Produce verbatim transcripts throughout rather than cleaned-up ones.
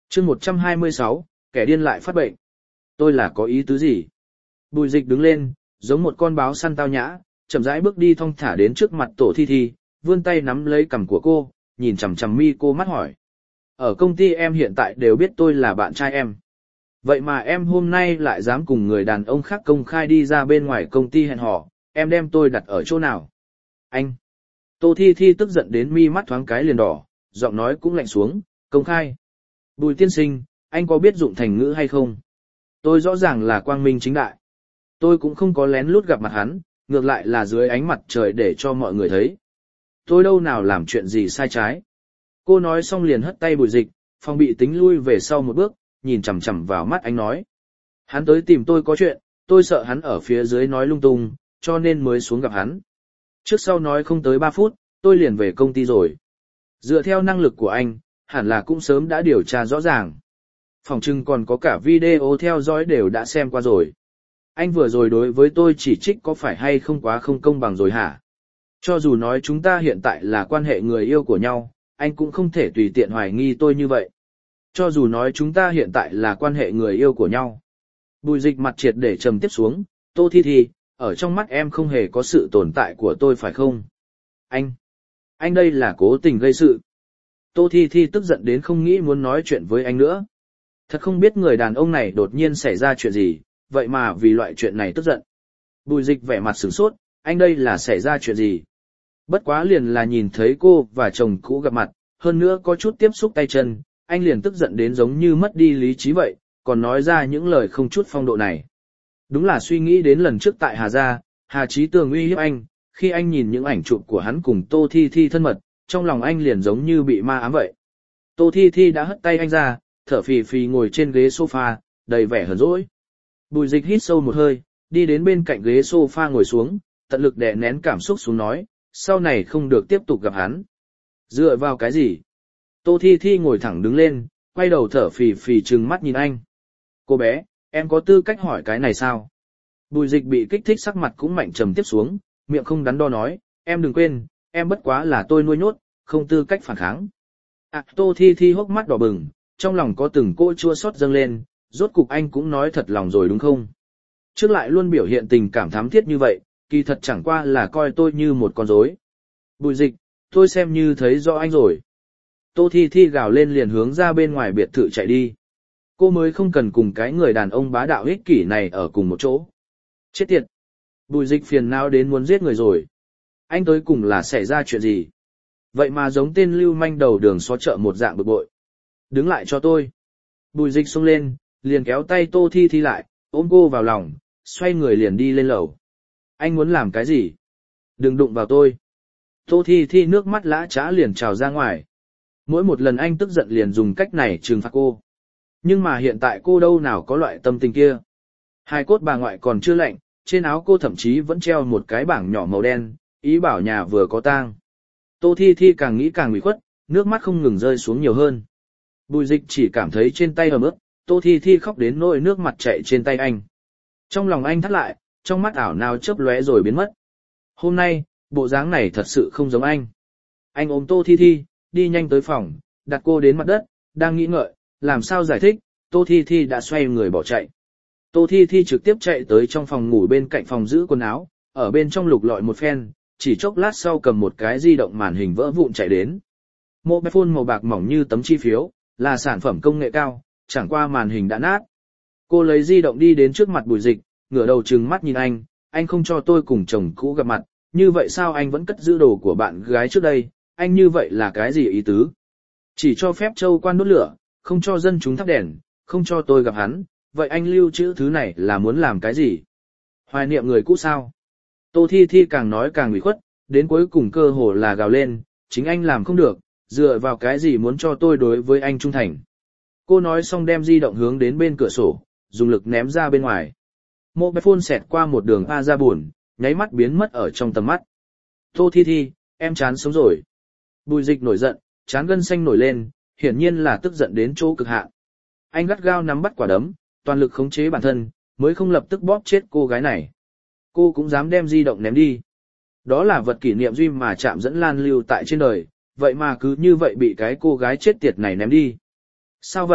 chương một trăm hai mươi sáu, kẻ điên lại phát bệnh. Tôi là có ý tứ gì? Bùi Dịch đứng lên, giống một con báo săn tao nhã, chậm rãi bước đi thong thả đến trước mặt Tổ Thi Thi, vươn tay nắm lấy cằm của cô, nhìn chằm chằm mi cô mắt hỏi. Ở công ty em hiện tại đều biết tôi là bạn trai em. Vậy mà em hôm nay lại dám cùng người đàn ông khác công khai đi ra bên ngoài công ty hẹn hò, em đem tôi đặt ở chỗ nào? Anh! Tô Thi Thi tức giận đến mi mắt thoáng cái liền đỏ, giọng nói cũng lạnh xuống, công khai. Bùi tiên sinh, anh có biết dụng thành ngữ hay không? Tôi rõ ràng là quang minh chính đại. Tôi cũng không có lén lút gặp mặt hắn, ngược lại là dưới ánh mặt trời để cho mọi người thấy. Tôi đâu nào làm chuyện gì sai trái. Cô nói xong liền hất tay Bùi Dịch, phòng bị tính lui về sau một bước, nhìn chằm chằm vào mắt anh nói. Hắn tới tìm tôi có chuyện, tôi sợ hắn ở phía dưới nói lung tung, cho nên mới xuống gặp hắn. Trước sau nói không tới ba phút, tôi liền về công ty rồi. Dựa theo năng lực của anh, hẳn là cũng sớm đã điều tra rõ ràng. Phòng trưng còn có cả video theo dõi đều đã xem qua rồi. Anh vừa rồi đối với tôi chỉ trích có phải hay không quá không công bằng rồi hả? Cho dù nói chúng ta hiện tại là quan hệ người yêu của nhau, anh cũng không thể tùy tiện hoài nghi tôi như vậy. Cho dù nói chúng ta hiện tại là quan hệ người yêu của nhau. Bùi Dịch mặt triệt để trầm tiếp xuống, Tô Thi Thi, ở trong mắt em không hề có sự tồn tại của tôi phải không? Anh, anh đây là cố tình gây sự. Tô Thi Thi tức giận đến không nghĩ muốn nói chuyện với anh nữa. Thật không biết người đàn ông này đột nhiên xảy ra chuyện gì, vậy mà vì loại chuyện này tức giận. Bùi Dịch vẻ mặt sửng sốt, anh đây là xảy ra chuyện gì? Bất quá liền là nhìn thấy cô và chồng cũ gặp mặt, hơn nữa có chút tiếp xúc tay chân, anh liền tức giận đến giống như mất đi lý trí vậy, còn nói ra những lời không chút phong độ này. Đúng là suy nghĩ đến lần trước tại Hà Gia, Hà Chí Tường uy hiếp anh, khi anh nhìn những ảnh chụp của hắn cùng Tô Thi Thi thân mật, trong lòng anh liền giống như bị ma ám vậy. Tô Thi Thi đã hất tay anh ra, thở phì phì ngồi trên ghế sofa, đầy vẻ hờn dỗi. Bùi Dịch hít sâu một hơi, đi đến bên cạnh ghế sofa ngồi xuống, tận lực đè nén cảm xúc xuống nói, sau này không được tiếp tục gặp hắn. Dựa vào cái gì? Tô Thi Thi ngồi thẳng đứng lên, quay đầu thở phì phì trừng mắt nhìn anh. Cô bé, em có tư cách hỏi cái này sao? Bùi Dịch bị kích thích sắc mặt cũng mạnh trầm tiếp xuống, miệng không đắn đo nói, em đừng quên, em bất quá là tôi nuôi nhốt, không tư cách phản kháng. À, Tô Thi Thi hốc mắt đỏ bừng, trong lòng có từng cỗ chua xót dâng lên, rốt cục anh cũng nói thật lòng rồi đúng không? Trước lại luôn biểu hiện tình cảm thắm thiết như vậy, kỳ thật chẳng qua là coi tôi như một con rối. Bùi Dịch, tôi xem như thấy rõ anh rồi. Tô Thi Thi gào lên liền hướng ra bên ngoài biệt thự chạy đi. Cô mới không cần cùng cái người đàn ông bá đạo ích kỷ này ở cùng một chỗ. Chết tiệt. Bùi Dịch phiền não đến muốn giết người rồi. Anh tới cùng là xảy ra chuyện gì? Vậy mà giống tên lưu manh đầu đường xó chợ một dạng bực bội. Đứng lại cho tôi. Bùi Dịch xông lên, liền kéo tay Tô Thi Thi lại, ôm cô vào lòng, xoay người liền đi lên lầu. Anh muốn làm cái gì? Đừng đụng vào tôi. Tô Thi Thi nước mắt lã chã liền trào ra ngoài. Mỗi một lần anh tức giận liền dùng cách này trừng phạt cô. Nhưng mà hiện tại cô đâu nào có loại tâm tình kia. Hai cốt bà ngoại còn chưa lạnh, trên áo cô thậm chí vẫn treo một cái bảng nhỏ màu đen, ý bảo nhà vừa có tang. Tô Thi Thi càng nghĩ càng ủy khuất, nước mắt không ngừng rơi xuống nhiều hơn. Bùi Dịch chỉ cảm thấy trên tay ẩm ướt, Tô Thi Thi khóc đến nỗi nước mặt chảy trên tay anh. Trong lòng anh thắt lại, trong mắt ảo nào chớp lóe rồi biến mất. Hôm nay, bộ dáng này thật sự không giống anh. Anh ôm Tô Thi Thi, đi nhanh tới phòng, đặt cô đến mặt đất, đang nghĩ ngợi, làm sao giải thích, Tô Thi Thi đã xoay người bỏ chạy. Tô Thi Thi trực tiếp chạy tới trong phòng ngủ bên cạnh phòng giữ quần áo, ở bên trong lục lọi một phen, chỉ chốc lát sau cầm một cái di động màn hình vỡ vụn chạy đến. Mobile phone màu bạc mỏng như tấm chi phiếu, là sản phẩm công nghệ cao, chẳng qua màn hình đã nát. Cô lấy di động đi đến trước mặt Bùi Dịch, ngửa đầu trừng mắt nhìn anh, anh không cho tôi cùng chồng cũ gặp mặt, như vậy sao anh vẫn cất giữ đồ của bạn gái trước đây, anh như vậy là cái gì ý tứ? Chỉ cho phép châu quan đốt lửa, không cho dân chúng thắp đèn, không cho tôi gặp hắn, vậy anh lưu trữ thứ này là muốn làm cái gì? Hoài niệm người cũ sao? Tô Thi Thi càng nói càng ủy khuất, đến cuối cùng cơ hồ là gào lên, chính anh làm không được, dựa vào cái gì muốn cho tôi đối với anh trung thành. Cô nói xong đem di động hướng đến bên cửa sổ, dùng lực ném ra bên ngoài. Mobile phone xẹt qua một đường A ra buồn, nháy mắt biến mất ở trong tầm mắt. Tô Thi Thi, em chán sống rồi. Bùi Dịch nổi giận, chán gân xanh nổi lên, hiển nhiên là tức giận đến chỗ cực hạn. Anh gắt gao nắm bắt quả đấm, toàn lực khống chế bản thân, mới không lập tức bóp chết cô gái này. Cô cũng dám đem di động ném đi. Đó là vật kỷ niệm duy mà Trạm Dẫn Lan lưu tại trên đời, vậy mà cứ như vậy bị cái cô gái chết tiệt này ném đi. Sao vậy,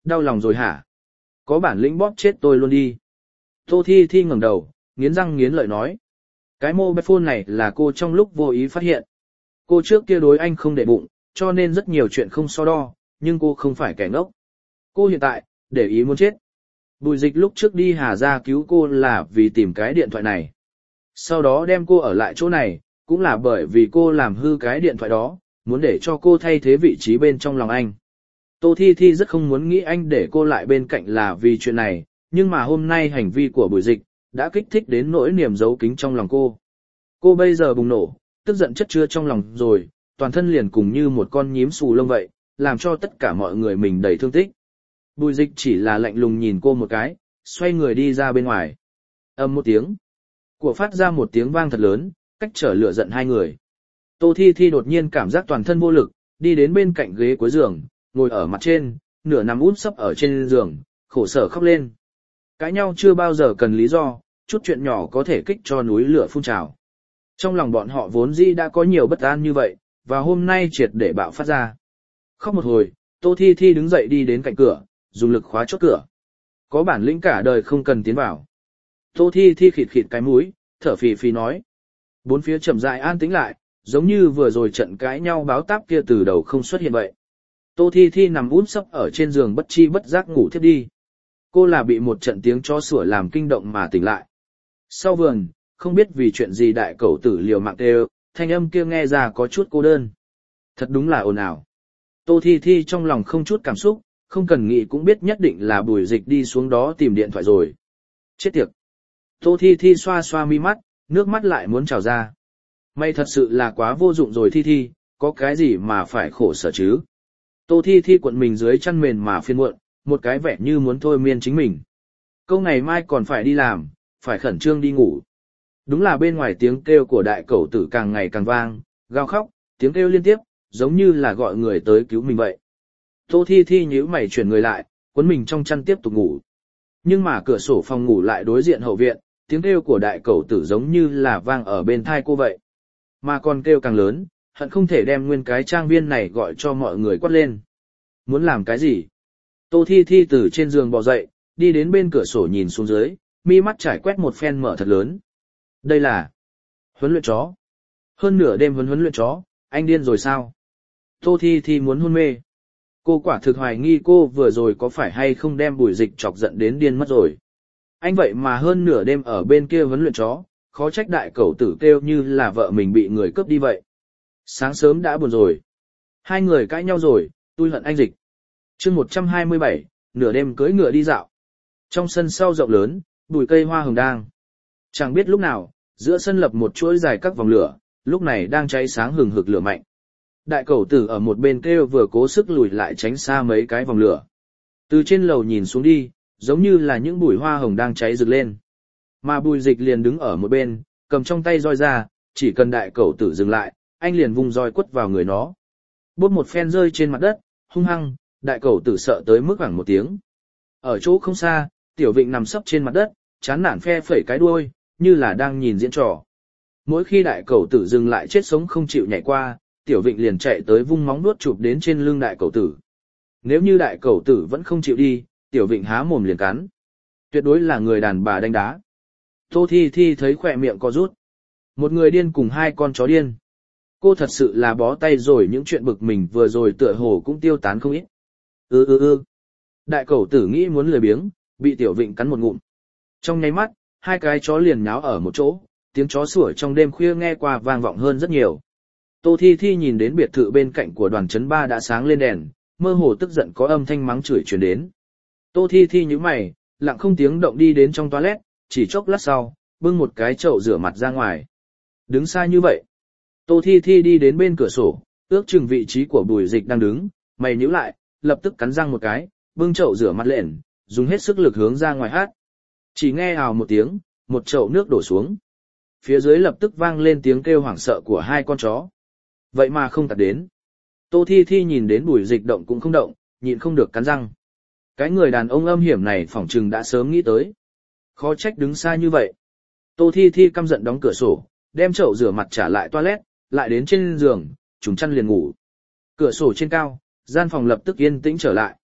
đau lòng rồi hả? Có bản lĩnh bóp chết tôi luôn đi. Tô Thi Thi ngẩng đầu, nghiến răng nghiến lợi nói. Cái mobile phone này là cô trong lúc vô ý phát hiện. Cô trước kia đối anh không để bụng, cho nên rất nhiều chuyện không so đo, nhưng cô không phải kẻ ngốc. Cô hiện tại, để ý muốn chết. Bùi Dịch lúc trước đi Hà Gia cứu cô là vì tìm cái điện thoại này. Sau đó đem cô ở lại chỗ này, cũng là bởi vì cô làm hư cái điện thoại đó, muốn để cho cô thay thế vị trí bên trong lòng anh. Tô Thi Thi rất không muốn nghĩ anh để cô lại bên cạnh là vì chuyện này, nhưng mà hôm nay hành vi của Bùi Dịch đã kích thích đến nỗi niềm giấu kín trong lòng cô. Cô bây giờ bùng nổ, tức giận chất chứa trong lòng rồi, toàn thân liền cùng như một con nhím xù lông vậy, làm cho tất cả mọi người mình đầy thương tích. Bùi Dịch chỉ là lạnh lùng nhìn cô một cái, xoay người đi ra bên ngoài. Ầm một tiếng, của phát ra một tiếng vang thật lớn, cách trở lửa giận hai người. Tô Thi Thi đột nhiên cảm giác toàn thân vô lực, đi đến bên cạnh ghế cuối giường, ngồi ở mặt trên, nửa nằm úp sấp ở trên giường, khổ sở khóc lên. Cãi nhau chưa bao giờ cần lý do, chút chuyện nhỏ có thể kích cho núi lửa phun trào. Trong lòng bọn họ vốn dĩ đã có nhiều bất an như vậy, và hôm nay triệt để bạo phát ra. Khóc một hồi, Tô Thi Thi đứng dậy đi đến cạnh cửa, dùng lực khóa chốt cửa. Có bản lĩnh cả đời không cần tiến vào. Tô Thi Thi khịt khịt cái mũi, thở phì phì nói. Bốn phía chậm rãi an tĩnh lại, giống như vừa rồi trận cãi nhau báo táp kia từ đầu không xuất hiện vậy. Tô Thi Thi nằm úp sấp ở trên giường bất chi bất giác ngủ thiếp đi. Cô là bị một trận tiếng chó sủa làm kinh động mà tỉnh lại. Sau vườn, không biết vì chuyện gì đại cẩu tử liều mạng kêu, thanh âm kia nghe ra có chút cô đơn. Thật đúng là ồn ào. Tô Thi Thi trong lòng không chút cảm xúc, không cần nghĩ cũng biết nhất định là Bùi Dịch đi xuống đó tìm điện thoại rồi. Chết tiệt. Tô Thi Thi xoa xoa mi mắt, nước mắt lại muốn trào ra. Mày thật sự là quá vô dụng rồi Thi Thi, có cái gì mà phải khổ sở chứ. Tô Thi Thi cuộn mình dưới chăn mền mà phiền muộn, một cái vẻ như muốn thôi miên chính mình. Câu ngày mai còn phải đi làm, phải khẩn trương đi ngủ. Đúng là bên ngoài tiếng kêu của đại cẩu tử càng ngày càng vang, gào khóc, tiếng kêu liên tiếp, giống như là gọi người tới cứu mình vậy. Tô Thi Thi nhíu mày chuyển người lại, cuốn mình trong chăn tiếp tục ngủ. Nhưng mà cửa sổ phòng ngủ lại đối diện hậu viện, tiếng kêu của đại cẩu tử giống như là vang ở bên tai cô vậy. Mà còn kêu càng lớn, hận không thể đem nguyên cái trang viên này gọi cho mọi người quát lên. Muốn làm cái gì? Tô Thi Thi từ trên giường bò dậy, đi đến bên cửa sổ nhìn xuống dưới, mi mắt trải quét một phen mở thật lớn. Đây là huấn luyện chó. Hơn nửa đêm huấn huấn luyện chó, anh điên rồi sao? Tô Thi Thi muốn hôn mê. Cô quả thực hoài nghi cô vừa rồi có phải hay không đem Bùi Dịch chọc giận đến điên mất rồi. Anh vậy mà hơn nửa đêm ở bên kia huấn luyện chó, khó trách đại cẩu tử kêu như là vợ mình bị người cướp đi vậy. Sáng sớm đã buồn rồi. Hai người cãi nhau rồi, tôi hận anh Dịch. Chương một trăm hai mươi bảy, nửa đêm cưỡi ngựa đi dạo. Trong sân sau rộng lớn, bụi cây hoa hồng đang. Chẳng biết lúc nào, giữa sân lập một chuỗi dài các vòng lửa, lúc này đang cháy sáng hừng hực lửa mạnh. Đại cẩu tử ở một bên kêu vừa cố sức lùi lại tránh xa mấy cái vòng lửa. Từ trên lầu nhìn xuống đi, giống như là những bụi hoa hồng đang cháy rực lên. Mà Bùi Dịch liền đứng ở một bên, cầm trong tay roi ra, chỉ cần đại cẩu tử dừng lại, anh liền vung roi quất vào người nó. Bốp một phen rơi trên mặt đất, hung hăng, đại cẩu tử sợ tới mức hoảng một tiếng. Ở chỗ không xa, Tiểu Vịnh nằm sấp trên mặt đất, chán nản phe phẩy cái đuôi, như là đang nhìn diễn trò. Mỗi khi đại cẩu tử dừng lại chết sống không chịu nhảy qua, Tiểu Vịnh liền chạy tới vung móng vuốt chụp đến trên lưng đại cẩu tử. Nếu như đại cẩu tử vẫn không chịu đi, Tiểu Vịnh há mồm liền cắn. Tuyệt đối là người đàn bà đánh đá. Tô Thi Thi thấy khỏe miệng co rút. Một người điên cùng hai con chó điên. Cô thật sự là bó tay rồi, những chuyện bực mình vừa rồi tựa hồ cũng tiêu tán không ít. Ư ư ư. Đại cẩu tử nghĩ muốn lười biếng, bị Tiểu Vịnh cắn một ngụm. Trong nháy mắt, hai cái chó liền nháo ở một chỗ, tiếng chó sủa trong đêm khuya nghe qua vang vọng hơn rất nhiều. Tô Thi Thi nhìn đến biệt thự bên cạnh của đoàn trấn ba đã sáng lên đèn, mơ hồ tức giận có âm thanh mắng chửi truyền đến. Tô Thi Thi nhíu mày, lặng không tiếng động đi đến trong toilet, chỉ chốc lát sau, bưng một cái chậu rửa mặt ra ngoài. Đứng xa như vậy. Tô Thi Thi đi đến bên cửa sổ, ước chừng vị trí của Bùi Dịch đang đứng, mày nhíu lại, lập tức cắn răng một cái, bưng chậu rửa mặt lên, dùng hết sức lực hướng ra ngoài hát. Chỉ nghe ào một tiếng, một chậu nước đổ xuống. Phía dưới lập tức vang lên tiếng kêu hoảng sợ của hai con chó. Vậy mà không tạt đến. Tô Thi Thi nhìn đến Bùi Dịch động cũng không động, nhịn không được cắn răng. Cái người đàn ông âm hiểm này phỏng chừng đã sớm nghĩ tới. Khó trách đứng xa như vậy. Tô Thi Thi căm giận đóng cửa sổ, đem chậu rửa mặt trả lại toilet, lại đến trên giường, trùng chăn liền ngủ. Cửa sổ trên cao, gian phòng lập tức yên tĩnh trở lại.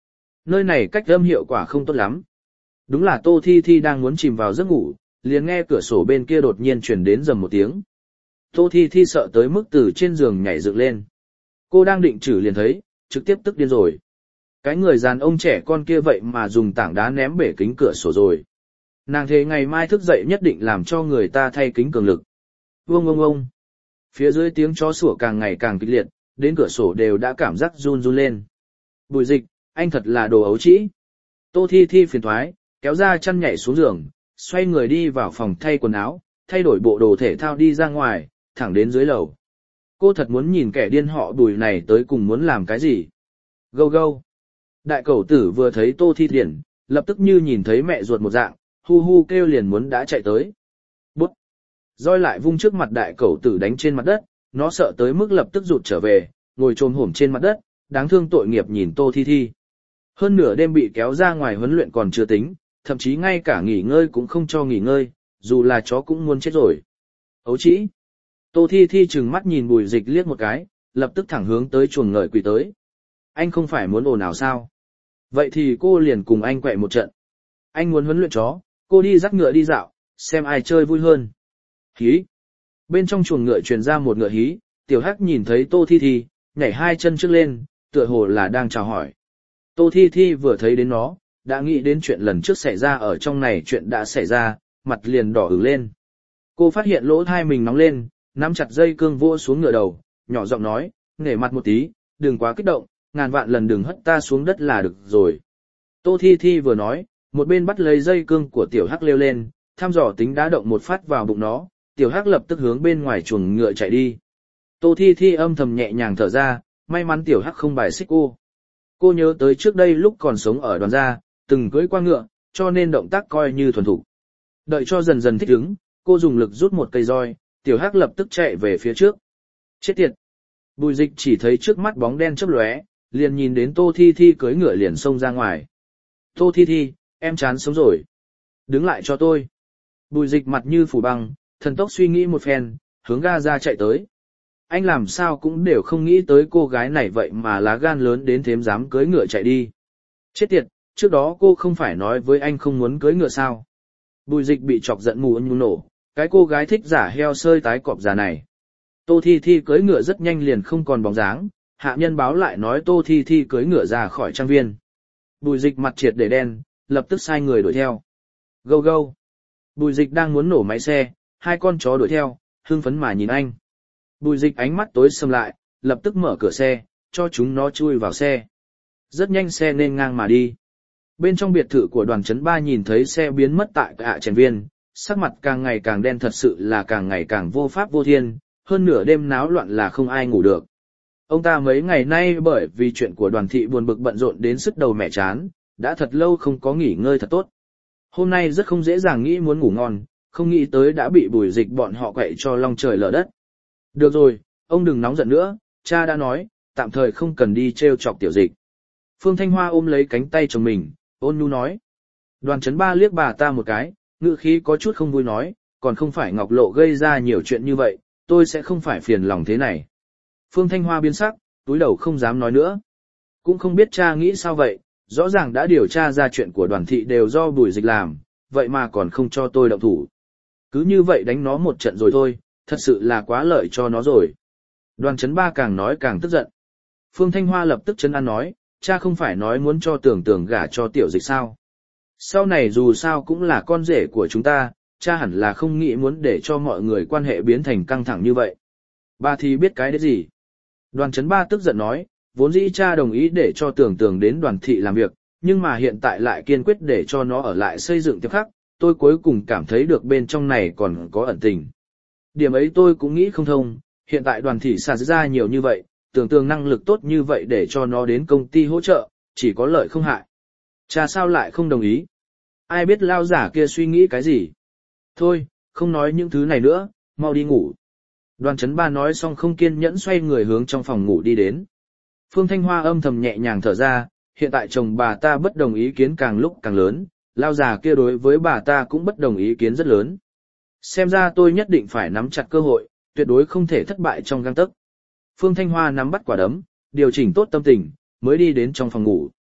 Nơi này cách âm hiệu quả không tốt lắm. Đúng là Tô Thi Thi đang muốn chìm vào giấc ngủ, liền nghe cửa sổ bên kia đột nhiên truyền đến rầm một tiếng. Tô Thi Thi sợ tới mức từ trên giường nhảy dựng lên. Cô đang định chửi liền thấy, trực tiếp tức điên rồi. Cái người đàn ông trẻ con kia vậy mà dùng tảng đá ném bể kính cửa sổ rồi. Nàng thề ngày mai thức dậy nhất định làm cho người ta thay kính cường lực. Vương ông ông. Phía dưới tiếng chó sủa càng ngày càng kịch liệt, đến cửa sổ đều đã cảm giác run run lên. Bùi Dịch, anh thật là đồ ấu trĩ. Tô Thi Thi phiền thoái, kéo ra chăn nhảy xuống giường, xoay người đi vào phòng thay quần áo, thay đổi bộ đồ thể thao đi ra ngoài, thẳng đến dưới lầu. Cô thật muốn nhìn kẻ điên họ Bùi này tới cùng muốn làm cái gì. Gâu gâu. Đại cẩu tử vừa thấy Tô Thi Thiển, lập tức như nhìn thấy mẹ ruột một dạng, hu hu kêu liền muốn đã chạy tới. Bút. Roi lại vung trước mặt đại cẩu tử đánh trên mặt đất, nó sợ tới mức lập tức rụt trở về, ngồi trồm hổm trên mặt đất, đáng thương tội nghiệp nhìn Tô Thi Thi. Hơn nửa đêm bị kéo ra ngoài huấn luyện còn chưa tính, thậm chí ngay cả nghỉ ngơi cũng không cho nghỉ ngơi, dù là chó cũng muốn chết rồi. Ấu trĩ. Tô Thi Thi trừng mắt nhìn Bùi Dịch liếc một cái, lập tức thẳng hướng tới chuồng ngợi quỳ tới. Anh không phải muốn ồn ào sao? Vậy thì cô liền cùng anh quậy một trận. Anh muốn huấn luyện chó, cô đi dắt ngựa đi dạo, xem ai chơi vui hơn. Hí. Bên trong chuồng ngựa truyền ra một ngựa hí, Tiểu Hắc nhìn thấy Tô Thi Thi, nhảy hai chân trước lên, tựa hồ là đang chào hỏi. Tô Thi Thi vừa thấy đến nó, đã nghĩ đến chuyện lần trước xảy ra ở trong này chuyện đã xảy ra, mặt liền đỏ ửng lên. Cô phát hiện lỗ tai mình nóng lên, nắm chặt dây cương vua xuống ngựa đầu, nhỏ giọng nói, nể mặt một tí, đừng quá kích động, ngàn vạn lần đừng hất ta xuống đất là được rồi. Tô Thi Thi vừa nói, một bên bắt lấy dây cương của Tiểu Hắc leo lên, thăm dò tính đá động một phát vào bụng nó, Tiểu Hắc lập tức hướng bên ngoài chuồng ngựa chạy đi. Tô Thi Thi âm thầm nhẹ nhàng thở ra, may mắn Tiểu Hắc không bài xích cô. Cô nhớ tới trước đây lúc còn sống ở Đoàn gia, từng cưỡi qua ngựa, cho nên động tác coi như thuần thục. Đợi cho dần dần thích ứng, cô dùng lực rút một cây roi, Tiểu Hắc lập tức chạy về phía trước. Chết tiệt! Bùi Dịch chỉ thấy trước mắt bóng đen chớp lóe, liền nhìn đến Tô Thi Thi cưỡi ngựa liền xông ra ngoài. Tô Thi Thi, em chán sống rồi. Đứng lại cho tôi. Bùi Dịch mặt như phủ băng, thần tốc suy nghĩ một phen, hướng ga ra chạy tới. Anh làm sao cũng đều không nghĩ tới cô gái này vậy mà lá gan lớn đến thếm dám cưỡi ngựa chạy đi. Chết tiệt, trước đó cô không phải nói với anh không muốn cưỡi ngựa sao. Bùi Dịch bị chọc giận mù nhu nổ, cái cô gái thích giả heo sơi tái cọp già này. Tô Thi Thi cưỡi ngựa rất nhanh liền không còn bóng dáng, hạ nhân báo lại nói Tô Thi Thi cưỡi ngựa ra khỏi trang viên. Bùi Dịch mặt triệt để đen, lập tức sai người đuổi theo. Gâu gâu. Bùi Dịch đang muốn nổ máy xe, hai con chó đuổi theo, hưng phấn mà nhìn anh. Bùi Dịch ánh mắt tối sầm lại, lập tức mở cửa xe, cho chúng nó chui vào xe. Rất nhanh xe nên ngang mà đi. Bên trong biệt thự của Đoàn Chấn Ba nhìn thấy xe biến mất tại ạ trèn viên, sắc mặt càng ngày càng đen, thật sự là càng ngày càng vô pháp vô thiên, hơn nửa đêm náo loạn là không ai ngủ được. Ông ta mấy ngày nay bởi vì chuyện của Đoàn thị buồn bực bận rộn đến sứt đầu mẻ chán, đã thật lâu không có nghỉ ngơi thật tốt. Hôm nay rất không dễ dàng nghĩ muốn ngủ ngon, không nghĩ tới đã bị Bùi Dịch bọn họ quậy cho long trời lở đất. Được rồi, ông đừng nóng giận nữa, cha đã nói, tạm thời không cần đi trêu chọc Tiểu Dịch. Phương Thanh Hoa ôm lấy cánh tay chồng mình, ôn nhu nói. Đoàn Chấn Ba liếc bà ta một cái, ngữ khí có chút không vui nói, còn không phải Ngọc Lộ gây ra nhiều chuyện như vậy, tôi sẽ không phải phiền lòng thế này. Phương Thanh Hoa biến sắc, túi đầu không dám nói nữa. Cũng không biết cha nghĩ sao vậy, rõ ràng đã điều tra ra chuyện của Đoàn thị đều do Bùi Dịch làm, vậy mà còn không cho tôi động thủ. Cứ như vậy đánh nó một trận rồi thôi, thật sự là quá lợi cho nó rồi. Đoàn Chấn Ba càng nói càng tức giận. Phương Thanh Hoa lập tức chấn an nói, cha không phải nói muốn cho Tưởng Tưởng gả cho Tiểu Dịch sao. Sau này dù sao cũng là con rể của chúng ta, cha hẳn là không nghĩ muốn để cho mọi người quan hệ biến thành căng thẳng như vậy. Ba thì biết cái đấy gì. Đoàn Chấn Ba tức giận nói, vốn dĩ cha đồng ý để cho Tưởng Tưởng đến Đoàn thị làm việc, nhưng mà hiện tại lại kiên quyết để cho nó ở lại xây dựng tiếp khắc, tôi cuối cùng cảm thấy được bên trong này còn có ẩn tình. Điểm ấy tôi cũng nghĩ không thông, hiện tại Đoàn thị xả ra nhiều như vậy, Tưởng Tưởng năng lực tốt như vậy để cho nó đến công ty hỗ trợ, chỉ có lợi không hại. Cha sao lại không đồng ý? Ai biết lao giả kia suy nghĩ cái gì? Thôi, không nói những thứ này nữa, mau đi ngủ. Đoàn Chấn Ba nói xong không kiên nhẫn xoay người hướng trong phòng ngủ đi đến. Phương Thanh Hoa âm thầm nhẹ nhàng thở ra, hiện tại chồng bà ta bất đồng ý kiến càng lúc càng lớn, lao già kia đối với bà ta cũng bất đồng ý kiến rất lớn. Xem ra tôi nhất định phải nắm chặt cơ hội, tuyệt đối không thể thất bại trong gang tấc. Phương Thanh Hoa nắm bắt quả đấm, điều chỉnh tốt tâm tình, mới đi đến trong phòng ngủ.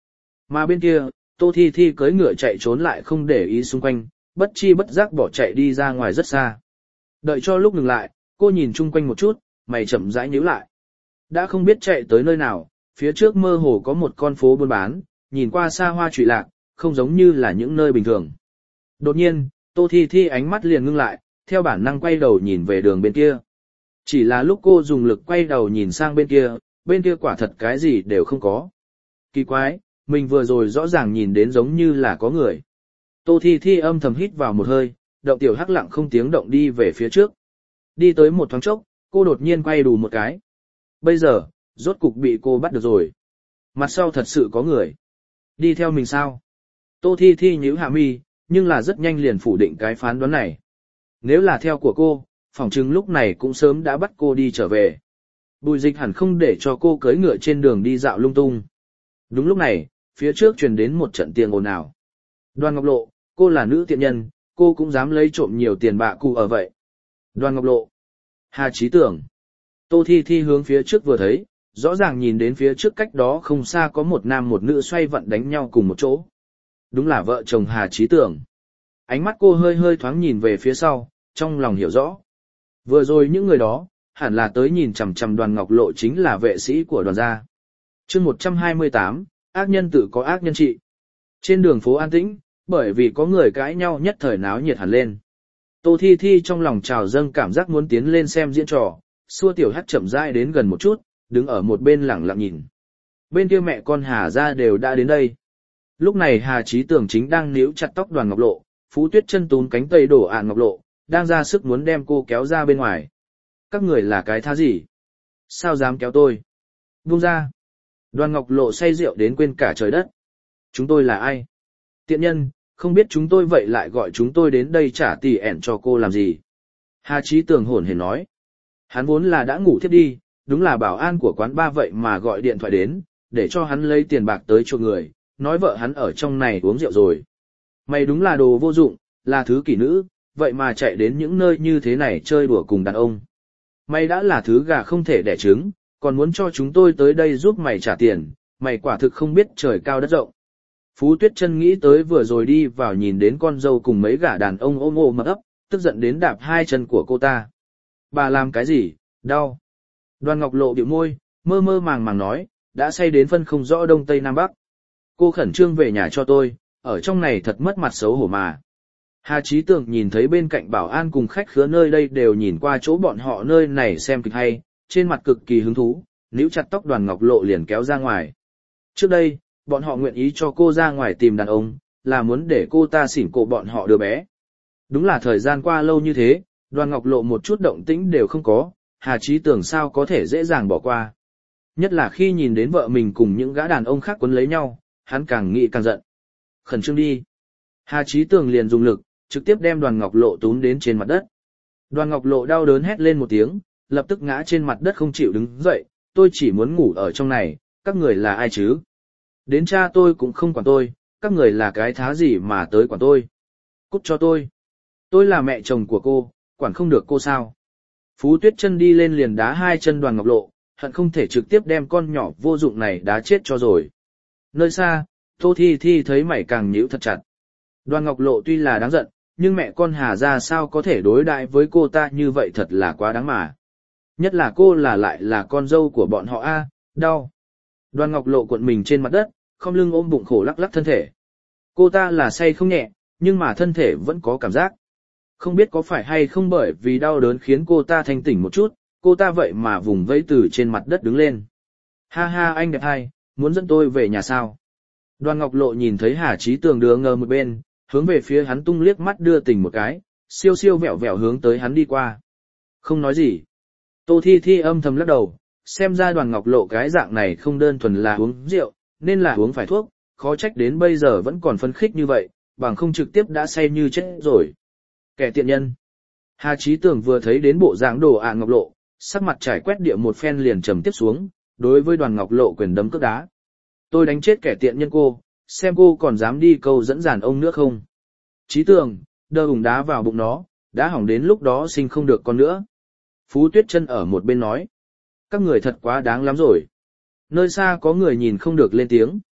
Mà bên kia, Tô Thi Thi cưỡi ngựa chạy trốn lại không để ý xung quanh, bất chi bất giác bỏ chạy đi ra ngoài rất xa. Đợi cho lúc ngừng lại, cô nhìn chung quanh một chút, mày chậm rãi nhíu lại. Đã không biết chạy tới nơi nào, phía trước mơ hồ có một con phố buôn bán, nhìn qua xa hoa trụy lạc, không giống như là những nơi bình thường. Đột nhiên, Tô Thi Thi ánh mắt liền ngưng lại, theo bản năng quay đầu nhìn về đường bên kia. Chỉ là lúc cô dùng lực quay đầu nhìn sang bên kia, bên kia quả thật cái gì đều không có. Kỳ quái, mình vừa rồi rõ ràng nhìn đến giống như là có người. Tô Thi Thi âm thầm hít vào một hơi, động tiểu hắc lặng không tiếng động đi về phía trước. Đi tới một thoáng chốc, cô đột nhiên quay đù một cái. Bây giờ, rốt cục bị cô bắt được rồi. Mặt sau thật sự có người. Đi theo mình sao? Tô Thi Thi nhíu hạ mi, nhưng là rất nhanh liền phủ định cái phán đoán này. Nếu là theo của cô, phỏng chừng lúc này cũng sớm đã bắt cô đi trở về. Bùi Dịch hẳn không để cho cô cưỡi ngựa trên đường đi dạo lung tung. Đúng lúc này, phía trước truyền đến một trận tiếng ồn ào. Đoàn Ngọc Lộ, cô là nữ tiện nhân, cô cũng dám lấy trộm nhiều tiền bạ cụ ở vậy. Đoàn Ngọc Lộ. Hà Chí Tưởng. Tô Thi Thi hướng phía trước vừa thấy, rõ ràng nhìn đến phía trước cách đó không xa có một nam một nữ xoay vận đánh nhau cùng một chỗ. Đúng là vợ chồng Hà Chí Tưởng. Ánh mắt cô hơi hơi thoáng nhìn về phía sau, trong lòng hiểu rõ. Vừa rồi những người đó, hẳn là tới nhìn chằm chằm Đoàn Ngọc Lộ chính là vệ sĩ của đoàn gia. Chương một trăm hai mươi tám, ác nhân tự có ác nhân trị. Trên đường phố an tĩnh, bởi vì có người cãi nhau nhất thời náo nhiệt hẳn lên. Tô Thi Thi trong lòng trào dâng cảm giác muốn tiến lên xem diễn trò, xua tiểu hắt chậm rãi đến gần một chút, đứng ở một bên lẳng lặng nhìn. Bên kia mẹ con Hà gia đều đã đến đây. Lúc này Hà Chí Tưởng chính đang níu chặt tóc Đoàn Ngọc Lộ, Phú Tuyết chân túm cánh tay đổ ạn Ngọc Lộ, đang ra sức muốn đem cô kéo ra bên ngoài. Các người là cái thá gì? Sao dám kéo tôi? Buông ra. Đoàn Ngọc Lộ say rượu đến quên cả trời đất. Chúng tôi là ai? Tiện nhân, không biết chúng tôi vậy lại gọi chúng tôi đến đây trả tỷ ẻn cho cô làm gì? Hà Chí Tưởng hổn hển nói. Hắn vốn là đã ngủ thiếp đi, đúng là bảo an của quán ba vậy mà gọi điện thoại đến, để cho hắn lấy tiền bạc tới cho người, nói vợ hắn ở trong này uống rượu rồi. Mày đúng là đồ vô dụng, là thứ kỷ nữ, vậy mà chạy đến những nơi như thế này chơi đùa cùng đàn ông. Mày đã là thứ gà không thể đẻ trứng, còn muốn cho chúng tôi tới đây giúp mày trả tiền, mày quả thực không biết trời cao đất rộng. Phú Tuyết chân nghĩ tới vừa rồi đi vào nhìn đến con dâu cùng mấy gã đàn ông ôm ôm ấp, tức giận đến đạp hai chân của cô ta. Bà làm cái gì, đau. Đoàn Ngọc Lộ bĩu môi, mơ mơ màng màng nói, đã say đến phân không rõ đông tây nam bắc. Cô khẩn trương về nhà cho tôi, ở trong này thật mất mặt xấu hổ mà. Hà Chí Tưởng nhìn thấy bên cạnh bảo an cùng khách khứa nơi đây đều nhìn qua chỗ bọn họ nơi này xem kịch hay, trên mặt cực kỳ hứng thú, níu chặt tóc Đoàn Ngọc Lộ liền kéo ra ngoài. Trước đây, bọn họ nguyện ý cho cô ra ngoài tìm đàn ông, là muốn để cô ta xỉn cổ bọn họ đứa bé. Đúng là thời gian qua lâu như thế, Đoàn Ngọc Lộ một chút động tĩnh đều không có, Hà Chí Tưởng sao có thể dễ dàng bỏ qua. Nhất là khi nhìn đến vợ mình cùng những gã đàn ông khác quấn lấy nhau, hắn càng nghĩ càng giận. Khẩn trương đi. Hà Chí Tưởng liền dùng lực, trực tiếp đem Đoàn Ngọc Lộ túm đến trên mặt đất. Đoàn Ngọc Lộ đau đớn hét lên một tiếng, lập tức ngã trên mặt đất không chịu đứng dậy, tôi chỉ muốn ngủ ở trong này, các người là ai chứ? Đến cha tôi cũng không quản tôi, các người là cái thá gì mà tới quản tôi? Cút cho tôi. Tôi là mẹ chồng của cô, quản không được cô sao? Phú Tuyết chân đi lên liền đá hai chân Đoàn Ngọc Lộ, hận không thể trực tiếp đem con nhỏ vô dụng này đá chết cho rồi. Nơi xa, Tô Thi Thi thấy mày càng nhíu thật chặt. Đoàn Ngọc Lộ tuy là đáng giận, nhưng mẹ con Hà ra sao có thể đối đãi với cô ta như vậy thật là quá đáng mà. Nhất là cô là lại là con dâu của bọn họ a, đau. Đoàn Ngọc Lộ cuộn mình trên mặt đất, không lưng ôm bụng khổ lắc lắc thân thể. Cô ta là say không nhẹ, nhưng mà thân thể vẫn có cảm giác. Không biết có phải hay không bởi vì đau đớn khiến cô ta thanh tỉnh một chút, cô ta vậy mà vùng vẫy từ trên mặt đất đứng lên. Ha ha anh đẹp hai, muốn dẫn tôi về nhà sao? Đoàn Ngọc Lộ nhìn thấy Hà Chí Tưởng đưa ngơ một bên, hướng về phía hắn tung liếc mắt đưa tình một cái, siêu siêu vẹo vẹo hướng tới hắn đi qua. Không nói gì. Tô Thi Thi âm thầm lắc đầu, xem ra Đoàn Ngọc Lộ cái dạng này không đơn thuần là uống rượu, nên là uống phải thuốc, khó trách đến bây giờ vẫn còn phấn khích như vậy, bằng không trực tiếp đã say như chết rồi. Kẻ tiện nhân. Hà Chí Tưởng vừa thấy đến bộ dáng đồ ạ Ngọc Lộ, sắc mặt trải quét địa một phen liền trầm tiếp xuống, đối với Đoàn Ngọc Lộ quyền đấm cước đá. Tôi đánh chết kẻ tiện nhân cô, xem cô còn dám đi câu dẫn giàn ông nữa không. Chí Tưởng, đơ hùng đá vào bụng nó, đã hỏng đến lúc đó sinh không được con nữa. Phú Tuyết chân ở một bên nói. Các người thật quá đáng lắm rồi. Nơi xa có người nhìn không được lên tiếng.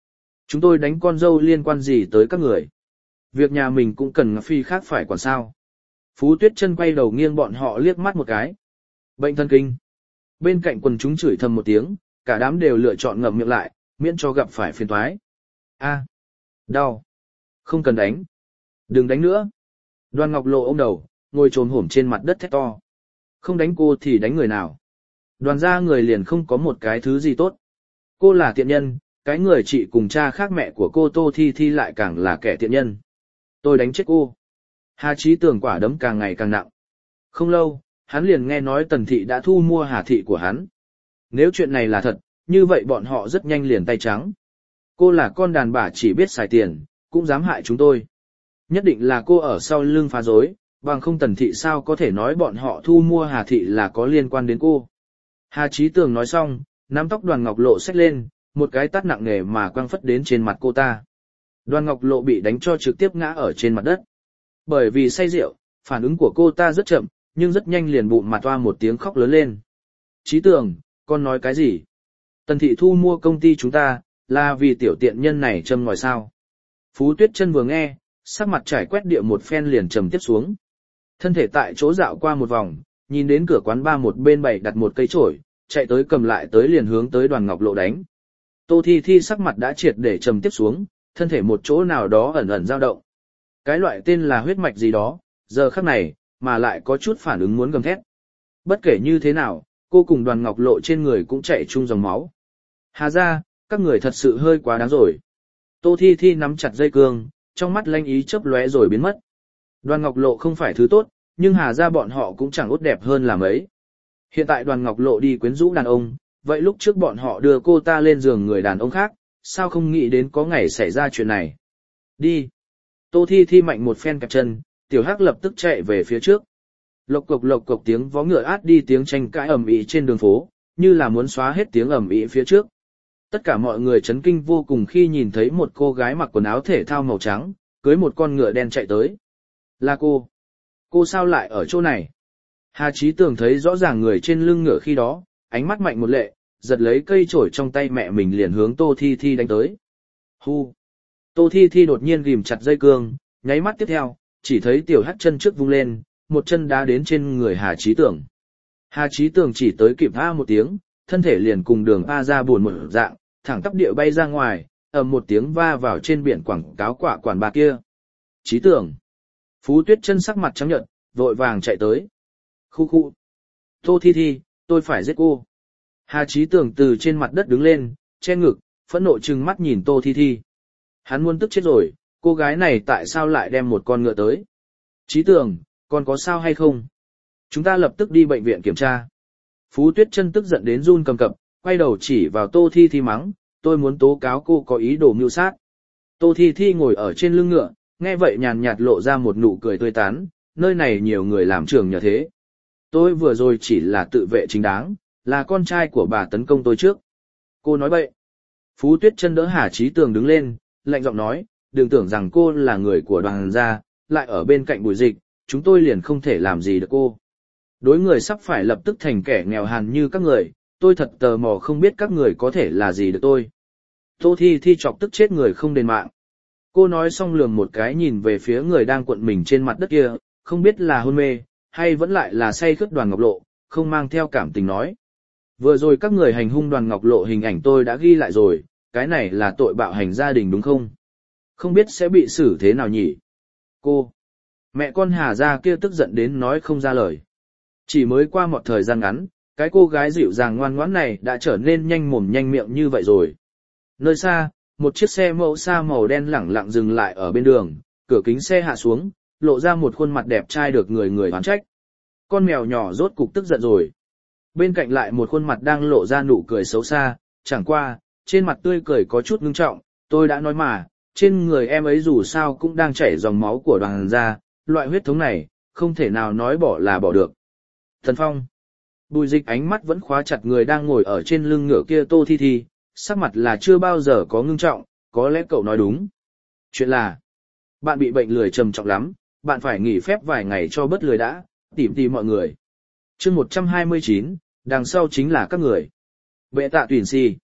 Chúng tôi đánh con dâu liên quan gì tới các người? Việc nhà mình cũng cần phi khác phải quản sao? Phú Tuyết Chân quay đầu nghiêng bọn họ liếc mắt một cái. Bệnh thần kinh. Bên cạnh quần chúng chửi thầm một tiếng, cả đám đều lựa chọn ngậm miệng lại, miễn cho gặp phải phiền toái. A, đau. Không cần đánh. Đừng đánh nữa. Đoàn Ngọc Lộ ôm đầu, ngồi trồm hổm trên mặt đất thét to. Không đánh cô thì đánh người nào? Đoàn gia người liền không có một cái thứ gì tốt. Cô là tiện nhân, cái người chị cùng cha khác mẹ của cô Tô Thi Thi lại càng là kẻ tiện nhân. Tôi đánh chết cô. Hà Chí Tường quả đấm càng ngày càng nặng. Không lâu, hắn liền nghe nói Tần Thị đã thu mua Hà Thị của hắn. Nếu chuyện này là thật, như vậy bọn họ rất nhanh liền tay trắng. Cô là con đàn bà chỉ biết xài tiền, cũng dám hại chúng tôi. Nhất định là cô ở sau lưng phá rối, bằng không Tần Thị sao có thể nói bọn họ thu mua Hà Thị là có liên quan đến cô. Hà Chí Tường nói xong, nắm tóc Đoàn Ngọc Lộ xách lên, một cái tát nặng nề mà quăng phất đến trên mặt cô ta. Đoàn Ngọc Lộ bị đánh cho trực tiếp ngã ở trên mặt đất. Bởi vì say rượu, phản ứng của cô ta rất chậm, nhưng rất nhanh liền bụng mặt toa một tiếng khóc lớn lên. Chí Tường, con nói cái gì? Tần Thị thu mua công ty chúng ta, là vì tiểu tiện nhân này châm ngòi sao? Phú Tuyết Chân vừa nghe, sắc mặt trải quét địa một phen liền trầm tiếp xuống. Thân thể tại chỗ dạo qua một vòng, nhìn đến cửa quán ba một bên bày đặt một cây chổi, chạy tới cầm lại tới liền hướng tới Đoàn Ngọc Lộ đánh. Tô Thi Thi sắc mặt đã triệt để trầm tiếp xuống, thân thể một chỗ nào đó ẩn ẩn dao động. Cái loại tên là huyết mạch gì đó, giờ khắc này, mà lại có chút phản ứng muốn gầm thét. Bất kể như thế nào, cô cùng Đoàn Ngọc Lộ trên người cũng chạy chung dòng máu. Hà ra, các người thật sự hơi quá đáng rồi. Tô Thi Thi nắm chặt dây cương, trong mắt lanh ý chớp lóe rồi biến mất. Đoàn Ngọc Lộ không phải thứ tốt, nhưng Hà ra bọn họ cũng chẳng út đẹp hơn là mấy. Hiện tại Đoàn Ngọc Lộ đi quyến rũ đàn ông, vậy lúc trước bọn họ đưa cô ta lên giường người đàn ông khác, sao không nghĩ đến có ngày xảy ra chuyện này. Đi. Tô Thi Thi mạnh một phen kẹp chân, Tiểu Hắc lập tức chạy về phía trước. Lộc cộc lộc cộc tiếng vó ngựa át đi tiếng tranh cãi ầm ĩ trên đường phố, như là muốn xóa hết tiếng ầm ĩ phía trước. Tất cả mọi người chấn kinh vô cùng khi nhìn thấy một cô gái mặc quần áo thể thao màu trắng, cưới một con ngựa đen chạy tới. Là cô. Cô sao lại ở chỗ này? Hà Chí Tường thấy rõ ràng người trên lưng ngựa khi đó, ánh mắt mạnh một lệ, giật lấy cây chổi trong tay mẹ mình liền hướng Tô Thi Thi đánh tới. Hu. Tô Thi Thi đột nhiên ghim chặt dây cương, nháy mắt tiếp theo, chỉ thấy Tiểu Hắc chân trước vung lên, một chân đá đến trên người Hà Chí Tường. Hà Chí Tường chỉ tới kịp a một tiếng, thân thể liền cùng đường a ra buồn một dạng, thẳng tắp địa bay ra ngoài, ầm một tiếng va vào trên biển quảng cáo quả quản bà kia. Chí Tường. Phú Tuyết Chân sắc mặt trắng nhợt, vội vàng chạy tới. Khu khu. Tô Thi Thi, tôi phải giết cô. Hà Chí Tường từ trên mặt đất đứng lên, che ngực, phẫn nộ trừng mắt nhìn Tô Thi Thi. Hắn muốn tức chết rồi, cô gái này tại sao lại đem một con ngựa tới? Chí Tường, còn có sao hay không? Chúng ta lập tức đi bệnh viện kiểm tra. Phú Tuyết Chân tức giận đến run cầm cập, quay đầu chỉ vào Tô Thi Thi mắng, tôi muốn tố cáo cô có ý đồ mưu sát. Tô Thi Thi ngồi ở trên lưng ngựa, nghe vậy nhàn nhạt lộ ra một nụ cười tươi tắn, nơi này nhiều người làm trưởng nhờ thế. Tôi vừa rồi chỉ là tự vệ chính đáng, là con trai của bà tấn công tôi trước. Cô nói bậy. Phú Tuyết Chân đỡ Hà Chí Tường đứng lên, lạnh giọng nói, đừng tưởng rằng cô là người của Đoàn gia, lại ở bên cạnh Bùi Dịch, chúng tôi liền không thể làm gì được cô. Đối người sắp phải lập tức thành kẻ nghèo hàn như các người, tôi thật tò mò không biết các người có thể là gì được tôi. Tô Thi Thi chọc tức chết người không đền mạng. Cô nói xong lườm một cái nhìn về phía người đang cuộn mình trên mặt đất kia, không biết là hôn mê, hay vẫn lại là say khướt Đoàn Ngọc Lộ, không mang theo cảm tình nói. Vừa rồi các người hành hung Đoàn Ngọc Lộ hình ảnh tôi đã ghi lại rồi, cái này là tội bạo hành gia đình đúng không? Không biết sẽ bị xử thế nào nhỉ? Cô, mẹ con Hà gia kia tức giận đến nói không ra lời. Chỉ mới qua một thời gian ngắn, cái cô gái dịu dàng ngoan ngoãn này đã trở nên nhanh mồm nhanh miệng như vậy rồi. Nơi xa, một chiếc xe mẫu xa màu đen lẳng lặng dừng lại ở bên đường, cửa kính xe hạ xuống, lộ ra một khuôn mặt đẹp trai được người người oán trách. Con mèo nhỏ rốt cục tức giận rồi. Bên cạnh lại một khuôn mặt đang lộ ra nụ cười xấu xa, chẳng qua, trên mặt tươi cười có chút ngưng trọng, tôi đã nói mà, trên người em ấy dù sao cũng đang chảy dòng máu của Đoàn gia, loại huyết thống này, không thể nào nói bỏ là bỏ được. Thần Phong. Bùi Dịch ánh mắt vẫn khóa chặt người đang ngồi ở trên lưng ngựa kia Tô Thi Thi, sắc mặt là chưa bao giờ có ngưng trọng, có lẽ cậu nói đúng. Chuyện là, bạn bị bệnh lười trầm trọng lắm, bạn phải nghỉ phép vài ngày cho bớt lười đã, tìm tìm mọi người. Chương một trăm hai mươi chín, đằng sau chính là các người. Bệ tạ tuyển si.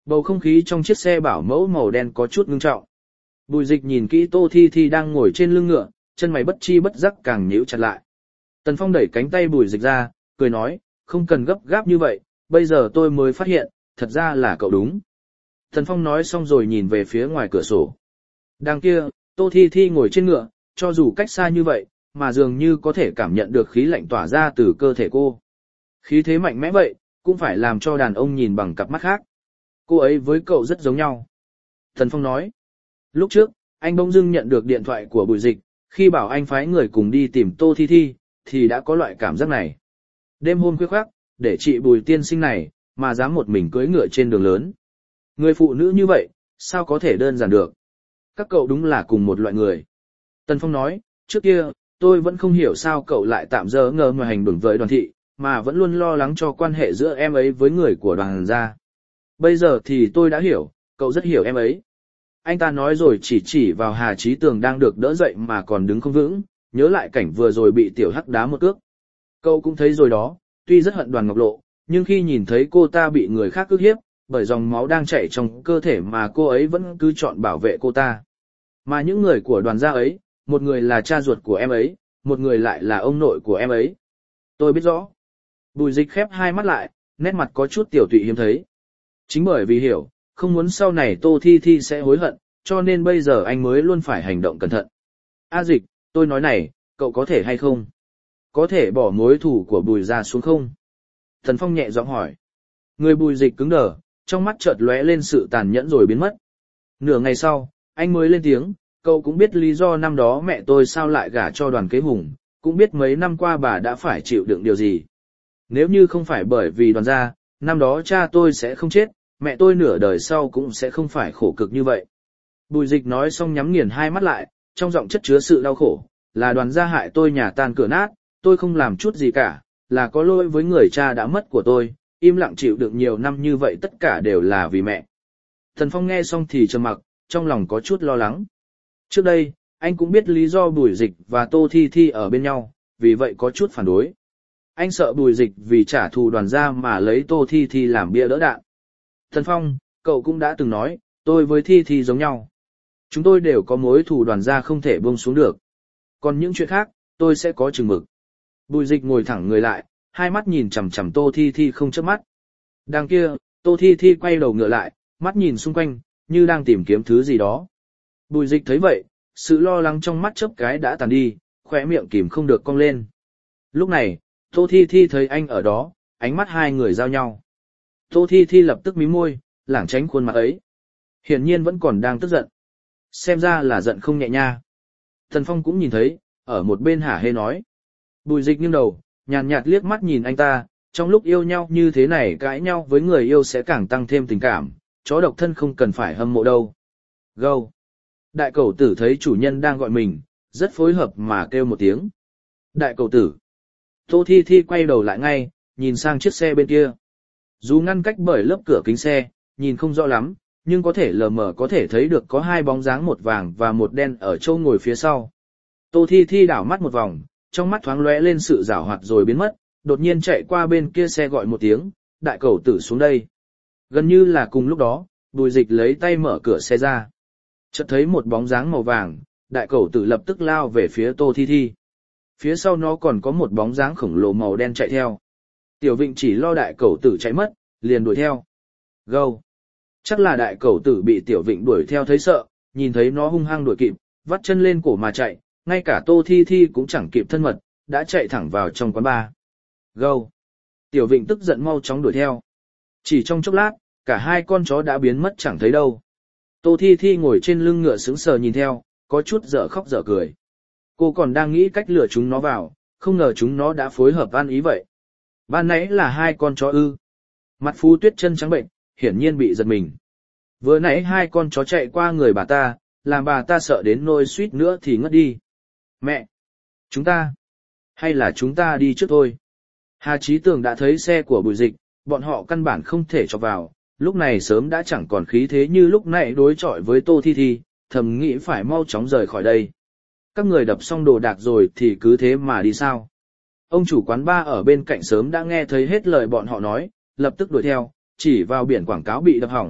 Bầu không khí trong chiếc xe bảo mẫu màu đen có chút ngưng trọng. Bùi Dịch nhìn kỹ Tô Thi Thi đang ngồi trên lưng ngựa, chân mày bất chi bất giác càng nhíu chặt lại. Tần Phong đẩy cánh tay Bùi Dịch ra, cười nói, không cần gấp gáp như vậy, bây giờ tôi mới phát hiện, thật ra là cậu đúng. Tần Phong nói xong rồi nhìn về phía ngoài cửa sổ. Đằng kia, Tô Thi Thi ngồi trên ngựa, cho dù cách xa như vậy, mà dường như có thể cảm nhận được khí lạnh tỏa ra từ cơ thể cô. Khí thế mạnh mẽ vậy, cũng phải làm cho đàn ông nhìn bằng cặp mắt khác. Cô ấy với cậu rất giống nhau. Tần Phong nói. Lúc trước, anh bỗng dưng nhận được điện thoại của Bùi Dịch, khi bảo anh phái người cùng đi tìm Tô Thi Thi, thì đã có loại cảm giác này. Đêm hôm khuya khoác, để chị Bùi tiên sinh này, mà dám một mình cưỡi ngựa trên đường lớn. Người phụ nữ như vậy, sao có thể đơn giản được? Các cậu đúng là cùng một loại người. Tần Phong nói, trước kia, tôi vẫn không hiểu sao cậu lại tạm dơ ngờ ngoài hành động với Đoàn Thị, mà vẫn luôn lo lắng cho quan hệ giữa em ấy với người của Đoàn gia. Bây giờ thì tôi đã hiểu, cậu rất hiểu em ấy. Anh ta nói rồi chỉ chỉ vào Hà Chí Tường đang được đỡ dậy mà còn đứng không vững, nhớ lại cảnh vừa rồi bị Tiểu Hắc đá một cước. Cậu cũng thấy rồi đó, tuy rất hận Đoàn Ngọc Lộ, nhưng khi nhìn thấy cô ta bị người khác ức hiếp, bởi dòng máu đang chảy trong cơ thể mà cô ấy vẫn cứ chọn bảo vệ cô ta. Mà những người của Đoàn gia ấy, một người là cha ruột của em ấy, một người lại là ông nội của em ấy. Tôi biết rõ. Bùi Dịch khép hai mắt lại, nét mặt có chút tiểu tụy hiếm thấy. Chính bởi vì hiểu, không muốn sau này Tô Thi Thi sẽ hối hận, cho nên bây giờ anh mới luôn phải hành động cẩn thận. A Dịch, tôi nói này, cậu có thể hay không? Có thể bỏ mối thù của Bùi gia xuống không? Thần Phong nhẹ giọng hỏi. Người Bùi Dịch cứng đờ, trong mắt chợt lóe lên sự tàn nhẫn rồi biến mất. Nửa ngày sau, anh mới lên tiếng, cậu cũng biết lý do năm đó mẹ tôi sao lại gả cho Đoàn Kế Hùng, cũng biết mấy năm qua bà đã phải chịu đựng điều gì. Nếu như không phải bởi vì Đoàn gia, năm đó cha tôi sẽ không chết, mẹ tôi nửa đời sau cũng sẽ không phải khổ cực như vậy. Bùi Dịch nói xong nhắm nghiền hai mắt lại, trong giọng chất chứa sự đau khổ, là Đoàn gia hại tôi nhà tan cửa nát, tôi không làm chút gì cả, là có lỗi với người cha đã mất của tôi, im lặng chịu đựng nhiều năm như vậy tất cả đều là vì mẹ. Thần Phong nghe xong thì trầm mặc, trong lòng có chút lo lắng. Trước đây, anh cũng biết lý do Bùi Dịch và Tô Thi Thi ở bên nhau, vì vậy có chút phản đối. Anh sợ Bùi Dịch vì trả thù Đoàn gia mà lấy Tô Thi Thi làm bia đỡ đạn. Thần Phong, cậu cũng đã từng nói, tôi với Thi Thi giống nhau. Chúng tôi đều có mối thù Đoàn gia không thể buông xuống được. Còn những chuyện khác, tôi sẽ có chừng mực. Bùi Dịch ngồi thẳng người lại, hai mắt nhìn chằm chằm Tô Thi Thi không chớp mắt. Đằng kia, Tô Thi Thi quay đầu ngựa lại, mắt nhìn xung quanh, như đang tìm kiếm thứ gì đó. Bùi Dịch thấy vậy, sự lo lắng trong mắt chớp cái đã tàn đi, khóe miệng kìm không được cong lên. Lúc này, Tô Thi Thi thấy anh ở đó, ánh mắt hai người giao nhau. Tô Thi Thi lập tức mím môi, lảng tránh khuôn mặt ấy. Hiển nhiên vẫn còn đang tức giận. Xem ra là giận không nhẹ nha. Thần Phong cũng nhìn thấy, ở một bên hả hê nói. Bùi Dịch nghiêng đầu, nhàn nhạt liếc mắt nhìn anh ta, trong lúc yêu nhau như thế này cãi nhau với người yêu sẽ càng tăng thêm tình cảm, chó độc thân không cần phải hâm mộ đâu. Gâu. Đại cẩu tử thấy chủ nhân đang gọi mình, rất phối hợp mà kêu một tiếng. Đại cẩu tử. Tô Thi Thi quay đầu lại ngay, nhìn sang chiếc xe bên kia. Dù ngăn cách bởi lớp cửa kính xe, nhìn không rõ lắm, nhưng có thể lờ mờ có thể thấy được có hai bóng dáng một vàng và một đen ở chỗ ngồi phía sau. Tô Thi Thi đảo mắt một vòng, trong mắt thoáng lóe lên sự giảo hoạt rồi biến mất, đột nhiên chạy qua bên kia xe gọi một tiếng, đại cẩu tử xuống đây. Gần như là cùng lúc đó, Bùi Dịch lấy tay mở cửa xe ra. Chợt thấy một bóng dáng màu vàng, đại cẩu tử lập tức lao về phía Tô Thi Thi. Phía sau nó còn có một bóng dáng khổng lồ màu đen chạy theo. Tiểu Vịnh chỉ lo đại cẩu tử chạy mất, liền đuổi theo. Gâu! Chắc là đại cẩu tử bị Tiểu Vịnh đuổi theo thấy sợ, nhìn thấy nó hung hăng đuổi kịp, vắt chân lên cổ mà chạy, ngay cả Tô Thi Thi cũng chẳng kịp thân mật, đã chạy thẳng vào trong quán bar. Gâu! Tiểu Vịnh tức giận mau chóng đuổi theo. Chỉ trong chốc lát, cả hai con chó đã biến mất chẳng thấy đâu. Tô Thi Thi ngồi trên lưng ngựa sững sờ nhìn theo, có chút dở khóc dở cười. Cô còn đang nghĩ cách lừa chúng nó vào, không ngờ chúng nó đã phối hợp ăn ý vậy. Ban nãy là hai con chó ư. Mặt Phú Tuyết chân trắng bệnh, hiển nhiên bị giật mình. Vừa nãy hai con chó chạy qua người bà ta, làm bà ta sợ đến nỗi suýt nữa thì ngất đi. Mẹ! Chúng ta! Hay là chúng ta đi trước thôi? Hà Chí Tường đã thấy xe của Bùi Dịch, bọn họ căn bản không thể cho vào, lúc này sớm đã chẳng còn khí thế như lúc nãy đối chọi với Tô Thi Thi, thầm nghĩ phải mau chóng rời khỏi đây. Các người đập xong đồ đạc rồi thì cứ thế mà đi sao? Ông chủ quán bar ở bên cạnh sớm đã nghe thấy hết lời bọn họ nói, lập tức đuổi theo, chỉ vào biển quảng cáo bị đập hỏng,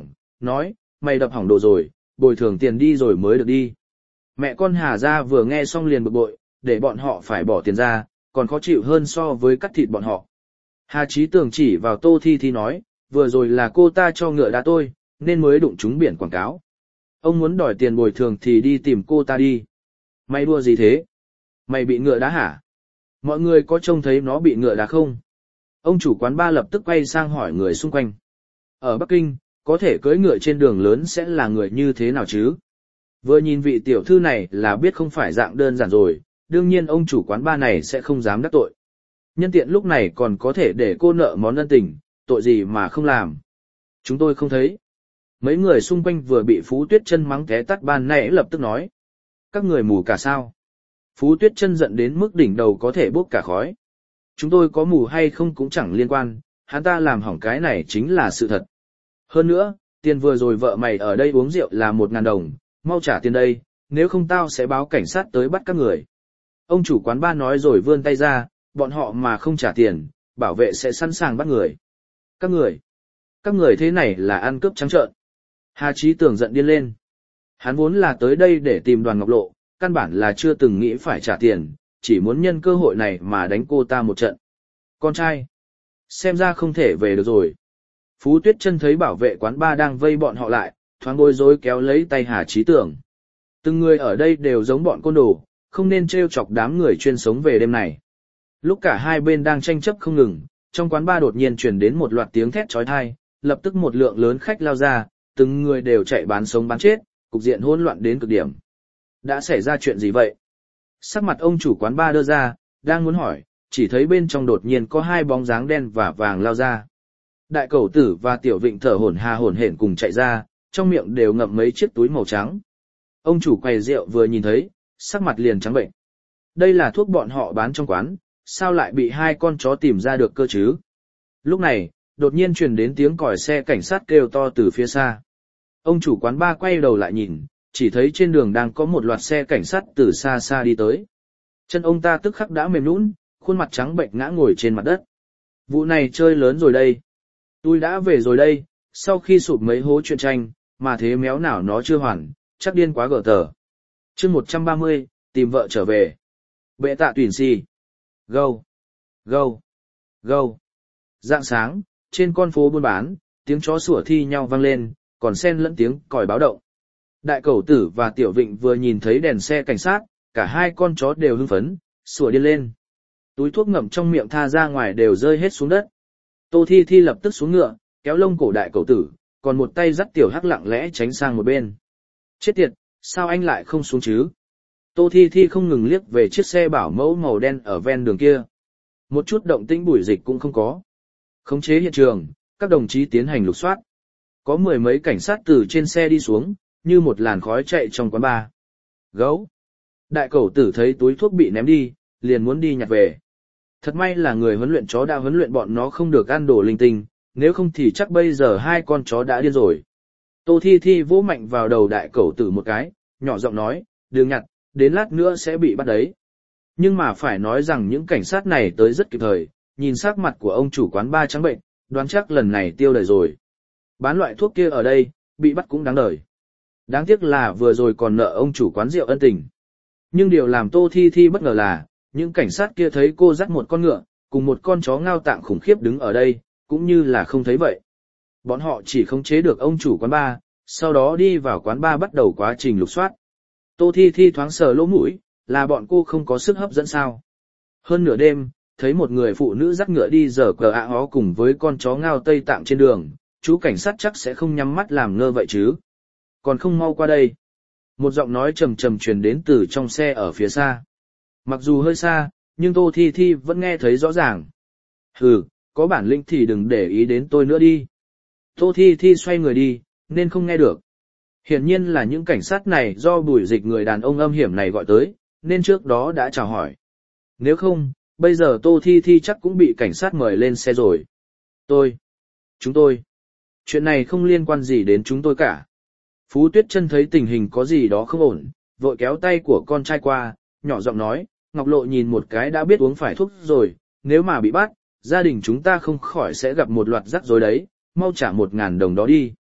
nói, mày đập hỏng đồ rồi, bồi thường tiền đi rồi mới được đi. Mẹ con Hà gia vừa nghe xong liền bực bội, để bọn họ phải bỏ tiền ra, còn khó chịu hơn so với cắt thịt bọn họ. Hà Chí Tường chỉ vào Tô Thi Thi nói, vừa rồi là cô ta cho ngựa đá tôi, nên mới đụng trúng biển quảng cáo. Ông muốn đòi tiền bồi thường thì đi tìm cô ta đi. Mày đua gì thế? Mày bị ngựa đá hả? Mọi người có trông thấy nó bị ngựa đá không? Ông chủ quán ba lập tức quay sang hỏi người xung quanh. Ở Bắc Kinh, có thể cưỡi ngựa trên đường lớn sẽ là người như thế nào chứ? Vừa nhìn vị tiểu thư này là biết không phải dạng đơn giản rồi, đương nhiên ông chủ quán ba này sẽ không dám đắc tội. Nhân tiện lúc này còn có thể để cô nợ món ân tình, tội gì mà không làm. Chúng tôi không thấy. Mấy người xung quanh vừa bị Phú Tuyết Chân mắng té tắt ban nãy lập tức nói. Các người mù cả sao? Phú Tuyết Chân giận đến mức đỉnh đầu có thể bốc cả khói. Chúng tôi có mù hay không cũng chẳng liên quan, hắn ta làm hỏng cái này chính là sự thật. Hơn nữa, tiền vừa rồi vợ mày ở đây uống rượu là một ngàn đồng, mau trả tiền đây, nếu không tao sẽ báo cảnh sát tới bắt các người. Ông chủ quán ba nói rồi vươn tay ra, bọn họ mà không trả tiền, bảo vệ sẽ sẵn sàng bắt người. Các người, các người thế này là ăn cướp trắng trợn. Hà Chí Tường giận điên lên. Hắn vốn là tới đây để tìm Đoàn Ngọc Lộ, căn bản là chưa từng nghĩ phải trả tiền, chỉ muốn nhân cơ hội này mà đánh cô ta một trận. Con trai, xem ra không thể về được rồi. Phú Tuyết Chân thấy bảo vệ quán ba đang vây bọn họ lại, thoáng bối rối kéo lấy tay Hà Chí Tường. Từng người ở đây đều giống bọn côn đồ, không nên trêu chọc đám người chuyên sống về đêm này. Lúc cả hai bên đang tranh chấp không ngừng, trong quán ba đột nhiên truyền đến một loạt tiếng thét chói tai, lập tức một lượng lớn khách lao ra, từng người đều chạy bán sống bán chết, cục diện hỗn loạn đến cực điểm. Đã xảy ra chuyện gì vậy? Sắc mặt ông chủ quán ba đưa ra, đang muốn hỏi, chỉ thấy bên trong đột nhiên có hai bóng dáng đen và vàng lao ra. Đại Cẩu Tử và Tiểu Vịnh thở hổn hà hổn hển cùng chạy ra, trong miệng đều ngậm mấy chiếc túi màu trắng. Ông chủ quầy rượu vừa nhìn thấy, sắc mặt liền trắng bệnh. Đây là thuốc bọn họ bán trong quán, sao lại bị hai con chó tìm ra được cơ chứ? Lúc này, đột nhiên truyền đến tiếng còi xe cảnh sát kêu to từ phía xa. Ông chủ quán ba quay đầu lại nhìn, chỉ thấy trên đường đang có một loạt xe cảnh sát từ xa xa đi tới. Chân ông ta tức khắc đã mềm nhũn, khuôn mặt trắng bệnh ngã ngồi trên mặt đất. Vụ này chơi lớn rồi đây. Tôi đã về rồi đây, sau khi sụp mấy hố chuyện tranh, mà thế méo nào nó chưa hoàn, chắc điên quá gở tờ. Chương một trăm ba mươi, tìm vợ trở về. Bệ tạ tuyển si. Gâu. Gâu. Gâu. Rạng sáng, trên con phố buôn bán, tiếng chó sủa thi nhau vang lên, còn xen lẫn tiếng còi báo động. Đại Cẩu Tử và Tiểu Vịnh vừa nhìn thấy đèn xe cảnh sát, cả hai con chó đều hưng phấn, sủa điên lên. Túi thuốc ngậm trong miệng tha ra ngoài đều rơi hết xuống đất. Tô Thi Thi lập tức xuống ngựa, kéo lông cổ Đại Cẩu Tử, còn một tay dắt Tiểu Hắc lặng lẽ tránh sang một bên. Chết tiệt, sao anh lại không xuống chứ? Tô Thi Thi không ngừng liếc về chiếc xe bảo mẫu màu đen ở ven đường kia. Một chút động tĩnh bủi dịch cũng không có. Khống chế hiện trường, các đồng chí tiến hành lục soát. Có mười mấy cảnh sát từ trên xe đi xuống, như một làn khói chạy trong quán bar. Gấu. Đại Cẩu Tử thấy túi thuốc bị ném đi, liền muốn đi nhặt về. Thật may là người huấn luyện chó đã huấn luyện bọn nó không được ăn đồ linh tinh, nếu không thì chắc bây giờ hai con chó đã điên rồi. Tô Thi Thi vỗ mạnh vào đầu Đại Cẩu Tử một cái, nhỏ giọng nói, đừng nhặt, đến lát nữa sẽ bị bắt đấy. Nhưng mà phải nói rằng những cảnh sát này tới rất kịp thời, nhìn sắc mặt của ông chủ quán ba trắng bệnh, đoán chắc lần này tiêu đời rồi. Bán loại thuốc kia ở đây, bị bắt cũng đáng đời. Đáng tiếc là vừa rồi còn nợ ông chủ quán rượu ân tình. Nhưng điều làm Tô Thi Thi bất ngờ là, những cảnh sát kia thấy cô dắt một con ngựa, cùng một con chó ngao tạng khủng khiếp đứng ở đây, cũng như là không thấy vậy. Bọn họ chỉ khống chế được ông chủ quán bar, sau đó đi vào quán bar bắt đầu quá trình lục soát. Tô Thi Thi thoáng sờ lỗ mũi, là bọn cô không có sức hấp dẫn sao. Hơn nửa đêm, thấy một người phụ nữ dắt ngựa đi giờ cờ ạ hó cùng với con chó ngao Tây Tạng trên đường, chú cảnh sát chắc sẽ không nhắm mắt làm ngơ vậy chứ. Còn không mau qua đây. Một giọng nói trầm trầm truyền đến từ trong xe ở phía xa. Mặc dù hơi xa, nhưng Tô Thi Thi vẫn nghe thấy rõ ràng. Hừ, có bản lĩnh thì đừng để ý đến tôi nữa đi. Tô Thi Thi xoay người đi, nên không nghe được. Hiển nhiên là những cảnh sát này do Bùi Dịch người đàn ông âm hiểm này gọi tới, nên trước đó đã chào hỏi. Nếu không, bây giờ Tô Thi Thi chắc cũng bị cảnh sát mời lên xe rồi. Tôi, chúng tôi, chuyện này không liên quan gì đến chúng tôi cả. Phú Tuyết Chân thấy tình hình có gì đó không ổn, vội kéo tay của con trai qua, nhỏ giọng nói, Ngọc Lộ nhìn một cái đã biết uống phải thuốc rồi, nếu mà bị bắt, gia đình chúng ta không khỏi sẽ gặp một loạt rắc rối đấy, mau trả một ngàn đồng đó đi.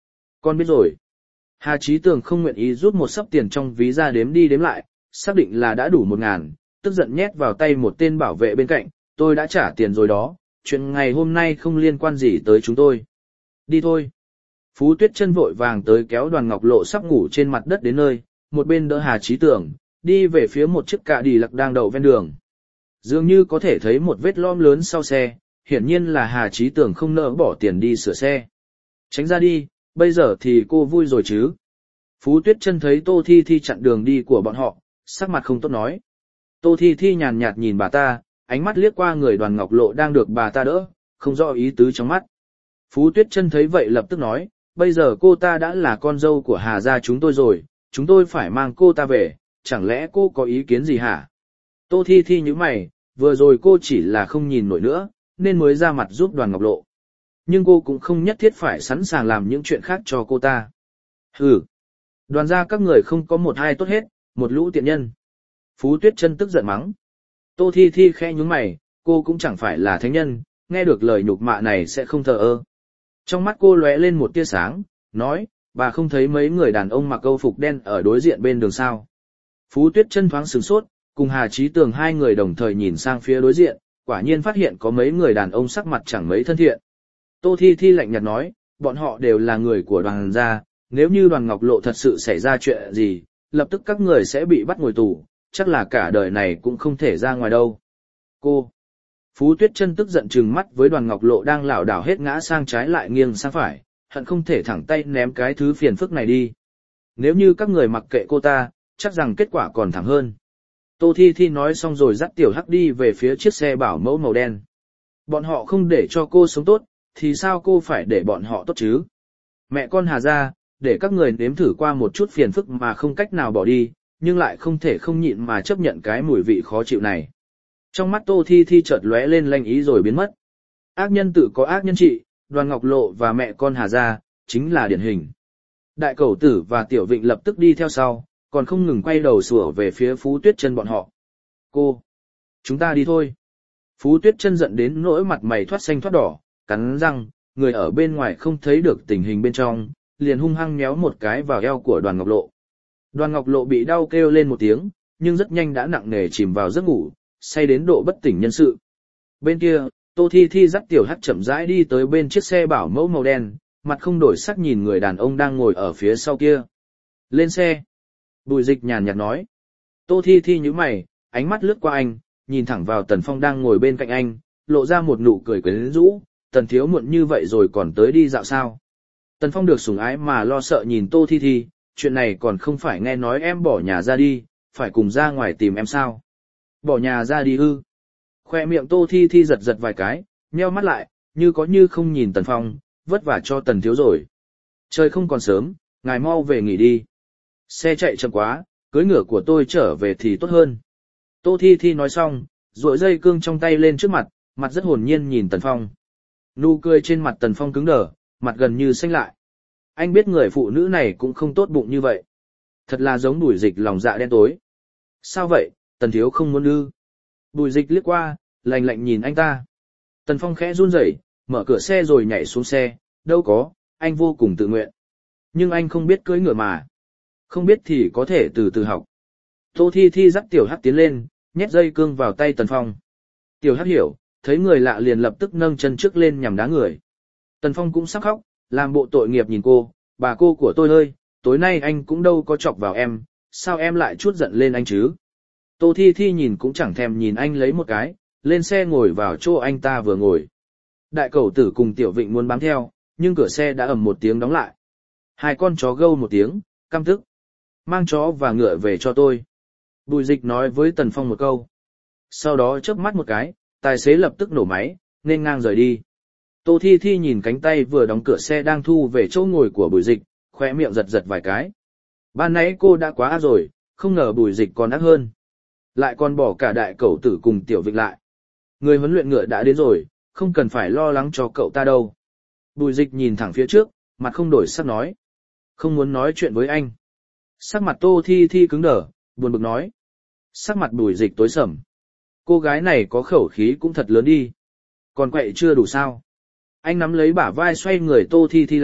con biết rồi. Hà Chí Tường không nguyện ý rút một sấp tiền trong ví ra đếm đi đếm lại, xác định là đã đủ một ngàn, tức giận nhét vào tay một tên bảo vệ bên cạnh, tôi đã trả tiền rồi đó, chuyện ngày hôm nay không liên quan gì tới chúng tôi. Đi thôi. Phú Tuyết Chân vội vàng tới kéo Đoàn Ngọc Lộ sắp ngủ trên mặt đất đến nơi, một bên đỡ Hà Chí Tường, đi về phía một chiếc cạ đi lặc đang đậu ven đường. Dường như có thể thấy một vết lõm lớn sau xe, hiển nhiên là Hà Chí Tường không nỡ bỏ tiền đi sửa xe. Tránh ra đi, bây giờ thì cô vui rồi chứ. Phú Tuyết Chân thấy Tô Thi Thi chặn đường đi của bọn họ, sắc mặt không tốt nói. Tô Thi Thi nhàn nhạt nhìn bà ta, ánh mắt liếc qua người Đoàn Ngọc Lộ đang được bà ta đỡ, không rõ ý tứ trong mắt. Phú Tuyết Chân thấy vậy lập tức nói, bây giờ cô ta đã là con dâu của Hà gia chúng tôi rồi, chúng tôi phải mang cô ta về, chẳng lẽ cô có ý kiến gì hả? Tô Thi Thi nhíu mày, vừa rồi cô chỉ là không nhìn nổi nữa, nên mới ra mặt giúp Đoàn Ngọc Lộ. Nhưng cô cũng không nhất thiết phải sẵn sàng làm những chuyện khác cho cô ta. Hừ, Đoàn gia các người không có một hai tốt hết, một lũ tiện nhân. Phú Tuyết Chân tức giận mắng. Tô Thi Thi khẽ nhướng mày, cô cũng chẳng phải là thánh nhân, nghe được lời nhục mạ này sẽ không thờ ơ. Trong mắt cô lóe lên một tia sáng, nói, bà không thấy mấy người đàn ông mặc câu phục đen ở đối diện bên đường sao. Phú Tuyết Chân thoáng sửng sốt, cùng Hà Chí Tường hai người đồng thời nhìn sang phía đối diện, quả nhiên phát hiện có mấy người đàn ông sắc mặt chẳng mấy thân thiện. Tô Thi Thi lạnh nhạt nói, bọn họ đều là người của Đoàn gia, nếu như Đoàn Ngọc Lộ thật sự xảy ra chuyện gì, lập tức các người sẽ bị bắt ngồi tù, chắc là cả đời này cũng không thể ra ngoài đâu. Cô! Phú Tuyết Chân tức giận trừng mắt với Đoàn Ngọc Lộ đang lảo đảo hết ngã sang trái lại nghiêng sang phải, hận không thể thẳng tay ném cái thứ phiền phức này đi. Nếu như các người mặc kệ cô ta, chắc rằng kết quả còn thảm hơn. Tô Thi Thi nói xong rồi dắt Tiểu Hắc đi về phía chiếc xe bảo mẫu màu đen. Bọn họ không để cho cô sống tốt, thì sao cô phải để bọn họ tốt chứ? Mẹ con Hà gia, để các người nếm thử qua một chút phiền phức mà không cách nào bỏ đi, nhưng lại không thể không nhịn mà chấp nhận cái mùi vị khó chịu này. Trong mắt Tô Thi Thi chợt lóe lên lanh ý rồi biến mất. Ác nhân tự có ác nhân trị, Đoàn Ngọc Lộ và mẹ con Hà gia, chính là điển hình. Đại Cẩu Tử và Tiểu Vịnh lập tức đi theo sau, còn không ngừng quay đầu sủa về phía Phú Tuyết Chân bọn họ. Cô! Chúng ta đi thôi. Phú Tuyết Chân giận đến nỗi mặt mày thoát xanh thoát đỏ, cắn răng, người ở bên ngoài không thấy được tình hình bên trong, liền hung hăng méo một cái vào eo của Đoàn Ngọc Lộ. Đoàn Ngọc Lộ bị đau kêu lên một tiếng, nhưng rất nhanh đã nặng nề chìm vào giấc ngủ, say đến độ bất tỉnh nhân sự. Bên kia, Tô Thi Thi dắt Tiểu Hắc chậm rãi đi tới bên chiếc xe bảo mẫu màu đen, mặt không đổi sắc nhìn người đàn ông đang ngồi ở phía sau kia. Lên xe. Bùi Dịch nhàn nhạt nói. Tô Thi Thi nhíu mày, ánh mắt lướt qua anh, nhìn thẳng vào Tần Phong đang ngồi bên cạnh anh, lộ ra một nụ cười quyến rũ. Tần thiếu muộn như vậy rồi còn tới đi dạo sao? Tần Phong được sủng ái mà lo sợ nhìn Tô Thi Thi, chuyện này còn không phải nghe nói em bỏ nhà ra đi, phải cùng ra ngoài tìm em sao? Bỏ nhà ra đi ư? Khoe miệng Tô Thi Thi giật giật vài cái, nheo mắt lại, như có như không nhìn Tần Phong, vất vả cho Tần thiếu rồi. Trời không còn sớm, ngài mau về nghỉ đi. Xe chạy chậm quá, cưỡi ngựa của tôi trở về thì tốt hơn. Tô Thi Thi nói xong, duỗi dây cương trong tay lên trước mặt, mặt rất hồn nhiên nhìn Tần Phong. Nụ cười trên mặt Tần Phong cứng đờ, mặt gần như xanh lại. Anh biết người phụ nữ này cũng không tốt bụng như vậy. Thật là giống Bùi Dịch lòng dạ đen tối. Sao vậy, Tần thiếu không muốn ư? Bùi Dịch liếc qua, lạnh lạnh nhìn anh ta. Tần Phong khẽ run rẩy, mở cửa xe rồi nhảy xuống xe. Đâu có, anh vô cùng tự nguyện. Nhưng anh không biết cưỡi ngựa mà. Không biết thì có thể từ từ học. Tô Thi Thi dắt Tiểu Hắc tiến lên, nhét dây cương vào tay Tần Phong. Tiểu Hắc hiểu, thấy người lạ liền lập tức nâng chân trước lên nhằm đá người. Tần Phong cũng sắp khóc, làm bộ tội nghiệp nhìn cô, bà cô của tôi ơi, tối nay anh cũng đâu có chọc vào em, sao em lại chút giận lên anh chứ? Tô Thi Thi nhìn cũng chẳng thèm nhìn anh lấy một cái, lên xe ngồi vào chỗ anh ta vừa ngồi. Đại Cẩu Tử cùng Tiểu Vịnh muốn bám theo, nhưng cửa xe đã ầm một tiếng đóng lại. Hai con chó gâu một tiếng, căm tức. Mang chó và ngựa về cho tôi. Bùi Dịch nói với Tần Phong một câu. Sau đó chớp mắt một cái, tài xế lập tức nổ máy, nên ngang rời đi. Tô Thi Thi nhìn cánh tay vừa đóng cửa xe đang thu về chỗ ngồi của Bùi Dịch, khóe miệng giật giật vài cái. Ban nãy cô đã quá ác rồi, không ngờ Bùi Dịch còn ác hơn. Lại còn bỏ cả Đại Cẩu Tử cùng Tiểu Vịnh lại. Người huấn luyện ngựa đã đến rồi, không cần phải lo lắng cho cậu ta đâu. Bùi Dịch nhìn thẳng phía trước, mặt không đổi sắc nói. Không muốn nói chuyện với anh. Sắc mặt Tô Thi Thi cứng đờ, buồn bực nói. Sắc mặt Bùi Dịch tối sầm. Cô gái này có khẩu khí cũng thật lớn đi. Còn quậy chưa đủ sao. Anh nắm lấy bả vai xoay người Tô Thi Thi lại,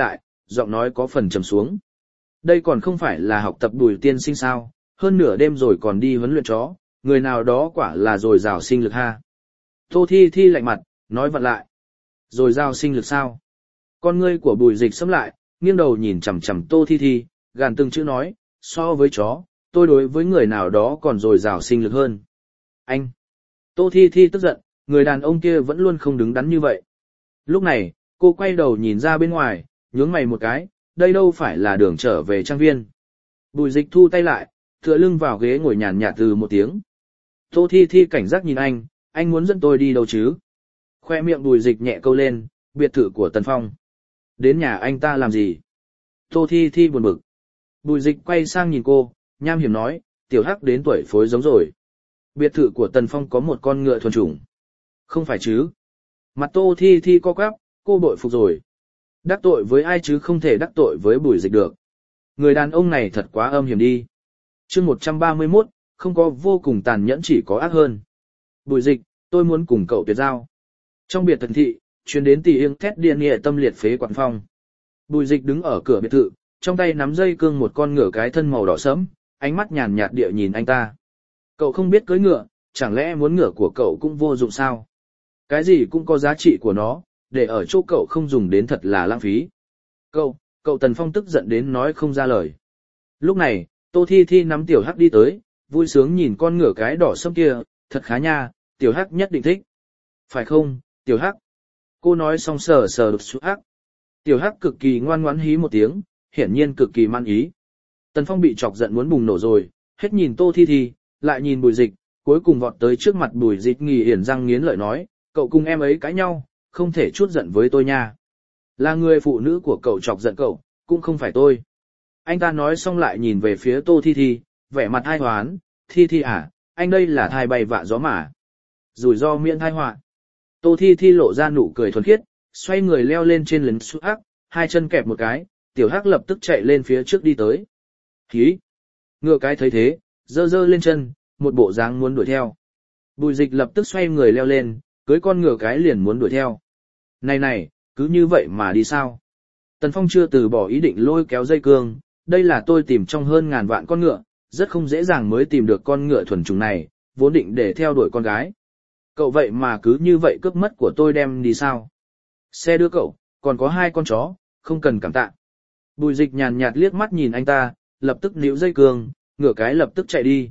giọng nói có phần trầm xuống. Đây còn không phải là học tập Bùi tiên sinh sao, hơn nửa đêm rồi còn đi huấn luyện chó, người nào đó quả là dồi dào sinh lực ha. Tô Thi Thi lạnh mặt, nói vặn lại. Dồi dào sinh lực sao? Con ngươi của Bùi Dịch sẫm lại, nghiêng đầu nhìn chằm chằm Tô Thi Thi, gàn từng chữ nói, so với chó, tôi đối với người nào đó còn dồi dào sinh lực hơn. Anh! Tô Thi Thi tức giận, người đàn ông kia vẫn luôn không đứng đắn như vậy. Lúc này, cô quay đầu nhìn ra bên ngoài, nhướng mày một cái, đây đâu phải là đường trở về trang viên. Bùi Dịch thu tay lại, tựa lưng vào ghế ngồi nhàn nhạt từ một tiếng. Tô Thi Thi cảnh giác nhìn anh, anh muốn dẫn tôi đi đâu chứ? Khoe miệng Bùi Dịch nhẹ câu lên, biệt thự của Tần Phong. Đến nhà anh ta làm gì? Tô Thi Thi buồn bực. Bùi Dịch quay sang nhìn cô, nham hiểm nói, tiểu hắc đến tuổi phối giống rồi. Biệt thự của Tần Phong có một con ngựa thuần chủng. Không phải chứ? Mặt Tô Thi Thi co quắp, cô bội phục rồi. Đắc tội với ai chứ không thể đắc tội với Bùi Dịch được. Người đàn ông này thật quá âm hiểm đi. Chương một trăm ba mươi mốt, không có vô cùng tàn nhẫn chỉ có ác hơn. Bùi Dịch, tôi muốn cùng cậu tuyệt giao. Trong biệt thự thị, truyền đến tỉ yếng thét điên nghệ tâm liệt phế quảng phong. Bùi Dịch đứng ở cửa biệt thự, trong tay nắm dây cương một con ngựa cái thân màu đỏ sẫm, ánh mắt nhàn nhạt địa nhìn anh ta. Cậu không biết cưỡi ngựa, chẳng lẽ muốn ngựa của cậu cũng vô dụng sao? Cái gì cũng có giá trị của nó, để ở chỗ cậu không dùng đến thật là lãng phí. Cậu, cậu Tần Phong tức giận đến nói không ra lời. Lúc này, Tô Thi Thi nắm tiểu hắc đi tới, vui sướng nhìn con ngựa cái đỏ sẫm kia, thật khá nha, tiểu hắc nhất định thích. Phải không, tiểu hắc? Cô nói xong sờ sờ đục xuống hắc. Tiểu hắc cực kỳ ngoan ngoãn hí một tiếng, hiển nhiên cực kỳ man ý. Tần Phong bị chọc giận muốn bùng nổ rồi, hết nhìn Tô Thi Thi, lại nhìn Bùi Dịch, cuối cùng vọt tới trước mặt Bùi Dịch nghỉ hiển răng nghiến lợi nói, cậu cùng em ấy cãi nhau, không thể chút giận với tôi nha. Là người phụ nữ của cậu chọc giận cậu, cũng không phải tôi. Anh ta nói xong lại nhìn về phía Tô Thi Thi, vẻ mặt ai hoán, Thi Thi à, anh đây là thai bay vạ gió mà. Rủi ro miễn thai họa. Tô Thi Thi lộ ra nụ cười thuần khiết, xoay người leo lên trên lấn xuống hắc, hai chân kẹp một cái, tiểu hắc lập tức chạy lên phía trước đi tới. Hí! Ngựa cái thấy thế, dơ dơ lên chân, một bộ dáng muốn đuổi theo. Bùi Dịch lập tức xoay người leo lên, cưới con ngựa cái liền muốn đuổi theo. Này này, cứ như vậy mà đi sao? Tần Phong chưa từ bỏ ý định lôi kéo dây cương, đây là tôi tìm trong hơn ngàn vạn con ngựa, rất không dễ dàng mới tìm được con ngựa thuần chủng này, vốn định để theo đuổi con gái. Cậu vậy mà cứ như vậy cướp mất của tôi đem đi sao? Xe đưa cậu, còn có hai con chó, không cần cảm tạ. Bùi Dịch nhàn nhạt liếc mắt nhìn anh ta, lập tức níu dây cương, ngựa cái lập tức chạy đi.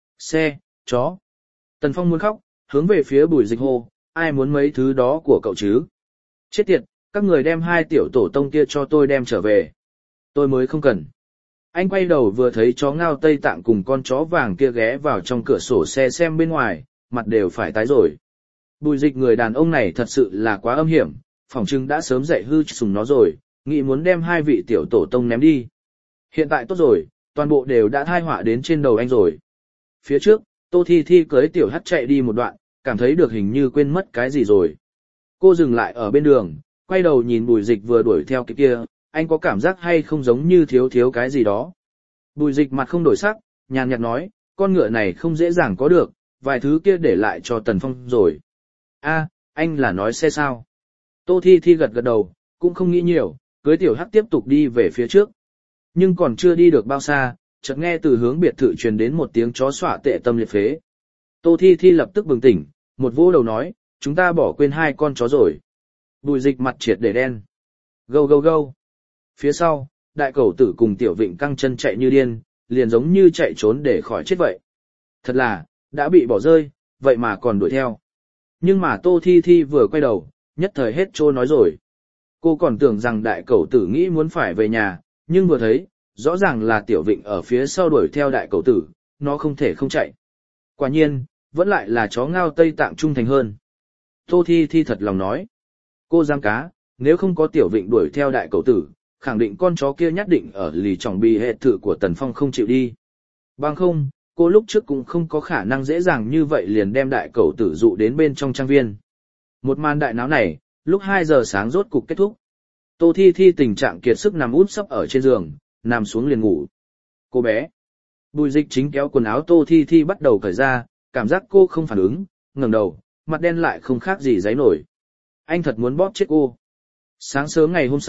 Xe, chó. Tần Phong muốn khóc, hướng về phía Bùi Dịch hô, ai muốn mấy thứ đó của cậu chứ? Chết tiệt, các người đem hai tiểu tổ tông kia cho tôi đem trở về. Tôi mới không cần. Anh quay đầu vừa thấy chó ngao Tây Tạng cùng con chó vàng kia ghé vào trong cửa sổ xe xem bên ngoài, mặt đều phải tái rồi. Bùi Dịch người đàn ông này thật sự là quá âm hiểm, phỏng chừng đã sớm dạy hư sùng nó rồi, nghĩ muốn đem hai vị tiểu tổ tông ném đi. Hiện tại tốt rồi, toàn bộ đều đã thai họa đến trên đầu anh rồi. Phía trước, Tô Thi Thi cưới tiểu hắt chạy đi một đoạn, cảm thấy được hình như quên mất cái gì rồi. Cô dừng lại ở bên đường, quay đầu nhìn Bùi Dịch vừa đuổi theo cái kia, anh có cảm giác hay không giống như thiếu thiếu cái gì đó. Bùi Dịch mặt không đổi sắc, nhàn nhạt nói, con ngựa này không dễ dàng có được, vài thứ kia để lại cho Tần Phong rồi. A, anh là nói xe sao? Tô Thi Thi gật gật đầu, cũng không nghĩ nhiều, cưới tiểu hắc tiếp tục đi về phía trước. Nhưng còn chưa đi được bao xa, chợt nghe từ hướng biệt thự truyền đến một tiếng chó xỏa tệ tâm liệt phế. Tô Thi Thi lập tức bừng tỉnh, một vỗ đầu nói, chúng ta bỏ quên hai con chó rồi. Bùi Dịch mặt triệt để đen. Gâu gâu gâu. Phía sau, đại cẩu tử cùng tiểu vịnh căng chân chạy như điên, liền giống như chạy trốn để khỏi chết vậy. Thật là, đã bị bỏ rơi, vậy mà còn đuổi theo. Nhưng mà Tô Thi Thi vừa quay đầu, nhất thời hết trô nói rồi. Cô còn tưởng rằng đại cẩu tử nghĩ muốn phải về nhà, nhưng vừa thấy, rõ ràng là tiểu vịnh ở phía sau đuổi theo đại cẩu tử, nó không thể không chạy. Quả nhiên, vẫn lại là chó ngao Tây Tạng trung thành hơn. Tô Thi Thi thật lòng nói. Cô giam cá, nếu không có tiểu vịnh đuổi theo đại cẩu tử, khẳng định con chó kia nhất định ở lì trọng bì hệ thự của Tần Phong không chịu đi. Bằng không, cô lúc trước cũng không có khả năng dễ dàng như vậy liền đem đại cẩu tử dụ đến bên trong trang viên. Một màn đại náo này, lúc hai giờ sáng rốt cục kết thúc. Tô Thi Thi tình trạng kiệt sức nằm úp sấp ở trên giường, nằm xuống liền ngủ. Cô bé. Bùi Dịch chính kéo quần áo Tô Thi Thi bắt đầu cởi ra, cảm giác cô không phản ứng, ngẩng đầu, mặt đen lại không khác gì giấy nổi. Anh thật muốn bóp chết cô. Sáng sớm ngày hôm sau,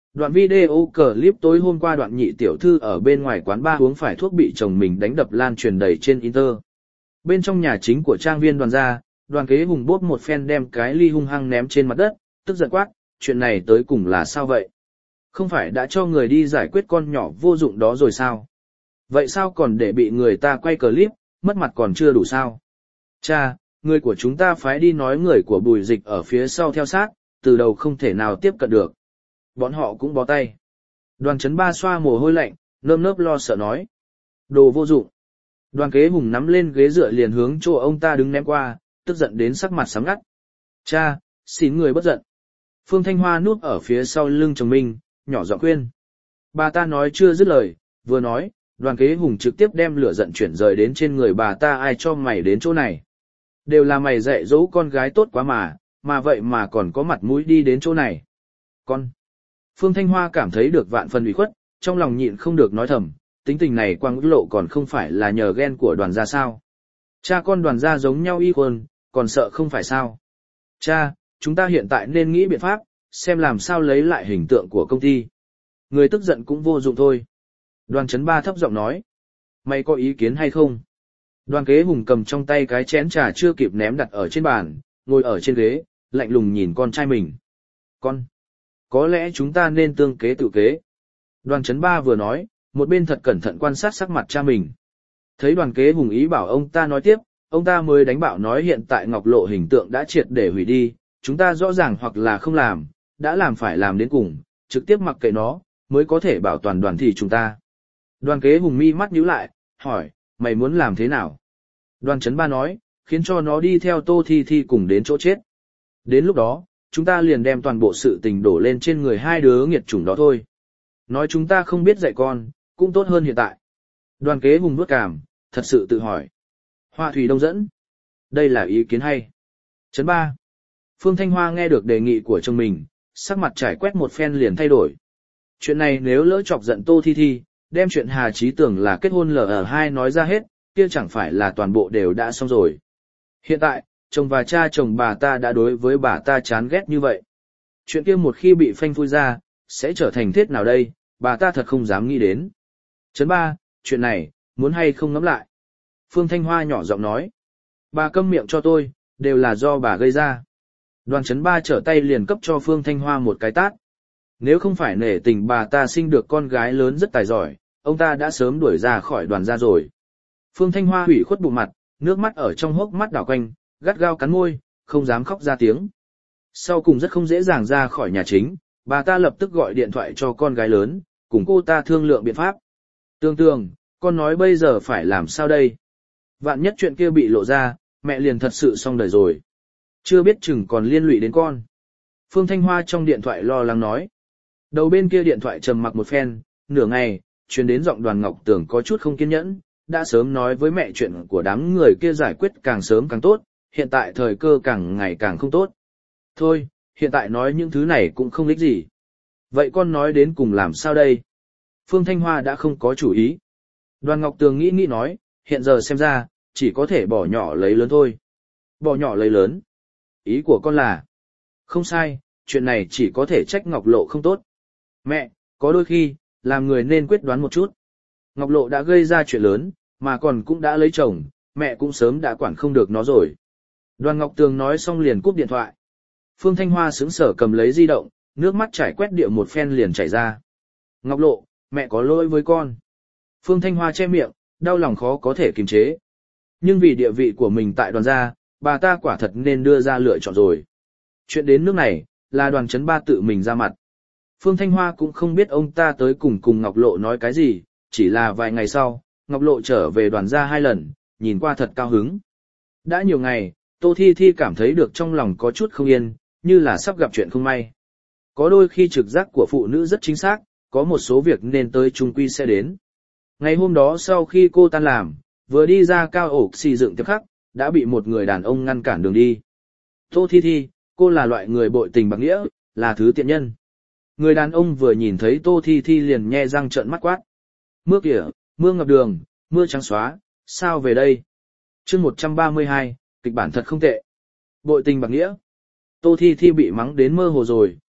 Đoạn video clip tối hôm qua Đoạn nhị tiểu thư ở bên ngoài quán bar uống phải thuốc bị chồng mình đánh đập lan truyền đầy trên Inter. Bên trong nhà chính của trang viên Đoàn gia, Đoàn Kế Hùng bóp một phen đem cái ly hung hăng ném trên mặt đất, tức giận quát, chuyện này tới cùng là sao vậy? Không phải đã cho người đi giải quyết con nhỏ vô dụng đó rồi sao? Vậy sao còn để bị người ta quay clip, mất mặt còn chưa đủ sao? Cha, người của chúng ta phái đi nói người của Bùi Dịch ở phía sau theo sát, từ đầu không thể nào tiếp cận được. Bọn họ cũng bó tay. Đoàn Chấn Ba xoa mồ hôi lạnh, nơm nớp lo sợ nói. Đồ vô dụng. Đoàn Kế Hùng nắm lên ghế dựa liền hướng chỗ ông ta đứng ném qua, tức giận đến sắc mặt sám ngắt. Cha, xin người bất giận. Phương Thanh Hoa núp ở phía sau lưng chồng mình, nhỏ giọng khuyên. Bà ta nói chưa dứt lời, vừa nói, Đoàn Kế Hùng trực tiếp đem lửa giận chuyển rời đến trên người bà ta. Ai cho mày đến chỗ này? Đều là mày dạy dỗ con gái tốt quá mà, mà vậy mà còn có mặt mũi đi đến chỗ này. Con. Phương Thanh Hoa cảm thấy được vạn phần ủy khuất, trong lòng nhịn không được nói thầm, tính tình này Quang Ngữ Lộ còn không phải là nhờ ghen của Đoàn gia sao? Cha con Đoàn gia giống nhau y khuôn, còn sợ không phải sao? Cha, chúng ta hiện tại nên nghĩ biện pháp, xem làm sao lấy lại hình tượng của công ty. Người tức giận cũng vô dụng thôi. Đoàn Chấn Ba thấp giọng nói. Mày có ý kiến hay không? Đoàn Kế Hùng cầm trong tay cái chén trà chưa kịp ném đặt ở trên bàn, ngồi ở trên ghế, lạnh lùng nhìn con trai mình. Con, có lẽ chúng ta nên tương kế tự kế. Đoàn Chấn Ba vừa nói, một bên thật cẩn thận quan sát sắc mặt cha mình. Thấy Đoàn Kế Hùng ý bảo ông ta nói tiếp, ông ta mới đánh bảo nói hiện tại Ngọc Lộ hình tượng đã triệt để hủy đi, chúng ta rõ ràng hoặc là không làm, đã làm phải làm đến cùng, trực tiếp mặc kệ nó, mới có thể bảo toàn đoàn thị chúng ta. Đoàn Kế Hùng mi mắt nhíu lại, hỏi, mày muốn làm thế nào? Đoàn Chấn Ba nói, khiến cho nó đi theo Tô Thi Thi cùng đến chỗ chết. Đến lúc đó, chúng ta liền đem toàn bộ sự tình đổ lên trên người hai đứa nghiệt chủng đó thôi. Nói chúng ta không biết dạy con, cũng tốt hơn hiện tại. Đoàn Kế Hùng nuốt cằm, thật sự tự hỏi. Hoa Thủy Đông dẫn. Đây là ý kiến hay. Chấn Ba. Phương Thanh Hoa nghe được đề nghị của chồng mình, sắc mặt trải quét một phen liền thay đổi. Chuyện này nếu lỡ chọc giận Tô Thi Thi, đem chuyện Hà Chí Tưởng là kết hôn lờ ở hai nói ra hết, kia chẳng phải là toàn bộ đều đã xong rồi. Hiện tại, chồng và cha chồng bà ta đã đối với bà ta chán ghét như vậy. Chuyện kia một khi bị phanh phui ra, sẽ trở thành thế nào đây, bà ta thật không dám nghĩ đến. Chấn Ba, chuyện này, muốn hay không ngẫm lại. Phương Thanh Hoa nhỏ giọng nói. Bà câm miệng cho tôi, đều là do bà gây ra. Đoàn Chấn Ba trở tay liền cấp cho Phương Thanh Hoa một cái tát. Nếu không phải nể tình bà ta sinh được con gái lớn rất tài giỏi, ông ta đã sớm đuổi ra khỏi Đoàn gia rồi. Phương Thanh Hoa hủy khuất bụng mặt, nước mắt ở trong hốc mắt đảo quanh, gắt gao cắn môi, không dám khóc ra tiếng. Sau cùng rất không dễ dàng ra khỏi nhà chính, bà ta lập tức gọi điện thoại cho con gái lớn, cùng cô ta thương lượng biện pháp. Tương Tương, con nói bây giờ phải làm sao đây? Vạn nhất chuyện kia bị lộ ra, mẹ liền thật sự xong đời rồi. Chưa biết chừng còn liên lụy đến con. Phương Thanh Hoa trong điện thoại lo lắng nói. Đầu bên kia điện thoại trầm mặc một phen, nửa ngày, truyền đến giọng Đoàn Ngọc Tưởng có chút không kiên nhẫn, đã sớm nói với mẹ chuyện của đám người kia giải quyết càng sớm càng tốt, hiện tại thời cơ càng ngày càng không tốt. Thôi, hiện tại nói những thứ này cũng không ích gì. Vậy con nói đến cùng làm sao đây? Phương Thanh Hoa đã không có chủ ý. Đoàn Ngọc Tường nghĩ nghĩ nói, hiện giờ xem ra, chỉ có thể bỏ nhỏ lấy lớn thôi. Bỏ nhỏ lấy lớn. Ý của con là, không sai, chuyện này chỉ có thể trách Ngọc Lộ không tốt. Mẹ, có đôi khi, làm người nên quyết đoán một chút. Ngọc Lộ đã gây ra chuyện lớn, mà còn cũng đã lấy chồng, mẹ cũng sớm đã quản không được nó rồi. Đoàn Ngọc Tường nói xong liền cúp điện thoại. Phương Thanh Hoa sững sờ cầm lấy di động, nước mắt chảy quét địa một phen liền chảy ra. Ngọc Lộ, mẹ có lỗi với con. Phương Thanh Hoa che miệng, đau lòng khó có thể kiềm chế. Nhưng vì địa vị của mình tại Đoàn gia, bà ta quả thật nên đưa ra lựa chọn rồi. Chuyện đến nước này, là Đoàn Chấn Ba tự mình ra mặt. Phương Thanh Hoa cũng không biết ông ta tới cùng cùng Ngọc Lộ nói cái gì, chỉ là vài ngày sau, Ngọc Lộ trở về Đoàn gia hai lần, nhìn qua thật cao hứng. Đã nhiều ngày, Tô Thi Thi cảm thấy được trong lòng có chút không yên, như là sắp gặp chuyện không may. Có đôi khi trực giác của phụ nữ rất chính xác, có một số việc nên tới chung quy sẽ đến. Ngày hôm đó sau khi cô tan làm, vừa đi ra cao ổ xì dựng tiếp khắc, đã bị một người đàn ông ngăn cản đường đi. Tô Thi Thi, cô là loại người bội tình bạc nghĩa, là thứ tiện nhân. Người đàn ông vừa nhìn thấy Tô Thi Thi liền nhe răng trợn mắt quát. Mưa kìa, mưa ngập đường, mưa trắng xóa, sao về đây? Chương một trăm ba mươi hai, kịch bản thật không tệ. Bội tình bạc nghĩa. Tô Thi Thi bị mắng đến mơ hồ rồi,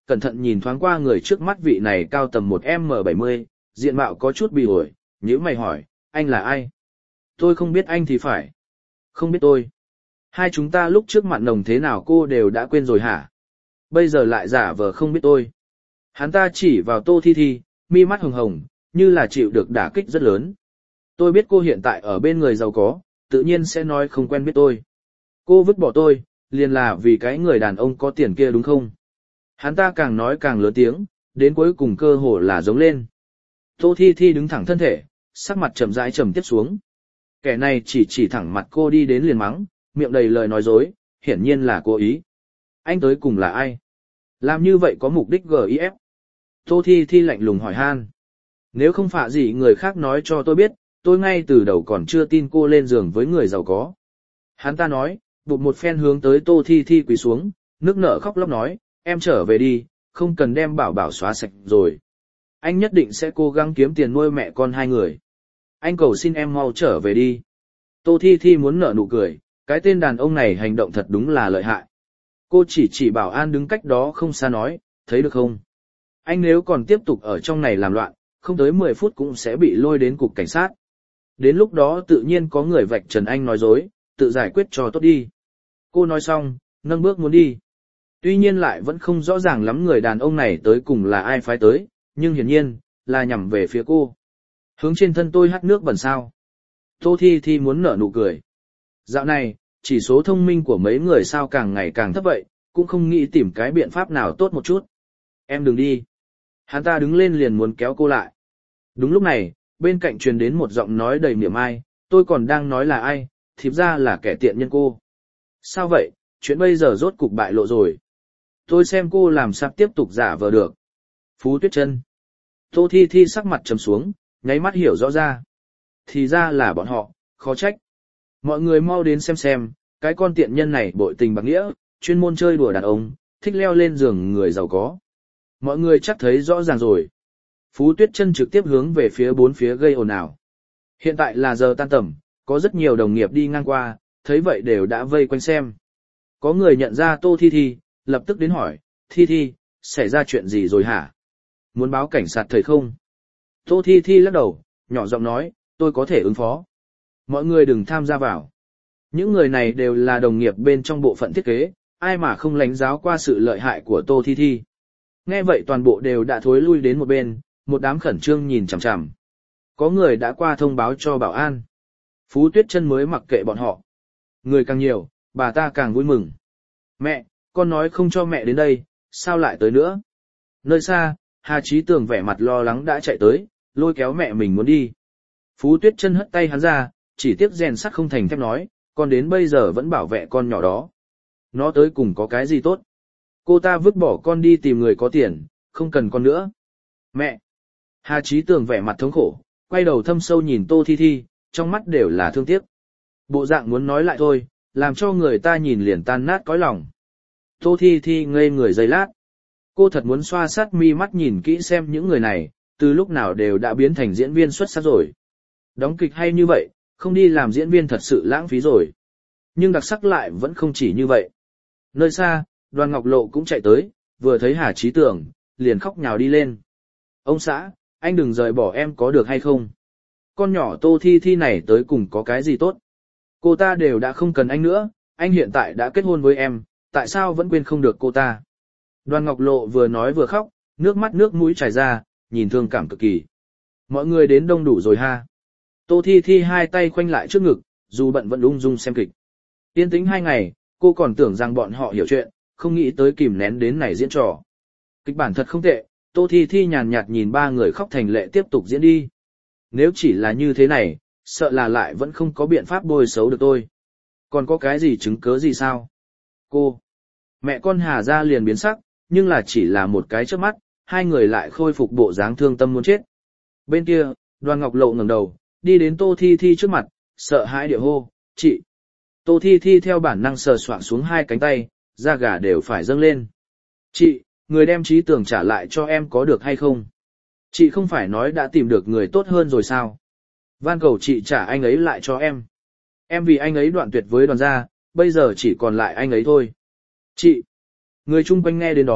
cẩn thận nhìn thoáng qua người trước mắt vị này cao tầm một em bảy mươi, diện mạo có chút bị ổi, nhíu mày hỏi, anh là ai? Tôi không biết anh thì phải. Không biết tôi. Hai chúng ta lúc trước mặn nồng thế nào cô đều đã quên rồi hả? Bây giờ lại giả vờ không biết tôi. Hắn ta chỉ vào Tô Thi Thi, mi mắt hồng hồng, như là chịu được đả kích rất lớn. Tôi biết cô hiện tại ở bên người giàu có, tự nhiên sẽ nói không quen biết tôi. Cô vứt bỏ tôi, liền là vì cái người đàn ông có tiền kia đúng không? Hắn ta càng nói càng lớn tiếng, đến cuối cùng cơ hồ là giống lên. Tô Thi Thi đứng thẳng thân thể, sắc mặt chậm rãi trầm tiếp xuống. Kẻ này chỉ chỉ thẳng mặt cô đi đến liền mắng, miệng đầy lời nói dối, hiển nhiên là cố ý. Anh tới cùng là ai? Làm như vậy có mục đích giê i ép. Tô Thi Thi lạnh lùng hỏi han. Nếu không phải gì người khác nói cho tôi biết, tôi ngay từ đầu còn chưa tin cô lên giường với người giàu có. Hắn ta nói, bụt một phen hướng tới Tô Thi Thi quỳ xuống, nước nở khóc lóc nói, em trở về đi, không cần đem bảo bảo xóa sạch rồi. Anh nhất định sẽ cố gắng kiếm tiền nuôi mẹ con hai người. Anh cầu xin em mau trở về đi. Tô Thi Thi muốn nở nụ cười, cái tên đàn ông này hành động thật đúng là lợi hại. Cô chỉ chỉ bảo an đứng cách đó không xa nói, thấy được không? Anh nếu còn tiếp tục ở trong này làm loạn, không tới mười phút cũng sẽ bị lôi đến cục cảnh sát. Đến lúc đó tự nhiên có người vạch trần anh nói dối, tự giải quyết cho tốt đi. Cô nói xong, nâng bước muốn đi. Tuy nhiên lại vẫn không rõ ràng lắm người đàn ông này tới cùng là ai phái tới, nhưng hiển nhiên, là nhằm về phía cô. Hướng trên thân tôi hắt nước bẩn sao. Tô Thi Thi muốn nở nụ cười. Dạo này, chỉ số thông minh của mấy người sao càng ngày càng thấp vậy, cũng không nghĩ tìm cái biện pháp nào tốt một chút. Em đừng đi. Hắn ta đứng lên liền muốn kéo cô lại. Đúng lúc này, bên cạnh truyền đến một giọng nói đầy niềm ai, tôi còn đang nói là ai, thiếp ra là kẻ tiện nhân cô. Sao vậy, chuyện bây giờ rốt cục bại lộ rồi. Tôi xem cô làm sao tiếp tục giả vờ được. Phú Tuyết Chân. Tô Thi Thi sắc mặt trầm xuống, nháy mắt hiểu rõ ra. Thì ra là bọn họ, khó trách. Mọi người mau đến xem xem, cái con tiện nhân này bội tình bạc nghĩa, chuyên môn chơi đùa đàn ông, thích leo lên giường người giàu có. Mọi người chắc thấy rõ ràng rồi. Phú Tuyết Chân trực tiếp hướng về phía bốn phía gây ồn ào. Hiện tại là giờ tan tầm, có rất nhiều đồng nghiệp đi ngang qua, thấy vậy đều đã vây quanh xem. Có người nhận ra Tô Thi Thi, lập tức đến hỏi, Thi Thi, xảy ra chuyện gì rồi hả? Muốn báo cảnh sát thời không? Tô Thi Thi lắc đầu, nhỏ giọng nói, tôi có thể ứng phó. Mọi người đừng tham gia vào. Những người này đều là đồng nghiệp bên trong bộ phận thiết kế, ai mà không lãnh giáo qua sự lợi hại của Tô Thi Thi. Nghe vậy toàn bộ đều đã thối lui đến một bên, một đám khẩn trương nhìn chằm chằm. Có người đã qua thông báo cho bảo an. Phú Tuyết Chân mới mặc kệ bọn họ. Người càng nhiều, bà ta càng vui mừng. Mẹ, con nói không cho mẹ đến đây, sao lại tới nữa? Nơi xa, Hà Chí Tường vẻ mặt lo lắng đã chạy tới, lôi kéo mẹ mình muốn đi. Phú Tuyết Chân hất tay hắn ra, chỉ tiếc rèn sắt không thành thép nói, con đến bây giờ vẫn bảo vệ con nhỏ đó. Nó tới cùng có cái gì tốt? Cô ta vứt bỏ con đi tìm người có tiền, không cần con nữa. Mẹ! Hà Chí Tường vẻ mặt thống khổ, quay đầu thâm sâu nhìn Tô Thi Thi, trong mắt đều là thương tiếc. Bộ dạng muốn nói lại thôi, làm cho người ta nhìn liền tan nát cõi lòng. Tô Thi Thi ngây người giây lát. Cô thật muốn xoa sát mi mắt nhìn kỹ xem những người này, từ lúc nào đều đã biến thành diễn viên xuất sắc rồi. Đóng kịch hay như vậy, không đi làm diễn viên thật sự lãng phí rồi. Nhưng đặc sắc lại vẫn không chỉ như vậy. Nơi xa, Đoàn Ngọc Lộ cũng chạy tới, vừa thấy Hà Chí Tường, liền khóc nhào đi lên. Ông xã, anh đừng rời bỏ em có được hay không? Con nhỏ Tô Thi Thi này tới cùng có cái gì tốt? Cô ta đều đã không cần anh nữa, anh hiện tại đã kết hôn với em, tại sao vẫn quên không được cô ta? Đoàn Ngọc Lộ vừa nói vừa khóc, nước mắt nước mũi chảy ra, nhìn thương cảm cực kỳ. Mọi người đến đông đủ rồi ha. Tô Thi Thi hai tay khoanh lại trước ngực, dù bận vẫn ung dung xem kịch. Yên tĩnh hai ngày, cô còn tưởng rằng bọn họ hiểu chuyện, không nghĩ tới kìm nén đến này diễn trò. Kịch bản thật không tệ, Tô Thi Thi nhàn nhạt nhìn ba người khóc thành lệ tiếp tục diễn đi. Nếu chỉ là như thế này, sợ là lại vẫn không có biện pháp bôi xấu được tôi. Còn có cái gì chứng cớ gì sao? Cô, mẹ con Hà ra liền biến sắc, nhưng là chỉ là một cái chớp mắt, hai người lại khôi phục bộ dáng thương tâm muốn chết. Bên kia, Đoàn Ngọc Lộ ngẩng đầu, đi đến Tô Thi Thi trước mặt, sợ hãi địa hô, chị. Tô Thi Thi theo bản năng sờ soạng xuống hai cánh tay, da gà đều phải dâng lên. Chị, người đem Chí Tường trả lại cho em có được hay không? Chị không phải nói đã tìm được người tốt hơn rồi sao? Van cầu chị trả anh ấy lại cho em. Em vì anh ấy đoạn tuyệt với Đoàn gia, bây giờ chỉ còn lại anh ấy thôi. Chị! Người chung quanh nghe đến đó,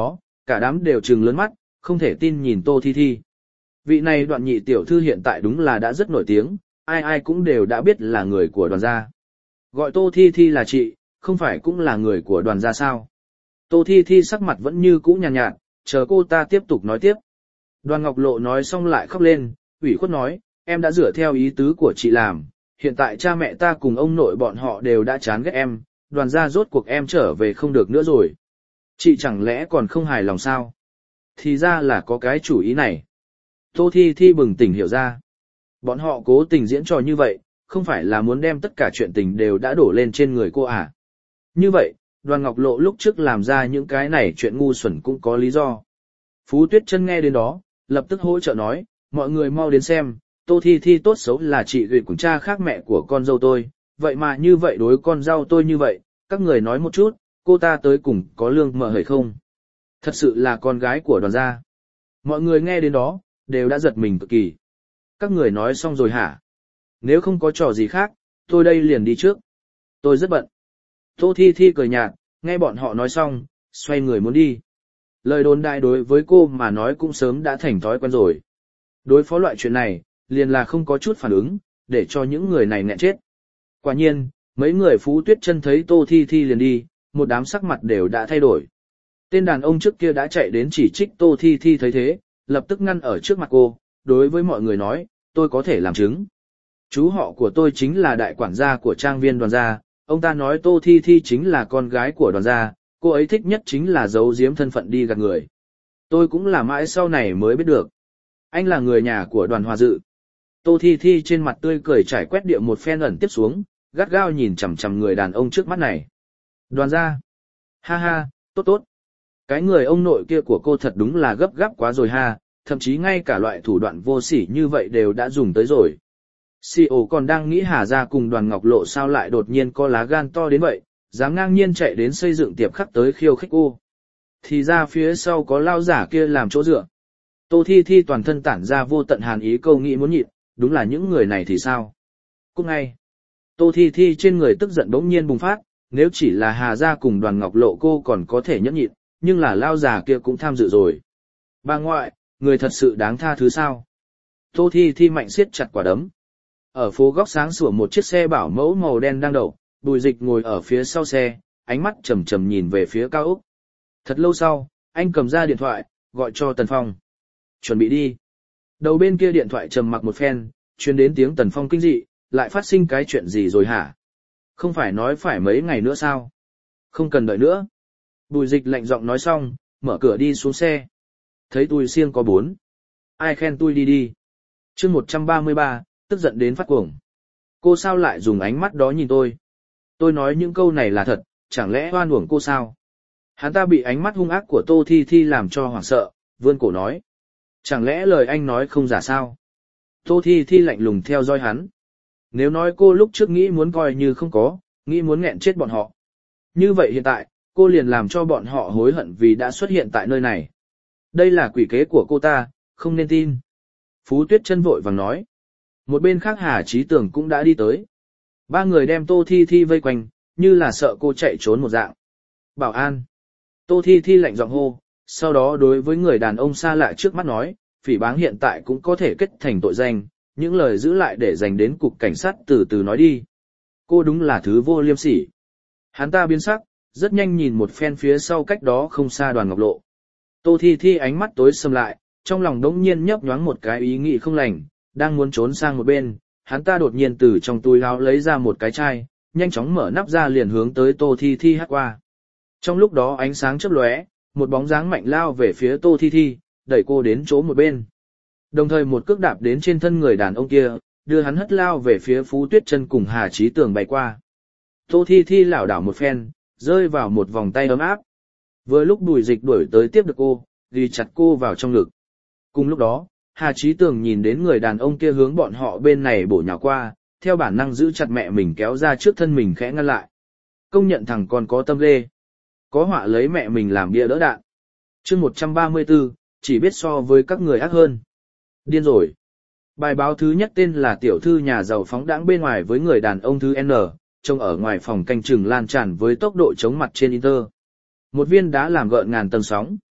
cả đám đều trừng lớn mắt, không thể tin nhìn Tô Thi Thi. Vị này Đoạn nhị tiểu thư hiện tại đúng là đã rất nổi tiếng, ai ai cũng đều đã biết là người của Đoàn gia. Gọi Tô Thi Thi là chị, không phải cũng là người của Đoàn gia sao? Tô Thi Thi sắc mặt vẫn như cũ nhàn nhạt, nhạt, chờ cô ta tiếp tục nói tiếp. Đoàn Ngọc Lộ nói xong lại khóc lên, ủy khuất nói, em đã dựa theo ý tứ của chị làm, hiện tại cha mẹ ta cùng ông nội bọn họ đều đã chán ghét em, Đoàn gia rốt cuộc em trở về không được nữa rồi. Chị chẳng lẽ còn không hài lòng sao? Thì ra là có cái chủ ý này. Tô Thi Thi bừng tỉnh hiểu ra. Bọn họ cố tình diễn trò như vậy, không phải là muốn đem tất cả chuyện tình đều đã đổ lên trên người cô à. Như vậy, Đoàn Ngọc Lộ lúc trước làm ra những cái này chuyện ngu xuẩn cũng có lý do. Phú Tuyết Chân nghe đến đó, lập tức hỗ trợ nói, mọi người mau đến xem, Tô Thi Thi tốt xấu là chị gửi cùng cha khác mẹ của con dâu tôi, vậy mà như vậy đối con dâu tôi như vậy, các người nói một chút, cô ta tới cùng có lương mở hời không? Thật sự là con gái của Đoàn gia. Mọi người nghe đến đó, đều đã giật mình cực kỳ. Các người nói xong rồi hả? Nếu không có trò gì khác, tôi đây liền đi trước. Tôi rất bận. Tô Thi Thi cười nhạt, nghe bọn họ nói xong, xoay người muốn đi. Lời đồn đại đối với cô mà nói cũng sớm đã thành thói quen rồi. Đối phó loại chuyện này, liền là không có chút phản ứng, để cho những người này nghẹn chết. Quả nhiên, mấy người Phú Tuyết Chân thấy Tô Thi Thi liền đi, một đám sắc mặt đều đã thay đổi. Tên đàn ông trước kia đã chạy đến chỉ trích Tô Thi Thi thấy thế, lập tức ngăn ở trước mặt cô, đối với mọi người nói, tôi có thể làm chứng. Chú họ của tôi chính là đại quản gia của trang viên Đoàn gia, ông ta nói Tô Thi Thi chính là con gái của Đoàn gia, cô ấy thích nhất chính là giấu giếm thân phận đi gạt người. Tôi cũng là mãi sau này mới biết được. Anh là người nhà của Đoàn Hòa Dự. Tô Thi Thi trên mặt tươi cười trải quét địa một phen ẩn tiếp xuống, gắt gao nhìn chằm chằm người đàn ông trước mắt này. Đoàn gia. Ha ha, tốt tốt. Cái người ông nội kia của cô thật đúng là gấp gáp quá rồi ha, thậm chí ngay cả loại thủ đoạn vô sỉ như vậy đều đã dùng tới rồi. xê e ô còn đang nghĩ Hà gia cùng Đoàn Ngọc Lộ sao lại đột nhiên có lá gan to đến vậy, dám ngang nhiên chạy đến xây dựng tiệm khắc tới khiêu khích cô. Thì ra phía sau có lao giả kia làm chỗ dựa. Tô Thi Thi toàn thân tản ra vô tận hàn ý câu nghĩ muốn nhịn, đúng là những người này thì sao? Cút ngay. Tô Thi Thi trên người tức giận bỗng nhiên bùng phát, nếu chỉ là Hà gia cùng Đoàn Ngọc Lộ cô còn có thể nhẫn nhịn, nhưng là lao giả kia cũng tham dự rồi. Bà ngoại, người thật sự đáng tha thứ sao? Tô Thi Thi mạnh siết chặt quả đấm. Ở phố góc sáng sủa một chiếc xe bảo mẫu màu đen đang đậu, Bùi Dịch ngồi ở phía sau xe, ánh mắt trầm trầm nhìn về phía cao ốc. Thật lâu sau, anh cầm ra điện thoại, gọi cho Tần Phong. Chuẩn bị đi. Đầu bên kia điện thoại trầm mặc một phen, truyền đến tiếng Tần Phong kinh dị, lại phát sinh cái chuyện gì rồi hả? Không phải nói phải mấy ngày nữa sao? Không cần đợi nữa. Bùi Dịch lạnh giọng nói xong, mở cửa đi xuống xe. Thấy tôi siêng có bốn. Ai khen tôi đi đi. Chương một trăm ba mươi ba, tức giận đến phát cuồng. Cô sao lại dùng ánh mắt đó nhìn tôi? Tôi nói những câu này là thật, chẳng lẽ oan uổng cô sao? Hắn ta bị ánh mắt hung ác của Tô Thi Thi làm cho hoảng sợ, vươn cổ nói. Chẳng lẽ lời anh nói không giả sao? Tô Thi Thi lạnh lùng theo dõi hắn. Nếu nói cô lúc trước nghĩ muốn coi như không có, nghĩ muốn nghẹn chết bọn họ. Như vậy hiện tại, cô liền làm cho bọn họ hối hận vì đã xuất hiện tại nơi này. Đây là quỷ kế của cô ta, không nên tin. Phú Tuyết Chân vội vàng nói. Một bên khác Hà Chí Tưởng cũng đã đi tới. Ba người đem Tô Thi Thi vây quanh, như là sợ cô chạy trốn một dạng. Bảo an. Tô Thi Thi lạnh giọng hô, sau đó đối với người đàn ông xa lạ trước mắt nói, phỉ báng hiện tại cũng có thể kết thành tội danh, những lời giữ lại để dành đến cục cảnh sát từ từ nói đi. Cô đúng là thứ vô liêm sỉ. Hắn ta biến sắc, rất nhanh nhìn một phen phía sau cách đó không xa Đoàn Ngọc Lộ. Tô Thi Thi ánh mắt tối sầm lại, trong lòng đống nhiên nhấp nhoáng một cái ý nghĩ không lành, đang muốn trốn sang một bên, hắn ta đột nhiên từ trong túi áo lấy ra một cái chai, nhanh chóng mở nắp ra liền hướng tới Tô Thi Thi hắt qua. Trong lúc đó ánh sáng chớp lóe, một bóng dáng mạnh lao về phía Tô Thi Thi, đẩy cô đến chỗ một bên. Đồng thời một cước đạp đến trên thân người đàn ông kia, đưa hắn hất lao về phía Phú Tuyết Chân cùng Hà Chí Tưởng bay qua. Tô Thi Thi lảo đảo một phen, rơi vào một vòng tay ấm áp. Vừa lúc Bùi Dịch đuổi tới tiếp được cô, ghi chặt cô vào trong ngực. Cùng lúc đó, Hà Chí Tưởng nhìn đến người đàn ông kia hướng bọn họ bên này bổ nhào qua, theo bản năng giữ chặt mẹ mình kéo ra trước thân mình khẽ ngăn lại. Công nhận thằng con có tâm ghê. Có họa lấy mẹ mình làm bia đỡ đạn. Chương một trăm ba mươi tư, chỉ biết so với các người ác hơn. Điên rồi. Bài báo thứ nhất tên là tiểu thư nhà giàu phóng đãng bên ngoài với người đàn ông thứ N, trông ở ngoài phòng canh chừng lan tràn với tốc độ chóng mặt trên Inter. Một viên đá làm gợn ngàn tầng sóng.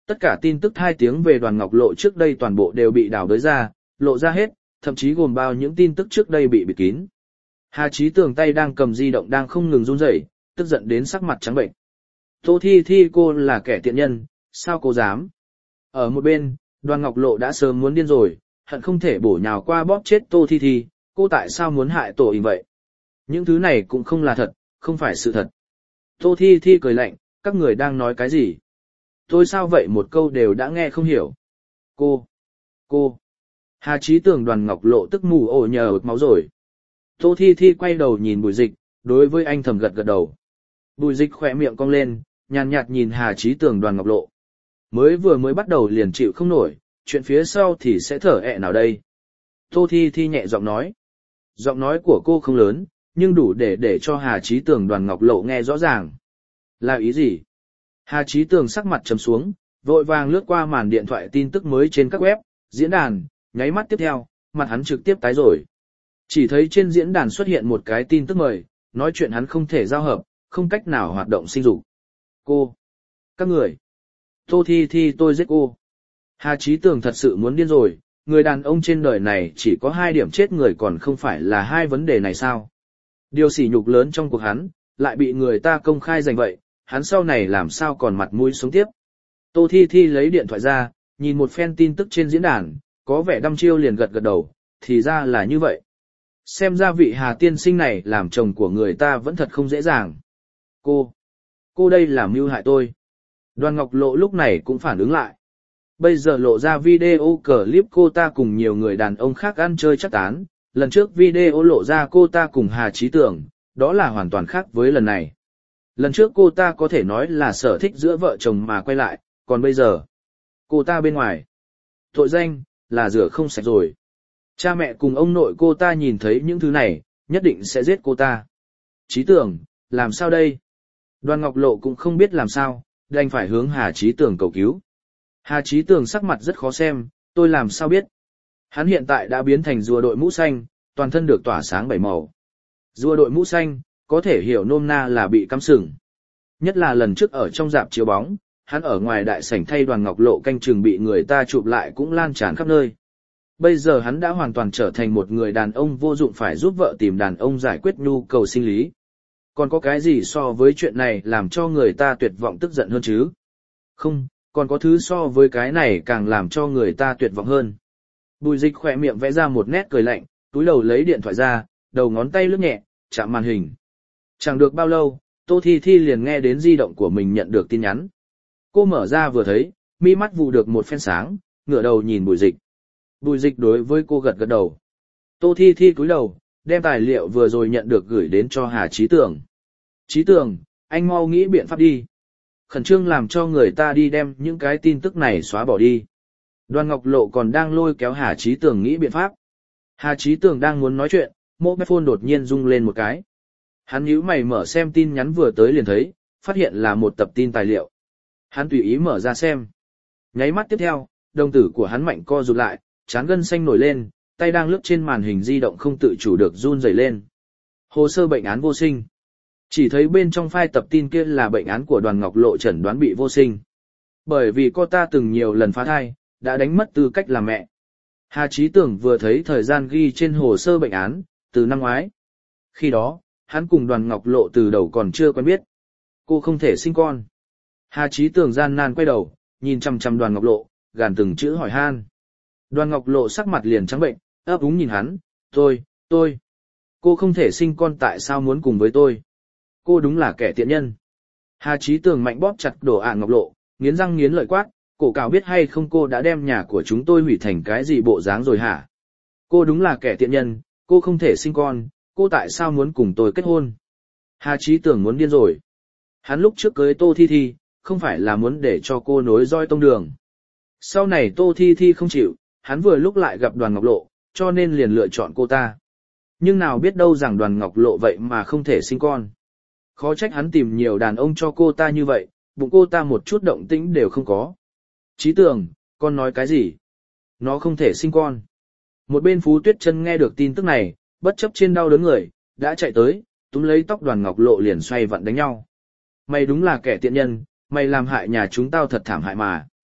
Tất cả tin tức hai tiếng về Đoàn Ngọc Lộ trước đây toàn bộ đều bị đào đới ra, lộ ra hết, thậm chí gồm bao những tin tức trước đây bị bịt kín. Hà Chí Tường tay đang cầm di động đang không ngừng run rẩy, tức giận đến sắc mặt trắng bệnh. Tô Thi Thi cô là kẻ tiện nhân, sao cô dám? Ở một bên, Đoàn Ngọc Lộ đã sớm muốn điên rồi, hận không thể bổ nhào qua bóp chết Tô Thi Thi, cô tại sao muốn hại Tổ Ình vậy? Những thứ này cũng không là thật, không phải sự thật. Tô Thi Thi cười lạnh, các người đang nói cái gì? Tôi sao vậy một câu đều đã nghe không hiểu. Cô, cô. Hà Chí Tường Đoàn Ngọc Lộ tức mù ổ nhờ ực máu rồi. Tô Thi Thi quay đầu nhìn Bùi Dịch, đối với anh thầm gật gật đầu. Bùi Dịch khỏe miệng cong lên, nhàn nhạt nhìn Hà Chí Tường Đoàn Ngọc Lộ. Mới vừa mới bắt đầu liền chịu không nổi, chuyện phía sau thì sẽ thở ẹ nào đây. Tô Thi Thi nhẹ giọng nói. Giọng nói của cô không lớn, nhưng đủ để để cho Hà Chí Tường Đoàn Ngọc Lộ nghe rõ ràng. Là ý gì? Hà Chí Tường sắc mặt trầm xuống, vội vàng lướt qua màn điện thoại tin tức mới trên các web, diễn đàn, nháy mắt tiếp theo, mặt hắn trực tiếp tái rồi. Chỉ thấy trên diễn đàn xuất hiện một cái tin tức mời, nói chuyện hắn không thể giao hợp, không cách nào hoạt động sinh dục. Cô! Các người! Tô Thi Thi tôi giết cô! Hà Chí Tường thật sự muốn điên rồi, người đàn ông trên đời này chỉ có hai điểm chết người còn không phải là hai vấn đề này sao? Điều sỉ nhục lớn trong cuộc hắn, lại bị người ta công khai giành vậy, hắn sau này làm sao còn mặt mũi sống tiếp. Tô Thi Thi lấy điện thoại ra, nhìn một phen tin tức trên diễn đàn, có vẻ đăm chiêu liền gật gật đầu, thì ra là như vậy. Xem ra vị Hà tiên sinh này làm chồng của người ta vẫn thật không dễ dàng. Cô, cô đây là mưu hại tôi. Đoàn Ngọc Lộ lúc này cũng phản ứng lại. Bây giờ lộ ra video clip cô ta cùng nhiều người đàn ông khác ăn chơi chắc tán, lần trước video lộ ra cô ta cùng Hà Chí Tường, đó là hoàn toàn khác với lần này. Lần trước cô ta có thể nói là sở thích giữa vợ chồng mà quay lại, còn bây giờ, cô ta bên ngoài. Tội danh, là rửa không sạch rồi. Cha mẹ cùng ông nội cô ta nhìn thấy những thứ này, nhất định sẽ giết cô ta. Chí Tường, làm sao đây? Đoàn Ngọc Lộ cũng không biết làm sao, đành phải hướng Hà Chí Tường cầu cứu. Hà Chí Tường sắc mặt rất khó xem, tôi làm sao biết. Hắn hiện tại đã biến thành rùa đội mũ xanh, toàn thân được tỏa sáng bảy màu. Rùa đội mũ xanh, có thể hiểu nôm na là bị cắm sừng. Nhất là lần trước ở trong rạp chiếu bóng, hắn ở ngoài đại sảnh thay Đoàn Ngọc Lộ canh chừng bị người ta chụp lại cũng lan tràn khắp nơi. Bây giờ hắn đã hoàn toàn trở thành một người đàn ông vô dụng phải giúp vợ tìm đàn ông giải quyết nhu cầu sinh lý. Còn có cái gì so với chuyện này làm cho người ta tuyệt vọng tức giận hơn chứ? Không, còn có thứ so với cái này càng làm cho người ta tuyệt vọng hơn. Bùi Dịch khỏe miệng vẽ ra một nét cười lạnh, túi đầu lấy điện thoại ra, đầu ngón tay lướt nhẹ, chạm màn hình. Chẳng được bao lâu, Tô Thi Thi liền nghe đến di động của mình nhận được tin nhắn. Cô mở ra vừa thấy, mi mắt vụ được một phen sáng, ngửa đầu nhìn Bùi Dịch. Bùi Dịch đối với cô gật gật đầu. Tô Thi Thi cúi đầu, đem tài liệu vừa rồi nhận được gửi đến cho Hà Chí Tường. Chí Tường, anh mau nghĩ biện pháp đi. Khẩn trương làm cho người ta đi đem những cái tin tức này xóa bỏ đi. Đoàn Ngọc Lộ còn đang lôi kéo Hà Chí Tường nghĩ biện pháp. Hà Chí Tường đang muốn nói chuyện, mobile phone đột nhiên rung lên một cái. Hắn nhíu mày mở xem tin nhắn vừa tới liền thấy, phát hiện là một tập tin tài liệu. Hắn tùy ý mở ra xem. Nháy mắt tiếp theo, đồng tử của hắn mạnh co rụt lại, trán gân xanh nổi lên, tay đang lướt trên màn hình di động không tự chủ được run rẩy lên. Hồ sơ bệnh án vô sinh. Chỉ thấy bên trong file tập tin kia là bệnh án của Đoàn Ngọc Lộ chẩn đoán bị vô sinh. Bởi vì cô ta từng nhiều lần phá thai, đã đánh mất tư cách làm mẹ. Hà Chí Tường vừa thấy thời gian ghi trên hồ sơ bệnh án, từ năm ngoái. Khi đó, hắn cùng Đoàn Ngọc Lộ từ đầu còn chưa quen biết. Cô không thể sinh con. Hà Chí Tường gian nan quay đầu, nhìn chằm chằm Đoàn Ngọc Lộ, gàn từng chữ hỏi han. Đoàn Ngọc Lộ sắc mặt liền trắng bệnh, ấp úng nhìn hắn, tôi, tôi. Cô không thể sinh con tại sao muốn cùng với tôi? Cô đúng là kẻ tiện nhân. Hà Chí Tường mạnh bóp chặt đồ ạ Ngọc Lộ, nghiến răng nghiến lợi quát, cổ cào biết hay không cô đã đem nhà của chúng tôi hủy thành cái gì bộ dáng rồi hả? Cô đúng là kẻ tiện nhân, cô không thể sinh con, cô tại sao muốn cùng tôi kết hôn? Hà Chí Tường muốn điên rồi. Hắn lúc trước cưới Tô Thi Thi, không phải là muốn để cho cô nối roi tông đường. Sau này Tô Thi Thi không chịu, hắn vừa lúc lại gặp Đoàn Ngọc Lộ, cho nên liền lựa chọn cô ta. Nhưng nào biết đâu rằng Đoàn Ngọc Lộ vậy mà không thể sinh con. Khó trách hắn tìm nhiều đàn ông cho cô ta như vậy, bụng cô ta một chút động tĩnh đều không có. Chí Tường, con nói cái gì? Nó không thể sinh con. Một bên Phú Tuyết Chân nghe được tin tức này, bất chấp trên đau đớn người, đã chạy tới, túm lấy tóc Đoàn Ngọc Lộ liền xoay vặn đánh nhau. Mày đúng là kẻ tiện nhân, mày làm hại nhà chúng tao thật thảm hại mà.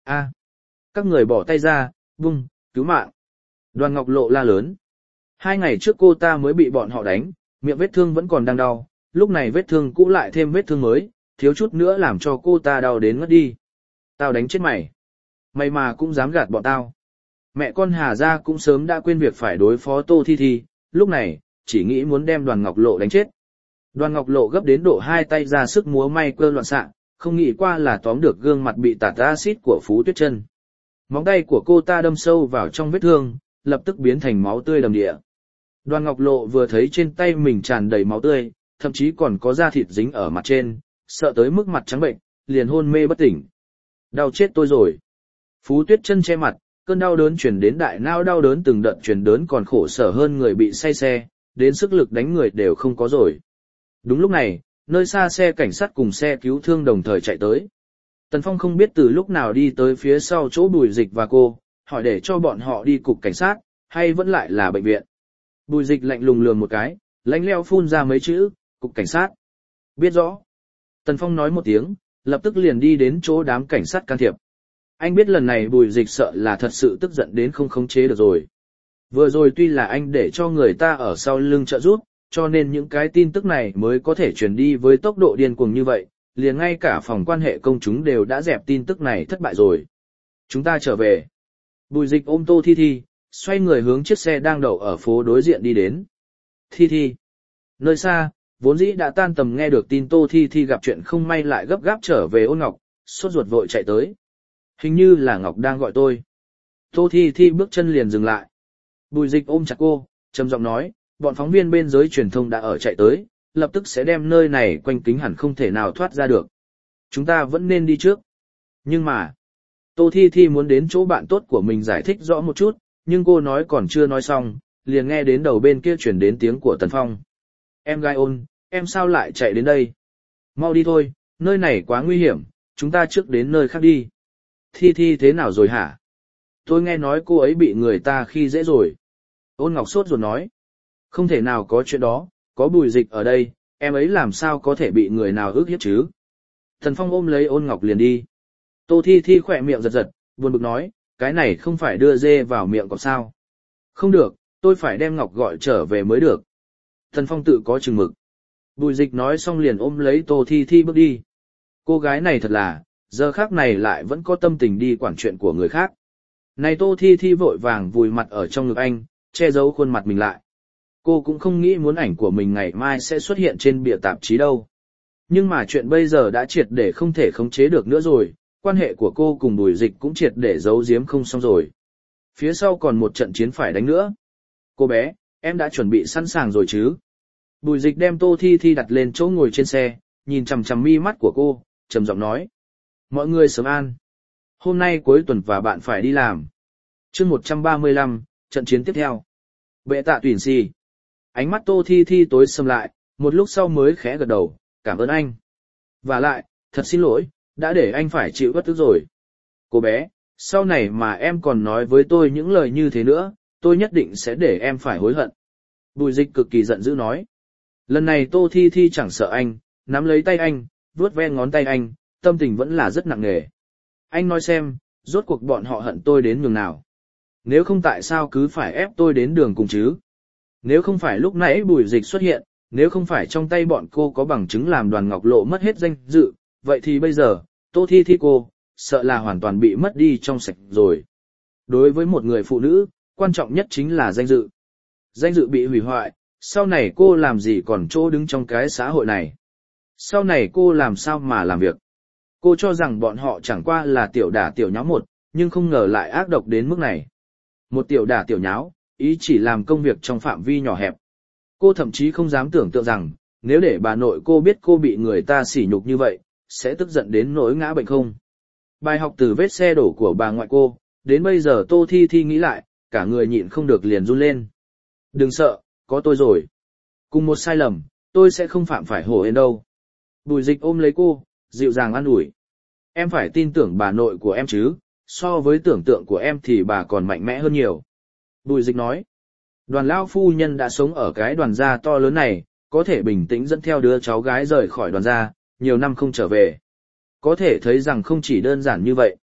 A. Các người bỏ tay ra, bung, cứu mạng. Đoàn Ngọc Lộ la lớn. Hai ngày trước cô ta mới bị bọn họ đánh, miệng vết thương vẫn còn đang đau, lúc này vết thương cũ lại thêm vết thương mới, thiếu chút nữa làm cho cô ta đau đến ngất đi. Tao đánh chết mày. Mày mà cũng dám gạt bọn tao. Mẹ con Hà Gia cũng sớm đã quên việc phải đối phó Tô Thi Thi, lúc này, chỉ nghĩ muốn đem Đoàn Ngọc Lộ đánh chết. Đoàn Ngọc Lộ gấp đến độ hai tay ra sức múa may cơ loạn xạ, không nghĩ qua là tóm được gương mặt bị tạt axit của Phú Tuyết Chân. Móng tay của cô ta đâm sâu vào trong vết thương, lập tức biến thành máu tươi đầm đìa. Đoàn Ngọc Lộ vừa thấy trên tay mình tràn đầy máu tươi, thậm chí còn có da thịt dính ở mặt trên, sợ tới mức mặt trắng bệnh, liền hôn mê bất tỉnh. Đau chết tôi rồi. Phú Tuyết Chân che mặt, cơn đau đớn truyền đến đại não, đau đớn từng đợt truyền đớn còn khổ sở hơn người bị say xe, đến sức lực đánh người đều không có rồi. Đúng lúc này, nơi xa xe cảnh sát cùng xe cứu thương đồng thời chạy tới. Tần Phong không biết từ lúc nào đi tới phía sau chỗ Bùi Dịch và cô, hỏi để cho bọn họ đi cục cảnh sát, hay vẫn lại là bệnh viện. Bùi Dịch lạnh lùng lườm một cái, lạnh lẽo phun ra mấy chữ, cục cảnh sát. Biết rõ. Tần Phong nói một tiếng, lập tức liền đi đến chỗ đám cảnh sát can thiệp. Anh biết lần này Bùi Dịch sợ là thật sự tức giận đến không khống chế được rồi. Vừa rồi tuy là anh để cho người ta ở sau lưng trợ giúp, cho nên những cái tin tức này mới có thể truyền đi với tốc độ điên cuồng như vậy, liền ngay cả phòng quan hệ công chúng đều đã dẹp tin tức này thất bại rồi. Chúng ta trở về. Bùi Dịch ôm Tô Thi Thi, xoay người hướng chiếc xe đang đậu ở phố đối diện đi đến. Thi Thi. Nơi xa, vốn dĩ đã tan tầm nghe được tin Tô Thi Thi gặp chuyện không may lại gấp gáp trở về Ôn Ngọc, sốt ruột vội chạy tới. Hình như là Ngọc đang gọi tôi. Tô Thi Thi bước chân liền dừng lại. Bùi Dịch ôm chặt cô, trầm giọng nói, bọn phóng viên bên giới truyền thông đã ở chạy tới, lập tức sẽ đem nơi này quanh kính hẳn không thể nào thoát ra được. Chúng ta vẫn nên đi trước. Nhưng mà, Tô Thi Thi muốn đến chỗ bạn tốt của mình giải thích rõ một chút, nhưng cô nói còn chưa nói xong, liền nghe đến đầu bên kia chuyển đến tiếng của Tần Phong. Em gái Ôn, em sao lại chạy đến đây? Mau đi thôi, nơi này quá nguy hiểm, chúng ta trước đến nơi khác đi. Thi Thi thế nào rồi hả? Tôi nghe nói cô ấy bị người ta khi dễ rồi. Ôn Ngọc sốt ruột nói. Không thể nào có chuyện đó, có Bùi Dịch ở đây, em ấy làm sao có thể bị người nào ức hiếp chứ? Tần Phong ôm lấy Ôn Ngọc liền đi. Tô Thi Thi khỏe miệng giật giật, buồn bực nói, cái này không phải đưa dê vào miệng cọp sao? Không được, tôi phải đem Ngọc gọi trở về mới được. Tần Phong tự có chừng mực. Bùi Dịch nói xong liền ôm lấy Tô Thi Thi bước đi. Cô gái này thật là, giờ khác này lại vẫn có tâm tình đi quản chuyện của người khác. Này Tô Thi Thi vội vàng vùi mặt ở trong ngực anh, che giấu khuôn mặt mình lại. Cô cũng không nghĩ muốn ảnh của mình ngày mai sẽ xuất hiện trên bìa tạp chí đâu. Nhưng mà chuyện bây giờ đã triệt để không thể khống chế được nữa rồi, quan hệ của cô cùng Bùi Dịch cũng triệt để giấu giếm không xong rồi. Phía sau còn một trận chiến phải đánh nữa. Cô bé, em đã chuẩn bị sẵn sàng rồi chứ? Bùi Dịch đem Tô Thi Thi đặt lên chỗ ngồi trên xe, nhìn chằm chằm mi mắt của cô, trầm giọng nói. Mọi người sớm an. Hôm nay cuối tuần và bạn phải đi làm. Chương một trăm ba mươi lăm, trận chiến tiếp theo. Bệ tạ tuyển si. Ánh mắt Tô Thi Thi tối sầm lại, một lúc sau mới khẽ gật đầu, cảm ơn anh. Và lại, thật xin lỗi, đã để anh phải chịu bất tức rồi. Cô bé, sau này mà em còn nói với tôi những lời như thế nữa, tôi nhất định sẽ để em phải hối hận. Bùi Dịch cực kỳ giận dữ nói. Lần này Tô Thi Thi chẳng sợ anh, nắm lấy tay anh, vuốt ve ngón tay anh, tâm tình vẫn là rất nặng nề. Anh nói xem, rốt cuộc bọn họ hận tôi đến nhường nào. Nếu không tại sao cứ phải ép tôi đến đường cùng chứ? Nếu không phải lúc nãy Bùi Dịch xuất hiện, nếu không phải trong tay bọn cô có bằng chứng làm Đoàn Ngọc Lộ mất hết danh dự, vậy thì bây giờ, Tô Thi Thi cô, sợ là hoàn toàn bị mất đi trong sạch rồi. Đối với một người phụ nữ, quan trọng nhất chính là danh dự. Danh dự bị hủy hoại, sau này cô làm gì còn chỗ đứng trong cái xã hội này? Sau này cô làm sao mà làm việc? Cô cho rằng bọn họ chẳng qua là tiểu đả tiểu nháo một, nhưng không ngờ lại ác độc đến mức này. Một tiểu đả tiểu nháo, ý chỉ làm công việc trong phạm vi nhỏ hẹp. Cô thậm chí không dám tưởng tượng rằng, nếu để bà nội cô biết cô bị người ta sỉ nhục như vậy, sẽ tức giận đến nỗi ngã bệnh không. Bài học từ vết xe đổ của bà ngoại cô, đến bây giờ Tô Thi Thi nghĩ lại, cả người nhịn không được liền run lên. Đừng sợ, có tôi rồi. Cùng một sai lầm, tôi sẽ không phạm phải hổ hên đâu. Bùi Dịch ôm lấy cô, dịu dàng an ủi. Em phải tin tưởng bà nội của em chứ, so với tưởng tượng của em thì bà còn mạnh mẽ hơn nhiều. Bùi Dịch nói. Đoàn lão phu nhân đã sống ở cái đoàn gia to lớn này, có thể bình tĩnh dẫn theo đứa cháu gái rời khỏi đoàn gia, nhiều năm không trở về. Có thể thấy rằng không chỉ đơn giản như vậy.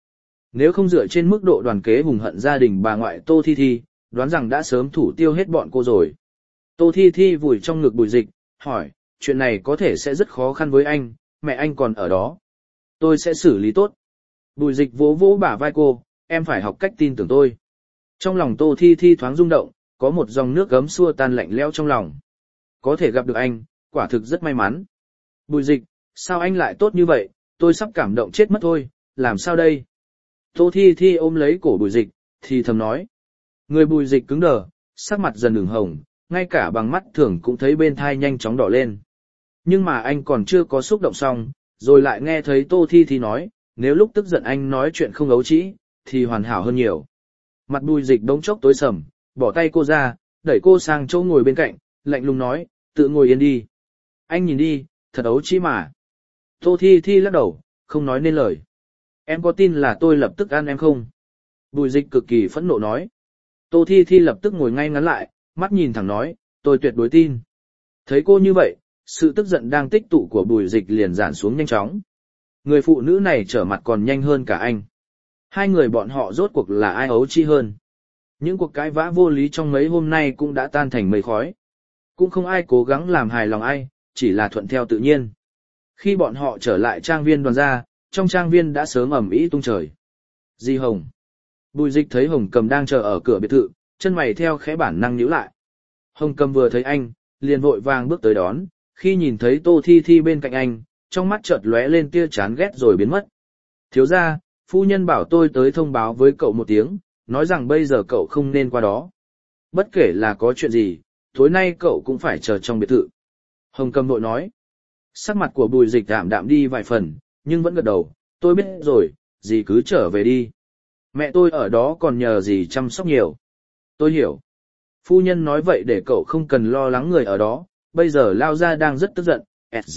Nếu không dựa trên mức độ đoàn kế hùng hận gia đình bà ngoại Tô Thi Thi, đoán rằng đã sớm thủ tiêu hết bọn cô rồi. Tô Thi Thi vùi trong ngực Bùi Dịch, hỏi, chuyện này có thể sẽ rất khó khăn với anh, mẹ anh còn ở đó. Tôi sẽ xử lý tốt. Bùi Dịch vỗ vỗ bả vai cô, em phải học cách tin tưởng tôi. Trong lòng Tô Thi Thi thoáng rung động, có một dòng nước gấm xua tan lạnh lẽo trong lòng. Có thể gặp được anh, quả thực rất may mắn. Bùi Dịch, sao anh lại tốt như vậy, tôi sắp cảm động chết mất thôi, làm sao đây? Tô Thi Thi ôm lấy cổ Bùi Dịch, thì thầm nói. Người Bùi Dịch cứng đờ, sắc mặt dần ửng hồng, ngay cả bằng mắt thường cũng thấy bên thai nhanh chóng đỏ lên. Nhưng mà anh còn chưa có xúc động xong, rồi lại nghe thấy Tô Thi Thi nói, nếu lúc tức giận anh nói chuyện không ấu trĩ, thì hoàn hảo hơn nhiều. Mặt Bùi Dịch đống chốc tối sầm, bỏ tay cô ra, đẩy cô sang chỗ ngồi bên cạnh, lạnh lùng nói, tự ngồi yên đi. Anh nhìn đi, thật ấu trĩ mà. Tô Thi Thi lắc đầu, không nói nên lời. Em có tin là tôi lập tức ăn em không? Bùi Dịch cực kỳ phẫn nộ nói. Tô Thi Thi lập tức ngồi ngay ngắn lại, mắt nhìn thẳng nói, tôi tuyệt đối tin. Thấy cô như vậy, sự tức giận đang tích tụ của Bùi Dịch liền giảm xuống nhanh chóng. Người phụ nữ này trở mặt còn nhanh hơn cả anh. Hai người bọn họ rốt cuộc là ai ấu trĩ hơn. Những cuộc cãi vã vô lý trong mấy hôm nay cũng đã tan thành mây khói. Cũng không ai cố gắng làm hài lòng ai, chỉ là thuận theo tự nhiên. Khi bọn họ trở lại trang viên Đoàn gia, trong trang viên đã sớm ầm ĩ tung trời. Di Hồng. Bùi Dịch thấy Hồng Cầm đang chờ ở cửa biệt thự, chân mày theo khẽ bản năng nhíu lại. Hồng Cầm vừa thấy anh, liền vội vàng bước tới đón, khi nhìn thấy Tô Thi Thi bên cạnh anh, trong mắt chợt lóe lên tia chán ghét rồi biến mất. Thiếu gia, phu nhân bảo tôi tới thông báo với cậu một tiếng, nói rằng bây giờ cậu không nên qua đó. Bất kể là có chuyện gì, tối nay cậu cũng phải chờ trong biệt thự. Hồng Cầm vội nói. Sắc mặt của Bùi Dịch đạm đạm đi vài phần, nhưng vẫn gật đầu, tôi biết rồi, dì cứ trở về đi. Mẹ tôi ở đó còn nhờ dì chăm sóc nhiều. Tôi hiểu. Phu nhân nói vậy để cậu không cần lo lắng người ở đó, bây giờ Lao Gia đang rất tức giận.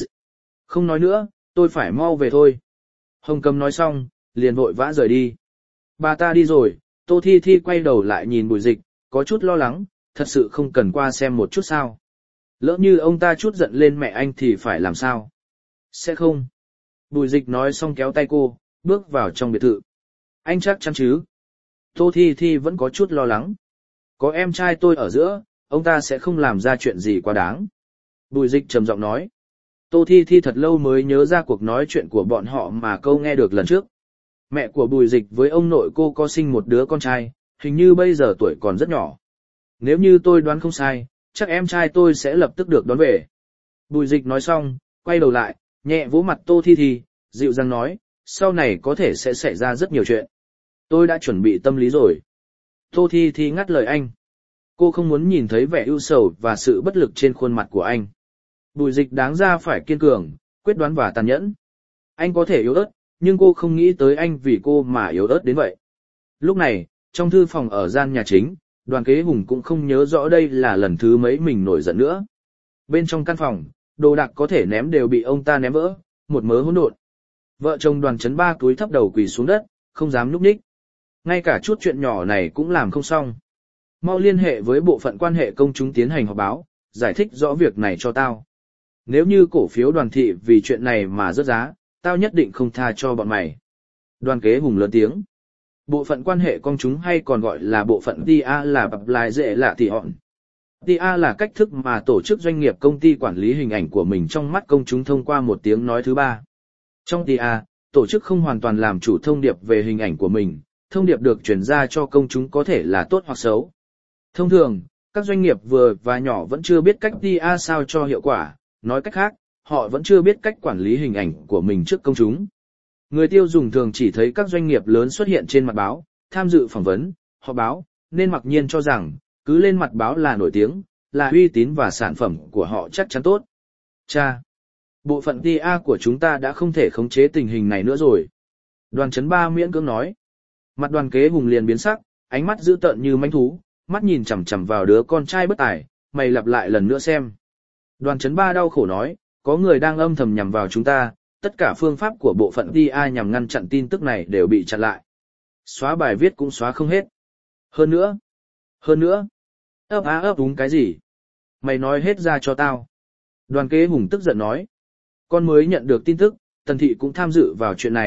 Không nói nữa, tôi phải mau về thôi. Hồng Cầm nói xong, liền vội vã rời đi. Bà ta đi rồi, Tô Thi Thi quay đầu lại nhìn Bùi Dịch, có chút lo lắng, thật sự không cần qua xem một chút sao. Lỡ như ông ta chút giận lên mẹ anh thì phải làm sao? Sẽ không. Bùi Dịch nói xong kéo tay cô, bước vào trong biệt thự. Anh chắc chắn chứ? Tô Thi Thi vẫn có chút lo lắng. Có em trai tôi ở giữa, ông ta sẽ không làm ra chuyện gì quá đáng. Bùi Dịch trầm giọng nói. Tô Thi Thi thật lâu mới nhớ ra cuộc nói chuyện của bọn họ mà câu nghe được lần trước. Mẹ của Bùi Dịch với ông nội cô có sinh một đứa con trai, hình như bây giờ tuổi còn rất nhỏ. Nếu như tôi đoán không sai, chắc em trai tôi sẽ lập tức được đón về. Bùi Dịch nói xong, quay đầu lại, nhẹ vỗ mặt Tô Thi Thi, dịu dàng nói, sau này có thể sẽ xảy ra rất nhiều chuyện. Tôi đã chuẩn bị tâm lý rồi. Tô Thi Thi ngắt lời anh. Cô không muốn nhìn thấy vẻ ưu sầu và sự bất lực trên khuôn mặt của anh. Bùi Dịch đáng ra phải kiên cường, quyết đoán và tàn nhẫn. Anh có thể yếu ớt, nhưng cô không nghĩ tới anh vì cô mà yếu ớt đến vậy. Lúc này, trong thư phòng ở gian nhà chính, Đoàn Kế Hùng cũng không nhớ rõ đây là lần thứ mấy mình nổi giận nữa. Bên trong căn phòng, đồ đạc có thể ném đều bị ông ta ném vỡ, một mớ hỗn độn. Vợ chồng Đoàn Chấn Ba cúi thấp đầu quỳ xuống đất, không dám nhúc nhích. Ngay cả chút chuyện nhỏ này cũng làm không xong. Mau liên hệ với bộ phận quan hệ công chúng tiến hành họp báo, giải thích rõ việc này cho tao. Nếu như cổ phiếu Đoàn thị vì chuyện này mà rớt giá, tao nhất định không tha cho bọn mày. Đoàn Kế Hùng lớn tiếng. Bộ phận quan hệ công chúng hay còn gọi là bộ phận tê a là bập lại dễ lạ thì họn. tê a là cách thức mà tổ chức doanh nghiệp công ty quản lý hình ảnh của mình trong mắt công chúng thông qua một tiếng nói thứ ba. Trong tê a, tổ chức không hoàn toàn làm chủ thông điệp về hình ảnh của mình, thông điệp được truyền ra cho công chúng có thể là tốt hoặc xấu. Thông thường, các doanh nghiệp vừa và nhỏ vẫn chưa biết cách tê a sao cho hiệu quả, nói cách khác, họ vẫn chưa biết cách quản lý hình ảnh của mình trước công chúng. Người tiêu dùng thường chỉ thấy các doanh nghiệp lớn xuất hiện trên mặt báo, tham dự phỏng vấn, họp báo, nên mặc nhiên cho rằng, cứ lên mặt báo là nổi tiếng, là uy tín và sản phẩm của họ chắc chắn tốt. Cha! Bộ phận tê a của chúng ta đã không thể khống chế tình hình này nữa rồi. Đoàn Chấn Ba miễn cưỡng nói. Mặt Đoàn Kế Hùng liền biến sắc, ánh mắt dữ tợn như manh thú, mắt nhìn chằm chằm vào đứa con trai bất tài, mày lặp lại lần nữa xem. Đoàn Chấn Ba đau khổ nói, có người đang âm thầm nhằm vào chúng ta, tất cả phương pháp của bộ phận tê a nhằm ngăn chặn tin tức này đều bị chặn lại. Xóa bài viết cũng xóa không hết. Hơn nữa, hơn nữa, ấp á ấp đúng cái gì? Mày nói hết ra cho tao. Đoàn Kế Hùng tức giận nói, con mới nhận được tin tức, Tần Thị cũng tham dự vào chuyện này,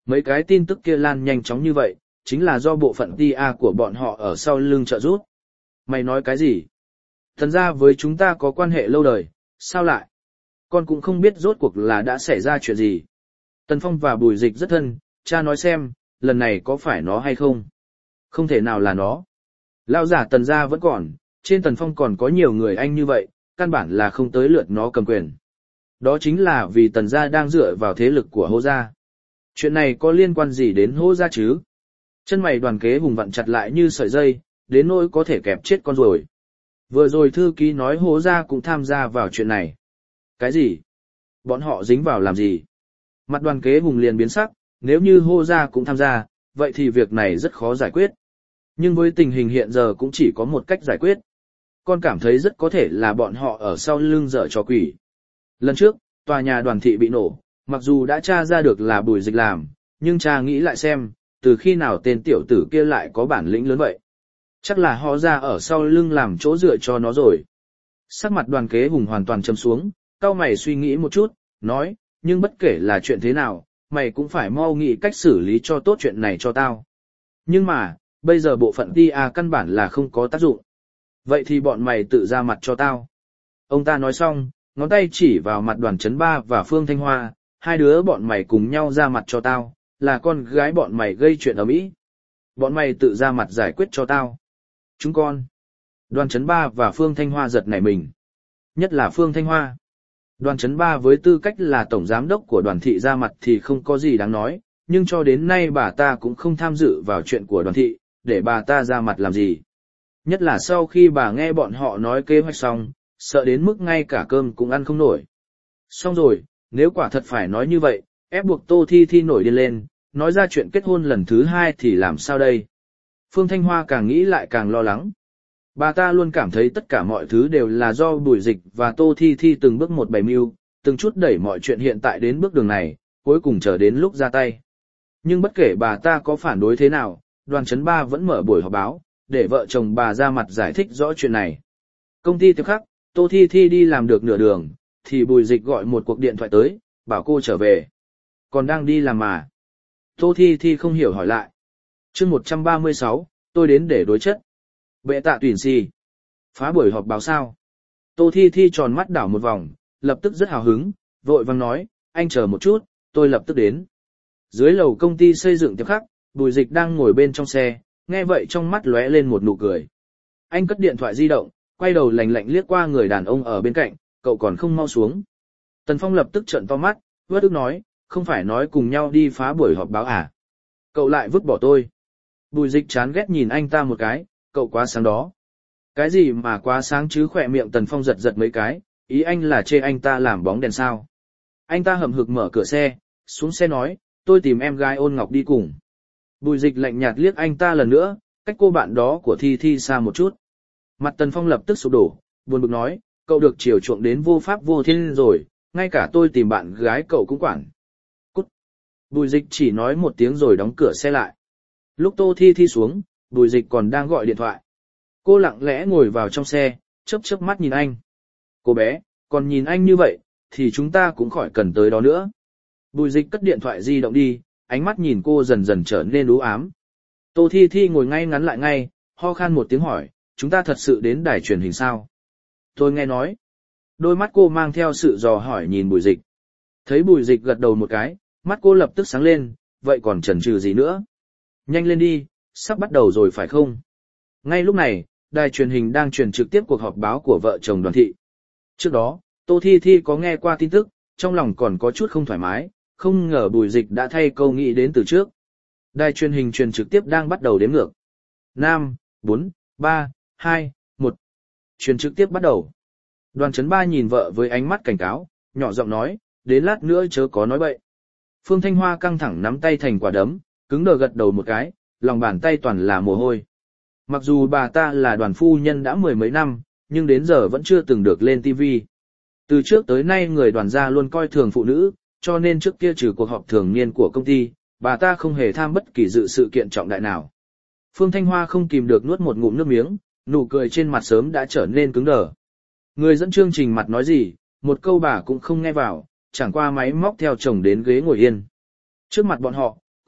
Mấy cái tin tức kia lan nhanh chóng như vậy, chính là do bộ phận tê a của bọn họ ở sau lưng trợ giúp. Mày nói cái gì? Thần gia với chúng ta có quan hệ lâu đời, sao lại? Con cũng không biết rốt cuộc là đã xảy ra chuyện gì. Tần Phong và Bùi Dịch rất thân, cha nói xem, lần này có phải nó hay không? Không thể nào là nó. Lão giả Tần gia vẫn còn, trên Tần Phong còn có nhiều người anh như vậy, căn bản là không tới lượt nó cầm quyền. Đó chính là vì Tần gia đang dựa vào thế lực của Hô gia. Chuyện này có liên quan gì đến Hô gia chứ? Chân mày Đoàn Kế Hùng vặn chặt lại như sợi dây, đến nỗi có thể kẹp chết con rồi. Vừa rồi thư ký nói Hô gia cũng tham gia vào chuyện này. Cái gì? Bọn họ dính vào làm gì? Mặt Đoàn Kế Hùng liền biến sắc, nếu như Hô gia cũng tham gia, vậy thì việc này rất khó giải quyết. Nhưng với tình hình hiện giờ cũng chỉ có một cách giải quyết. Con cảm thấy rất có thể là bọn họ ở sau lưng dở trò quỷ. Lần trước, tòa nhà Đoàn thị bị nổ, mặc dù đã tra ra được là Bùi Dịch làm, nhưng cha nghĩ lại xem, từ khi nào tên tiểu tử kia lại có bản lĩnh lớn vậy. Chắc là họ ra ở sau lưng làm chỗ dựa cho nó rồi. Sắc mặt Đoàn Kế Hùng hoàn toàn trầm xuống, cau mày suy nghĩ một chút, nói, nhưng bất kể là chuyện thế nào, mày cũng phải mau nghĩ cách xử lý cho tốt chuyện này cho tao. Nhưng mà, bây giờ bộ phận tê a căn bản là không có tác dụng. Vậy thì bọn mày tự ra mặt cho tao. Ông ta nói xong, ngón tay chỉ vào mặt Đoàn Chấn Ba và Phương Thanh Hoa, hai đứa bọn mày cùng nhau ra mặt cho tao, là con gái bọn mày gây chuyện ở Mỹ. Bọn mày tự ra mặt giải quyết cho tao. Chúng con. Đoàn Chấn Ba và Phương Thanh Hoa giật nảy mình. Nhất là Phương Thanh Hoa. Đoàn Chấn Ba với tư cách là tổng giám đốc của đoàn thị ra mặt thì không có gì đáng nói, nhưng cho đến nay bà ta cũng không tham dự vào chuyện của đoàn thị, để bà ta ra mặt làm gì. Nhất là sau khi bà nghe bọn họ nói kế hoạch xong, sợ đến mức ngay cả cơm cũng ăn không nổi. Xong rồi, nếu quả thật phải nói như vậy, ép buộc Tô Thi Thi nổi điên lên, nói ra chuyện kết hôn lần thứ hai thì làm sao đây? Phương Thanh Hoa càng nghĩ lại càng lo lắng. Bà ta luôn cảm thấy tất cả mọi thứ đều là do Bùi Dịch và Tô Thi Thi từng bước một bày mưu, từng chút đẩy mọi chuyện hiện tại đến bước đường này, cuối cùng chờ đến lúc ra tay. Nhưng bất kể bà ta có phản đối thế nào, Đoàn Chấn Ba vẫn mở buổi họp báo, để vợ chồng bà ra mặt giải thích rõ chuyện này. Công ty tiếp khắc, Tô Thi Thi đi làm được nửa đường, thì Bùi Dịch gọi một cuộc điện thoại tới, bảo cô trở về. Còn đang đi làm mà. Tô Thi Thi không hiểu hỏi lại. Chương một trăm ba mươi sáu, tôi đến để đối chất. Bệ tạ tuyển si. Phá buổi họp báo sao? Tô Thi Thi tròn mắt đảo một vòng, lập tức rất hào hứng, vội vàng nói, anh chờ một chút, tôi lập tức đến. Dưới lầu công ty xây dựng tiếp khắc, Bùi Dịch đang ngồi bên trong xe, nghe vậy trong mắt lóe lên một nụ cười. Anh cất điện thoại di động, quay đầu lạnh lạnh liếc qua người đàn ông ở bên cạnh, cậu còn không mau xuống. Tần Phong lập tức trợn to mắt, vớt ức nói, không phải nói cùng nhau đi phá buổi họp báo à? Cậu lại vứt bỏ tôi. Bùi Dịch chán ghét nhìn anh ta một cái, cậu quá sáng đó. Cái gì mà quá sáng chứ? Khỏe miệng Tần Phong giật giật mấy cái, ý anh là chê anh ta làm bóng đèn sao? Anh ta hậm hực mở cửa xe, xuống xe nói, tôi tìm em gái Ôn Ngọc đi cùng. Bùi Dịch lạnh nhạt liếc anh ta lần nữa, cách cô bạn đó của Thi Thi xa một chút. Mặt Tần Phong lập tức sụp đổ, buồn bực nói, cậu được chiều chuộng đến vô pháp vô thiên rồi, ngay cả tôi tìm bạn gái cậu cũng quản. Cút. Bùi Dịch chỉ nói một tiếng rồi đóng cửa xe lại. Lúc Tô Thi Thi xuống, Bùi Dịch còn đang gọi điện thoại. Cô lặng lẽ ngồi vào trong xe, chớp chớp mắt nhìn anh. Cô bé, còn nhìn anh như vậy, thì chúng ta cũng khỏi cần tới đó nữa. Bùi Dịch cất điện thoại di động đi, ánh mắt nhìn cô dần dần trở nên u ám. Tô Thi Thi ngồi ngay ngắn lại ngay, ho khan một tiếng hỏi, chúng ta thật sự đến đài truyền hình sao? Tôi nghe nói. Đôi mắt cô mang theo sự dò hỏi nhìn Bùi Dịch. Thấy Bùi Dịch gật đầu một cái, mắt cô lập tức sáng lên, vậy còn chần chừ gì nữa? Nhanh lên đi, sắp bắt đầu rồi phải không? Ngay lúc này, đài truyền hình đang truyền trực tiếp cuộc họp báo của vợ chồng Đoàn thị. Trước đó, Tô Thi Thi có nghe qua tin tức, trong lòng còn có chút không thoải mái, không ngờ Bùi Dịch đã thay câu nghĩ đến từ trước. Đài truyền hình truyền trực tiếp đang bắt đầu đếm ngược. năm, bốn, ba, hai, một. Truyền trực tiếp bắt đầu. Đoàn Chấn Ba nhìn vợ với ánh mắt cảnh cáo, nhỏ giọng nói, đến lát nữa chớ có nói bậy. Phương Thanh Hoa căng thẳng nắm tay thành quả đấm, cứng đờ gật đầu một cái, lòng bàn tay toàn là mồ hôi. Mặc dù bà ta là Đoàn phu nhân đã mười mấy năm, nhưng đến giờ vẫn chưa từng được lên ti vi. Từ trước tới nay người Đoàn gia luôn coi thường phụ nữ, cho nên trước kia trừ cuộc họp thường niên của công ty, bà ta không hề tham bất kỳ dự sự kiện trọng đại nào. Phương Thanh Hoa không kìm được nuốt một ngụm nước miếng, nụ cười trên mặt sớm đã trở nên cứng đờ. Người dẫn chương trình mặt nói gì, một câu bà cũng không nghe vào, chẳng qua máy móc theo chồng đến ghế ngồi yên. Trước mặt bọn họ,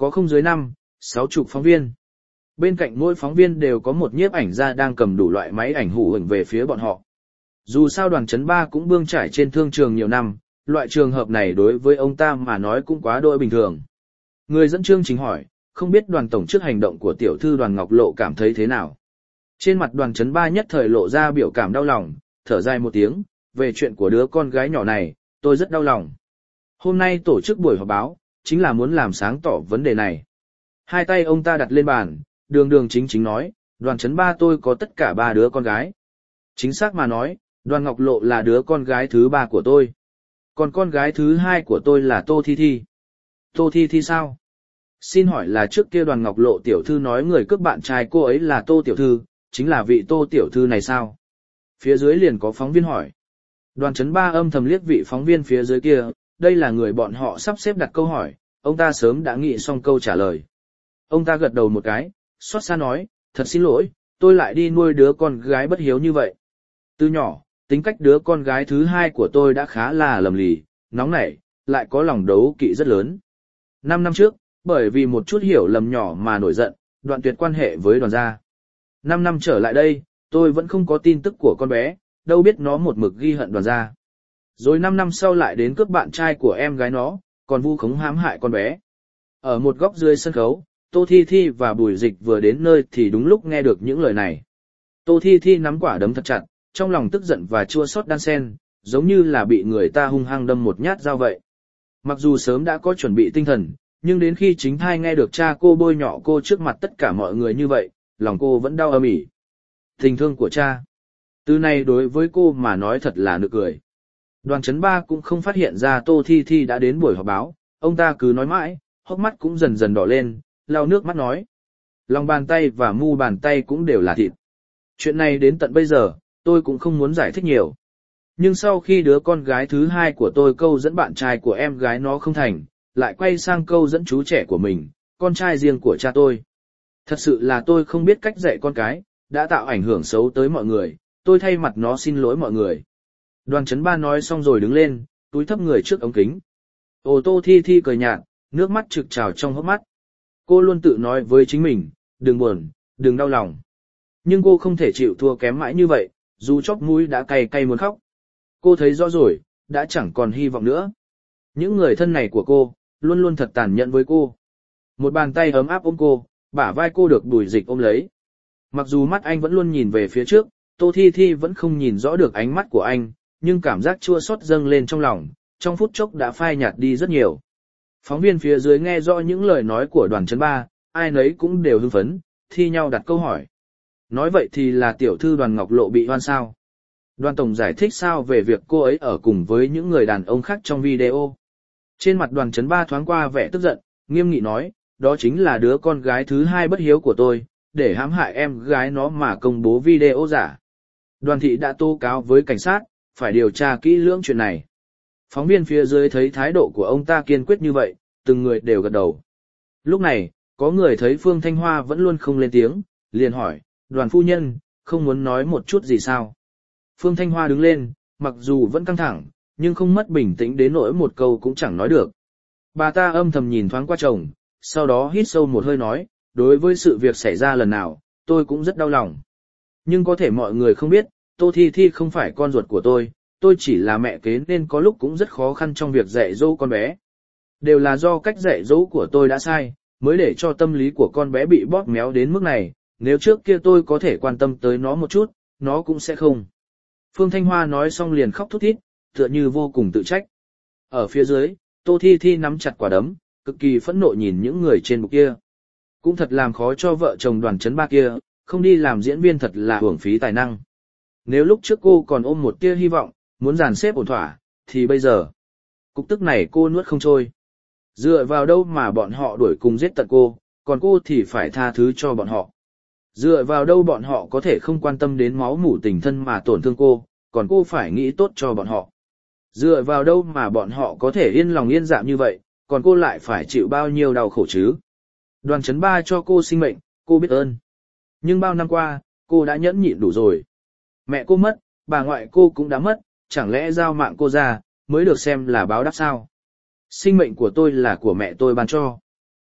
có không dưới năm, sáu chục phóng viên. Bên cạnh mỗi phóng viên đều có một nhiếp ảnh gia đang cầm đủ loại máy ảnh hủ ảnh về phía bọn họ. Dù sao đoàn chấn ba cũng bươn trải trên thương trường nhiều năm, loại trường hợp này đối với ông ta mà nói cũng quá đỗi bình thường. Người dẫn chương trình hỏi, không biết đoàn tổng trước hành động của tiểu thư Đoàn Ngọc Lộ cảm thấy thế nào? Trên mặt đoàn chấn ba nhất thời lộ ra biểu cảm đau lòng, thở dài một tiếng, về chuyện của đứa con gái nhỏ này, tôi rất đau lòng. Hôm nay tổ chức buổi họp báo, chính là muốn làm sáng tỏ vấn đề này. Hai tay ông ta đặt lên bàn, đường đường chính chính nói, đoàn chấn ba tôi có tất cả ba đứa con gái. Chính xác mà nói, Đoàn Ngọc Lộ là đứa con gái thứ ba của tôi. Còn con gái thứ hai của tôi là Tô Thi Thi. Tô Thi Thi sao? Xin hỏi là trước kia Đoàn Ngọc Lộ tiểu thư nói người cướp bạn trai cô ấy là Tô tiểu thư, chính là vị Tô tiểu thư này sao? Phía dưới liền có phóng viên hỏi. Đoàn chấn ba âm thầm liếc vị phóng viên phía dưới kia, đây là người bọn họ sắp xếp đặt câu hỏi, ông ta sớm đã nghĩ xong câu trả lời. Ông ta gật đầu một cái, xót xa nói, thật xin lỗi, tôi lại đi nuôi đứa con gái bất hiếu như vậy. Từ nhỏ, tính cách đứa con gái thứ hai của tôi đã khá là lầm lì, nóng nảy, lại có lòng đấu kỵ rất lớn. Năm năm trước, bởi vì một chút hiểu lầm nhỏ mà nổi giận, đoạn tuyệt quan hệ với Đoàn gia. Năm năm trở lại đây, tôi vẫn không có tin tức của con bé, đâu biết nó một mực ghi hận Đoàn gia. Rồi năm năm sau lại đến cướp bạn trai của em gái nó, còn vu khống hãm hại con bé. Ở một góc dưới sân khấu, Tô Thi Thi và Bùi Dịch vừa đến nơi thì đúng lúc nghe được những lời này. Tô Thi Thi nắm quả đấm thật chặt, trong lòng tức giận và chua xót đan xen, giống như là bị người ta hung hăng đâm một nhát dao vậy. Mặc dù sớm đã có chuẩn bị tinh thần, nhưng đến khi chính thai nghe được cha cô bôi nhọ cô trước mặt tất cả mọi người như vậy, lòng cô vẫn đau âm ỉ. Tình thương của cha. Từ này đối với cô mà nói thật là nực cười. Đoàn chấn ba cũng không phát hiện ra Tô Thi Thi đã đến buổi họp báo, ông ta cứ nói mãi, hốc mắt cũng dần dần đỏ lên, lau nước mắt nói. Lòng bàn tay và mu bàn tay cũng đều là thịt. Chuyện này đến tận bây giờ, tôi cũng không muốn giải thích nhiều. Nhưng sau khi đứa con gái thứ hai của tôi câu dẫn bạn trai của em gái nó không thành, lại quay sang câu dẫn chú trẻ của mình, con trai riêng của cha tôi. Thật sự là tôi không biết cách dạy con cái, đã tạo ảnh hưởng xấu tới mọi người, tôi thay mặt nó xin lỗi mọi người. Đoàn chấn ba nói xong rồi đứng lên, túi thấp người trước ống kính. Ồ, Tô Thi Thi cười nhạt, nước mắt trực trào trong hốc mắt. Cô luôn tự nói với chính mình, đừng buồn, đừng đau lòng. Nhưng cô không thể chịu thua kém mãi như vậy, dù chóp mũi đã cay cay muốn khóc. Cô thấy rõ rồi, đã chẳng còn hy vọng nữa. Những người thân này của cô, luôn luôn thật tàn nhẫn với cô. Một bàn tay ấm áp ôm cô, bả vai cô được Bùi Dịch ôm lấy. Mặc dù mắt anh vẫn luôn nhìn về phía trước, Tô Thi Thi vẫn không nhìn rõ được ánh mắt của anh, nhưng cảm giác chua xót dâng lên trong lòng, trong phút chốc đã phai nhạt đi rất nhiều. Phóng viên phía dưới nghe rõ những lời nói của đoàn chấn ba, ai nấy cũng đều hưng phấn, thi nhau đặt câu hỏi. Nói vậy thì là tiểu thư Đoàn Ngọc Lộ bị oan sao? Đoàn tổng giải thích sao về việc cô ấy ở cùng với những người đàn ông khác trong video? Trên mặt đoàn chấn ba thoáng qua vẻ tức giận, nghiêm nghị nói, đó chính là đứa con gái thứ hai bất hiếu của tôi, để hãm hại em gái nó mà công bố video giả. Đoàn thị đã tố cáo với cảnh sát, phải điều tra kỹ lưỡng chuyện này. Phóng viên phía dưới thấy thái độ của ông ta kiên quyết như vậy, từng người đều gật đầu. Lúc này, có người thấy Phương Thanh Hoa vẫn luôn không lên tiếng, liền hỏi, đoàn phu nhân, không muốn nói một chút gì sao? Phương Thanh Hoa đứng lên, mặc dù vẫn căng thẳng, nhưng không mất bình tĩnh đến nỗi một câu cũng chẳng nói được. Bà ta âm thầm nhìn thoáng qua chồng, sau đó hít sâu một hơi nói, đối với sự việc xảy ra lần nào, tôi cũng rất đau lòng. Nhưng có thể mọi người không biết, Tô Thi Thi không phải con ruột của tôi, tôi chỉ là mẹ kế nên có lúc cũng rất khó khăn trong việc dạy dỗ con bé. Đều là do cách dạy dỗ của tôi đã sai, mới để cho tâm lý của con bé bị bóp méo đến mức này, nếu trước kia tôi có thể quan tâm tới nó một chút, nó cũng sẽ không. Phương Thanh Hoa nói xong liền khóc thút thít, tựa như vô cùng tự trách. Ở phía dưới, Tô Thi Thi nắm chặt quả đấm, cực kỳ phẫn nộ nhìn những người trên bục kia. Cũng thật làm khó cho vợ chồng đoàn chấn ba kia, không đi làm diễn viên thật là hưởng phí tài năng. Nếu lúc trước cô còn ôm một tia hy vọng, muốn dàn xếp ổn thỏa, thì bây giờ, cục tức này cô nuốt không trôi. Dựa vào đâu mà bọn họ đuổi cùng giết tận cô, còn cô thì phải tha thứ cho bọn họ. Dựa vào đâu bọn họ có thể không quan tâm đến máu mủ tình thân mà tổn thương cô, còn cô phải nghĩ tốt cho bọn họ. Dựa vào đâu mà bọn họ có thể yên lòng yên dạ như vậy, còn cô lại phải chịu bao nhiêu đau khổ chứ. Đoàn chấn ba cho cô sinh mệnh, cô biết ơn. Nhưng bao năm qua, cô đã nhẫn nhịn đủ rồi. Mẹ cô mất, bà ngoại cô cũng đã mất, chẳng lẽ giao mạng cô ra, mới được xem là báo đáp sao? Sinh mệnh của tôi là của mẹ tôi ban cho.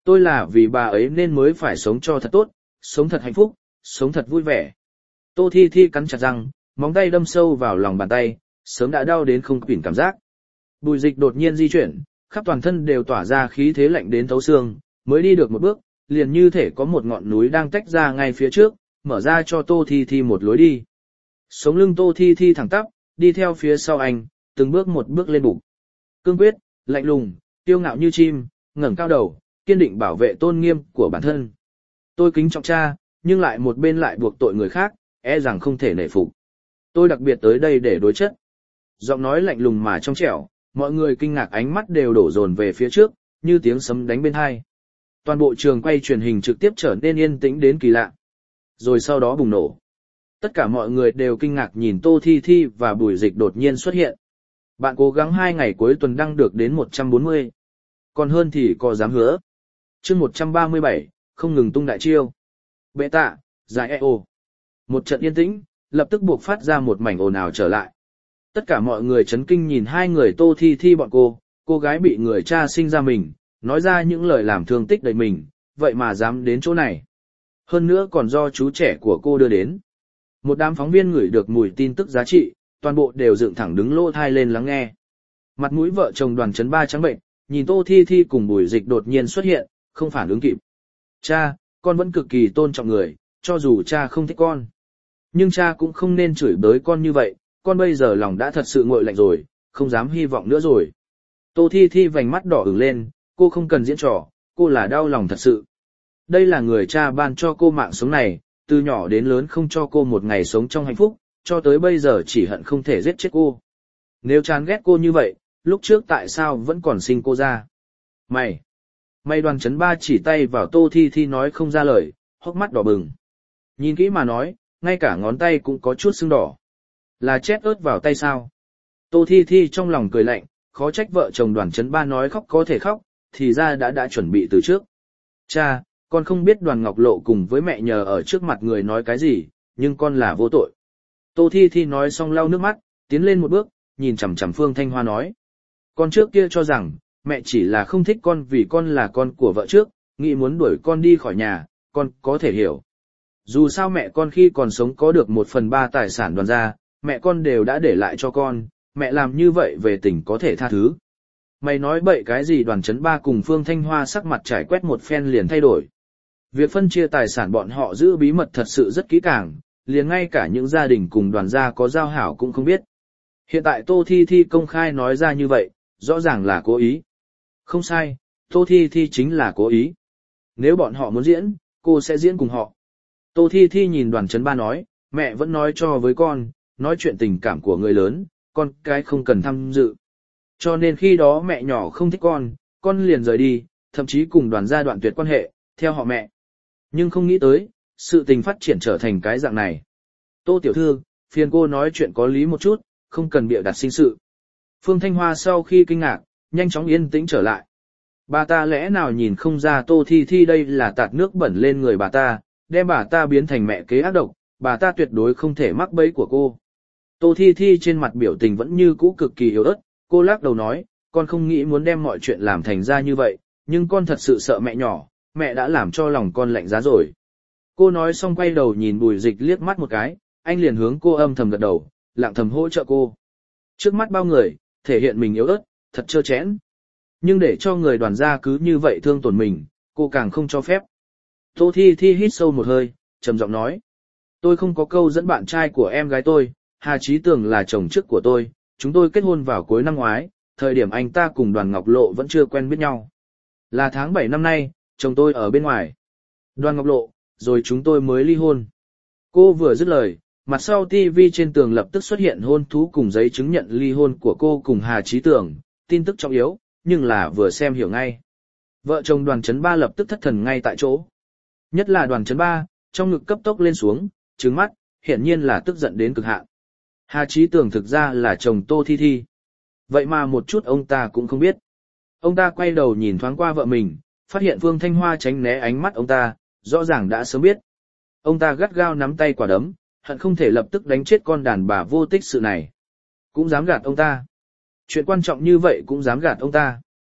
Tôi là vì bà ấy nên mới phải sống cho thật tốt, sống thật hạnh phúc, sống thật vui vẻ. Tô Thi Thi cắn chặt răng, móng tay đâm sâu vào lòng bàn tay, sớm đã đau đến không kìm cảm giác. Bùi Dịch đột nhiên di chuyển, khắp toàn thân đều tỏa ra khí thế lạnh đến thấu xương, mới đi được một bước, liền như thể có một ngọn núi đang tách ra ngay phía trước, mở ra cho Tô Thi Thi một lối đi. Sống lưng Tô Thi Thi thẳng tắp, đi theo phía sau anh, từng bước một bước lên bục. Cương quyết, lạnh lùng, kiêu ngạo như chim, ngẩng cao đầu, kiên định bảo vệ tôn nghiêm của bản thân. Tôi kính trọng cha, nhưng lại một bên lại buộc tội người khác, e rằng không thể nể phục. Tôi đặc biệt tới đây để đối chất. Giọng nói lạnh lùng mà trong trẻo, mọi người kinh ngạc ánh mắt đều đổ dồn về phía trước, như tiếng sấm đánh bên tai. Toàn bộ trường quay truyền hình trực tiếp trở nên yên tĩnh đến kỳ lạ. Rồi sau đó bùng nổ. Tất cả mọi người đều kinh ngạc nhìn Tô Thi Thi và Bùi Dịch đột nhiên xuất hiện. Bạn cố gắng hai ngày cuối tuần đăng được đến một trăm bốn mươi. Còn hơn thì có dám hứa. Chương một trăm ba mươi bảy, không ngừng tung đại chiêu. Bệ tạ, giải e o. Một trận yên tĩnh, lập tức buộc phát ra một mảnh ồn ào trở lại. Tất cả mọi người chấn kinh nhìn hai người Tô Thi Thi bọn cô, cô gái bị người cha sinh ra mình, nói ra những lời làm thương tích đầy mình, vậy mà dám đến chỗ này. Hơn nữa còn do chú trẻ của cô đưa đến. Một đám phóng viên ngửi được mùi tin tức giá trị, toàn bộ đều dựng thẳng đứng lỗ tai lên lắng nghe. Mặt mũi vợ chồng Đoàn Chấn Ba trắng bệnh, nhìn Tô Thi Thi cùng Bùi Dịch đột nhiên xuất hiện, không phản ứng kịp. Cha, con vẫn cực kỳ tôn trọng người, cho dù cha không thích con. Nhưng cha cũng không nên chửi bới con như vậy, con bây giờ lòng đã thật sự nguội lạnh rồi, không dám hy vọng nữa rồi. Tô Thi Thi vành mắt đỏ ửng lên, cô không cần diễn trò, cô là đau lòng thật sự. Đây là người cha ban cho cô mạng sống này, từ nhỏ đến lớn không cho cô một ngày sống trong hạnh phúc, cho tới bây giờ chỉ hận không thể giết chết cô. Nếu chán ghét cô như vậy, lúc trước tại sao vẫn còn sinh cô ra? Mày! Mày Đoàn Chấn Ba chỉ tay vào Tô Thi Thi nói không ra lời, hốc mắt đỏ bừng. Nhìn kỹ mà nói, ngay cả ngón tay cũng có chút sưng đỏ. Là chết ớt vào tay sao? Tô Thi Thi trong lòng cười lạnh, khó trách vợ chồng Đoàn Chấn Ba nói khóc có thể khóc, thì ra đã đã chuẩn bị từ trước. Cha, con không biết Đoàn Ngọc Lộ cùng với mẹ nhờ ở trước mặt người nói cái gì, nhưng con là vô tội. Tô Thi Thi nói xong lau nước mắt, tiến lên một bước, nhìn chằm chằm Phương Thanh Hoa nói. Con trước kia cho rằng, mẹ chỉ là không thích con vì con là con của vợ trước, nghĩ muốn đuổi con đi khỏi nhà, con có thể hiểu. Dù sao mẹ con khi còn sống có được một phần ba tài sản Đoàn gia, mẹ con đều đã để lại cho con, mẹ làm như vậy về tình có thể tha thứ. Mày nói bậy cái gì? Đoàn Chấn Ba cùng Phương Thanh Hoa sắc mặt trải quét một phen liền thay đổi. Việc phân chia tài sản bọn họ giữ bí mật thật sự rất kỹ càng, liền ngay cả những gia đình cùng Đoàn gia có giao hảo cũng không biết. Hiện tại Tô Thi Thi công khai nói ra như vậy, rõ ràng là cố ý. Không sai, Tô Thi Thi chính là cố ý. Nếu bọn họ muốn diễn, cô sẽ diễn cùng họ. Tô Thi Thi nhìn Đoàn Chấn Ba nói, mẹ vẫn nói cho với con, nói chuyện tình cảm của người lớn, con cái không cần tham dự. Cho nên khi đó mẹ nhỏ không thích con, con liền rời đi, thậm chí cùng Đoàn gia đoạn tuyệt quan hệ, theo họ mẹ. Nhưng không nghĩ tới, sự tình phát triển trở thành cái dạng này. Tô tiểu thư, phiền cô nói chuyện có lý một chút, không cần bịa đặt sinh sự. Phương Thanh Hoa sau khi kinh ngạc, nhanh chóng yên tĩnh trở lại. Bà ta lẽ nào nhìn không ra Tô Thi Thi đây là tạt nước bẩn lên người bà ta, đem bà ta biến thành mẹ kế ác độc, bà ta tuyệt đối không thể mắc bẫy của cô. Tô Thi Thi trên mặt biểu tình vẫn như cũ cực kỳ yếu ớt, cô lắc đầu nói, con không nghĩ muốn đem mọi chuyện làm thành ra như vậy, nhưng con thật sự sợ mẹ nhỏ, mẹ đã làm cho lòng con lạnh giá rồi. Cô nói xong quay đầu nhìn Bùi Dịch liếc mắt một cái, anh liền hướng cô âm thầm gật đầu, lặng thầm hỗ trợ cô. Trước mắt bao người, thể hiện mình yếu ớt, thật trơ trẽn. Nhưng để cho người Đoàn gia cứ như vậy thương tổn mình, cô càng không cho phép. Tô Thi Thi hít sâu một hơi, trầm giọng nói. Tôi không có câu dẫn bạn trai của em gái tôi, Hà Chí Tường là chồng trước của tôi, chúng tôi kết hôn vào cuối năm ngoái, thời điểm anh ta cùng Đoàn Ngọc Lộ vẫn chưa quen biết nhau. Là tháng bảy năm nay, chồng tôi ở bên ngoài. Đoàn Ngọc Lộ, rồi chúng tôi mới ly hôn. Cô vừa dứt lời, mặt sau ti vi trên tường lập tức xuất hiện hôn thú cùng giấy chứng nhận ly hôn của cô cùng Hà Chí Tường, tin tức trọng yếu, nhưng là vừa xem hiểu ngay. Vợ chồng Đoàn Chấn Ba lập tức thất thần ngay tại chỗ. Nhất là Đoàn Chấn Ba, trong ngực cấp tốc lên xuống, trừng mắt, hiển nhiên là tức giận đến cực hạn. Hà Chí Tường thực ra là chồng Tô Thi Thi. Vậy mà một chút ông ta cũng không biết. Ông ta quay đầu nhìn thoáng qua vợ mình, phát hiện Phương Thanh Hoa tránh né ánh mắt ông ta, rõ ràng đã sớm biết. Ông ta gắt gao nắm tay quả đấm, hận không thể lập tức đánh chết con đàn bà vô tích sự này. Cũng dám gạt ông ta. Chuyện quan trọng như vậy cũng dám gạt ông ta.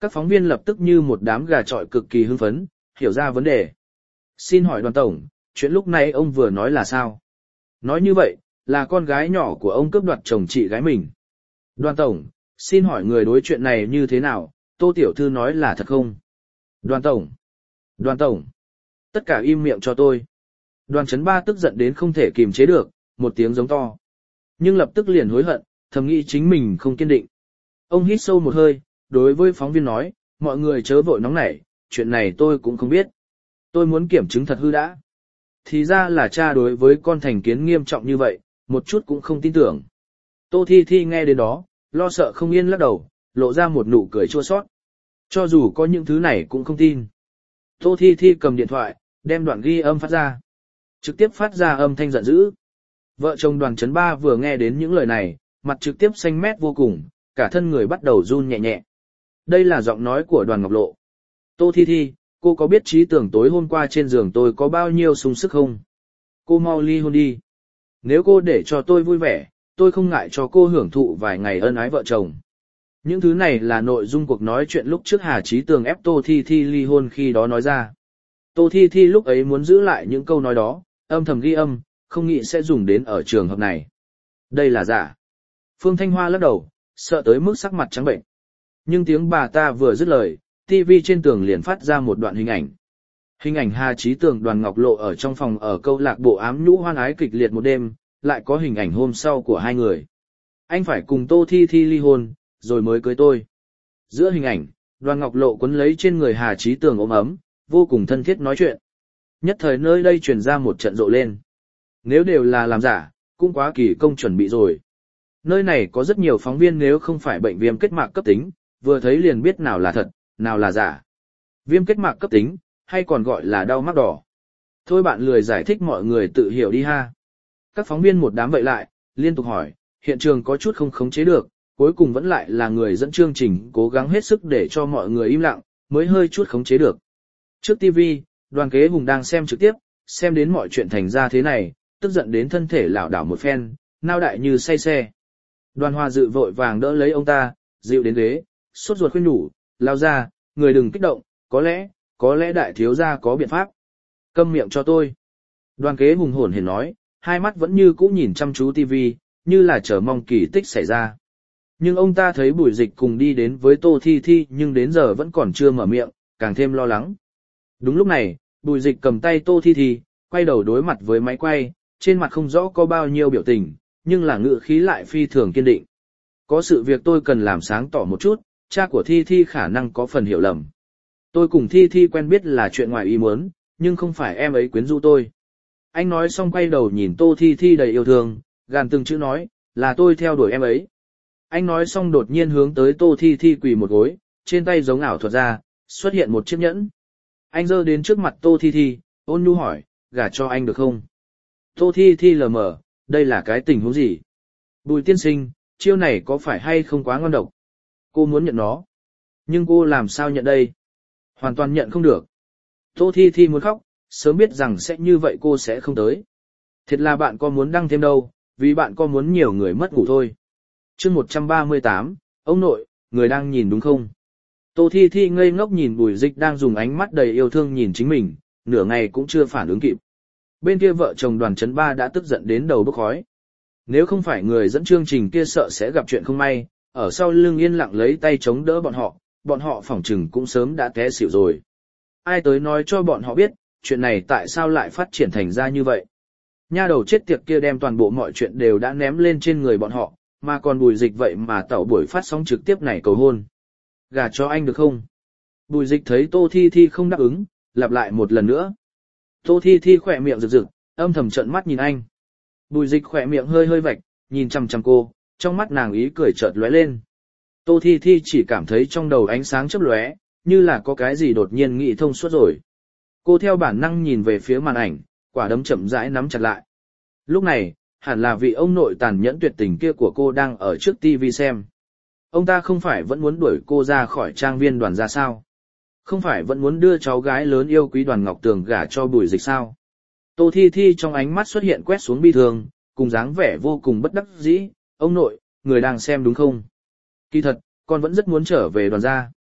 Các phóng viên lập tức như một đám gà trọi cực kỳ hưng phấn, hiểu ra vấn đề. Xin hỏi Đoàn tổng, chuyện lúc này ông vừa nói là sao? Nói như vậy, là con gái nhỏ của ông cướp đoạt chồng chị gái mình. Đoàn tổng, xin hỏi người đối chuyện này như thế nào, Tô tiểu thư nói là thật không? Đoàn tổng, Đoàn tổng, tất cả im miệng cho tôi. Đoàn Chấn Ba tức giận đến không thể kìm chế được, một tiếng giống to. Nhưng lập tức liền hối hận, thầm nghĩ chính mình không kiên định. Ông hít sâu một hơi, đối với phóng viên nói, mọi người chớ vội nóng nảy, chuyện này tôi cũng không biết. Tôi muốn kiểm chứng thật hư đã. Thì ra là cha đối với con thành kiến nghiêm trọng như vậy, một chút cũng không tin tưởng. Tô Thi Thi nghe đến đó, lo sợ không yên lắc đầu, lộ ra một nụ cười chua xót. Cho dù có những thứ này cũng không tin. Tô Thi Thi cầm điện thoại, đem đoạn ghi âm phát ra. Trực tiếp phát ra âm thanh giận dữ. Vợ chồng Đoàn Chấn Ba vừa nghe đến những lời này, mặt trực tiếp xanh mét vô cùng, cả thân người bắt đầu run nhẹ nhẹ. Đây là giọng nói của Đoàn Ngọc Lộ. Tô Thi Thi, cô có biết trí tưởng tối hôm qua trên giường tôi có bao nhiêu sung sức không? Cô mau ly hôn đi. Nếu cô để cho tôi vui vẻ, tôi không ngại cho cô hưởng thụ vài ngày ân ái vợ chồng. Những thứ này là nội dung cuộc nói chuyện lúc trước Hà Chí Tường ép Tô Thi Thi ly hôn khi đó nói ra. Tô Thi Thi lúc ấy muốn giữ lại những câu nói đó, âm thầm ghi âm, không nghĩ sẽ dùng đến ở trường hợp này. Đây là giả. Phương Thanh Hoa lắc đầu, sợ tới mức sắc mặt trắng bệnh. Nhưng tiếng bà ta vừa dứt lời, ti vi trên tường liền phát ra một đoạn hình ảnh. Hình ảnh Hà Chí Tường Đoàn Ngọc Lộ ở trong phòng ở câu lạc bộ ám nhũ hoan ái kịch liệt một đêm, lại có hình ảnh hôm sau của hai người. Anh phải cùng Tô Thi Thi ly hôn, rồi mới cưới tôi. Giữa hình ảnh, Đoàn Ngọc Lộ quấn lấy trên người Hà Chí Tường ôm ấm, vô cùng thân thiết nói chuyện. Nhất thời nơi đây truyền ra một trận rộ lên. Nếu đều là làm giả, cũng quá kỳ công chuẩn bị rồi. Nơi này có rất nhiều phóng viên nếu không phải bệnh viêm kết mạc cấp tính, vừa thấy liền biết nào là thật, nào là giả. Viêm kết mạc cấp tính, hay còn gọi là đau mắt đỏ. Thôi bạn lười giải thích mọi người tự hiểu đi ha. Các phóng viên một đám vậy lại, liên tục hỏi, hiện trường có chút không khống chế được, cuối cùng vẫn lại là người dẫn chương trình cố gắng hết sức để cho mọi người im lặng, mới hơi chút khống chế được. Trước ti vi, Đoàn Kế Hùng đang xem trực tiếp, xem đến mọi chuyện thành ra thế này, tức giận đến thân thể lảo đảo một phen, nao đại như say xe. Đoàn Hoa Dự vội vàng đỡ lấy ông ta, dịu đến ghế, sốt ruột khuyên nhủ, lao ra, người đừng kích động, có lẽ, có lẽ đại thiếu gia có biện pháp. Câm miệng cho tôi. Đoàn Kế Hùng hổn hển nói, hai mắt vẫn như cũ nhìn chăm chú tivi, như là chờ mong kỳ tích xảy ra. Nhưng ông ta thấy Bùi Dịch cùng đi đến với Tô Thi Thi nhưng đến giờ vẫn còn chưa mở miệng, càng thêm lo lắng. Đúng lúc này, Bùi Dịch cầm tay Tô Thi Thi, quay đầu đối mặt với máy quay, trên mặt không rõ có bao nhiêu biểu tình, nhưng là ngữ khí lại phi thường kiên định. Có sự việc tôi cần làm sáng tỏ một chút, cha của Thi Thi khả năng có phần hiểu lầm. Tôi cùng Thi Thi quen biết là chuyện ngoài ý muốn, nhưng không phải em ấy quyến rũ tôi. Anh nói xong quay đầu nhìn Tô Thi Thi đầy yêu thương, gàn từng chữ nói, là tôi theo đuổi em ấy. Anh nói xong đột nhiên hướng tới Tô Thi Thi quỳ một gối, trên tay giống ảo thuật ra, xuất hiện một chiếc nhẫn. Anh giơ đến trước mặt Tô Thi Thi, ôn nhu hỏi, gả cho anh được không? Tô Thi Thi lờ mờ, đây là cái tình huống gì? Bùi tiên sinh, chiêu này có phải hay không quá ngon độc? Cô muốn nhận nó. Nhưng cô làm sao nhận đây? Hoàn toàn nhận không được. Tô Thi Thi muốn khóc, sớm biết rằng sẽ như vậy cô sẽ không tới. Thiệt là bạn có muốn đăng thêm đâu, vì bạn có muốn nhiều người mất ngủ thôi. Chương một trăm ba mươi tám, ông nội, người đang nhìn đúng không? Tô Thi Thi ngây ngốc nhìn Bùi Dịch đang dùng ánh mắt đầy yêu thương nhìn chính mình, nửa ngày cũng chưa phản ứng kịp. Bên kia vợ chồng Đoàn Chấn Ba đã tức giận đến đầu bốc khói. Nếu không phải người dẫn chương trình kia sợ sẽ gặp chuyện không may, ở sau lưng yên lặng lấy tay chống đỡ bọn họ, bọn họ phỏng chừng cũng sớm đã té xỉu rồi. Ai tới nói cho bọn họ biết, chuyện này tại sao lại phát triển thành ra như vậy? Nha đầu chết tiệt kia đem toàn bộ mọi chuyện đều đã ném lên trên người bọn họ, mà còn Bùi Dịch vậy mà tẩu buổi phát sóng trực tiếp này cầu hôn. Gả cho anh được không? Bùi Dịch thấy Tô Thi Thi không đáp ứng, lặp lại một lần nữa. Tô Thi Thi khỏe miệng rực rực, âm thầm trợn mắt nhìn anh. Bùi Dịch khỏe miệng hơi hơi vạch, nhìn chằm chằm cô, trong mắt nàng ý cười chợt lóe lên. Tô Thi Thi chỉ cảm thấy trong đầu ánh sáng chớp lóe, như là có cái gì đột nhiên nghĩ thông suốt rồi. Cô theo bản năng nhìn về phía màn ảnh, quả đấm chậm rãi nắm chặt lại. Lúc này, hẳn là vị ông nội tàn nhẫn tuyệt tình kia của cô đang ở trước tivi xem. Ông ta không phải vẫn muốn đuổi cô ra khỏi trang viên Đoàn gia sao? Không phải vẫn muốn đưa cháu gái lớn yêu quý Đoàn Ngọc Tường gả cho Bùi Dịch sao? Tô Thi Thi trong ánh mắt xuất hiện quét xuống bi thương, cùng dáng vẻ vô cùng bất đắc dĩ, ông nội, người đang xem đúng không? Kỳ thật, con vẫn rất muốn trở về Đoàn gia.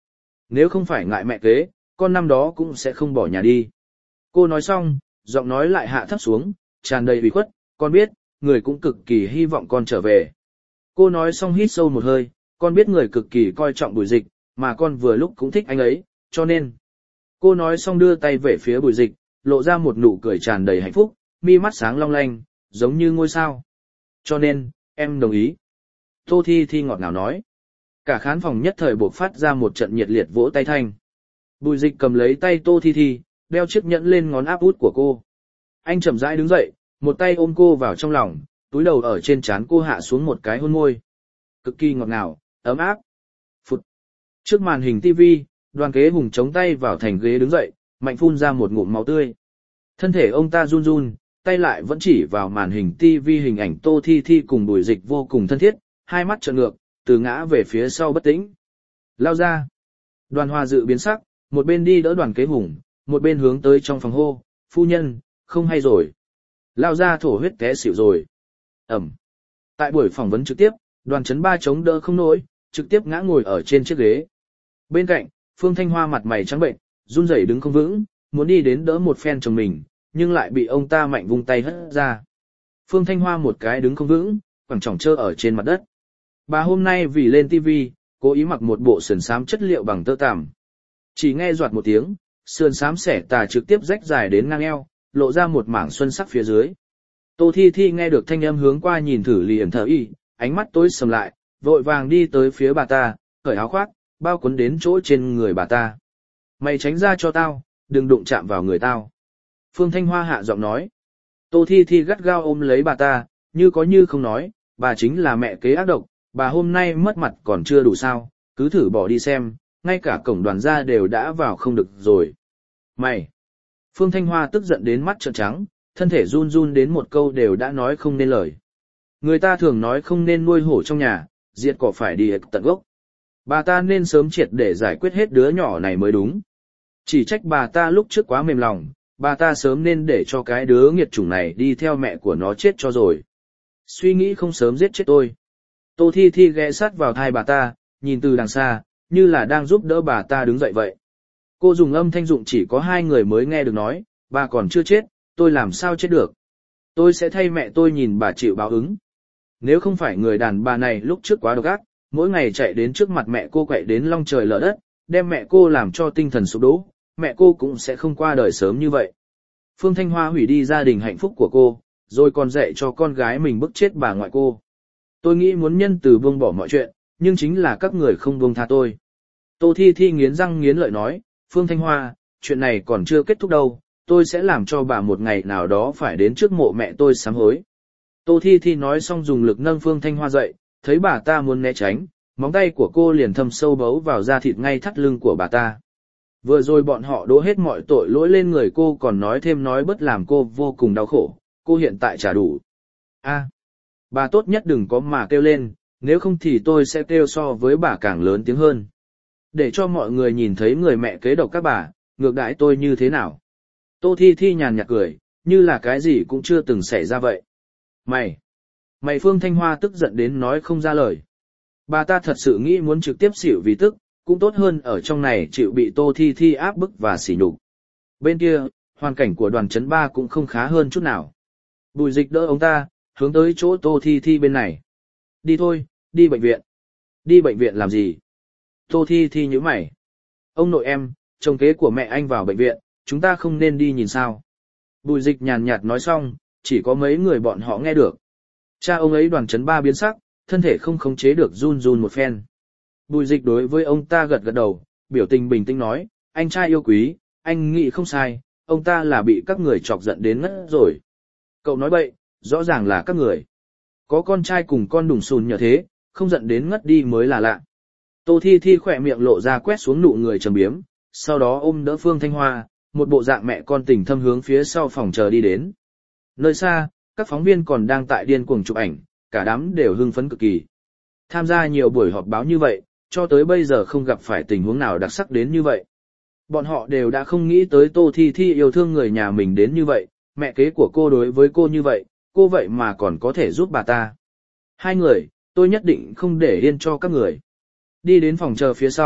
Nếu không phải ngại mẹ kế, con năm đó cũng sẽ không bỏ nhà đi. Cô nói xong, giọng nói lại hạ thấp xuống, tràn đầy ủy khuất, con biết, người cũng cực kỳ hy vọng con trở về. Cô nói xong hít sâu một hơi, con biết người cực kỳ coi trọng Bùi Dịch, mà con vừa lúc cũng thích anh ấy, cho nên. Cô nói xong đưa tay về phía Bùi Dịch, lộ ra một nụ cười tràn đầy hạnh phúc, mi mắt sáng long lanh, giống như ngôi sao. Cho nên, em đồng ý. Tô Thi Thi ngọt ngào nói. Cả khán phòng nhất thời bộc phát ra một trận nhiệt liệt vỗ tay thanh. Bùi Dịch cầm lấy tay Tô Thi Thi, đeo chiếc nhẫn lên ngón áp út của cô. Anh chậm rãi đứng dậy, một tay ôm cô vào trong lòng, túi đầu ở trên trán cô hạ xuống một cái hôn môi. Cực kỳ ngọt ngào, ấm áp. Phụt. Trước màn hình tivi, Đoàn Kế Hùng chống tay vào thành ghế đứng dậy, mạnh phun ra một ngụm máu tươi. Thân thể ông ta run run, tay lại vẫn chỉ vào màn hình tivi hình ảnh Tô Thi Thi cùng Bùi Dịch vô cùng thân thiết, hai mắt trợn ngược, từ ngã về phía sau bất tĩnh. Lao ra. Đoàn Hoa Dự biến sắc, một bên đi đỡ Đoàn Kế Hùng, một bên hướng tới trong phòng hô, phu nhân, không hay rồi. Lao ra thổ huyết té xỉu rồi. Ẩm. Tại buổi phỏng vấn trực tiếp, Đoàn Chấn Ba chống đỡ không nổi, trực tiếp ngã ngồi ở trên chiếc ghế. Bên cạnh, Phương Thanh Hoa mặt mày trắng bệnh, run rẩy đứng không vững, muốn đi đến đỡ một phen chồng mình, nhưng lại bị ông ta mạnh vung tay hất ra. Phương Thanh Hoa một cái đứng không vững, quẳng chỏng trơ ở trên mặt đất. Bà hôm nay vì lên tivi, cố ý mặc một bộ sườn xám chất liệu bằng tơ tằm. Chỉ nghe doạt một tiếng, sườn xám xẻ tà trực tiếp rách dài đến ngang eo, lộ ra một mảng xuân sắc phía dưới. Tô Thi Thi nghe được thanh âm hướng qua nhìn thử liền thở y, ánh mắt tối sầm lại, vội vàng đi tới phía bà ta, cởi áo khoác, bao cuốn đến chỗ trên người bà ta. Mày tránh ra cho tao, đừng đụng chạm vào người tao. Phương Thanh Hoa hạ giọng nói. Tô Thi Thi gắt gao ôm lấy bà ta, như có như không nói, bà chính là mẹ kế ác độc, bà hôm nay mất mặt còn chưa đủ sao, cứ thử bỏ đi xem, ngay cả cổng đoàn gia đều đã vào không được rồi. Mày! Phương Thanh Hoa tức giận đến mắt trợn trắng, thân thể run run đến một câu đều đã nói không nên lời. Người ta thường nói không nên nuôi hổ trong nhà, diệt cỏ phải đi tận gốc. Bà ta nên sớm triệt để giải quyết hết đứa nhỏ này mới đúng. Chỉ trách bà ta lúc trước quá mềm lòng, bà ta sớm nên để cho cái đứa nghiệt chủng này đi theo mẹ của nó chết cho rồi. Suy nghĩ không sớm giết chết tôi. Tô Thi Thi ghé sát vào thai bà ta, nhìn từ đằng xa, như là đang giúp đỡ bà ta đứng dậy vậy. Cô dùng âm thanh dụng chỉ có hai người mới nghe được nói, bà còn chưa chết, tôi làm sao chết được. Tôi sẽ thay mẹ tôi nhìn bà chịu báo ứng. Nếu không phải người đàn bà này lúc trước quá độc ác, mỗi ngày chạy đến trước mặt mẹ cô quậy đến long trời lở đất, đem mẹ cô làm cho tinh thần sụp đổ, mẹ cô cũng sẽ không qua đời sớm như vậy. Phương Thanh Hoa hủy đi gia đình hạnh phúc của cô, rồi còn dạy cho con gái mình bức chết bà ngoại cô. Tôi nghĩ muốn nhân từ buông bỏ mọi chuyện, nhưng chính là các người không buông tha tôi. Tô Thi Thi nghiến răng nghiến lợi nói, Phương Thanh Hoa, chuyện này còn chưa kết thúc đâu, tôi sẽ làm cho bà một ngày nào đó phải đến trước mộ mẹ tôi sám hối. Tô Thi Thi nói xong dùng lực nâng Phương Thanh Hoa dậy, thấy bà ta muốn né tránh, móng tay của cô liền thâm sâu bấu vào da thịt ngay thắt lưng của bà ta. Vừa rồi bọn họ đổ hết mọi tội lỗi lên người cô còn nói thêm nói bớt làm cô vô cùng đau khổ, cô hiện tại trả đủ. A, bà tốt nhất đừng có mà kêu lên, nếu không thì tôi sẽ kêu so với bà càng lớn tiếng hơn. Để cho mọi người nhìn thấy người mẹ kế độc các bà, ngược đãi tôi như thế nào. Tô Thi Thi nhàn nhạt cười, như là cái gì cũng chưa từng xảy ra vậy. Mày! Mày Phương Thanh Hoa tức giận đến nói không ra lời. Bà ta thật sự nghĩ muốn trực tiếp xỉu vì tức, cũng tốt hơn ở trong này chịu bị Tô Thi Thi áp bức và sỉ nhục. Bên kia, hoàn cảnh của Đoàn Chấn Ba cũng không khá hơn chút nào. Bùi Dịch đỡ ông ta, hướng tới chỗ Tô Thi Thi bên này. Đi thôi, đi bệnh viện. Đi bệnh viện làm gì? Tô Thi Thi nhíu mày. Ông nội em, chồng kế của mẹ anh vào bệnh viện, chúng ta không nên đi nhìn sao? Bùi Dịch nhàn nhạt nói xong, chỉ có mấy người bọn họ nghe được. Cha ông ấy Đoàn Chấn Ba biến sắc, thân thể không khống chế được run run một phen. Bùi Dịch đối với ông ta gật gật đầu, biểu tình bình tĩnh nói, anh trai yêu quý, anh nghĩ không sai, ông ta là bị các người chọc giận đến ngất rồi. Cậu nói bậy, rõ ràng là các người. Có con trai cùng con đùng sùn như thế, không giận đến ngất đi mới là lạ. Tô Thi Thi khỏe miệng lộ ra quét xuống nụ người trầm biếm, sau đó ôm đỡ Phương Thanh Hoa, một bộ dạng mẹ con tình thâm hướng phía sau phòng chờ đi đến. Nơi xa, các phóng viên còn đang tại điên cuồng chụp ảnh, cả đám đều hưng phấn cực kỳ. Tham gia nhiều buổi họp báo như vậy, cho tới bây giờ không gặp phải tình huống nào đặc sắc đến như vậy. Bọn họ đều đã không nghĩ tới Tô Thi Thi yêu thương người nhà mình đến như vậy, mẹ kế của cô đối với cô như vậy, cô vậy mà còn có thể giúp bà ta. Hai người, tôi nhất định không để yên cho các người. Đi đến phòng chờ phía sau,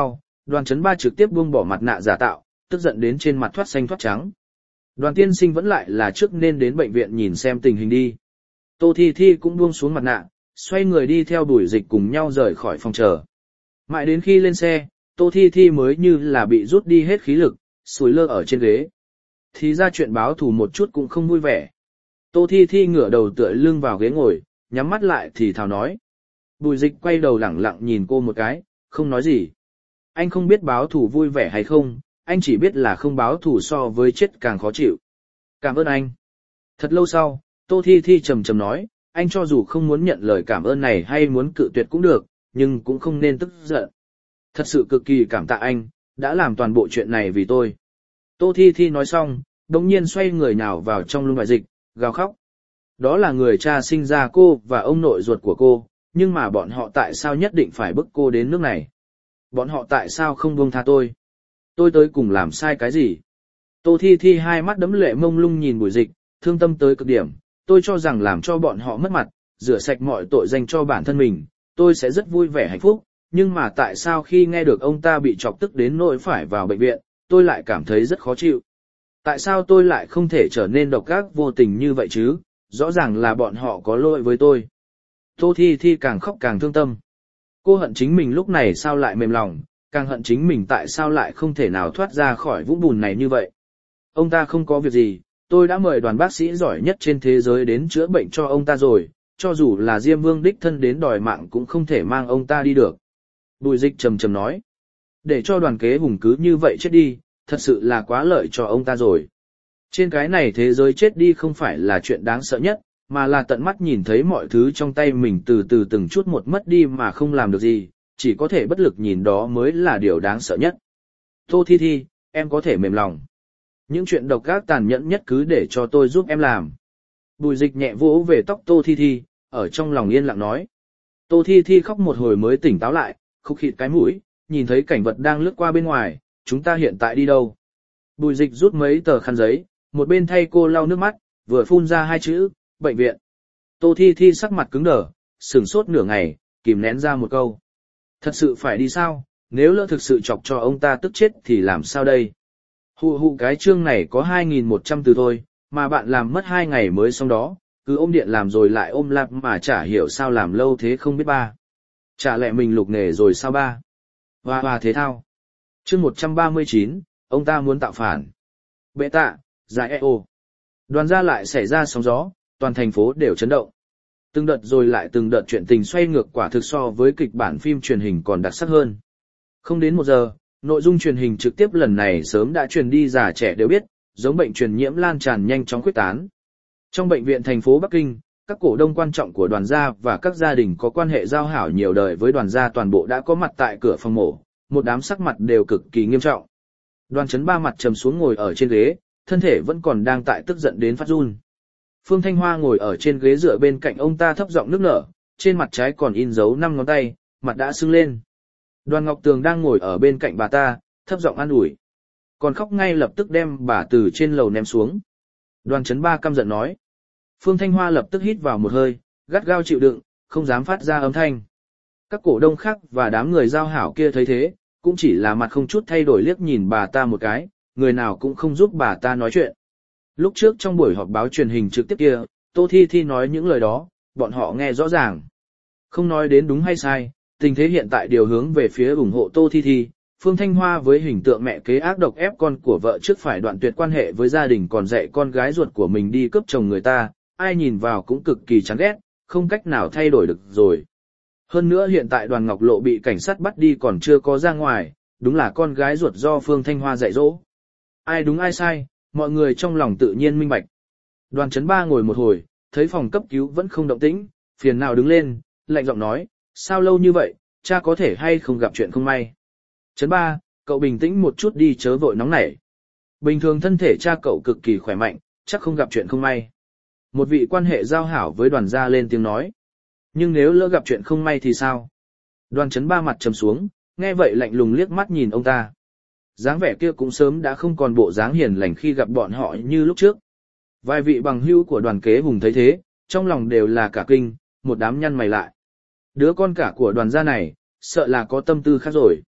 Đoàn Chấn Ba trực tiếp buông bỏ mặt nạ giả tạo, tức giận đến trên mặt thoát xanh thoát trắng. Đoàn tiên sinh vẫn lại là trước nên đến bệnh viện nhìn xem tình hình đi. Tô Thi Thi cũng buông xuống mặt nạ, xoay người đi theo Bùi Dịch cùng nhau rời khỏi phòng chờ. Mãi đến khi lên xe, Tô Thi Thi mới như là bị rút đi hết khí lực, sủi lơ ở trên ghế. Thì ra chuyện báo thù một chút cũng không vui vẻ. Tô Thi Thi ngửa đầu tựa lưng vào ghế ngồi, nhắm mắt lại thì thào nói. Bùi Dịch quay đầu lẳng lặng nhìn cô một cái, không nói gì. Anh không biết báo thù vui vẻ hay không, anh chỉ biết là không báo thù so với chết càng khó chịu. Cảm ơn anh. Thật lâu sau, Tô Thi Thi trầm trầm nói, anh cho dù không muốn nhận lời cảm ơn này hay muốn cự tuyệt cũng được, nhưng cũng không nên tức giận. Thật sự cực kỳ cảm tạ anh, đã làm toàn bộ chuyện này vì tôi. Tô Thi Thi nói xong, đống nhiên xoay người nhào vào trong lưng Bùi Dịch, gào khóc. Đó là người cha sinh ra cô và ông nội ruột của cô, nhưng mà bọn họ tại sao nhất định phải bức cô đến nước này? Bọn họ tại sao không buông tha tôi? Tôi tới cùng làm sai cái gì? Tô Thi Thi hai mắt đẫm lệ mông lung nhìn Bùi Dịch, thương tâm tới cực điểm. Tôi cho rằng làm cho bọn họ mất mặt, rửa sạch mọi tội danh cho bản thân mình, tôi sẽ rất vui vẻ hạnh phúc. Nhưng mà tại sao khi nghe được ông ta bị chọc tức đến nỗi phải vào bệnh viện, tôi lại cảm thấy rất khó chịu? Tại sao tôi lại không thể trở nên độc ác vô tình như vậy chứ? Rõ ràng là bọn họ có lỗi với tôi. Tô Thi Thi càng khóc càng thương tâm. Cô hận chính mình lúc này sao lại mềm lòng, càng hận chính mình tại sao lại không thể nào thoát ra khỏi vũng bùn này như vậy. Ông ta không có việc gì, tôi đã mời đoàn bác sĩ giỏi nhất trên thế giới đến chữa bệnh cho ông ta rồi, cho dù là Diêm Vương đích thân đến đòi mạng cũng không thể mang ông ta đi được. Bùi Dịch trầm trầm nói, để cho Đoàn Kế Hùng cứ như vậy chết đi, thật sự là quá lợi cho ông ta rồi. Trên cái này thế giới chết đi không phải là chuyện đáng sợ nhất, mà là tận mắt nhìn thấy mọi thứ trong tay mình từ từ từng chút một mất đi mà không làm được gì, chỉ có thể bất lực nhìn đó mới là điều đáng sợ nhất. Tô Thi Thi, em có thể mềm lòng. Những chuyện độc ác tàn nhẫn nhất cứ để cho tôi giúp em làm. Bùi Dịch nhẹ vỗ về tóc Tô Thi Thi, ở trong lòng yên lặng nói. Tô Thi Thi khóc một hồi mới tỉnh táo lại, khúc khịt cái mũi, nhìn thấy cảnh vật đang lướt qua bên ngoài, chúng ta hiện tại đi đâu? Bùi Dịch rút mấy tờ khăn giấy, một bên thay cô lau nước mắt, vừa phun ra hai chữ, bệnh viện. Tô Thi Thi sắc mặt cứng đờ, sửng sốt nửa ngày, kìm nén ra một câu. Thật sự phải đi sao, nếu lỡ thực sự chọc cho ông ta tức chết thì làm sao đây? Hụ hụ cái chương này có hai nghìn một trăm từ thôi, mà bạn làm mất hai ngày mới xong đó, cứ ôm điện làm rồi lại ôm lặp mà chả hiểu sao làm lâu thế không biết ba. Chả lẽ mình lục nghề rồi sao ba? Hoa hoa thế thao. Chương một trăm ba mươi chín, ông ta muốn tạo phản. Bệ tạ, giải e ô. Đoàn gia lại xảy ra sóng gió, toàn thành phố đều chấn động. Từng đợt rồi lại từng đợt chuyện tình xoay ngược quả thực so với kịch bản phim truyền hình còn đặc sắc hơn. Không đến một giờ, nội dung truyền hình trực tiếp lần này sớm đã truyền đi già trẻ đều biết, giống bệnh truyền nhiễm lan tràn nhanh chóng khuếch tán. Trong bệnh viện thành phố Bắc Kinh, các cổ đông quan trọng của đoàn gia và các gia đình có quan hệ giao hảo nhiều đời với đoàn gia toàn bộ đã có mặt tại cửa phòng mổ, một đám sắc mặt đều cực kỳ nghiêm trọng. Đoàn Chấn Ba mặt trầm xuống ngồi ở trên ghế, thân thể vẫn còn đang tại tức giận đến phát run. Phương Thanh Hoa ngồi ở trên ghế dựa bên cạnh ông ta thấp giọng nức nở, trên mặt trái còn in dấu năm ngón tay, mặt đã sưng lên. Đoàn Ngọc Tường đang ngồi ở bên cạnh bà ta, thấp giọng an ủi. Còn khóc ngay lập tức đem bà từ trên lầu ném xuống. Đoàn Chấn Ba căm giận nói. Phương Thanh Hoa lập tức hít vào một hơi, gắt gao chịu đựng, không dám phát ra âm thanh. Các cổ đông khác và đám người giao hảo kia thấy thế, cũng chỉ là mặt không chút thay đổi liếc nhìn bà ta một cái, người nào cũng không giúp bà ta nói chuyện. Lúc trước trong buổi họp báo truyền hình trực tiếp kia, Tô Thi Thi nói những lời đó, bọn họ nghe rõ ràng. Không nói đến đúng hay sai, tình thế hiện tại điều hướng về phía ủng hộ Tô Thi Thi. Phương Thanh Hoa với hình tượng mẹ kế ác độc ép con của vợ trước phải đoạn tuyệt quan hệ với gia đình còn dạy con gái ruột của mình đi cướp chồng người ta, ai nhìn vào cũng cực kỳ chán ghét, không cách nào thay đổi được rồi. Hơn nữa hiện tại Đoàn Ngọc Lộ bị cảnh sát bắt đi còn chưa có ra ngoài, đúng là con gái ruột do Phương Thanh Hoa dạy dỗ. Ai đúng ai sai, mọi người trong lòng tự nhiên minh bạch. Đoàn Chấn Ba ngồi một hồi, thấy phòng cấp cứu vẫn không động tĩnh, phiền nào đứng lên, lạnh giọng nói, sao lâu như vậy, cha có thể hay không gặp chuyện không may. Chấn Ba, cậu bình tĩnh một chút đi chớ vội nóng nảy. Bình thường thân thể cha cậu cực kỳ khỏe mạnh, chắc không gặp chuyện không may. Một vị quan hệ giao hảo với đoàn gia lên tiếng nói. Nhưng nếu lỡ gặp chuyện không may thì sao? Đoàn Chấn Ba mặt trầm xuống, nghe vậy lạnh lùng liếc mắt nhìn ông ta. Dáng vẻ kia cũng sớm đã không còn bộ dáng hiền lành khi gặp bọn họ như lúc trước. Vài vị bằng hữu của Đoàn Kế Hùng thấy thế, trong lòng đều là cả kinh, một đám nhăn mày lại. Đứa con cả của đoàn gia này, sợ là có tâm tư khác rồi.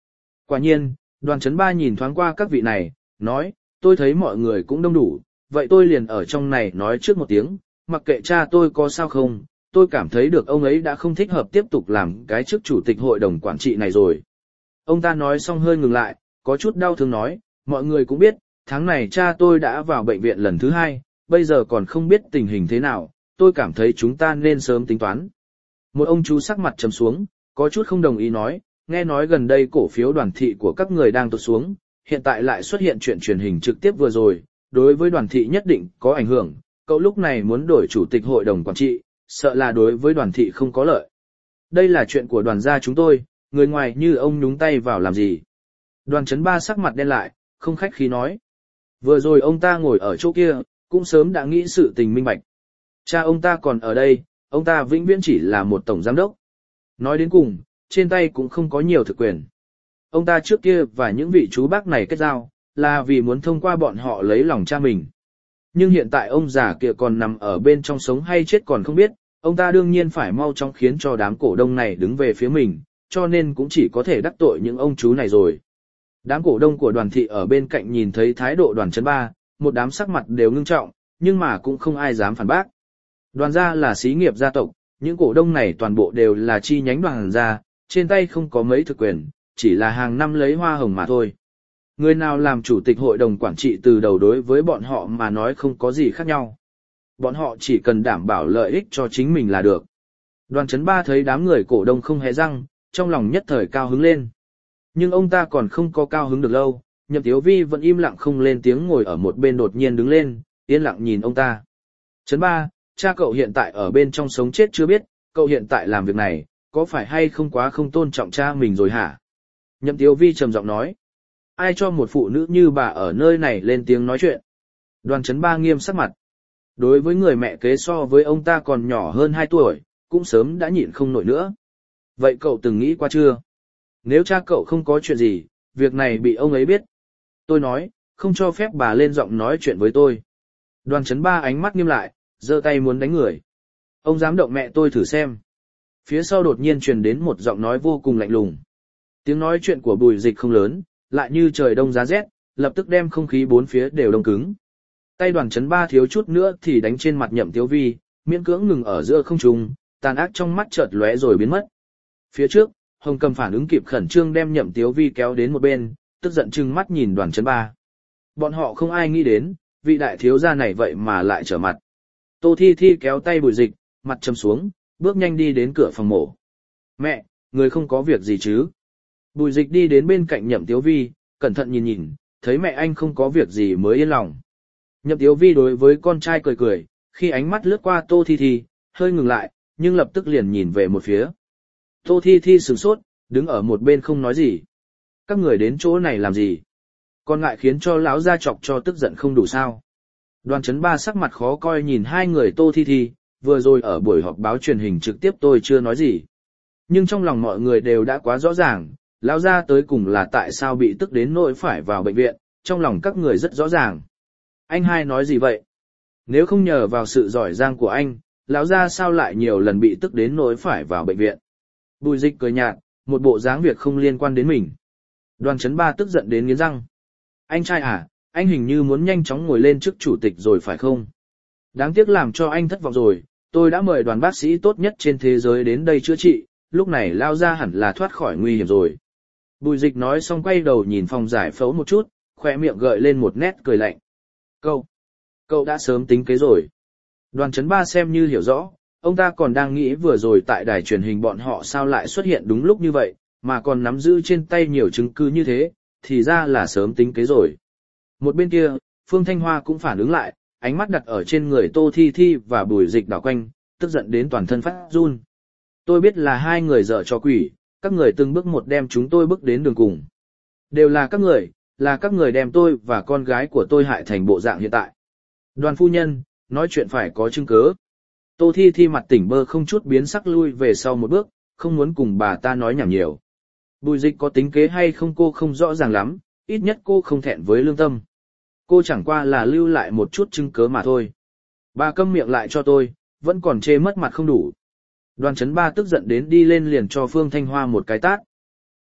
Quả nhiên, đoàn chấn ba nhìn thoáng qua các vị này, nói, tôi thấy mọi người cũng đông đủ, vậy tôi liền ở trong này nói trước một tiếng, mặc kệ cha tôi có sao không, tôi cảm thấy được ông ấy đã không thích hợp tiếp tục làm cái chức chủ tịch hội đồng quản trị này rồi. Ông ta nói xong hơi ngừng lại, có chút đau thương nói, mọi người cũng biết, tháng này cha tôi đã vào bệnh viện lần thứ hai, bây giờ còn không biết tình hình thế nào, tôi cảm thấy chúng ta nên sớm tính toán. Một ông chú sắc mặt trầm xuống, có chút không đồng ý nói, nghe nói gần đây cổ phiếu đoàn thị của các người đang tụt xuống, hiện tại lại xuất hiện chuyện truyền hình trực tiếp vừa rồi, đối với đoàn thị nhất định có ảnh hưởng, cậu lúc này muốn đổi chủ tịch hội đồng quản trị, sợ là đối với đoàn thị không có lợi. Đây là chuyện của đoàn gia chúng tôi, người ngoài như ông nhúng tay vào làm gì. Đoàn chấn ba sắc mặt đen lại, không khách khí nói. Vừa rồi ông ta ngồi ở chỗ kia, cũng sớm đã nghĩ sự tình minh bạch. Cha ông ta còn ở đây, ông ta vĩnh viễn chỉ là một tổng giám đốc. Nói đến cùng, trên tay cũng không có nhiều thực quyền. Ông ta trước kia và những vị chú bác này kết giao, là vì muốn thông qua bọn họ lấy lòng cha mình. Nhưng hiện tại ông già kia còn nằm ở bên trong sống hay chết còn không biết, ông ta đương nhiên phải mau chóng khiến cho đám cổ đông này đứng về phía mình, cho nên cũng chỉ có thể đắc tội những ông chú này rồi. Đám cổ đông của đoàn thị ở bên cạnh nhìn thấy thái độ đoàn chấn ba, một đám sắc mặt đều ngưng trọng, nhưng mà cũng không ai dám phản bác. Đoàn gia là xí nghiệp gia tộc, những cổ đông này toàn bộ đều là chi nhánh đoàn gia, trên tay không có mấy thực quyền, chỉ là hàng năm lấy hoa hồng mà thôi. Người nào làm chủ tịch hội đồng quản trị từ đầu đối với bọn họ mà nói không có gì khác nhau. Bọn họ chỉ cần đảm bảo lợi ích cho chính mình là được. Đoàn chấn ba thấy đám người cổ đông không hé răng, trong lòng nhất thời cao hứng lên. Nhưng ông ta còn không có cao hứng được lâu, Nhậm Tiếu Vi vẫn im lặng không lên tiếng ngồi ở một bên đột nhiên đứng lên, yên lặng nhìn ông ta. Chấn ba, cha cậu hiện tại ở bên trong sống chết chưa biết, cậu hiện tại làm việc này, có phải hay không quá không tôn trọng cha mình rồi hả? Nhậm Tiếu Vi trầm giọng nói. Ai cho một phụ nữ như bà ở nơi này lên tiếng nói chuyện? Đoàn chấn ba nghiêm sắc mặt. Đối với người mẹ kế so với ông ta còn nhỏ hơn hai tuổi, cũng sớm đã nhịn không nổi nữa. Vậy cậu từng nghĩ qua chưa? Nếu cha cậu không có chuyện gì, việc này bị ông ấy biết. Tôi nói, không cho phép bà lên giọng nói chuyện với tôi. Đoàn chấn ba ánh mắt nghiêm lại, giơ tay muốn đánh người. Ông dám động mẹ tôi thử xem. Phía sau đột nhiên truyền đến một giọng nói vô cùng lạnh lùng. Tiếng nói chuyện của Bùi Dịch không lớn, lại như trời đông giá rét, lập tức đem không khí bốn phía đều đông cứng. Tay đoàn chấn ba thiếu chút nữa thì đánh trên mặt Nhậm Tiếu Vi, miễn cưỡng ngừng ở giữa không trung, tàn ác trong mắt chợt lóe rồi biến mất. Phía trước, Hồng Cầm phản ứng kịp khẩn trương đem Nhậm Tiếu Vi kéo đến một bên, tức giận trừng mắt nhìn đoàn chấn ba. Bọn họ không ai nghĩ đến, vị đại thiếu gia này vậy mà lại trở mặt. Tô Thi Thi kéo tay Bùi Dịch, mặt trầm xuống, bước nhanh đi đến cửa phòng mổ. Mẹ, người không có việc gì chứ? Bùi Dịch đi đến bên cạnh Nhậm Tiếu Vi, cẩn thận nhìn nhìn, thấy mẹ anh không có việc gì mới yên lòng. Nhậm Tiếu Vi đối với con trai cười cười, khi ánh mắt lướt qua Tô Thi Thi, hơi ngừng lại, nhưng lập tức liền nhìn về một phía. Tô Thi Thi sửng sốt, đứng ở một bên không nói gì. Các người đến chỗ này làm gì? Còn ngại khiến cho lão gia chọc cho tức giận không đủ sao? Đoàn chấn ba sắc mặt khó coi nhìn hai người Tô Thi Thi, vừa rồi ở buổi họp báo truyền hình trực tiếp tôi chưa nói gì. Nhưng trong lòng mọi người đều đã quá rõ ràng, lão gia tới cùng là tại sao bị tức đến nỗi phải vào bệnh viện, trong lòng các người rất rõ ràng. Anh hai nói gì vậy? Nếu không nhờ vào sự giỏi giang của anh, lão gia sao lại nhiều lần bị tức đến nỗi phải vào bệnh viện? Bùi Dịch cười nhạt, một bộ dáng việc không liên quan đến mình. Đoàn chấn ba tức giận đến nghiến răng. Anh trai à, anh hình như muốn nhanh chóng ngồi lên chức chủ tịch rồi phải không? Đáng tiếc làm cho anh thất vọng rồi, tôi đã mời đoàn bác sĩ tốt nhất trên thế giới đến đây chữa trị, lúc này lao ra hẳn là thoát khỏi nguy hiểm rồi. Bùi Dịch nói xong quay đầu nhìn phòng giải phẫu một chút, khỏe miệng gợi lên một nét cười lạnh. Cậu, cậu đã sớm tính kế rồi. Đoàn chấn ba xem như hiểu rõ, ông ta còn đang nghĩ vừa rồi tại đài truyền hình bọn họ sao lại xuất hiện đúng lúc như vậy, mà còn nắm giữ trên tay nhiều chứng cứ như thế, thì ra là sớm tính kế rồi. Một bên kia, Phương Thanh Hoa cũng phản ứng lại, ánh mắt đặt ở trên người Tô Thi Thi và Bùi Dịch đảo quanh, tức giận đến toàn thân phát run. Tôi biết là hai người dở trò quỷ, các người từng bước một đem chúng tôi bước đến đường cùng. Đều là các người, là các người đem tôi và con gái của tôi hại thành bộ dạng hiện tại. Đoàn phu nhân, nói chuyện phải có chứng cứ. Tô Thi Thi mặt tỉnh bơ không chút biến sắc lui về sau một bước, không muốn cùng bà ta nói nhảm nhiều. Bùi Dịch có tính kế hay không cô không rõ ràng lắm, ít nhất cô không thẹn với lương tâm. Cô chẳng qua là lưu lại một chút chứng cứ mà thôi. Bà câm miệng lại cho tôi, vẫn còn chê mất mặt không đủ. Đoàn chấn ba tức giận đến đi lên liền cho Phương Thanh Hoa một cái tát.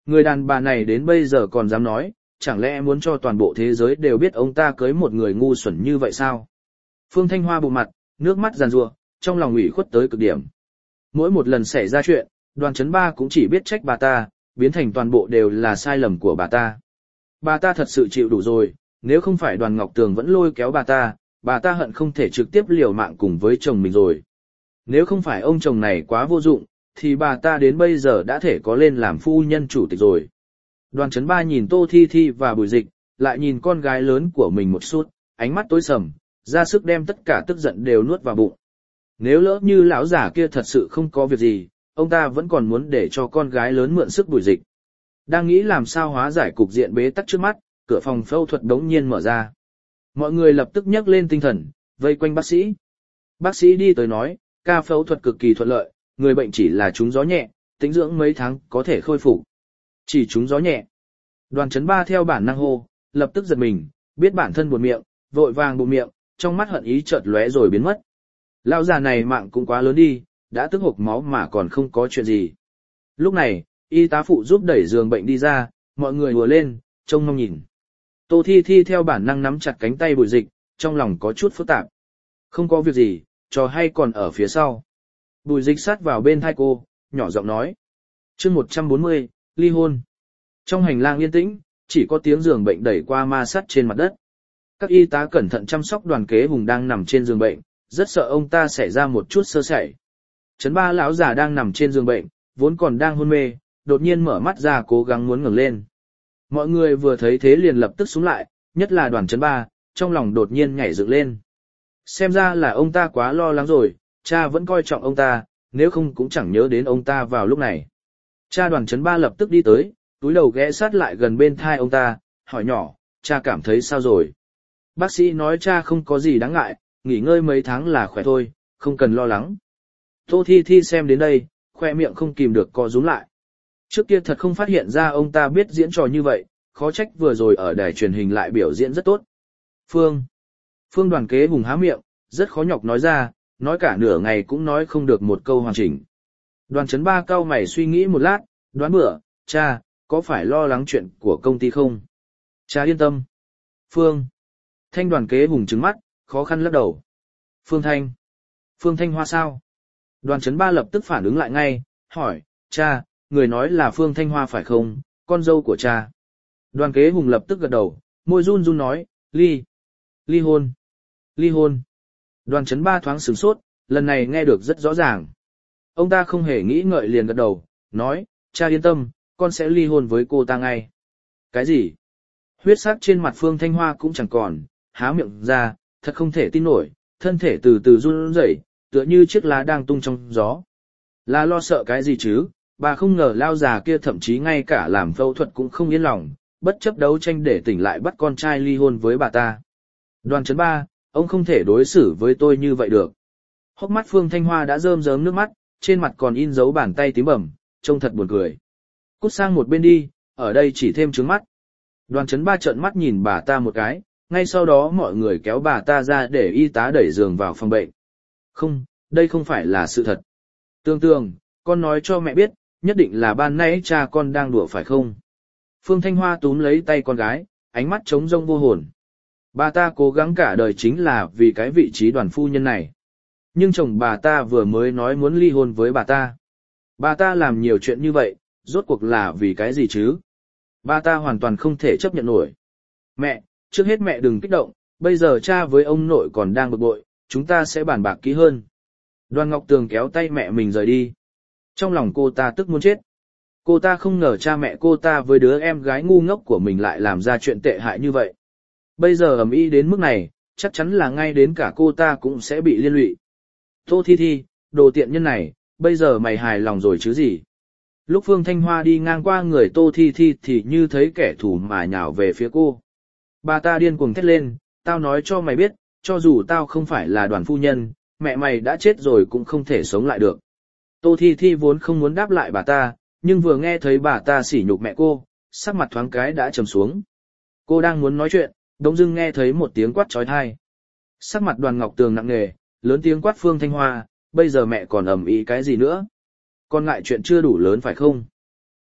Người đàn bà này đến bây giờ còn dám nói, chẳng lẽ muốn cho toàn bộ thế giới đều biết ông ta cưới một người ngu xuẩn như vậy sao? Phương Thanh Hoa bụng mặt, nước mắt giàn giụa, trong lòng ủy khuất tới cực điểm. Mỗi một lần xảy ra chuyện, Đoàn Chấn Ba cũng chỉ biết trách bà ta, biến thành toàn bộ đều là sai lầm của bà ta. Bà ta thật sự chịu đủ rồi, nếu không phải Đoàn Ngọc Tường vẫn lôi kéo bà ta, bà ta hận không thể trực tiếp liều mạng cùng với chồng mình rồi. Nếu không phải ông chồng này quá vô dụng, thì bà ta đến bây giờ đã thể có lên làm phu nhân chủ tịch rồi. Đoàn Chấn Ba nhìn Tô Thi Thi và Bùi Dịch, lại nhìn con gái lớn của mình một chút, ánh mắt tối sầm, ra sức đem tất cả tức giận đều nuốt vào bụng. Nếu lỡ như lão giả kia thật sự không có việc gì, ông ta vẫn còn muốn để cho con gái lớn mượn sức Bùi Dịch. Đang nghĩ làm sao hóa giải cục diện bế tắc trước mắt, cửa phòng phẫu thuật đống nhiên mở ra. Mọi người lập tức nhấc lên tinh thần, vây quanh bác sĩ. Bác sĩ đi tới nói, ca phẫu thuật cực kỳ thuận lợi, người bệnh chỉ là trúng gió nhẹ, tĩnh dưỡng mấy tháng có thể khôi phục. Chỉ trúng gió nhẹ. Đoàn Chấn Ba theo bản năng hô, lập tức giật mình, biết bản thân buồn miệng, vội vàng bụng miệng, trong mắt hận ý chợt lóe rồi biến mất. Lão già này mạng cũng quá lớn đi, đã tức hộc máu mà còn không có chuyện gì. Lúc này, y tá phụ giúp đẩy giường bệnh đi ra, mọi người hùa lên, trông mong nhìn. Tô Thi Thi theo bản năng nắm chặt cánh tay Bùi Dịch, trong lòng có chút phức tạp. Không có việc gì, trò hay còn ở phía sau. Bùi Dịch sát vào bên thai cô, nhỏ giọng nói. Chương một trăm bốn mươi, ly hôn. Trong hành lang yên tĩnh, chỉ có tiếng giường bệnh đẩy qua ma sắt trên mặt đất. Các y tá cẩn thận chăm sóc Đoàn Kế Hùng đang nằm trên giường bệnh, rất sợ ông ta xảy ra một chút sơ sẩy. Chấn Ba lão già đang nằm trên giường bệnh, vốn còn đang hôn mê, đột nhiên mở mắt ra cố gắng muốn ngẩng lên. Mọi người vừa thấy thế liền lập tức xuống lại, nhất là Đoàn Chấn Ba, trong lòng đột nhiên nhảy dựng lên. Xem ra là ông ta quá lo lắng rồi, cha vẫn coi trọng ông ta, nếu không cũng chẳng nhớ đến ông ta vào lúc này. Cha Đoàn Chấn Ba lập tức đi tới, túi đầu ghé sát lại gần bên thai ông ta, hỏi nhỏ, cha cảm thấy sao rồi? Bác sĩ nói cha không có gì đáng ngại, nghỉ ngơi mấy tháng là khỏe thôi, không cần lo lắng. Tô Thi Thi xem đến đây, khoe miệng không kìm được co rúm lại. Trước kia thật không phát hiện ra ông ta biết diễn trò như vậy, khó trách vừa rồi ở đài truyền hình lại biểu diễn rất tốt. Phương. Phương Đoàn Kế Hùng há miệng, rất khó nhọc nói ra, nói cả nửa ngày cũng nói không được một câu hoàn chỉnh. Đoàn Chấn Ba cau mày suy nghĩ một lát, đoán bữa, cha, có phải lo lắng chuyện của công ty không? Cha yên tâm. Phương. Thanh Đoàn Kế Hùng trừng mắt, khó khăn lắc đầu. Phương Thanh. Phương Thanh Hoa sao? Đoàn Chấn Ba lập tức phản ứng lại ngay, hỏi, cha, người nói là Phương Thanh Hoa phải không, con dâu của cha? Đoàn Kế Hùng lập tức gật đầu, môi run run nói, ly. Ly hôn. Ly hôn. Đoàn Chấn Ba thoáng sửng sốt, lần này nghe được rất rõ ràng. Ông ta không hề nghĩ ngợi liền gật đầu, nói, cha yên tâm, con sẽ ly hôn với cô ta ngay. Cái gì? Huyết sắc trên mặt Phương Thanh Hoa cũng chẳng còn, há miệng ra, thật không thể tin nổi, thân thể từ từ run rẩy, tựa như chiếc lá đang tung trong gió. Là lo sợ cái gì chứ, bà không ngờ lao già kia thậm chí ngay cả làm phẫu thuật cũng không yên lòng, bất chấp đấu tranh để tỉnh lại bắt con trai ly hôn với bà ta. Đoàn Chấn Ba, ông không thể đối xử với tôi như vậy được. Hốc mắt Phương Thanh Hoa đã rơm rớm nước mắt, trên mặt còn in dấu bàn tay tím bầm, trông thật buồn cười. Cút sang một bên đi, ở đây chỉ thêm trướng mắt. Đoàn Chấn Ba trợn mắt nhìn bà ta một cái, ngay sau đó mọi người kéo bà ta ra để y tá đẩy giường vào phòng bệnh. Không, đây không phải là sự thật. Tương Tương, con nói cho mẹ biết, nhất định là ban nãy cha con đang đùa phải không? Phương Thanh Hoa túm lấy tay con gái, ánh mắt trống rông vô hồn. Bà ta cố gắng cả đời chính là vì cái vị trí đoàn phu nhân này. Nhưng chồng bà ta vừa mới nói muốn ly hôn với bà ta. Bà ta làm nhiều chuyện như vậy, rốt cuộc là vì cái gì chứ? Bà ta hoàn toàn không thể chấp nhận nổi. Mẹ, trước hết mẹ đừng kích động, bây giờ cha với ông nội còn đang bực bội, chúng ta sẽ bàn bạc kỹ hơn. Đoàn Ngọc Tường kéo tay mẹ mình rời đi. Trong lòng cô ta tức muốn chết. Cô ta không ngờ cha mẹ cô ta với đứa em gái ngu ngốc của mình lại làm ra chuyện tệ hại như vậy. Bây giờ ầm ĩ đến mức này, chắc chắn là ngay đến cả cô ta cũng sẽ bị liên lụy. Tô Thi Thi, đồ tiện nhân này, bây giờ mày hài lòng rồi chứ gì? Lúc Phương Thanh Hoa đi ngang qua người Tô Thi Thi thì như thấy kẻ thù mà nhào về phía cô. Bà ta điên cuồng thét lên, tao nói cho mày biết, cho dù tao không phải là đoàn phu nhân, mẹ mày đã chết rồi cũng không thể sống lại được. Tô Thi Thi vốn không muốn đáp lại bà ta, nhưng vừa nghe thấy bà ta sỉ nhục mẹ cô, sắc mặt thoáng cái đã trầm xuống. Cô đang muốn nói chuyện, đống dưng nghe thấy một tiếng quát chói tai. Sắc mặt Đoàn Ngọc Tường nặng nề, lớn tiếng quát Phương Thanh Hoa, bây giờ mẹ còn ầm ĩ cái gì nữa? Con ngại chuyện chưa đủ lớn phải không?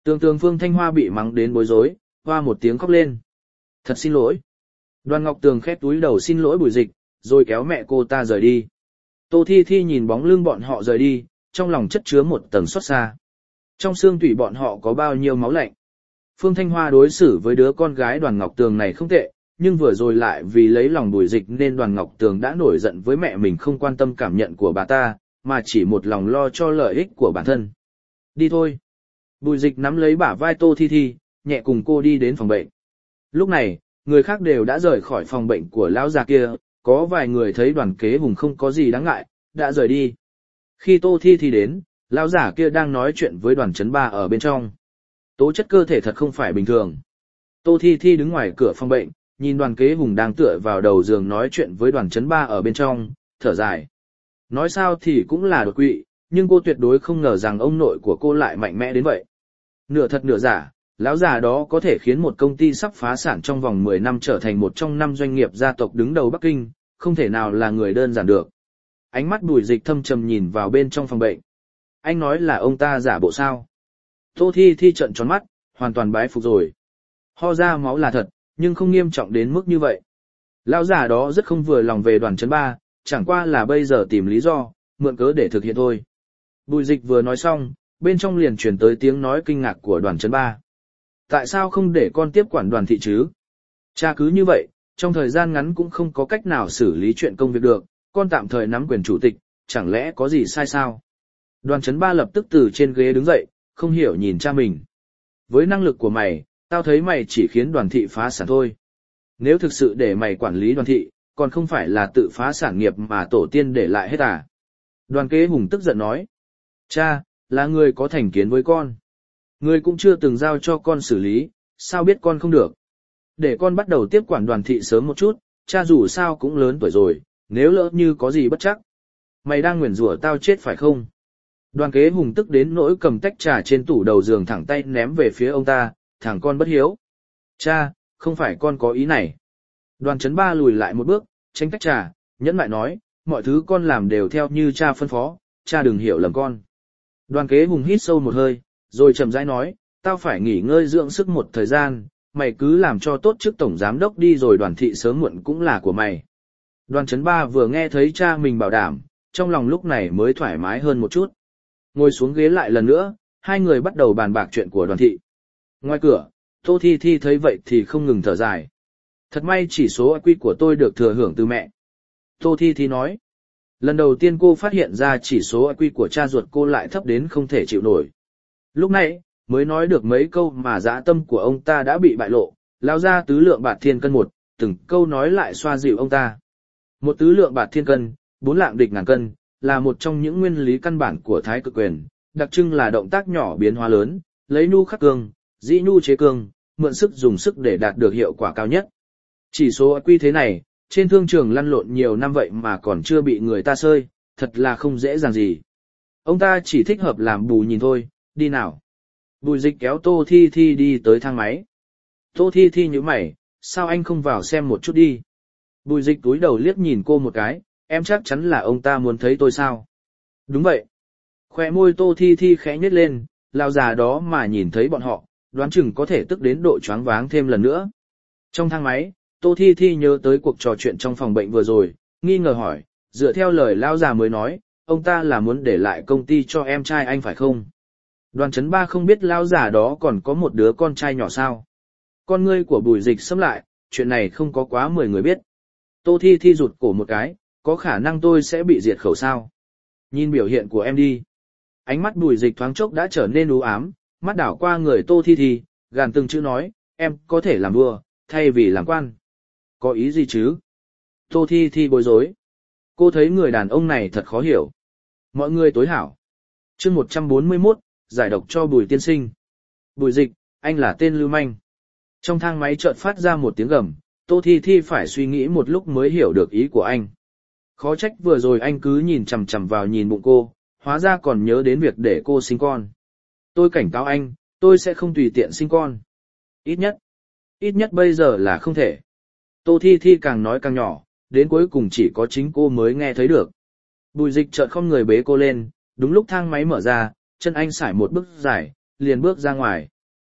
Tường tường Phương Thanh Hoa bị mắng đến bối rối, hoa một tiếng khóc lên. Thật xin lỗi. Đoàn Ngọc Tường khép túi đầu xin lỗi Bùi Dịch, rồi kéo mẹ cô ta rời đi. Tô Thi Thi nhìn bóng lưng bọn họ rời đi, trong lòng chất chứa một tầng xót xa. Trong xương tủy bọn họ có bao nhiêu máu lạnh. Phương Thanh Hoa đối xử với đứa con gái Đoàn Ngọc Tường này không tệ, nhưng vừa rồi lại vì lấy lòng Bùi Dịch nên Đoàn Ngọc Tường đã nổi giận với mẹ mình không quan tâm cảm nhận của bà ta, mà chỉ một lòng lo cho lợi ích của bản thân. Đi thôi. Bùi Dịch nắm lấy bả vai Tô Thi Thi, nhẹ cùng cô đi đến phòng bệnh. Lúc này, người khác đều đã rời khỏi phòng bệnh của lão già kia, có vài người thấy Đoàn Kế Hùng không có gì đáng ngại, đã rời đi. Khi Tô Thi Thi đến, lão giả kia đang nói chuyện với Đoàn Chấn Ba ở bên trong. Tố chất cơ thể thật không phải bình thường. Tô Thi Thi đứng ngoài cửa phòng bệnh, nhìn Đoàn Kế Hùng đang tựa vào đầu giường nói chuyện với Đoàn Chấn Ba ở bên trong, thở dài. Nói sao thì cũng là đột quỵ, nhưng cô tuyệt đối không ngờ rằng ông nội của cô lại mạnh mẽ đến vậy. Nửa thật nửa giả, lão già đó có thể khiến một công ty sắp phá sản trong vòng mười năm trở thành một trong năm doanh nghiệp gia tộc đứng đầu Bắc Kinh, không thể nào là người đơn giản được. Ánh mắt Bùi Dịch thâm trầm nhìn vào bên trong phòng bệnh. Anh nói là ông ta giả bộ sao? Tô Thi Thi trợn tròn mắt, hoàn toàn bái phục rồi. Ho ra máu là thật, nhưng không nghiêm trọng đến mức như vậy. Lão già đó rất không vừa lòng về Đoàn Chấn Ba, chẳng qua là bây giờ tìm lý do, mượn cớ để thực hiện thôi. Bùi Dịch vừa nói xong, bên trong liền truyền tới tiếng nói kinh ngạc của Đoàn Chấn Ba. Tại sao không để con tiếp quản Đoàn thị chứ? Cha cứ như vậy, trong thời gian ngắn cũng không có cách nào xử lý chuyện công việc được, con tạm thời nắm quyền chủ tịch, chẳng lẽ có gì sai sao? Đoàn Chấn Ba lập tức từ trên ghế đứng dậy, không hiểu nhìn cha mình. Với năng lực của mày, tao thấy mày chỉ khiến Đoàn thị phá sản thôi. Nếu thực sự để mày quản lý Đoàn thị, còn không phải là tự phá sản nghiệp mà tổ tiên để lại hết à? Đoàn Kế Hùng tức giận nói. Cha, là người có thành kiến với con. Người cũng chưa từng giao cho con xử lý, sao biết con không được. Để con bắt đầu tiếp quản Đoàn thị sớm một chút, cha dù sao cũng lớn tuổi rồi, nếu lỡ như có gì bất chắc. Mày đang nguyền rủa tao chết phải không? Đoàn Kế Hùng tức đến nỗi cầm tách trà trên tủ đầu giường thẳng tay ném về phía ông ta, thằng con bất hiếu. Cha, không phải con có ý này. Đoàn Chấn Ba lùi lại một bước, tránh tách trà, nhẫn lại nói, mọi thứ con làm đều theo như cha phân phó, cha đừng hiểu lầm con. Đoàn Kế Hùng hít sâu một hơi, rồi chậm rãi nói, tao phải nghỉ ngơi dưỡng sức một thời gian, mày cứ làm cho tốt chức tổng giám đốc đi rồi Đoàn thị sớm muộn cũng là của mày. Đoàn Chấn Ba vừa nghe thấy cha mình bảo đảm, trong lòng lúc này mới thoải mái hơn một chút. Ngồi xuống ghế lại lần nữa, hai người bắt đầu bàn bạc chuyện của Đoàn thị. Ngoài cửa, Tô Thi Thi thấy vậy thì không ngừng thở dài. Thật may chỉ số i kiu của tôi được thừa hưởng từ mẹ. Tô Thi Thi nói. Lần đầu tiên cô phát hiện ra chỉ số i kiu của cha ruột cô lại thấp đến không thể chịu nổi. Lúc nãy, mới nói được mấy câu mà dã tâm của ông ta đã bị bại lộ, lao ra tứ lượng bạt thiên cân một, từng câu nói lại xoa dịu ông ta. Một tứ lượng bạt thiên cân, bốn lạng địch ngàn cân, là một trong những nguyên lý căn bản của thái cực quyền, đặc trưng là động tác nhỏ biến hóa lớn, lấy nhu khắc cương, dĩ nhu chế cương, mượn sức dùng sức để đạt được hiệu quả cao nhất. Chỉ số i kiu thế này, trên thương trường lăn lộn nhiều năm vậy mà còn chưa bị người ta xơi, thật là không dễ dàng gì. Ông ta chỉ thích hợp làm bù nhìn thôi, đi nào. Bùi Dịch kéo Tô Thi Thi đi tới thang máy. Tô Thi Thi nhíu mày, sao anh không vào xem một chút đi. Bùi Dịch túi đầu liếc nhìn cô một cái, em chắc chắn là ông ta muốn thấy tôi sao. Đúng vậy. Khoe môi Tô Thi Thi khẽ nhếch lên, lão già đó mà nhìn thấy bọn họ, đoán chừng có thể tức đến độ choáng váng thêm lần nữa. Trong thang máy, Tô Thi Thi nhớ tới cuộc trò chuyện trong phòng bệnh vừa rồi, nghi ngờ hỏi, dựa theo lời lão già mới nói, ông ta là muốn để lại công ty cho em trai anh phải không? Đoàn Chấn Ba không biết lão già đó còn có một đứa con trai nhỏ sao? Con ngươi của Bùi Dịch sẫm lại, chuyện này không có quá mười người biết. Tô Thi Thi rụt cổ một cái, có khả năng tôi sẽ bị diệt khẩu sao? Nhìn biểu hiện của em đi. Ánh mắt Bùi Dịch thoáng chốc đã trở nên u ám, mắt đảo qua người Tô Thi Thi, gàn từng chữ nói, em có thể làm vua, thay vì làm quan. Có ý gì chứ? Tô Thi Thi bối rối. Cô thấy người đàn ông này thật khó hiểu. Mọi người tối hảo. Chương một trăm bốn mươi mốt, giải độc cho Bùi tiên sinh. Bùi Dịch, anh là tên lưu manh. Trong thang máy chợt phát ra một tiếng gầm, Tô Thi Thi phải suy nghĩ một lúc mới hiểu được ý của anh. Khó trách vừa rồi anh cứ nhìn chằm chằm vào nhìn bụng cô, hóa ra còn nhớ đến việc để cô sinh con. Tôi cảnh cáo anh, tôi sẽ không tùy tiện sinh con. Ít nhất, ít nhất bây giờ là không thể. Tô Thi Thi càng nói càng nhỏ, đến cuối cùng chỉ có chính cô mới nghe thấy được. Bùi Dịch chợt không người bế cô lên, đúng lúc thang máy mở ra, chân anh sải một bước dài, liền bước ra ngoài.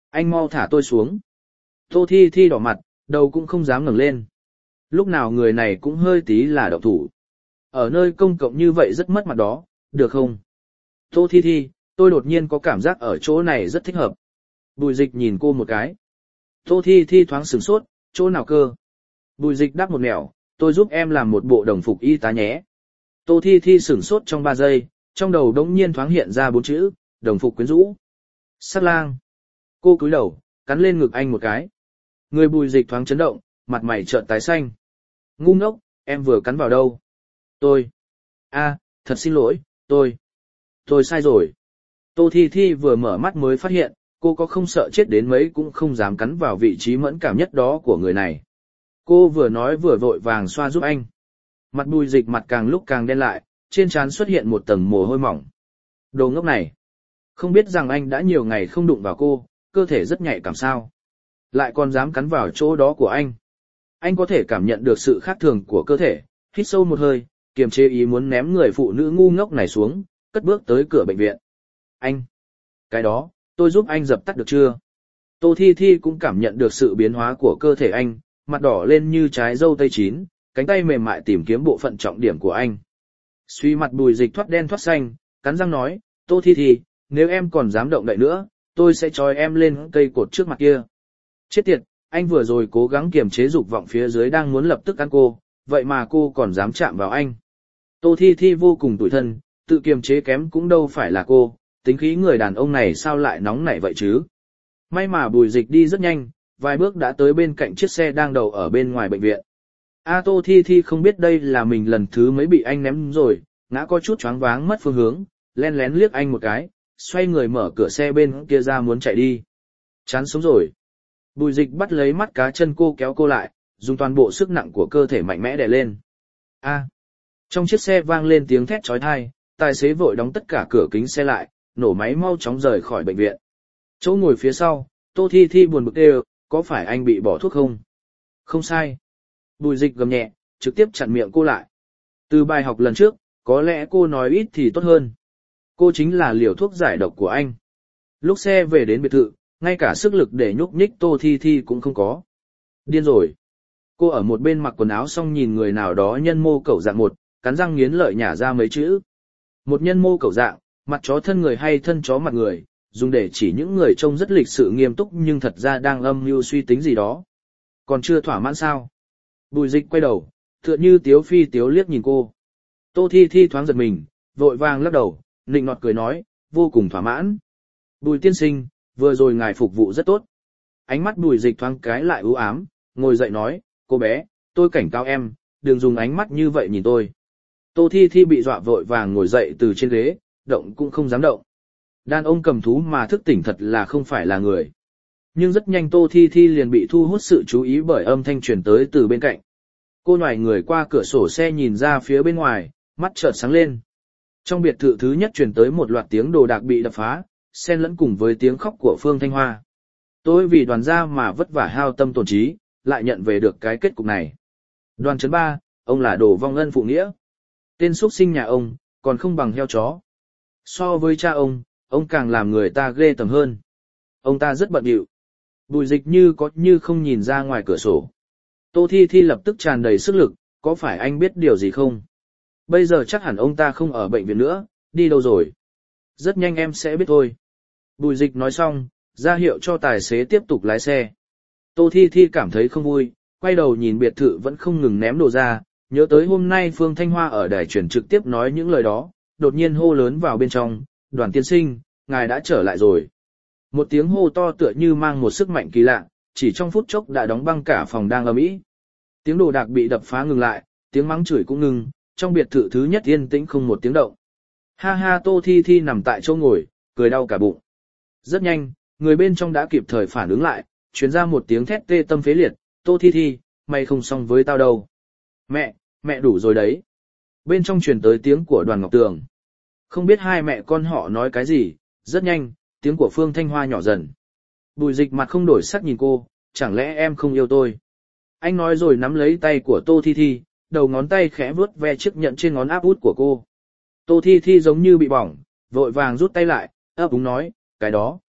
Anh mau thả tôi xuống. Tô Thi Thi đỏ mặt, đầu cũng không dám ngẩng lên. Lúc nào người này cũng hơi tí là động thủ. Ở nơi công cộng như vậy rất mất mặt đó, được không? Tô Thi Thi, tôi đột nhiên có cảm giác ở chỗ này rất thích hợp. Bùi Dịch nhìn cô một cái. Tô Thi Thi thoáng sửng sốt, chỗ nào cơ? Bùi Dịch đáp một nẻo, tôi giúp em làm một bộ đồng phục y tá nhé. Tô Thi Thi sửng sốt trong ba giây, trong đầu đống nhiên thoáng hiện ra bốn chữ, đồng phục quyến rũ. Sát lang. Cô cúi đầu, cắn lên ngực anh một cái. Người Bùi Dịch thoáng chấn động, mặt mày trợn tái xanh. Ngu ngốc, em vừa cắn vào đâu? Tôi. a, thật xin lỗi, tôi. Tôi sai rồi. Tô Thi Thi vừa mở mắt mới phát hiện, cô có không sợ chết đến mấy cũng không dám cắn vào vị trí mẫn cảm nhất đó của người này. Cô vừa nói vừa vội vàng xoa giúp anh. Mặt Bùi Dịch mặt càng lúc càng đen lại, trên trán xuất hiện một tầng mồ hôi mỏng. Đồ ngốc này. Không biết rằng anh đã nhiều ngày không đụng vào cô, cơ thể rất nhạy cảm sao. Lại còn dám cắn vào chỗ đó của anh. Anh có thể cảm nhận được sự khác thường của cơ thể, hít sâu một hơi, kiềm chế ý muốn ném người phụ nữ ngu ngốc này xuống, cất bước tới cửa bệnh viện. Anh. Cái đó, tôi giúp anh dập tắt được chưa? Tô Thi Thi cũng cảm nhận được sự biến hóa của cơ thể anh, mặt đỏ lên như trái dâu tây chín, cánh tay mềm mại tìm kiếm bộ phận trọng điểm của anh. Suy mặt Bùi Dịch thoát đen thoát xanh, cắn răng nói, Tô Thi Thi, nếu em còn dám động đậy nữa, tôi sẽ trói em lên cây cột trước mặt kia. Chết tiệt, anh vừa rồi cố gắng kiềm chế dục vọng phía dưới đang muốn lập tức ăn cô, vậy mà cô còn dám chạm vào anh. Tô Thi Thi vô cùng tủi thân, tự kiềm chế kém cũng đâu phải là cô, tính khí người đàn ông này sao lại nóng nảy vậy chứ. May mà Bùi Dịch đi rất nhanh, vài bước đã tới bên cạnh chiếc xe đang đậu ở bên ngoài bệnh viện. A Tô Thi Thi không biết đây là mình lần thứ mấy bị anh ném rồi, ngã có chút choáng váng mất phương hướng, len lén liếc anh một cái, xoay người mở cửa xe bên kia ra muốn chạy đi. Chán sống rồi. Bùi Dịch bắt lấy mắt cá chân cô kéo cô lại, dùng toàn bộ sức nặng của cơ thể mạnh mẽ đè lên. A. Trong chiếc xe vang lên tiếng thét chói tai, tài xế vội đóng tất cả cửa kính xe lại, nổ máy mau chóng rời khỏi bệnh viện. Chỗ ngồi phía sau, Tô Thi Thi buồn bực kêu, có phải anh bị bỏ thuốc không? Không sai. Bùi Dịch gầm nhẹ, trực tiếp chặn miệng cô lại. Từ bài học lần trước, có lẽ cô nói ít thì tốt hơn. Cô chính là liều thuốc giải độc của anh. Lúc xe về đến biệt thự, ngay cả sức lực để nhúc nhích Tô Thi Thi cũng không có. Điên rồi. Cô ở một bên mặc quần áo xong nhìn người nào đó nhân mô cẩu dạng một, cắn răng nghiến lợi nhả ra mấy chữ. Một nhân mô cẩu dạng, mặt chó thân người hay thân chó mặt người, dùng để chỉ những người trông rất lịch sự nghiêm túc nhưng thật ra đang âm mưu suy tính gì đó. Còn chưa thỏa mãn sao? Bùi Dịch quay đầu, tựa như tiếu phi tiếu liếc nhìn cô. Tô Thi Thi thoáng giật mình, vội vàng lắc đầu, nịnh nọt cười nói, vô cùng thỏa mãn. Bùi tiên sinh, vừa rồi ngài phục vụ rất tốt. Ánh mắt Bùi Dịch thoáng cái lại u ám, ngồi dậy nói, cô bé, tôi cảnh cáo em, đừng dùng ánh mắt như vậy nhìn tôi. Tô Thi Thi bị dọa vội vàng ngồi dậy từ trên ghế, động cũng không dám động. Đàn ông cầm thú mà thức tỉnh thật là không phải là người. Nhưng rất nhanh Tô Thi Thi liền bị thu hút sự chú ý bởi âm thanh truyền tới từ bên cạnh. Cô nhòi người qua cửa sổ xe nhìn ra phía bên ngoài, mắt chợt sáng lên. Trong biệt thự thứ nhất truyền tới một loạt tiếng đồ đạc bị đập phá, xen lẫn cùng với tiếng khóc của Phương Thanh Hoa. Tôi vì đoàn gia mà vất vả hao tâm tổn trí, lại nhận về được cái kết cục này. Đoàn Trấn Ba, ông là đồ vong ân phụ nghĩa. Tên xuất sinh nhà ông, còn không bằng heo chó. So với cha ông, ông càng làm người ta ghê tởm hơn. Ông ta rất bận rộn. Bùi Dịch như có như không nhìn ra ngoài cửa sổ. Tô Thi Thi lập tức tràn đầy sức lực, có phải anh biết điều gì không? Bây giờ chắc hẳn ông ta không ở bệnh viện nữa, đi đâu rồi? Rất nhanh em sẽ biết thôi. Bùi Dịch nói xong, ra hiệu cho tài xế tiếp tục lái xe. Tô Thi Thi cảm thấy không vui, quay đầu nhìn biệt thự vẫn không ngừng ném đồ ra, nhớ tới hôm nay Phương Thanh Hoa ở đài truyền trực tiếp nói những lời đó, đột nhiên hô lớn vào bên trong, Đoàn tiên sinh, ngài đã trở lại rồi. Một tiếng hô to tựa như mang một sức mạnh kỳ lạ, chỉ trong phút chốc đã đóng băng cả phòng đang ầm ĩ. Tiếng đồ đạc bị đập phá ngừng lại, tiếng mắng chửi cũng ngừng, trong biệt thự thứ nhất yên tĩnh không một tiếng động. Ha ha, Tô Thi Thi nằm tại chỗ ngồi, cười đau cả bụng. Rất nhanh, người bên trong đã kịp thời phản ứng lại, truyền ra một tiếng thét tê tâm phế liệt, Tô Thi Thi, mày không xong với tao đâu. Mẹ, mẹ đủ rồi đấy. Bên trong truyền tới tiếng của Đoàn Ngọc Tường. Không biết hai mẹ con họ nói cái gì, rất nhanh, tiếng của Phương Thanh Hoa nhỏ dần. Bùi Dịch mặt không đổi sắc nhìn cô, chẳng lẽ em không yêu tôi? Anh nói rồi nắm lấy tay của Tô Thi Thi, đầu ngón tay khẽ vuốt ve chiếc nhẫn trên ngón áp út của cô. Tô Thi Thi giống như bị bỏng, vội vàng rút tay lại, ấp úng nói, cái đó,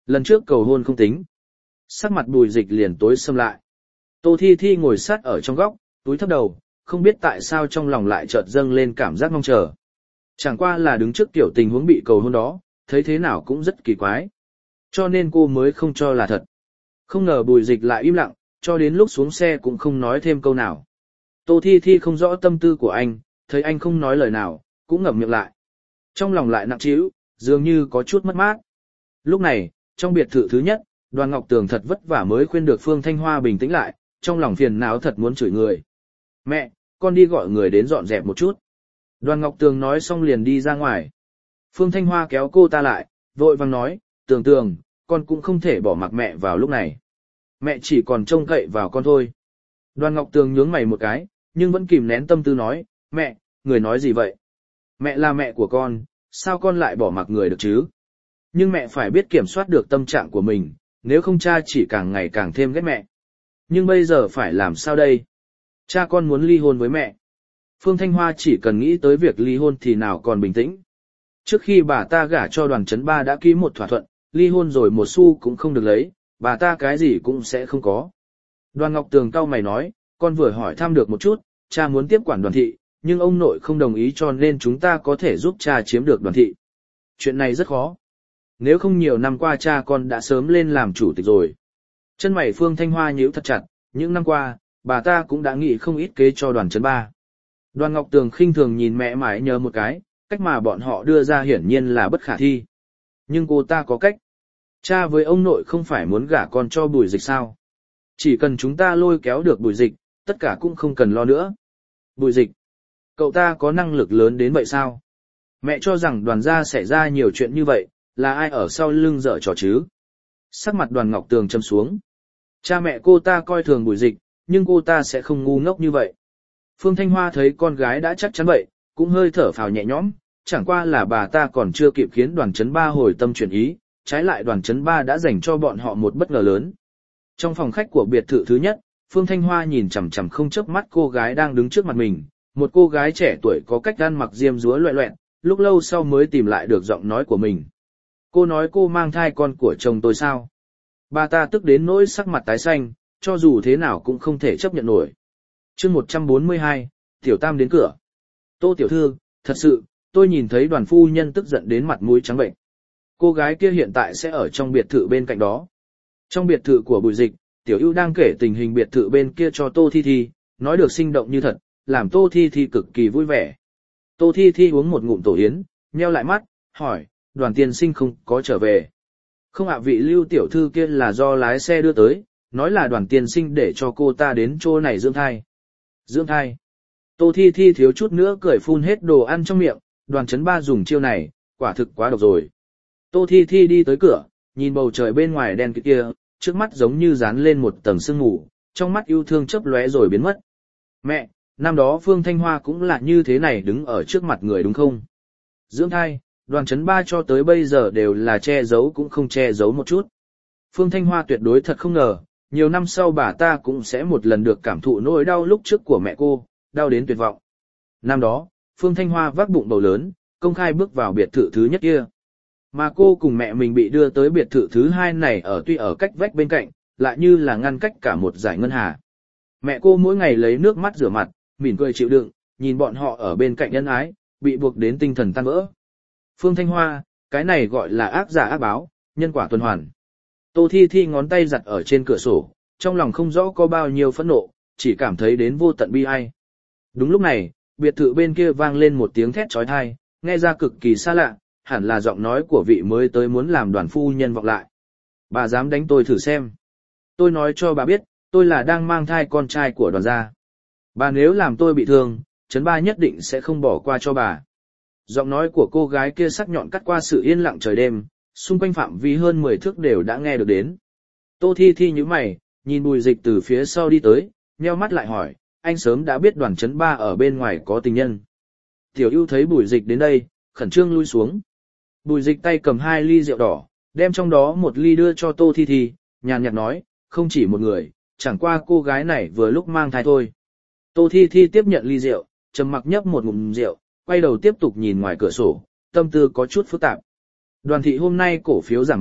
Lần trước cầu hôn không tính. Sắc mặt Bùi Dịch liền tối sầm lại. Tô Thi Thi ngồi sát ở trong góc, túi thấp đầu, không biết tại sao trong lòng lại chợt dâng lên cảm giác mong chờ. Chẳng qua là đứng trước kiểu tình huống bị cầu hôn đó, thấy thế nào cũng rất kỳ quái. Cho nên cô mới không cho là thật. Không ngờ Bùi Dịch lại im lặng, cho đến lúc xuống xe cũng không nói thêm câu nào. Tô Thi Thi không rõ tâm tư của anh, thấy anh không nói lời nào, cũng ngậm miệng lại. Trong lòng lại nặng trĩu, dường như có chút mất mát. Lúc này, trong biệt thự thứ nhất, Đoàn Ngọc Tường thật vất vả mới khuyên được Phương Thanh Hoa bình tĩnh lại, trong lòng phiền não thật muốn chửi người. Mẹ, con đi gọi người đến dọn dẹp một chút. Đoàn Ngọc Tường nói xong liền đi ra ngoài. Phương Thanh Hoa kéo cô ta lại, vội vàng nói, Tường Tường, con cũng không thể bỏ mặc mẹ vào lúc này. Mẹ chỉ còn trông cậy vào con thôi. Đoàn Ngọc Tường nhướng mày một cái, nhưng vẫn kìm nén tâm tư nói, mẹ, người nói gì vậy? Mẹ là mẹ của con, sao con lại bỏ mặc người được chứ? Nhưng mẹ phải biết kiểm soát được tâm trạng của mình, nếu không cha chỉ càng ngày càng thêm ghét mẹ. Nhưng bây giờ phải làm sao đây? Cha con muốn ly hôn với mẹ. Phương Thanh Hoa chỉ cần nghĩ tới việc ly hôn thì nào còn bình tĩnh. Trước khi bà ta gả cho Đoàn Chấn Ba đã ký một thỏa thuận, ly hôn rồi một xu cũng không được lấy, bà ta cái gì cũng sẽ không có. Đoàn Ngọc Tường cau mày nói, con vừa hỏi thăm được một chút, cha muốn tiếp quản Đoàn thị, nhưng ông nội không đồng ý cho nên chúng ta có thể giúp cha chiếm được Đoàn thị. Chuyện này rất khó. Nếu không nhiều năm qua cha con đã sớm lên làm chủ tịch rồi. Chân mày Phương Thanh Hoa nhíu thật chặt, những năm qua, bà ta cũng đã nghĩ không ít kế cho Đoàn Chấn Ba. Đoàn Ngọc Tường khinh thường nhìn mẹ mãi nhớ một cái, cách mà bọn họ đưa ra hiển nhiên là bất khả thi. Nhưng cô ta có cách. Cha với ông nội không phải muốn gả con cho Bùi Dịch sao? Chỉ cần chúng ta lôi kéo được Bùi Dịch, tất cả cũng không cần lo nữa. Bùi Dịch, cậu ta có năng lực lớn đến vậy sao? Mẹ cho rằng Đoàn gia xảy ra nhiều chuyện như vậy, là ai ở sau lưng dở trò chứ? Sắc mặt Đoàn Ngọc Tường châm xuống. Cha mẹ cô ta coi thường Bùi Dịch, nhưng cô ta sẽ không ngu ngốc như vậy. Phương Thanh Hoa thấy con gái đã chắc chắn vậy, cũng hơi thở phào nhẹ nhõm, chẳng qua là bà ta còn chưa kịp khiến Đoàn Chấn Ba hồi tâm chuyển ý, trái lại Đoàn Chấn Ba đã dành cho bọn họ một bất ngờ lớn. Trong phòng khách của biệt thự thứ nhất, Phương Thanh Hoa nhìn chằm chằm không chớp mắt cô gái đang đứng trước mặt mình, một cô gái trẻ tuổi có cách ăn mặc diêm dúa loẹ loẹt, lúc lâu sau mới tìm lại được giọng nói của mình. Cô nói cô mang thai con của chồng tôi sao? Bà ta tức đến nỗi sắc mặt tái xanh, cho dù thế nào cũng không thể chấp nhận nổi. Chương một trăm bốn mươi hai, Tiểu Tam đến cửa. Tô tiểu thư, thật sự, tôi nhìn thấy Đoàn phu nhân tức giận đến mặt mũi trắng bệnh. Cô gái kia hiện tại sẽ ở trong biệt thự bên cạnh đó. Trong biệt thự của Bùi Dịch, Tiểu Ưu đang kể tình hình biệt thự bên kia cho Tô Thi Thi, nói được sinh động như thật, làm Tô Thi Thi cực kỳ vui vẻ. Tô Thi Thi uống một ngụm tổ yến, nheo lại mắt, hỏi, Đoàn tiên sinh không có trở về. Không ạ, vị Lưu tiểu thư kia là do lái xe đưa tới, nói là Đoàn tiên sinh để cho cô ta đến chỗ này dưỡng thai. Dưỡng thai. Tô Thi Thi thiếu chút nữa cười phun hết đồ ăn trong miệng, Đoàn Chấn Ba dùng chiêu này, quả thực quá độc rồi. Tô Thi Thi đi tới cửa, nhìn bầu trời bên ngoài đen kịt kia, trước mắt giống như dán lên một tầng sương mù, trong mắt yêu thương chớp lóe rồi biến mất. Mẹ, năm đó Phương Thanh Hoa cũng là như thế này đứng ở trước mặt người đúng không? Dưỡng thai, Đoàn Chấn Ba cho tới bây giờ đều là che giấu cũng không che giấu một chút. Phương Thanh Hoa tuyệt đối thật không ngờ, nhiều năm sau bà ta cũng sẽ một lần được cảm thụ nỗi đau lúc trước của mẹ cô, đau đến tuyệt vọng. Năm đó, Phương Thanh Hoa vác bụng bầu lớn, công khai bước vào biệt thự thứ nhất kia. Mà cô cùng mẹ mình bị đưa tới biệt thự thứ hai này ở tuy ở cách vách bên cạnh, lại như là ngăn cách cả một dải ngân hà. Mẹ cô mỗi ngày lấy nước mắt rửa mặt, mỉm cười chịu đựng, nhìn bọn họ ở bên cạnh ân ái, bị buộc đến tinh thần tan vỡ. Phương Thanh Hoa, cái này gọi là ác giả ác báo, nhân quả tuần hoàn. Tô Thi Thi ngón tay giặt ở trên cửa sổ, trong lòng không rõ có bao nhiêu phẫn nộ, chỉ cảm thấy đến vô tận bi ai. Đúng lúc này, biệt thự bên kia vang lên một tiếng thét chói tai, nghe ra cực kỳ xa lạ, hẳn là giọng nói của vị mới tới muốn làm Đoàn phu nhân vọng lại. Bà dám đánh tôi thử xem. Tôi nói cho bà biết, tôi là đang mang thai con trai của Đoàn gia. Bà nếu làm tôi bị thương, Chấn Ba nhất định sẽ không bỏ qua cho bà. Giọng nói của cô gái kia sắc nhọn cắt qua sự yên lặng trời đêm, xung quanh phạm vi hơn mười thước đều đã nghe được đến. Tô Thi Thi nhíu mày, nhìn Bùi Dịch từ phía sau đi tới, nheo mắt lại hỏi, anh sớm đã biết Đoàn Chấn Ba ở bên ngoài có tình nhân. Tiểu Ưu thấy Bùi Dịch đến đây, khẩn trương lui xuống. Bùi Dịch tay cầm hai ly rượu đỏ, đem trong đó một ly đưa cho Tô Thi Thi, nhàn nhạt nói, không chỉ một người, chẳng qua cô gái này vừa lúc mang thai thôi. Tô Thi Thi tiếp nhận ly rượu, trầm mặc nhấp một ngụm rượu, quay đầu tiếp tục nhìn ngoài cửa sổ, tâm tư có chút phức tạp. Đoàn thị hôm nay cổ phiếu giảm mạnh,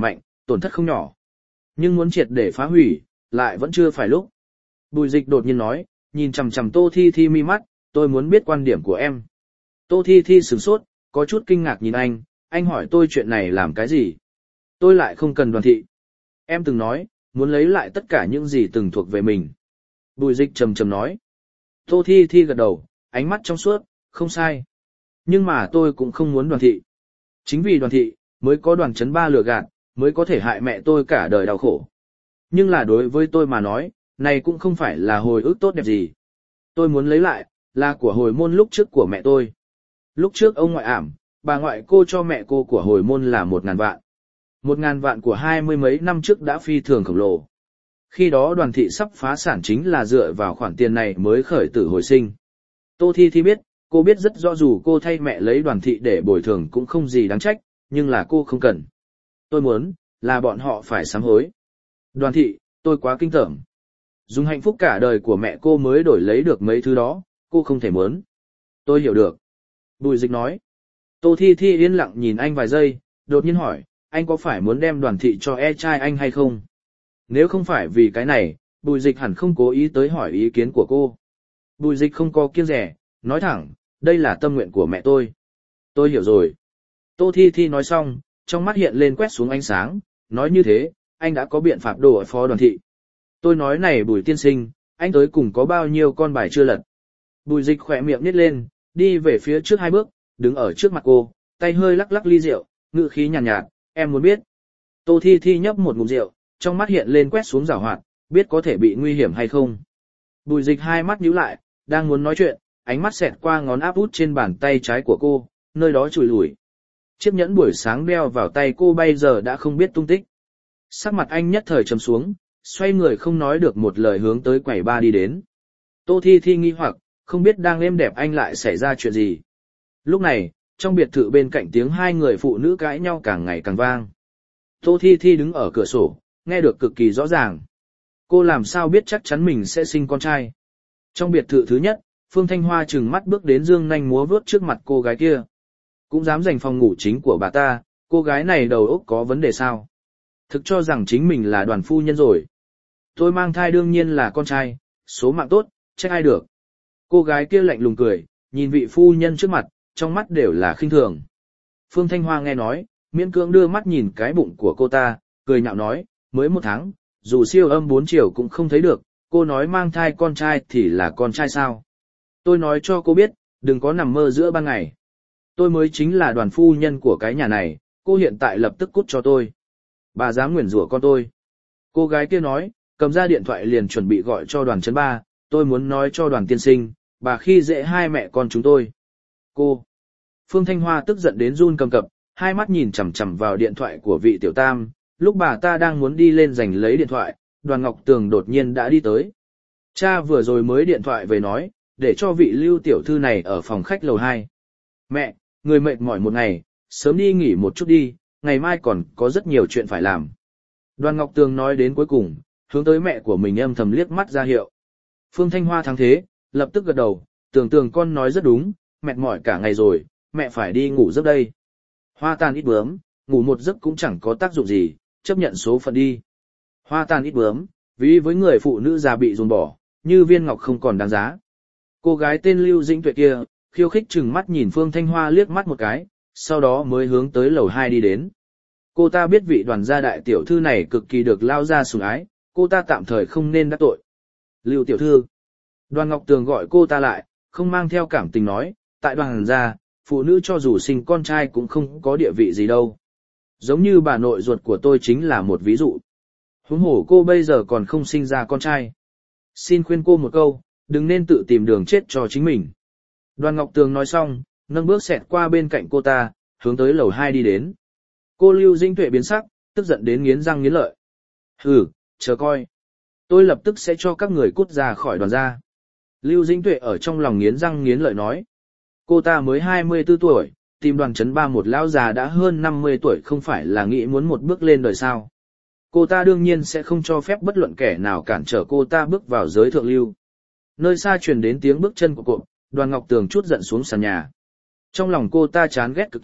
tổn thất không nhỏ. Nhưng muốn triệt để phá hủy, lại vẫn chưa phải lúc. Bùi Dịch đột nhiên nói, nhìn chằm chằm Tô Thi Thi mi mắt, tôi muốn biết quan điểm của em. Tô Thi Thi sửng sốt, có chút kinh ngạc nhìn anh, anh hỏi tôi chuyện này làm cái gì? Tôi lại không cần Đoàn thị. Em từng nói, muốn lấy lại tất cả những gì từng thuộc về mình. Bùi Dịch trầm trầm nói. Tô Thi Thi gật đầu, ánh mắt trong suốt, không sai. Nhưng mà tôi cũng không muốn Đoàn thị. Chính vì Đoàn thị, mới có Đoàn Chấn Ba lừa gạt, mới có thể hại mẹ tôi cả đời đau khổ. Nhưng là đối với tôi mà nói, này cũng không phải là hồi ức tốt đẹp gì. Tôi muốn lấy lại, là của hồi môn lúc trước của mẹ tôi. Lúc trước ông ngoại ảm, bà ngoại cô cho mẹ cô của hồi môn là một ngàn vạn. Một ngàn vạn của hai mươi mấy năm trước đã phi thường khổng lồ. Khi đó Đoàn thị sắp phá sản chính là dựa vào khoản tiền này mới khởi tử hồi sinh. Tô Thi Thi biết, cô biết rất rõ dù cô thay mẹ lấy Đoàn thị để bồi thường cũng không gì đáng trách, nhưng là cô không cần. Tôi muốn, là bọn họ phải sám hối. Đoàn thị, tôi quá kinh tởm. Dùng hạnh phúc cả đời của mẹ cô mới đổi lấy được mấy thứ đó, cô không thể muốn. Tôi hiểu được. Bùi Dịch nói. Tô Thi Thi yên lặng nhìn anh vài giây, đột nhiên hỏi, anh có phải muốn đem Đoàn thị cho e trai anh hay không? Nếu không phải vì cái này, Bùi Dịch hẳn không cố ý tới hỏi ý kiến của cô. Bùi Dịch không có kiêng dè, nói thẳng, đây là tâm nguyện của mẹ tôi. Tôi hiểu rồi. Tô Thi Thi nói xong, trong mắt hiện lên quét xuống ánh sáng, nói như thế, anh đã có biện pháp đối phó Đoàn thị. Tôi nói này Bùi tiên sinh, anh tới cùng có bao nhiêu con bài chưa lật. Bùi Dịch khỏe miệng nít lên, đi về phía trước hai bước, đứng ở trước mặt cô, tay hơi lắc lắc ly rượu, ngữ khí nhàn nhạt, nhạt, em muốn biết. Tô Thi Thi nhấp một ngụm rượu, trong mắt hiện lên quét xuống giảo hoạt, biết có thể bị nguy hiểm hay không. Bùi Dịch hai mắt nhíu lại, đang muốn nói chuyện, ánh mắt xẹt qua ngón áp út trên bàn tay trái của cô, nơi đó chùi lủi. Chiếc nhẫn buổi sáng đeo vào tay cô bây giờ đã không biết tung tích. Sắc mặt anh nhất thời trầm xuống, xoay người không nói được một lời hướng tới quầy ba đi đến. Tô Thi Thi nghi hoặc, không biết đang êm đẹp anh lại xảy ra chuyện gì. Lúc này, trong biệt thự bên cạnh tiếng hai người phụ nữ cãi nhau càng ngày càng vang. Tô Thi Thi đứng ở cửa sổ, nghe được cực kỳ rõ ràng. Cô làm sao biết chắc chắn mình sẽ sinh con trai. Trong biệt thự thứ nhất, Phương Thanh Hoa trừng mắt bước đến dương nanh múa vuốt trước mặt cô gái kia. Cũng dám giành phòng ngủ chính của bà ta, cô gái này đầu óc có vấn đề sao? Thực cho rằng chính mình là Đoàn phu nhân rồi. Tôi mang thai đương nhiên là con trai, số mạng tốt, trách ai được. Cô gái kia lạnh lùng cười, nhìn vị phu nhân trước mặt, trong mắt đều là khinh thường. Phương Thanh Hoa nghe nói, miễn cưỡng đưa mắt nhìn cái bụng của cô ta, cười nhạo nói, mới một tháng, dù siêu âm bốn chiều cũng không thấy được, cô nói mang thai con trai thì là con trai sao? Tôi nói cho cô biết, đừng có nằm mơ giữa ban ngày. Tôi mới chính là Đoàn phu nhân của cái nhà này, cô hiện tại lập tức cút cho tôi. Bà dám nguyền rủa con tôi. Cô gái kia nói, cầm ra điện thoại liền chuẩn bị gọi cho Đoàn Chấn Ba, tôi muốn nói cho Đoàn tiên sinh, bà khi dễ hai mẹ con chúng tôi. Cô. Phương Thanh Hoa tức giận đến run cầm cập, hai mắt nhìn chằm chằm vào điện thoại của vị tiểu tam, lúc bà ta đang muốn đi lên giành lấy điện thoại, Đoàn Ngọc Tường đột nhiên đã đi tới. Cha vừa rồi mới điện thoại về nói, để cho vị Lưu tiểu thư này ở phòng khách lầu hai. Mẹ, người mệt mỏi một ngày, sớm đi nghỉ một chút đi, ngày mai còn có rất nhiều chuyện phải làm. Đoàn Ngọc Tường nói đến cuối cùng, hướng tới mẹ của mình âm thầm liếc mắt ra hiệu. Phương Thanh Hoa thắng thế, lập tức gật đầu, Tường Tường con nói rất đúng, mệt mỏi cả ngày rồi, mẹ phải đi ngủ giấc đây. Hoa Tàn ít bướm, ngủ một giấc cũng chẳng có tác dụng gì, chấp nhận số phận đi. Hoa Tàn ít bướm, ví với người phụ nữ già bị dồn bỏ, như viên ngọc không còn đáng giá. Cô gái tên Lưu Dĩnh Tuệ kia, khiêu khích chừng mắt nhìn Phương Thanh Hoa liếc mắt một cái, sau đó mới hướng tới lầu hai đi đến. Cô ta biết vị Đoàn gia đại tiểu thư này cực kỳ được lao ra sủng ái, cô ta tạm thời không nên đắc tội. Lưu tiểu thư. Đoàn Ngọc Tường gọi cô ta lại, không mang theo cảm tình nói, tại Đoàn gia, phụ nữ cho dù sinh con trai cũng không có địa vị gì đâu. Giống như bà nội ruột của tôi chính là một ví dụ. Huống hổ cô bây giờ còn không sinh ra con trai. Xin khuyên cô một câu, đừng nên tự tìm đường chết cho chính mình. Đoàn Ngọc Tường nói xong, nâng bước xẹt qua bên cạnh cô ta, hướng tới lầu hai đi đến. Cô Lưu Dĩnh Tuệ biến sắc, tức giận đến nghiến răng nghiến lợi. Hừ, chờ coi. Tôi lập tức sẽ cho các người cút ra khỏi Đoàn gia. Lưu Dĩnh Tuệ ở trong lòng nghiến răng nghiến lợi nói. Cô ta mới hai mươi tư tuổi, tìm Đoàn Chấn Ba một lão già đã hơn năm mươi tuổi không phải là nghĩ muốn một bước lên đời sao. Cô ta đương nhiên sẽ không cho phép bất luận kẻ nào cản trở cô ta bước vào giới thượng lưu. Nơi xa truyền đến tiếng bước chân của cô, Đoàn Ngọc Tường chút giận xuống sàn nhà. Trong lòng cô ta chán ghét cực kỳ,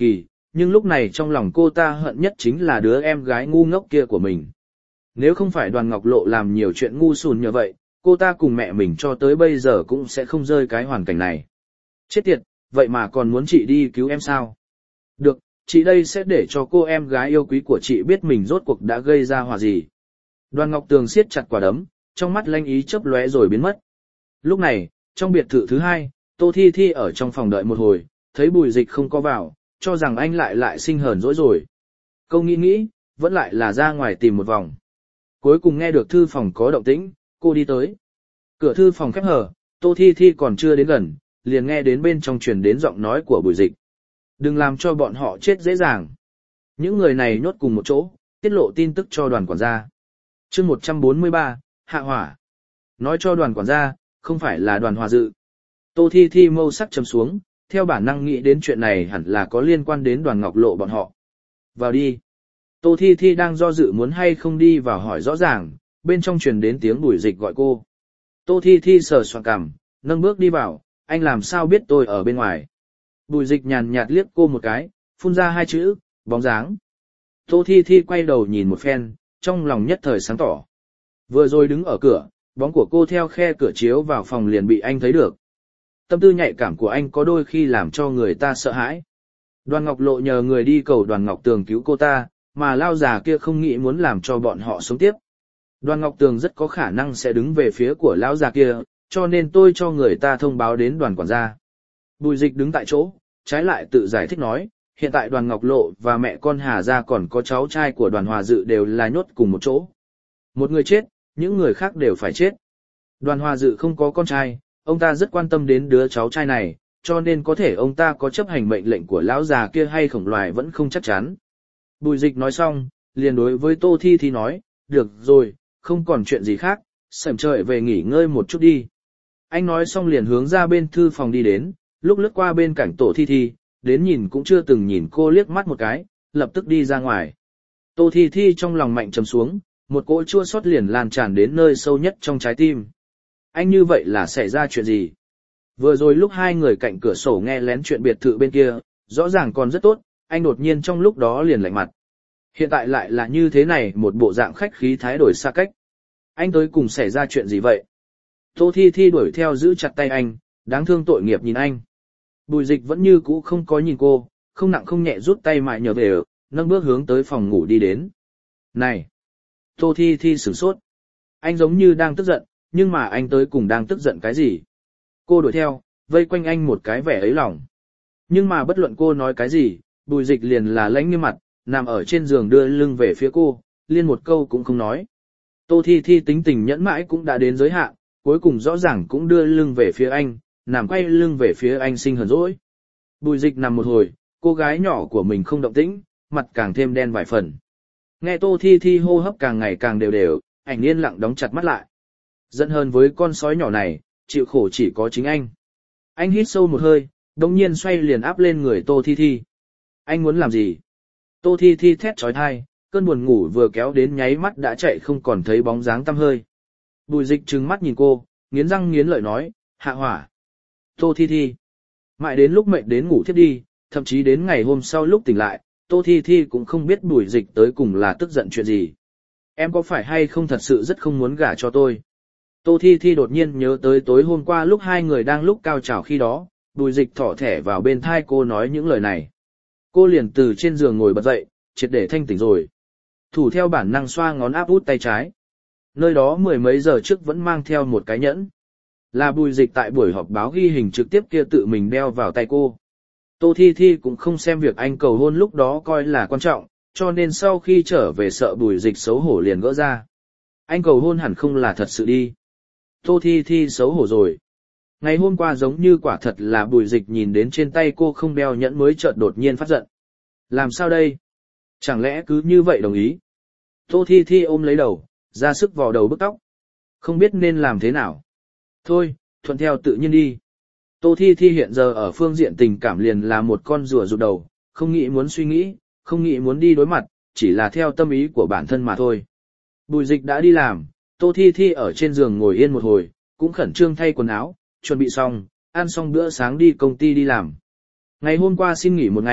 nhưng lúc này trong lòng cô ta hận nhất chính là đứa em gái ngu ngốc kia của mình. Nếu không phải Đoàn Ngọc Lộ làm nhiều chuyện ngu xuẩn như vậy, cô ta cùng mẹ mình cho tới bây giờ cũng sẽ không rơi cái hoàn cảnh này. Chết tiệt, vậy mà còn muốn chị đi cứu em sao? Được, chị đây sẽ để cho cô em gái yêu quý của chị biết mình rốt cuộc đã gây ra họa gì. Đoàn Ngọc Tường siết chặt quả đấm, trong mắt lanh ý chớp lóe rồi biến mất. Lúc này, trong biệt thự thứ hai, Tô Thi Thi ở trong phòng đợi một hồi, thấy Bùi Dịch không có vào, cho rằng anh lại lại sinh hờn dỗi rồi. Câu nghĩ nghĩ, vẫn lại là ra ngoài tìm một vòng. Cuối cùng nghe được thư phòng có động tĩnh, cô đi tới. Cửa thư phòng khép hờ, Tô Thi Thi còn chưa đến gần, liền nghe đến bên trong truyền đến giọng nói của Bùi Dịch. Đừng làm cho bọn họ chết dễ dàng. Những người này nhốt cùng một chỗ, tiết lộ tin tức cho Đoàn quản gia. Chương một trăm bốn mươi ba, hạ hỏa. Nói cho Đoàn quản gia, không phải là Đoàn Hòa Dự. Tô Thi Thi mâu sắc trầm xuống, theo bản năng nghĩ đến chuyện này hẳn là có liên quan đến Đoàn Ngọc Lộ bọn họ. Vào đi. Tô Thi Thi đang do dự muốn hay không đi vào hỏi rõ ràng, bên trong truyền đến tiếng Bùi Dịch gọi cô. Tô Thi Thi sờ soạng cằm, nâng bước đi vào, anh làm sao biết tôi ở bên ngoài. Bùi Dịch nhàn nhạt liếc cô một cái, phun ra hai chữ, bóng dáng. Tô Thi Thi quay đầu nhìn một phen, trong lòng nhất thời sáng tỏ. Vừa rồi đứng ở cửa, bóng của cô theo khe cửa chiếu vào phòng liền bị anh thấy được. Tâm tư nhạy cảm của anh có đôi khi làm cho người ta sợ hãi. Đoàn Ngọc Lộ nhờ người đi cầu Đoàn Ngọc Tường cứu cô ta, mà lao già kia không nghĩ muốn làm cho bọn họ sống tiếp. Đoàn Ngọc Tường rất có khả năng sẽ đứng về phía của lão già kia, cho nên tôi cho người ta thông báo đến Đoàn quản gia. Bùi Dịch đứng tại chỗ, trái lại tự giải thích nói, hiện tại Đoàn Ngọc Lộ và mẹ con Hà Gia còn có cháu trai của Đoàn Hòa Dự đều là nhốt cùng một chỗ. Một người chết, những người khác đều phải chết. Đoàn Hòa Dự không có con trai, ông ta rất quan tâm đến đứa cháu trai này, cho nên có thể ông ta có chấp hành mệnh lệnh của lão già kia hay khổng loài vẫn không chắc chắn. Bùi Dịch nói xong, liền đối với Tô Thi Thi nói, được rồi, không còn chuyện gì khác, sẩm trời về nghỉ ngơi một chút đi. Anh nói xong liền hướng ra bên thư phòng đi đến, lúc lướt qua bên cạnh Tô Thi Thi, đến nhìn cũng chưa từng nhìn cô liếc mắt một cái, lập tức đi ra ngoài. Tô Thi Thi trong lòng mạnh trầm xuống, một cỗ chua xót liền lan tràn đến nơi sâu nhất trong trái tim. Anh như vậy là xảy ra chuyện gì? Vừa rồi lúc hai người cạnh cửa sổ nghe lén chuyện biệt thự bên kia, rõ ràng còn rất tốt, anh đột nhiên trong lúc đó liền lạnh mặt. Hiện tại lại là như thế này, một bộ dạng khách khí thái đổi xa cách. Anh tới cùng xảy ra chuyện gì vậy? Tô Thi Thi đuổi theo giữ chặt tay anh, đáng thương tội nghiệp nhìn anh. Bùi Dịch vẫn như cũ không có nhìn cô, không nặng không nhẹ rút tay mại nhờ về, nâng bước hướng tới phòng ngủ đi đến. Này! Tô Thi Thi sửng sốt. Anh giống như đang tức giận, nhưng mà anh tới cùng đang tức giận cái gì? Cô đuổi theo, vây quanh anh một cái vẻ ấy lòng. Nhưng mà bất luận cô nói cái gì, Bùi Dịch liền là lãnh nghiêm mặt, nằm ở trên giường đưa lưng về phía cô, liên một câu cũng không nói. Tô Thi Thi tính tình nhẫn mãi cũng đã đến giới hạn, cuối cùng rõ ràng cũng đưa lưng về phía anh, nằm quay lưng về phía anh sinh hờn dỗi. Bùi Dịch nằm một hồi, cô gái nhỏ của mình không động tĩnh, mặt càng thêm đen vài phần. Nghe Tô Thi Thi hô hấp càng ngày càng đều đều, anh yên lặng đóng chặt mắt lại. Giận hơn với con sói nhỏ này, chịu khổ chỉ có chính anh. Anh hít sâu một hơi, đồng nhiên xoay liền áp lên người Tô Thi Thi. Anh muốn làm gì? Tô Thi Thi thét trói thai, cơn buồn ngủ vừa kéo đến nháy mắt đã chạy không còn thấy bóng dáng tăm hơi. Bùi Dịch trừng mắt nhìn cô, nghiến răng nghiến lợi nói, hạ hỏa. Tô Thi Thi. Mãi đến lúc mệt đến ngủ thiếp đi, thậm chí đến ngày hôm sau lúc tỉnh lại, Tô Thi Thi cũng không biết Bùi Dịch tới cùng là tức giận chuyện gì. Em có phải hay không thật sự rất không muốn gả cho tôi? Tô Thi Thi đột nhiên nhớ tới tối hôm qua lúc hai người đang lúc cao trào khi đó, Bùi Dịch thỏ thẻ vào bên thai cô nói những lời này. Cô liền từ trên giường ngồi bật dậy, triệt để thanh tỉnh rồi. Thủ theo bản năng xoa ngón áp út tay trái. Nơi đó mười mấy giờ trước vẫn mang theo một cái nhẫn. Là Bùi Dịch tại buổi họp báo ghi hình trực tiếp kia tự mình đeo vào tay cô. Tô Thi Thi cũng không xem việc anh cầu hôn lúc đó coi là quan trọng, cho nên sau khi trở về sợ Bùi Dịch xấu hổ liền gỡ ra. Anh cầu hôn hẳn không là thật sự đi. Tô Thi Thi xấu hổ rồi. Ngày hôm qua giống như quả thật là Bùi Dịch nhìn đến trên tay cô không đeo nhẫn mới chợt đột nhiên phát giận. Làm sao đây? Chẳng lẽ cứ như vậy đồng ý? Tô Thi Thi ôm lấy đầu, ra sức vò đầu bức tóc. Không biết nên làm thế nào. Thôi, thuận theo tự nhiên đi. Tô Thi Thi hiện giờ ở phương diện tình cảm liền là một con rùa rụt đầu, không nghĩ muốn suy nghĩ, không nghĩ muốn đi đối mặt, chỉ là theo tâm ý của bản thân mà thôi. Bùi Dịch đã đi làm, Tô Thi Thi ở trên giường ngồi yên một hồi, cũng khẩn trương thay quần áo, chuẩn bị xong, ăn xong bữa sáng đi công ty đi làm. Ngày hôm qua xin nghỉ một ngày,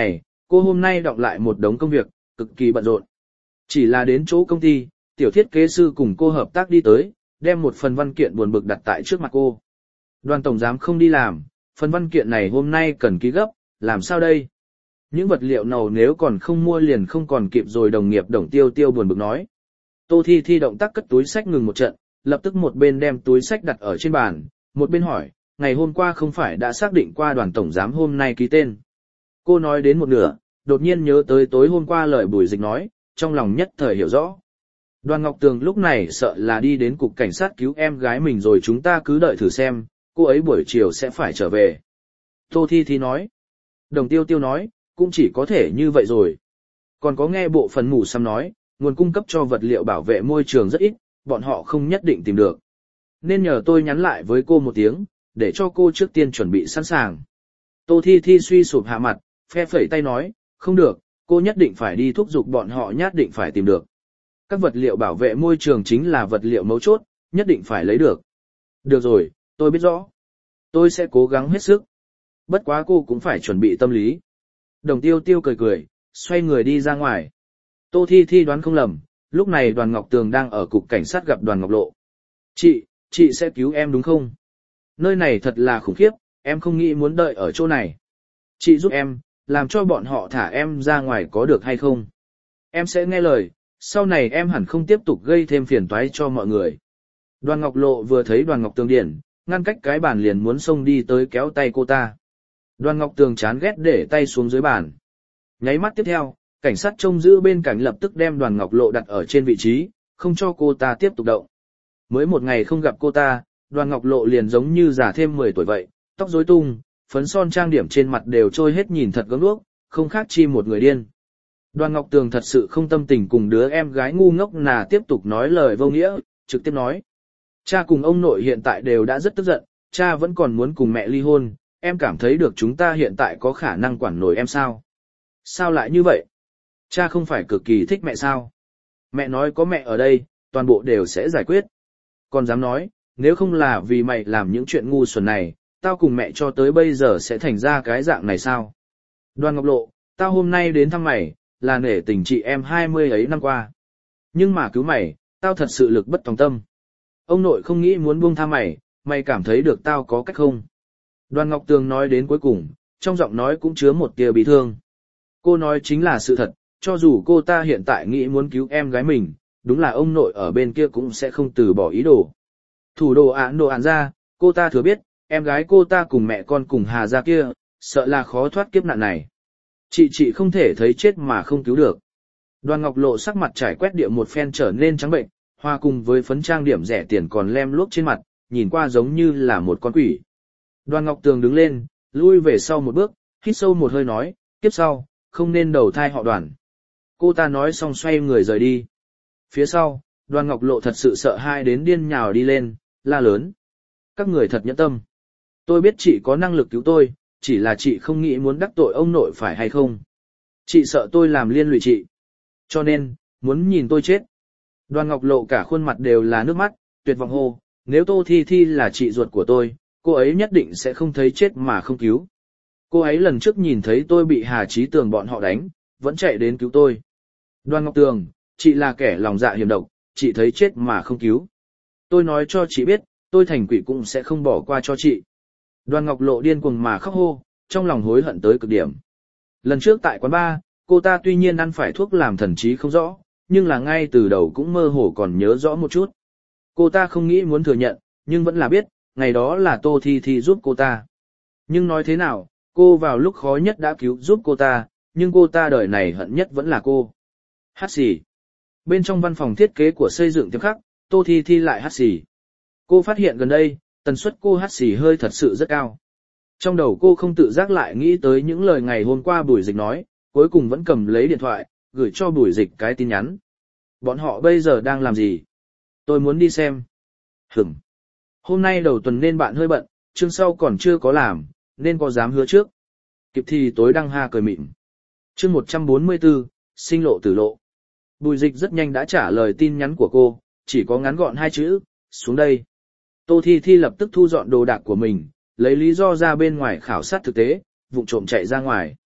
cô hôm nay đọng lại một đống công việc, cực kỳ bận rộn. Chỉ là đến chỗ công ty, tiểu thiết kế sư cùng cô hợp tác đi tới, đem một phần văn kiện buồn bực đặt tại trước mặt cô. Đoàn tổng giám không đi làm, phần văn kiện này hôm nay cần ký gấp, làm sao đây? Những vật liệu nào nếu còn không mua liền không còn kịp rồi, đồng nghiệp Đồng Tiêu Tiêu buồn bực nói. Tô Thi Thi động tác cất túi sách ngừng một trận, lập tức một bên đem túi sách đặt ở trên bàn, một bên hỏi, ngày hôm qua không phải đã xác định qua đoàn tổng giám hôm nay ký tên. Cô nói đến một nửa, đột nhiên nhớ tới tối hôm qua lời Bùi Dịch nói, trong lòng nhất thời hiểu rõ. Đoàn Ngọc Tường lúc này sợ là đi đến cục cảnh sát cứu em gái mình rồi, chúng ta cứ đợi thử xem, cô ấy buổi chiều sẽ phải trở về. Tô Thi Thi nói. Đồng Tiêu Tiêu nói, cũng chỉ có thể như vậy rồi. Còn có nghe bộ phận mù xăm nói, nguồn cung cấp cho vật liệu bảo vệ môi trường rất ít, bọn họ không nhất định tìm được. Nên nhờ tôi nhắn lại với cô một tiếng, để cho cô trước tiên chuẩn bị sẵn sàng. Tô Thi Thi suy sụp hạ mặt, phe phẩy tay nói, không được, cô nhất định phải đi thúc giục bọn họ nhất định phải tìm được. Các vật liệu bảo vệ môi trường chính là vật liệu mấu chốt, nhất định phải lấy được. Được rồi, tôi biết rõ. Tôi sẽ cố gắng hết sức. Bất quá cô cũng phải chuẩn bị tâm lý. Đồng Tiêu Tiêu cười cười, xoay người đi ra ngoài. Tô Thi Thi đoán không lầm, lúc này Đoàn Ngọc Tường đang ở cục cảnh sát gặp Đoàn Ngọc Lộ. Chị, chị sẽ cứu em đúng không? Nơi này thật là khủng khiếp, em không nghĩ muốn đợi ở chỗ này. Chị giúp em, làm cho bọn họ thả em ra ngoài có được hay không? Em sẽ nghe lời, sau này em hẳn không tiếp tục gây thêm phiền toái cho mọi người. Đoàn Ngọc Lộ vừa thấy Đoàn Ngọc Tường điển, ngăn cách cái bàn liền muốn xông đi tới kéo tay cô ta. Đoàn Ngọc Tường chán ghét để tay xuống dưới bàn. Nháy mắt tiếp theo, cảnh sát trông giữ bên cạnh lập tức đem Đoàn Ngọc Lộ đặt ở trên vị trí, không cho cô ta tiếp tục động. Mới một ngày không gặp cô ta, Đoàn Ngọc Lộ liền giống như già thêm mười tuổi vậy, tóc rối tung, phấn son trang điểm trên mặt đều trôi hết nhìn thật gớm đuốc, không khác chi một người điên. Đoàn Ngọc Tường thật sự không tâm tình cùng đứa em gái ngu ngốc nà tiếp tục nói lời vô nghĩa, trực tiếp nói. Cha cùng ông nội hiện tại đều đã rất tức giận, cha vẫn còn muốn cùng mẹ ly hôn, em cảm thấy được chúng ta hiện tại có khả năng quản nổi em sao? Sao lại như vậy? Cha không phải cực kỳ thích mẹ sao? Mẹ nói có mẹ ở đây, toàn bộ đều sẽ giải quyết. Còn dám nói, nếu không là vì mày làm những chuyện ngu xuẩn này, tao cùng mẹ cho tới bây giờ sẽ thành ra cái dạng này sao? Đoàn Ngọc Lộ, tao hôm nay đến thăm mày, là nể tình chị em hai mươi ấy năm qua. Nhưng mà cứu mày, tao thật sự lực bất tòng tâm. Ông nội không nghĩ muốn buông tha mày, mày cảm thấy được tao có cách không? Đoàn Ngọc Tường nói đến cuối cùng, trong giọng nói cũng chứa một tia bị thương. Cô nói chính là sự thật, cho dù cô ta hiện tại nghĩ muốn cứu em gái mình, đúng là ông nội ở bên kia cũng sẽ không từ bỏ ý đồ. Thủ đồ án đồ án ra, cô ta thừa biết, em gái cô ta cùng mẹ con cùng Hà ra kia, sợ là khó thoát kiếp nạn này. Chị chị không thể thấy chết mà không cứu được. Đoàn Ngọc Lộ sắc mặt trải quét địa một phen trở nên trắng bệnh, hoa cùng với phấn trang điểm rẻ tiền còn lem luốc trên mặt, nhìn qua giống như là một con quỷ. Đoàn Ngọc Tường đứng lên, lui về sau một bước, hít sâu một hơi nói, kiếp sau, không nên đầu thai họ Đoàn. Cô ta nói xong xoay người rời đi. Phía sau, Đoàn Ngọc Lộ thật sự sợ hãi đến điên nhào đi lên, la lớn. Các người thật nhẫn tâm. Tôi biết chị có năng lực cứu tôi, chỉ là chị không nghĩ muốn đắc tội ông nội phải hay không. Chị sợ tôi làm liên lụy chị. Cho nên, muốn nhìn tôi chết. Đoàn Ngọc Lộ cả khuôn mặt đều là nước mắt, tuyệt vọng hô, nếu Tô Thi Thi là chị ruột của tôi, cô ấy nhất định sẽ không thấy chết mà không cứu. Cô ấy lần trước nhìn thấy tôi bị Hà Chí Tường bọn họ đánh, vẫn chạy đến cứu tôi. Đoàn Ngọc Tường, chị là kẻ lòng dạ hiểm độc, chị thấy chết mà không cứu. Tôi nói cho chị biết, tôi thành quỷ cũng sẽ không bỏ qua cho chị. Đoàn Ngọc Lộ điên cuồng mà khóc hô, trong lòng hối hận tới cực điểm. Lần trước tại quán bar, cô ta tuy nhiên ăn phải thuốc làm thần trí không rõ, nhưng là ngay từ đầu cũng mơ hồ còn nhớ rõ một chút. Cô ta không nghĩ muốn thừa nhận, nhưng vẫn là biết, ngày đó là Tô Thi Thi giúp cô ta. Nhưng nói thế nào, cô vào lúc khó nhất đã cứu giúp cô ta, nhưng cô ta đời này hận nhất vẫn là cô. Hát xì. Bên trong văn phòng thiết kế của xây dựng tiếp khắc, Tô Thi Thi lại hát xì. Cô phát hiện gần đây, tần suất cô hát xì hơi thật sự rất cao. Trong đầu cô không tự giác lại nghĩ tới những lời ngày hôm qua Bùi Dịch nói, cuối cùng vẫn cầm lấy điện thoại, gửi cho Bùi Dịch cái tin nhắn. Bọn họ bây giờ đang làm gì? Tôi muốn đi xem. Hửm. Hôm nay đầu tuần nên bạn hơi bận, chương sau còn chưa có làm, nên có dám hứa trước. Kịp thì tối đăng ha cười mịn. Chương một trăm bốn mươi tư, sinh lộ tử lộ. Bùi Dịch rất nhanh đã trả lời tin nhắn của cô, chỉ có ngắn gọn hai chữ, xuống đây. Tô Thi Thi lập tức thu dọn đồ đạc của mình, lấy lý do ra bên ngoài khảo sát thực tế, vụng trộm chạy ra ngoài.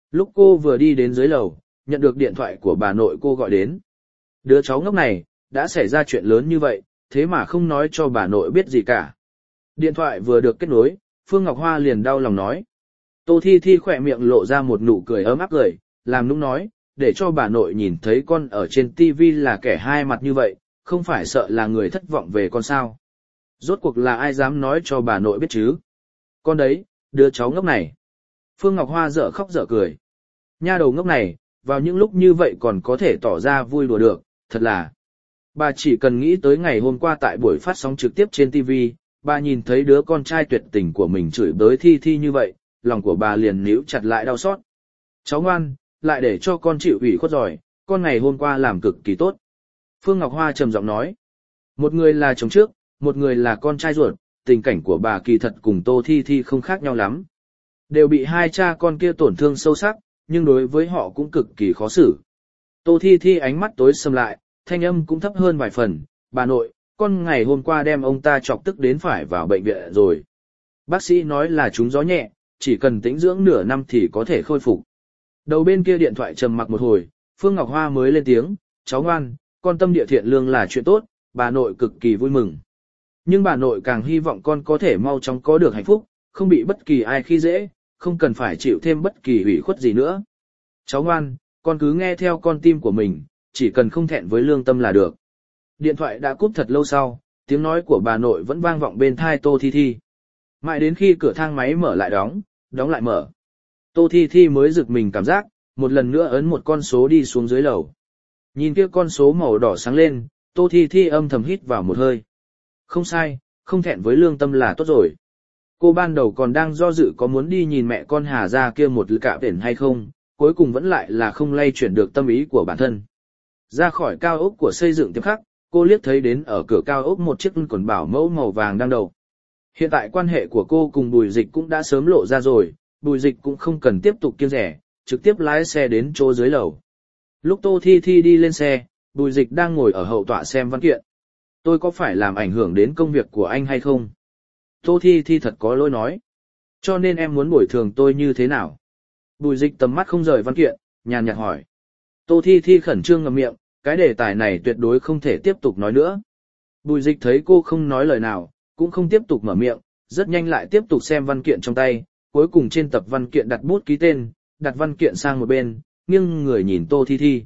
Lúc cô vừa đi đến dưới lầu, nhận được điện thoại của bà nội cô gọi đến. Đứa cháu ngốc này, đã xảy ra chuyện lớn như vậy, thế mà không nói cho bà nội biết gì cả. Điện thoại vừa được kết nối, Phương Ngọc Hoa liền đau lòng nói. Tô Thi Thi khỏe miệng lộ ra một nụ cười ấm áp cười, làm nũng nói, để cho bà nội nhìn thấy con ở trên tivi là kẻ hai mặt như vậy, không phải sợ là người thất vọng về con sao. Rốt cuộc là ai dám nói cho bà nội biết chứ? Con đấy, đứa cháu ngốc này. Phương Ngọc Hoa dở khóc dở cười. Nha đầu ngốc này, vào những lúc như vậy còn có thể tỏ ra vui đùa được, thật là. Bà chỉ cần nghĩ tới ngày hôm qua tại buổi phát sóng trực tiếp trên ti vi, bà nhìn thấy đứa con trai tuyệt tình của mình chửi bới Thi Thi như vậy, lòng của bà liền níu chặt lại đau xót. Cháu ngoan, lại để cho con chịu ủy khuất rồi, con ngày hôm qua làm cực kỳ tốt. Phương Ngọc Hoa trầm giọng nói, một người là chồng trước, một người là con trai ruột, tình cảnh của bà kỳ thật cùng Tô Thi Thi không khác nhau lắm. Đều bị hai cha con kia tổn thương sâu sắc, nhưng đối với họ cũng cực kỳ khó xử. Tô Thi Thi ánh mắt tối sầm lại, thanh âm cũng thấp hơn vài phần, bà nội, con ngày hôm qua đem ông ta chọc tức đến phải vào bệnh viện rồi. Bác sĩ nói là trúng gió nhẹ, chỉ cần tĩnh dưỡng nửa năm thì có thể khôi phục. Đầu bên kia điện thoại trầm mặc một hồi, Phương Ngọc Hoa mới lên tiếng, cháu ngoan, con tâm địa thiện lương là chuyện tốt, bà nội cực kỳ vui mừng. Nhưng bà nội càng hy vọng con có thể mau chóng có được hạnh phúc, không bị bất kỳ ai khi dễ, không cần phải chịu thêm bất kỳ ủy khuất gì nữa. Cháu ngoan, con cứ nghe theo con tim của mình, chỉ cần không thẹn với lương tâm là được. Điện thoại đã cúp thật lâu sau, tiếng nói của bà nội vẫn vang vọng bên tai Tô Thi Thi. Mãi đến khi cửa thang máy mở lại đóng, đóng lại mở. Tô Thi Thi mới giật mình cảm giác, một lần nữa ấn một con số đi xuống dưới lầu. Nhìn kia con số màu đỏ sáng lên, Tô Thi Thi âm thầm hít vào một hơi. Không sai, không thẹn với lương tâm là tốt rồi. Cô ban đầu còn đang do dự có muốn đi nhìn mẹ con Hà Gia kia một lự cạ biển hay không, cuối cùng vẫn lại là không lay chuyển được tâm ý của bản thân. Ra khỏi cao ốc của xây dựng tiếp khắc, cô liếc thấy đến ở cửa cao ốc một chiếc quần bảo mẫu màu vàng đang đậu. Hiện tại quan hệ của cô cùng Bùi Dịch cũng đã sớm lộ ra rồi, Bùi Dịch cũng không cần tiếp tục kiêng rẻ, trực tiếp lái xe đến chỗ dưới lầu. Lúc Tô Thi Thi đi lên xe, Bùi Dịch đang ngồi ở hậu tọa xem văn kiện. Tôi có phải làm ảnh hưởng đến công việc của anh hay không? Tô Thi Thi thật có lỗi nói. Cho nên em muốn bồi thường tôi như thế nào? Bùi Dịch tầm mắt không rời văn kiện, nhàn nhạt hỏi. Tô Thi Thi khẩn trương ngậm miệng, cái đề tài này tuyệt đối không thể tiếp tục nói nữa. Bùi Dịch thấy cô không nói lời nào, cũng không tiếp tục mở miệng, rất nhanh lại tiếp tục xem văn kiện trong tay, cuối cùng trên tập văn kiện đặt bút ký tên, đặt văn kiện sang một bên, nghiêng người nhìn Tô Thi Thi.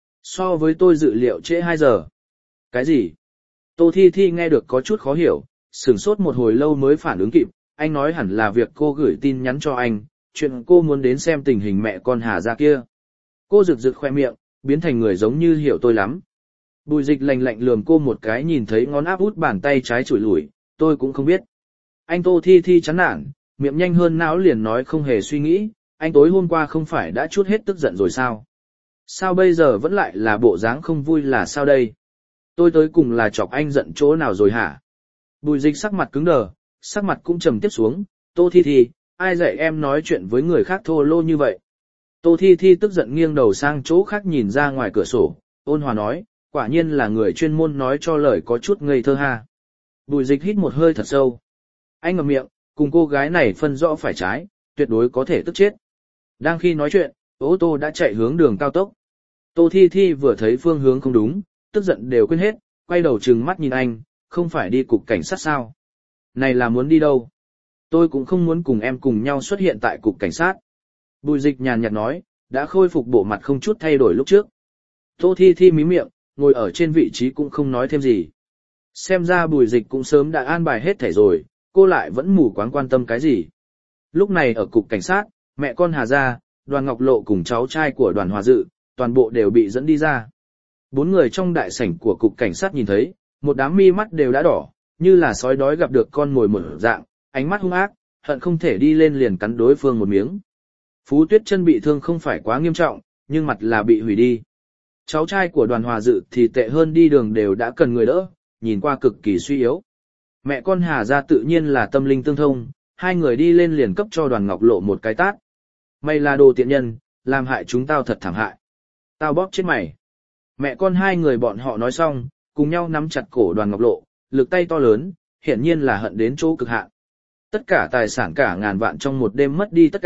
So với tôi dự liệu trễ hai giờ. Cái gì? Tô Thi Thi nghe được có chút khó hiểu, sửng sốt một hồi lâu mới phản ứng kịp, anh nói hẳn là việc cô gửi tin nhắn cho anh, chuyện cô muốn đến xem tình hình mẹ con Hà Gia kia. Cô rực rực khoe miệng, biến thành người giống như hiểu tôi lắm. Bùi Dịch lạnh lạnh lườm cô một cái, nhìn thấy ngón áp út bàn tay trái chùi lủi, tôi cũng không biết. Anh Tô Thi Thi chán nản, miệng nhanh hơn não liền nói không hề suy nghĩ, anh tối hôm qua không phải đã trút hết tức giận rồi sao? Sao bây giờ vẫn lại là bộ dáng không vui là sao đây? Tôi tới cùng là chọc anh giận chỗ nào rồi hả? Bùi Dịch sắc mặt cứng đờ, sắc mặt cũng trầm tiếp xuống, Tô Thi Thi, ai dạy em nói chuyện với người khác thô lô như vậy? Tô Thi Thi tức giận nghiêng đầu sang chỗ khác nhìn ra ngoài cửa sổ, ôn hòa nói, quả nhiên là người chuyên môn nói cho lời có chút ngây thơ ha. Bùi Dịch hít một hơi thật sâu. Anh ngậm miệng, cùng cô gái này phân rõ phải trái, tuyệt đối có thể tức chết. Đang khi nói chuyện, ô tô đã chạy hướng đường cao tốc. Tô Thi Thi vừa thấy phương hướng không đúng, tức giận đều quên hết, quay đầu trừng mắt nhìn anh, không phải đi cục cảnh sát sao? Này là muốn đi đâu? Tôi cũng không muốn cùng em cùng nhau xuất hiện tại cục cảnh sát. Bùi Dịch nhàn nhạt nói, đã khôi phục bộ mặt không chút thay đổi lúc trước. Tô Thi Thi mím miệng, ngồi ở trên vị trí cũng không nói thêm gì. Xem ra Bùi Dịch cũng sớm đã an bài hết thảy rồi, cô lại vẫn mù quáng quan tâm cái gì. Lúc này ở cục cảnh sát, mẹ con Hà Gia, Đoàn Ngọc Lộ cùng cháu trai của Đoàn Hòa Dự, toàn bộ đều bị dẫn đi ra. Bốn người trong đại sảnh của cục cảnh sát nhìn thấy, một đám mi mắt đều đã đỏ, như là sói đói gặp được con mồi mở dạng, ánh mắt hung ác, hận không thể đi lên liền cắn đối phương một miếng. Phú Tuyết chân bị thương không phải quá nghiêm trọng, nhưng mặt là bị hủy đi. Cháu trai của Đoàn Hòa Dự thì tệ hơn, đi đường đều đã cần người đỡ, nhìn qua cực kỳ suy yếu. Mẹ con Hà Gia tự nhiên là tâm linh tương thông, hai người đi lên liền cấp cho Đoàn Ngọc Lộ một cái tát. Mày là đồ tiện nhân, làm hại chúng tao thật thảm hại. Tao bóp chết mày. Mẹ con hai người bọn họ nói xong, cùng nhau nắm chặt cổ Đoàn Ngọc Lộ, lực tay to lớn, hiển nhiên là hận đến chỗ cực hạn. Tất cả tài sản cả ngàn vạn trong một đêm mất đi tất cả,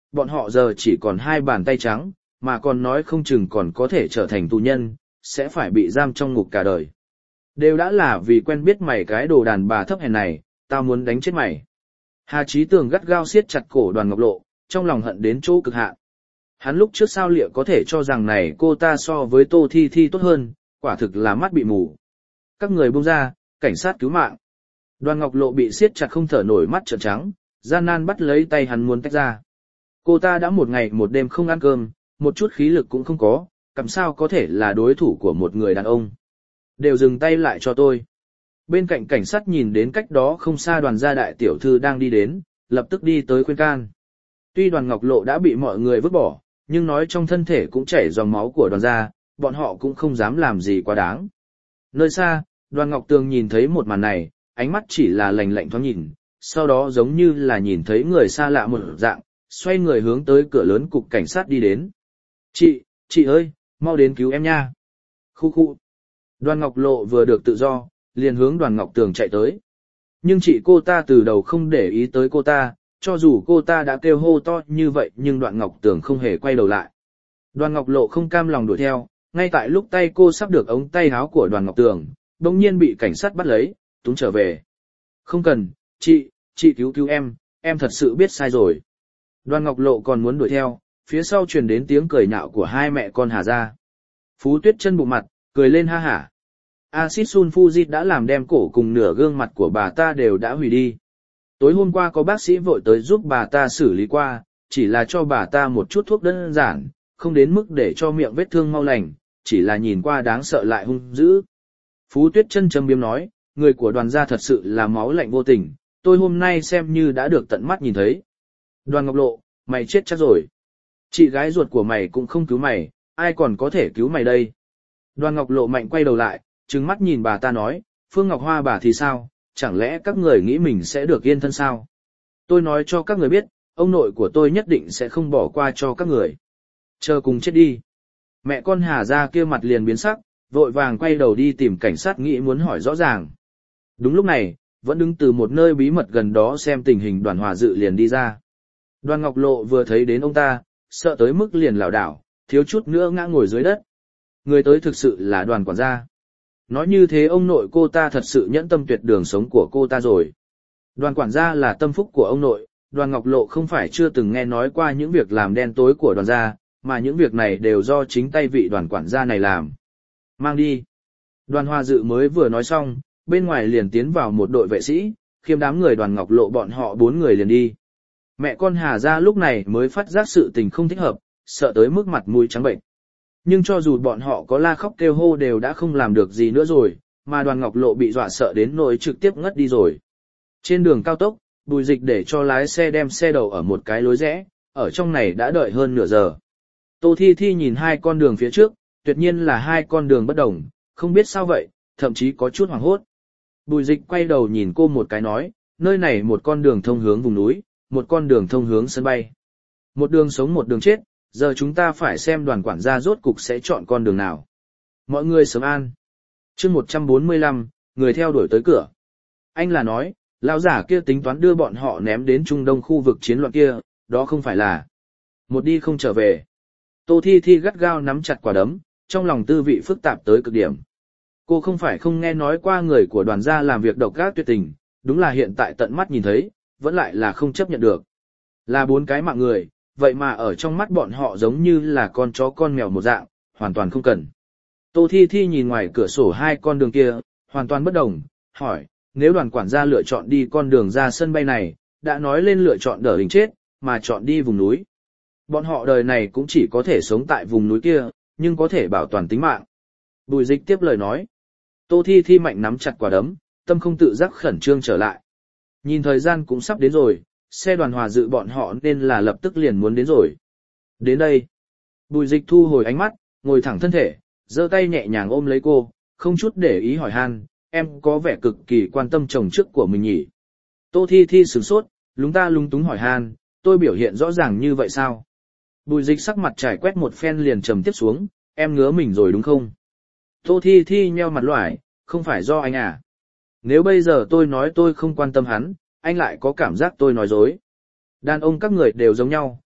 bọn họ giờ chỉ còn hai bàn tay trắng, mà còn nói không chừng còn có thể trở thành tù nhân, sẽ phải bị giam trong ngục cả đời. Đều đã là vì quen biết mày cái đồ đàn bà thấp hèn này, tao muốn đánh chết mày. Hà Chí Tường gắt gao siết chặt cổ Đoàn Ngọc Lộ, trong lòng hận đến chỗ cực hạn. Hắn lúc trước sao liệu có thể cho rằng này cô ta so với Tô Thi Thi tốt hơn, quả thực là mắt bị mù. Các người buông ra, cảnh sát cứu mạng. Đoàn Ngọc Lộ bị siết chặt không thở nổi, mắt trợn trắng, gian nan bắt lấy tay hắn muốn tách ra. Cô ta đã một ngày một đêm không ăn cơm, một chút khí lực cũng không có, làm sao có thể là đối thủ của một người đàn ông. Đều dừng tay lại cho tôi. Bên cạnh cảnh sát nhìn đến cách đó không xa Đoàn gia đại tiểu thư đang đi đến, lập tức đi tới khuyên can. Tuy Đoàn Ngọc Lộ đã bị mọi người vứt bỏ, nhưng nói trong thân thể cũng chảy dòng máu của Đoàn gia, bọn họ cũng không dám làm gì quá đáng. Nơi xa, Đoàn Ngọc Tường nhìn thấy một màn này, ánh mắt chỉ là lạnh lạnh thoáng nhìn, sau đó giống như là nhìn thấy người xa lạ một dạng, xoay người hướng tới cửa lớn cục cảnh sát đi đến. Chị, chị ơi, mau đến cứu em nha. Khu khu. Đoàn Ngọc Lộ vừa được tự do, liền hướng Đoàn Ngọc Tường chạy tới. Nhưng chị cô ta từ đầu không để ý tới cô ta, cho dù cô ta đã kêu hô to như vậy nhưng Đoàn Ngọc Tường không hề quay đầu lại. Đoàn Ngọc Lộ không cam lòng đuổi theo, ngay tại lúc tay cô sắp được ống tay áo của Đoàn Ngọc Tường, bỗng nhiên bị cảnh sát bắt lấy, túng trở về. Không cần, chị, chị cứu cứu em, em thật sự biết sai rồi. Đoàn Ngọc Lộ còn muốn đuổi theo, phía sau truyền đến tiếng cười nhạo của hai mẹ con Hà gia. Phú Tuyết chân bụng mặt, cười lên ha hả. Axit sulfuric đã làm đem cổ cùng nửa gương mặt của bà ta đều đã hủy đi. Tối hôm qua có bác sĩ vội tới giúp bà ta xử lý qua, chỉ là cho bà ta một chút thuốc đơn giản, không đến mức để cho miệng vết thương mau lành, chỉ là nhìn qua đáng sợ lại hung dữ. Phú Tuyết chân châm biếm nói, người của Đoàn gia thật sự là máu lạnh vô tình, tôi hôm nay xem như đã được tận mắt nhìn thấy. Đoàn Ngọc Lộ, mày chết chắc rồi. Chị gái ruột của mày cũng không cứu mày, ai còn có thể cứu mày đây. Đoàn Ngọc Lộ mạnh quay đầu lại, trừng mắt nhìn bà ta nói, Phương Ngọc Hoa bà thì sao, chẳng lẽ các người nghĩ mình sẽ được yên thân sao? Tôi nói cho các người biết, ông nội của tôi nhất định sẽ không bỏ qua cho các người. Chờ cùng chết đi. Mẹ con Hà gia kia mặt liền biến sắc, vội vàng quay đầu đi tìm cảnh sát nghĩ muốn hỏi rõ ràng. Đúng lúc này, vẫn đứng từ một nơi bí mật gần đó xem tình hình Đoàn Hòa Dự liền đi ra. Đoàn Ngọc Lộ vừa thấy đến ông ta, sợ tới mức liền lảo đảo, thiếu chút nữa ngã ngồi dưới đất. Người tới thực sự là Đoàn quản gia. Nói như thế ông nội cô ta thật sự nhẫn tâm tuyệt đường sống của cô ta rồi. Đoàn quản gia là tâm phúc của ông nội, Đoàn Ngọc Lộ không phải chưa từng nghe nói qua những việc làm đen tối của Đoàn gia, mà những việc này đều do chính tay vị Đoàn quản gia này làm. Mang đi. Đoàn Hòa Dự mới vừa nói xong, bên ngoài liền tiến vào một đội vệ sĩ, khiêm đám người Đoàn Ngọc Lộ bọn họ bốn người liền đi. Mẹ con Hà gia lúc này mới phát giác sự tình không thích hợp, sợ tới mức mặt mũi trắng bệnh. Nhưng cho dù bọn họ có la khóc kêu hô đều đã không làm được gì nữa rồi, mà Đoàn Ngọc Lộ bị dọa sợ đến nỗi trực tiếp ngất đi rồi. Trên đường cao tốc, Bùi Dịch để cho lái xe đem xe đầu ở một cái lối rẽ, ở trong này đã đợi hơn nửa giờ. Tô Thi Thi nhìn hai con đường phía trước, tuyệt nhiên là hai con đường bất đồng, không biết sao vậy, thậm chí có chút hoảng hốt. Bùi Dịch quay đầu nhìn cô một cái nói, nơi này một con đường thông hướng vùng núi, một con đường thông hướng sân bay. Một đường sống một đường chết, giờ chúng ta phải xem Đoàn quản gia rốt cục sẽ chọn con đường nào. Mọi người sớm an. Chương một trăm bốn mươi lăm, người theo đuổi tới cửa. Anh là nói, lão giả kia tính toán đưa bọn họ ném đến Trung Đông khu vực chiến loạn kia, đó không phải là một đi không trở về. Tô Thi Thi gắt gao nắm chặt quả đấm, trong lòng tư vị phức tạp tới cực điểm. Cô không phải không nghe nói qua người của Đoàn gia làm việc độc ác tuyệt tình, đúng là hiện tại tận mắt nhìn thấy, vẫn lại là không chấp nhận được. Là bốn cái mạng người, vậy mà ở trong mắt bọn họ giống như là con chó con mèo một dạng, hoàn toàn không cần. Tô Thi Thi nhìn ngoài cửa sổ hai con đường kia, hoàn toàn bất đồng, hỏi, nếu Đoàn quản gia lựa chọn đi con đường ra sân bay này, đã nói lên lựa chọn đỡ hình chết, mà chọn đi vùng núi. Bọn họ đời này cũng chỉ có thể sống tại vùng núi kia, nhưng có thể bảo toàn tính mạng. Bùi Dịch tiếp lời nói. Tô Thi Thi mạnh nắm chặt quả đấm, tâm không tự giác khẩn trương trở lại. Nhìn thời gian cũng sắp đến rồi, xe Đoàn Hòa Dự bọn họ nên là lập tức liền muốn đến rồi. Đến đây. Bùi Dịch thu hồi ánh mắt, ngồi thẳng thân thể, giơ tay nhẹ nhàng ôm lấy cô, không chút để ý hỏi han, em có vẻ cực kỳ quan tâm chồng trước của mình nhỉ. Tô Thi Thi sửng sốt, lúng ta lúng túng hỏi han, tôi biểu hiện rõ ràng như vậy sao? Bùi Dịch sắc mặt trải quét một phen liền trầm tiếp xuống, em ngứa mình rồi đúng không? Tô Thi Thi nheo mặt loải, không phải do anh à? Nếu bây giờ tôi nói tôi không quan tâm hắn, anh lại có cảm giác tôi nói dối. Đàn ông các người đều giống nhau,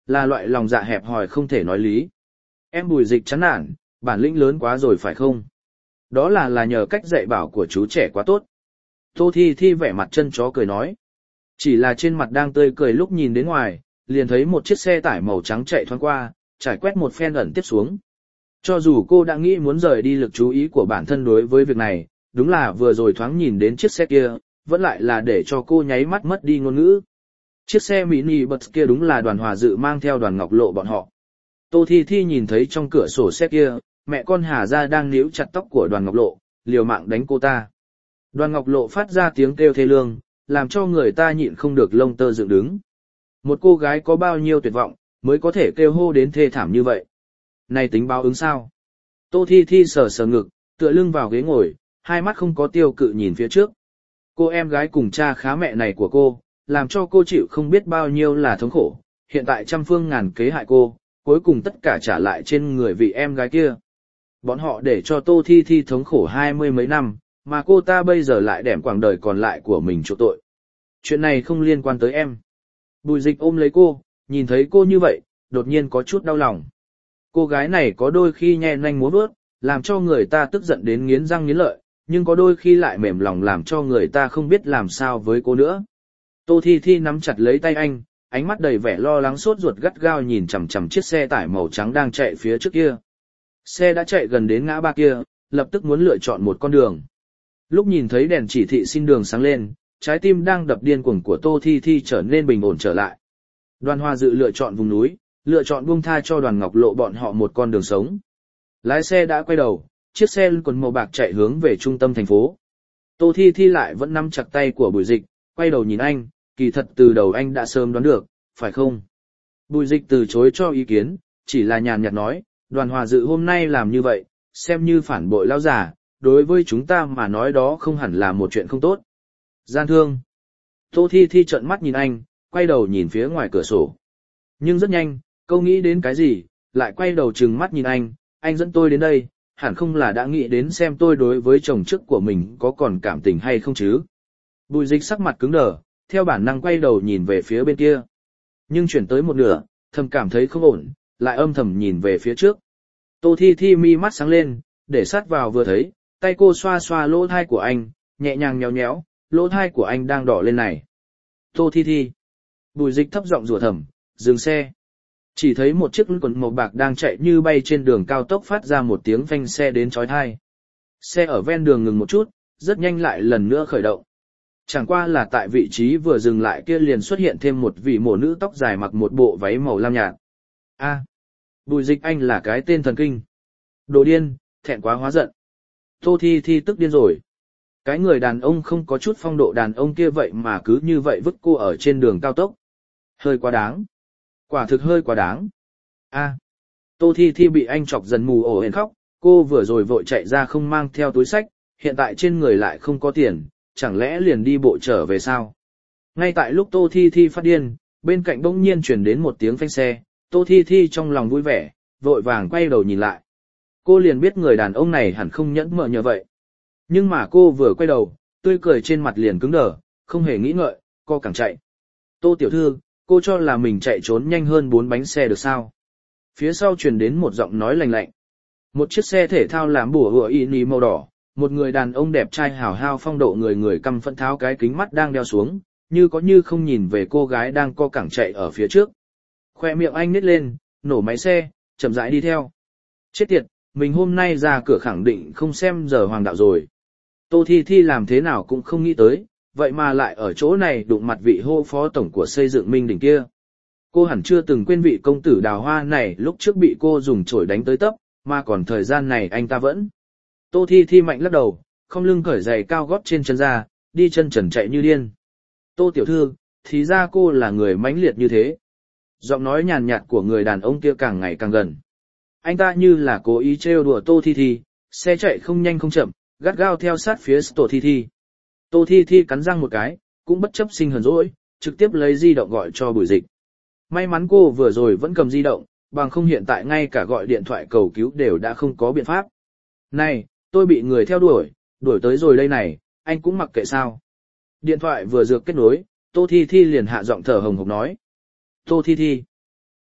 Là loại lòng dạ hẹp hòi không thể nói lý. Em Bùi Dịch chán nản, bản lĩnh lớn quá rồi phải không? Đó là là nhờ cách dạy bảo của chú trẻ quá tốt. Tô Thi Thi vẻ mặt chân chó cười nói. Chỉ là trên mặt đang tươi cười lúc nhìn đến ngoài, liền thấy một chiếc xe tải màu trắng chạy thoáng qua, trải quét một phen ẩn tiếp xuống. Cho dù cô đã nghĩ muốn rời đi lực chú ý của bản thân đối với việc này, đúng là vừa rồi thoáng nhìn đến chiếc xe kia, vẫn lại là để cho cô nháy mắt mất đi ngôn ngữ. Chiếc xe mini bus kia đúng là Đoàn Hòa Dự mang theo Đoàn Ngọc Lộ bọn họ. Tô Thi Thi nhìn thấy trong cửa sổ xe kia, mẹ con Hà Gia đang níu chặt tóc của Đoàn Ngọc Lộ, liều mạng đánh cô ta. Đoàn Ngọc Lộ phát ra tiếng kêu thê lương, làm cho người ta nhịn không được lông tơ dựng đứng. Một cô gái có bao nhiêu tuyệt vọng, mới có thể kêu hô đến thê thảm như vậy. Này tính báo ứng sao? Tô Thi Thi sờ sờ ngực, tựa lưng vào ghế ngồi, hai mắt không có tiêu cự nhìn phía trước. Cô em gái cùng cha khá mẹ này của cô, làm cho cô chịu không biết bao nhiêu là thống khổ, hiện tại trăm phương ngàn kế hại cô, cuối cùng tất cả trả lại trên người vị em gái kia. Bọn họ để cho Tô Thi Thi thống khổ hai mươi mấy năm, mà cô ta bây giờ lại đẻm quãng đời còn lại của mình chỗ tội. Chuyện này không liên quan tới em. Bùi Dịch ôm lấy cô, nhìn thấy cô như vậy, đột nhiên có chút đau lòng. Cô gái này có đôi khi nhe nanh múa vuốt, làm cho người ta tức giận đến nghiến răng nghiến lợi, nhưng có đôi khi lại mềm lòng làm cho người ta không biết làm sao với cô nữa. Tô Thi Thi nắm chặt lấy tay anh, ánh mắt đầy vẻ lo lắng sốt ruột gắt gao nhìn chằm chằm chiếc xe tải màu trắng đang chạy phía trước kia. Xe đã chạy gần đến ngã ba kia, lập tức muốn lựa chọn một con đường. Lúc nhìn thấy đèn chỉ thị xin đường sáng lên, trái tim đang đập điên cuồng của Tô Thi Thi trở nên bình ổn trở lại. Đoàn Hòa Dự lựa chọn vùng núi, lựa chọn buông tha cho Đoàn Ngọc Lộ bọn họ một con đường sống. Lái xe đã quay đầu, chiếc xe còn màu bạc chạy hướng về trung tâm thành phố. Tô Thi Thi lại vẫn nắm chặt tay của Bùi Dịch, quay đầu nhìn anh, kỳ thật từ đầu anh đã sớm đoán được, phải không? Bùi Dịch từ chối cho ý kiến, chỉ là nhàn nhạt nói, Đoàn Hòa Dự hôm nay làm như vậy, xem như phản bội lão già, đối với chúng ta mà nói đó không hẳn là một chuyện không tốt. Gian thương. Tô Thi Thi trợn mắt nhìn anh, quay đầu nhìn phía ngoài cửa sổ. Nhưng rất nhanh, cô nghĩ đến cái gì, lại quay đầu trừng mắt nhìn anh, anh dẫn tôi đến đây, hẳn không là đã nghĩ đến xem tôi đối với chồng trước của mình có còn cảm tình hay không chứ. Bùi Dịch sắc mặt cứng đờ, theo bản năng quay đầu nhìn về phía bên kia. Nhưng chuyển tới một nửa, thầm cảm thấy không ổn, lại âm thầm nhìn về phía trước. Tô Thi Thi mi mắt sáng lên, để sát vào vừa thấy, tay cô xoa xoa lỗ thai của anh, nhẹ nhàng nhéo nhéo, lỗ thai của anh đang đỏ lên này. Tô Thi Thi. Bùi Dịch thấp giọng rủa thầm, dừng xe. Chỉ thấy một chiếc quần màu bạc đang chạy như bay trên đường cao tốc phát ra một tiếng phanh xe đến chói tai. Xe ở ven đường ngừng một chút, rất nhanh lại lần nữa khởi động. Chẳng qua là tại vị trí vừa dừng lại kia liền xuất hiện thêm một vị mổ nữ tóc dài mặc một bộ váy màu lam nhạt. A, à, Bùi Dịch anh là cái tên thần kinh. Đồ điên, thẹn quá hóa giận. Tô Thi Thi tức điên rồi. Cái người đàn ông không có chút phong độ đàn ông kia vậy mà cứ như vậy vứt cô ở trên đường cao tốc. Hơi quá đáng. Quả thực hơi quá đáng. A, à, Tô Thi Thi bị anh chọc dần mù ổ hển khóc, cô vừa rồi vội chạy ra không mang theo túi xách, hiện tại trên người lại không có tiền, chẳng lẽ liền đi bộ trở về sao? Ngay tại lúc Tô Thi Thi phát điên, bên cạnh bỗng nhiên truyền đến một tiếng phanh xe, Tô Thi Thi trong lòng vui vẻ, vội vàng quay đầu nhìn lại. Cô liền biết người đàn ông này hẳn không nhẫn mợ như vậy. Nhưng mà cô vừa quay đầu, tươi cười trên mặt liền cứng đờ, không hề nghĩ ngợi, cô càng chạy. Tô tiểu thư, cô cho là mình chạy trốn nhanh hơn bốn bánh xe được sao? Phía sau truyền đến một giọng nói lạnh lạnh. Một chiếc xe thể thao làm bùa hựa y ní màu đỏ, một người đàn ông đẹp trai hào hao phong độ người người căm phẫn tháo cái kính mắt đang đeo xuống, như có như không nhìn về cô gái đang co cẳng chạy ở phía trước. Khoe miệng anh nít lên, nổ máy xe, chậm rãi đi theo. Chết tiệt, mình hôm nay ra cửa khẳng định không xem giờ hoàng đạo rồi. Tô Thi Thi làm thế nào cũng không nghĩ tới, vậy mà lại ở chỗ này đụng mặt vị hô phó tổng của xây dựng Minh Đỉnh kia. Cô hẳn chưa từng quên vị công tử đào hoa này lúc trước bị cô dùng chổi đánh tới tấp, mà còn thời gian này anh ta vẫn. Tô Thi Thi mạnh lắc đầu, không lưng cởi giày cao gót trên chân ra, đi chân trần chạy như điên. Tô tiểu thư, thì ra cô là người mãnh liệt như thế. Giọng nói nhàn nhạt của người đàn ông kia càng ngày càng gần. Anh ta như là cố ý trêu đùa Tô Thi Thi, xe chạy không nhanh không chậm, gắt gao theo sát phía Tô Thi Thi. Tô Thi Thi cắn răng một cái, cũng bất chấp sinh hờn dỗi, trực tiếp lấy di động gọi cho Bùi Dịch. May mắn cô vừa rồi vẫn cầm di động, bằng không hiện tại ngay cả gọi điện thoại cầu cứu đều đã không có biện pháp. Này, tôi bị người theo đuổi, đuổi tới rồi đây này, anh cũng mặc kệ sao. Điện thoại vừa được kết nối, Tô Thi Thi liền hạ giọng thở hồng hộc nói. Tô Thi Thi.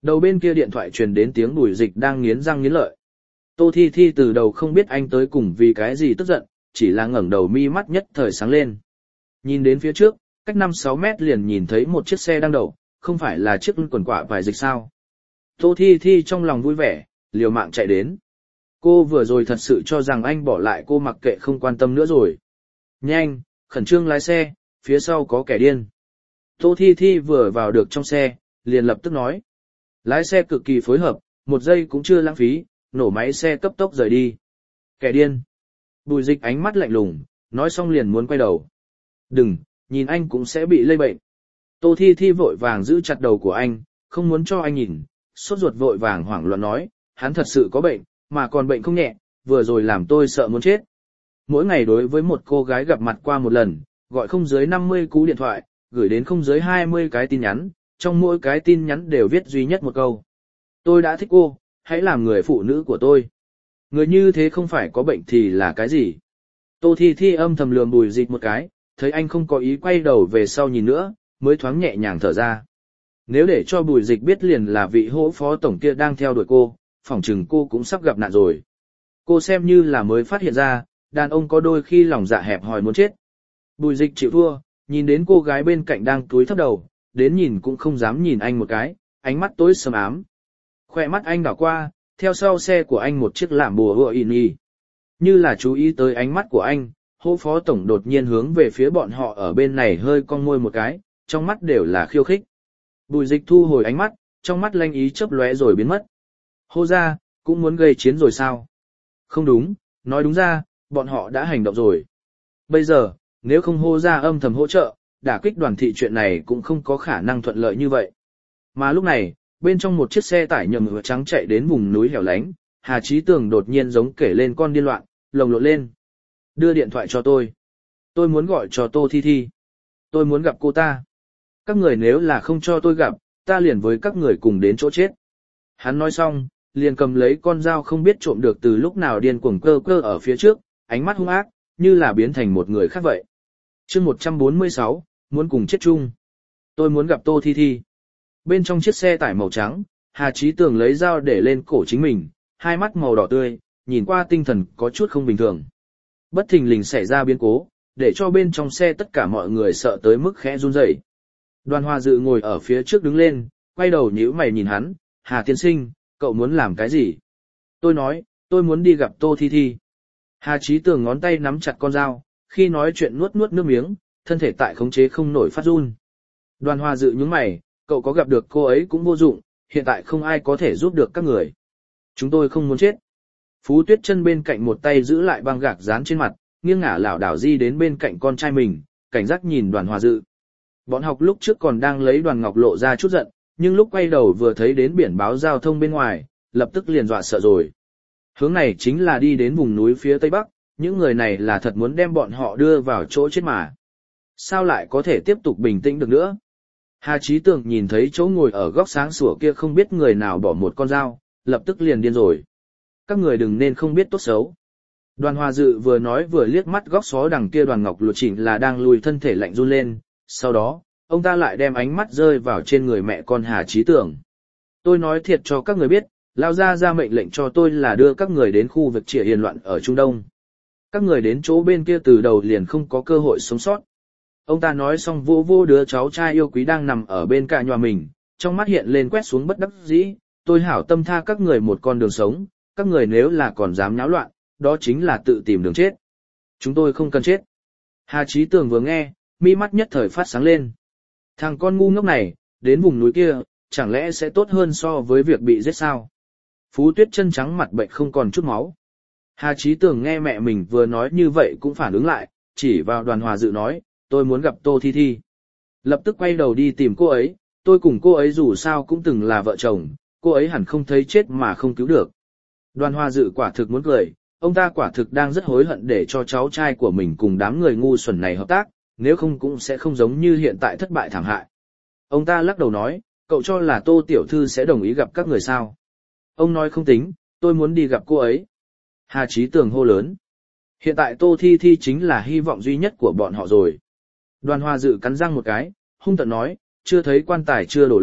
Đầu bên kia điện thoại truyền đến tiếng Bùi Dịch đang nghiến răng nghiến lợi. Tô Thi Thi từ đầu không biết anh tới cùng vì cái gì tức giận, chỉ là ngẩng đầu mi mắt nhất thời sáng lên. Nhìn đến phía trước, cách năm sáu mét liền nhìn thấy một chiếc xe đang đậu, không phải là chiếc quần quả vải dịch sao. Tô Thi Thi trong lòng vui vẻ, liều mạng chạy đến. Cô vừa rồi thật sự cho rằng anh bỏ lại cô mặc kệ không quan tâm nữa rồi. Nhanh, khẩn trương lái xe, phía sau có kẻ điên. Tô Thi Thi vừa vào được trong xe, liền lập tức nói. Lái xe cực kỳ phối hợp, một giây cũng chưa lãng phí, nổ máy xe cấp tốc rời đi. Kẻ điên. Bùi Dịch ánh mắt lạnh lùng, nói xong liền muốn quay đầu. Đừng, nhìn anh cũng sẽ bị lây bệnh. Tô Thi Thi vội vàng giữ chặt đầu của anh, không muốn cho anh nhìn, sốt ruột vội vàng hoảng loạn nói, hắn thật sự có bệnh, mà còn bệnh không nhẹ, vừa rồi làm tôi sợ muốn chết. Mỗi ngày đối với một cô gái gặp mặt qua một lần, gọi không dưới năm mươi cú điện thoại, gửi đến không dưới hai mươi cái tin nhắn, trong mỗi cái tin nhắn đều viết duy nhất một câu. Tôi đã thích cô, hãy làm người phụ nữ của tôi. Người như thế không phải có bệnh thì là cái gì? Tô Thi Thi âm thầm lườm Bùi Dịch một cái, thấy anh không có ý quay đầu về sau nhìn nữa, mới thoáng nhẹ nhàng thở ra. Nếu để cho Bùi Dịch biết liền là vị hỗ phó tổng kia đang theo đuổi cô, phỏng chừng cô cũng sắp gặp nạn rồi. Cô xem như là mới phát hiện ra, đàn ông có đôi khi lòng dạ hẹp hòi muốn chết. Bùi Dịch chịu thua, nhìn đến cô gái bên cạnh đang cúi thấp đầu, đến nhìn cũng không dám nhìn anh một cái, ánh mắt tối sầm ám. Khoe mắt anh đảo qua, theo sau xe của anh một chiếc lạm bùa hựa in y. Như là chú ý tới ánh mắt của anh, hỗ phó tổng đột nhiên hướng về phía bọn họ ở bên này hơi cong môi một cái, trong mắt đều là khiêu khích. Bùi Dịch thu hồi ánh mắt, trong mắt lanh ý chớp lóe rồi biến mất. Hô ra, cũng muốn gây chiến rồi sao? Không đúng, nói đúng ra, bọn họ đã hành động rồi. Bây giờ, nếu không hô ra âm thầm hỗ trợ, đả kích đoàn thị chuyện này cũng không có khả năng thuận lợi như vậy. Mà lúc này, bên trong một chiếc xe tải nhầm trắng chạy đến vùng núi hẻo lánh, Hà Chí Tường đột nhiên giống kể lên con điên loạn, lồng lộn lên. Đưa điện thoại cho tôi. Tôi muốn gọi cho Tô Thi Thi. Tôi muốn gặp cô ta. Các người nếu là không cho tôi gặp, ta liền với các người cùng đến chỗ chết. Hắn nói xong, liền cầm lấy con dao không biết trộm được từ lúc nào điên cuồng cơ cơ ở phía trước, ánh mắt hung ác, như là biến thành một người khác vậy. Chương một trăm bốn mươi sáu, muốn cùng chết chung. Tôi muốn gặp Tô Thi Thi. Bên trong chiếc xe tải màu trắng, Hà Chí Tường lấy dao để lên cổ chính mình, hai mắt màu đỏ tươi, nhìn qua tinh thần có chút không bình thường. Bất thình lình xảy ra biến cố, để cho bên trong xe tất cả mọi người sợ tới mức khẽ run rẩy. Đoàn Hoa Dự ngồi ở phía trước đứng lên, quay đầu nhíu mày nhìn hắn, Hà tiên sinh, cậu muốn làm cái gì? Tôi nói, tôi muốn đi gặp Tô Thi Thi. Hà Chí Tường ngón tay nắm chặt con dao, khi nói chuyện nuốt nuốt nước miếng, thân thể tại khống chế không nổi phát run. Đoàn Hoa Dự nhướng mày, cậu có gặp được cô ấy cũng vô dụng, hiện tại không ai có thể giúp được các người. Chúng tôi không muốn chết. Phú Tuyết Chân bên cạnh một tay giữ lại băng gạc dán trên mặt, nghiêng ngả lảo đảo di đến bên cạnh con trai mình, cảnh giác nhìn Đoàn Hoa Dự. Bọn học lúc trước còn đang lấy Đoàn Ngọc Lộ ra chút giận, nhưng lúc quay đầu vừa thấy đến biển báo giao thông bên ngoài, lập tức liền dọa sợ rồi. Hướng này chính là đi đến vùng núi phía tây bắc, những người này là thật muốn đem bọn họ đưa vào chỗ chết mà. Sao lại có thể tiếp tục bình tĩnh được nữa? Hà Chí Tường nhìn thấy chỗ ngồi ở góc sáng sủa kia không biết người nào bỏ một con dao, lập tức liền điên rồi. Các người đừng nên không biết tốt xấu. Đoàn Hoa Dự vừa nói vừa liếc mắt góc xó đằng kia Đoàn Ngọc Lộ chỉnh là đang lùi thân thể lạnh run lên, sau đó, ông ta lại đem ánh mắt rơi vào trên người mẹ con Hà Chí Tường. Tôi nói thiệt cho các người biết, Lao Gia ra mệnh lệnh cho tôi là đưa các người đến khu vực trịa hiền loạn ở Trung Đông. Các người đến chỗ bên kia từ đầu liền không có cơ hội sống sót. Ông ta nói xong vô vô đứa cháu trai yêu quý đang nằm ở bên cạnh nhòa mình, trong mắt hiện lên quét xuống bất đắc dĩ, tôi hảo tâm tha các người một con đường sống, các người nếu là còn dám náo loạn, đó chính là tự tìm đường chết. Chúng tôi không cần chết. Hà Chí Tường vừa nghe, mi mắt nhất thời phát sáng lên. Thằng con ngu ngốc này, đến vùng núi kia, chẳng lẽ sẽ tốt hơn so với việc bị giết sao? Phú Tuyết Chân trắng mặt bệnh không còn chút máu. Hà Chí Tường nghe mẹ mình vừa nói như vậy cũng phản ứng lại, chỉ vào Đoàn Hoa Dự nói, tôi muốn gặp Tô Thi Thi. Lập tức quay đầu đi tìm cô ấy, tôi cùng cô ấy dù sao cũng từng là vợ chồng, cô ấy hẳn không thấy chết mà không cứu được. Đoàn Hoa Dự quả thực muốn cười, ông ta quả thực đang rất hối hận để cho cháu trai của mình cùng đám người ngu xuẩn này hợp tác, nếu không cũng sẽ không giống như hiện tại thất bại thảm hại. Ông ta lắc đầu nói, cậu cho là Tô Tiểu Thư sẽ đồng ý gặp các người sao? Ông nói không tính, tôi muốn đi gặp cô ấy. Hà Chí Tường hô lớn. Hiện tại Tô Thi Thi chính là hy vọng duy nhất của bọn họ rồi. Đoàn Hoa Dự cắn răng một cái, hung tợn nói, chưa thấy quan tài chưa đổ lệ,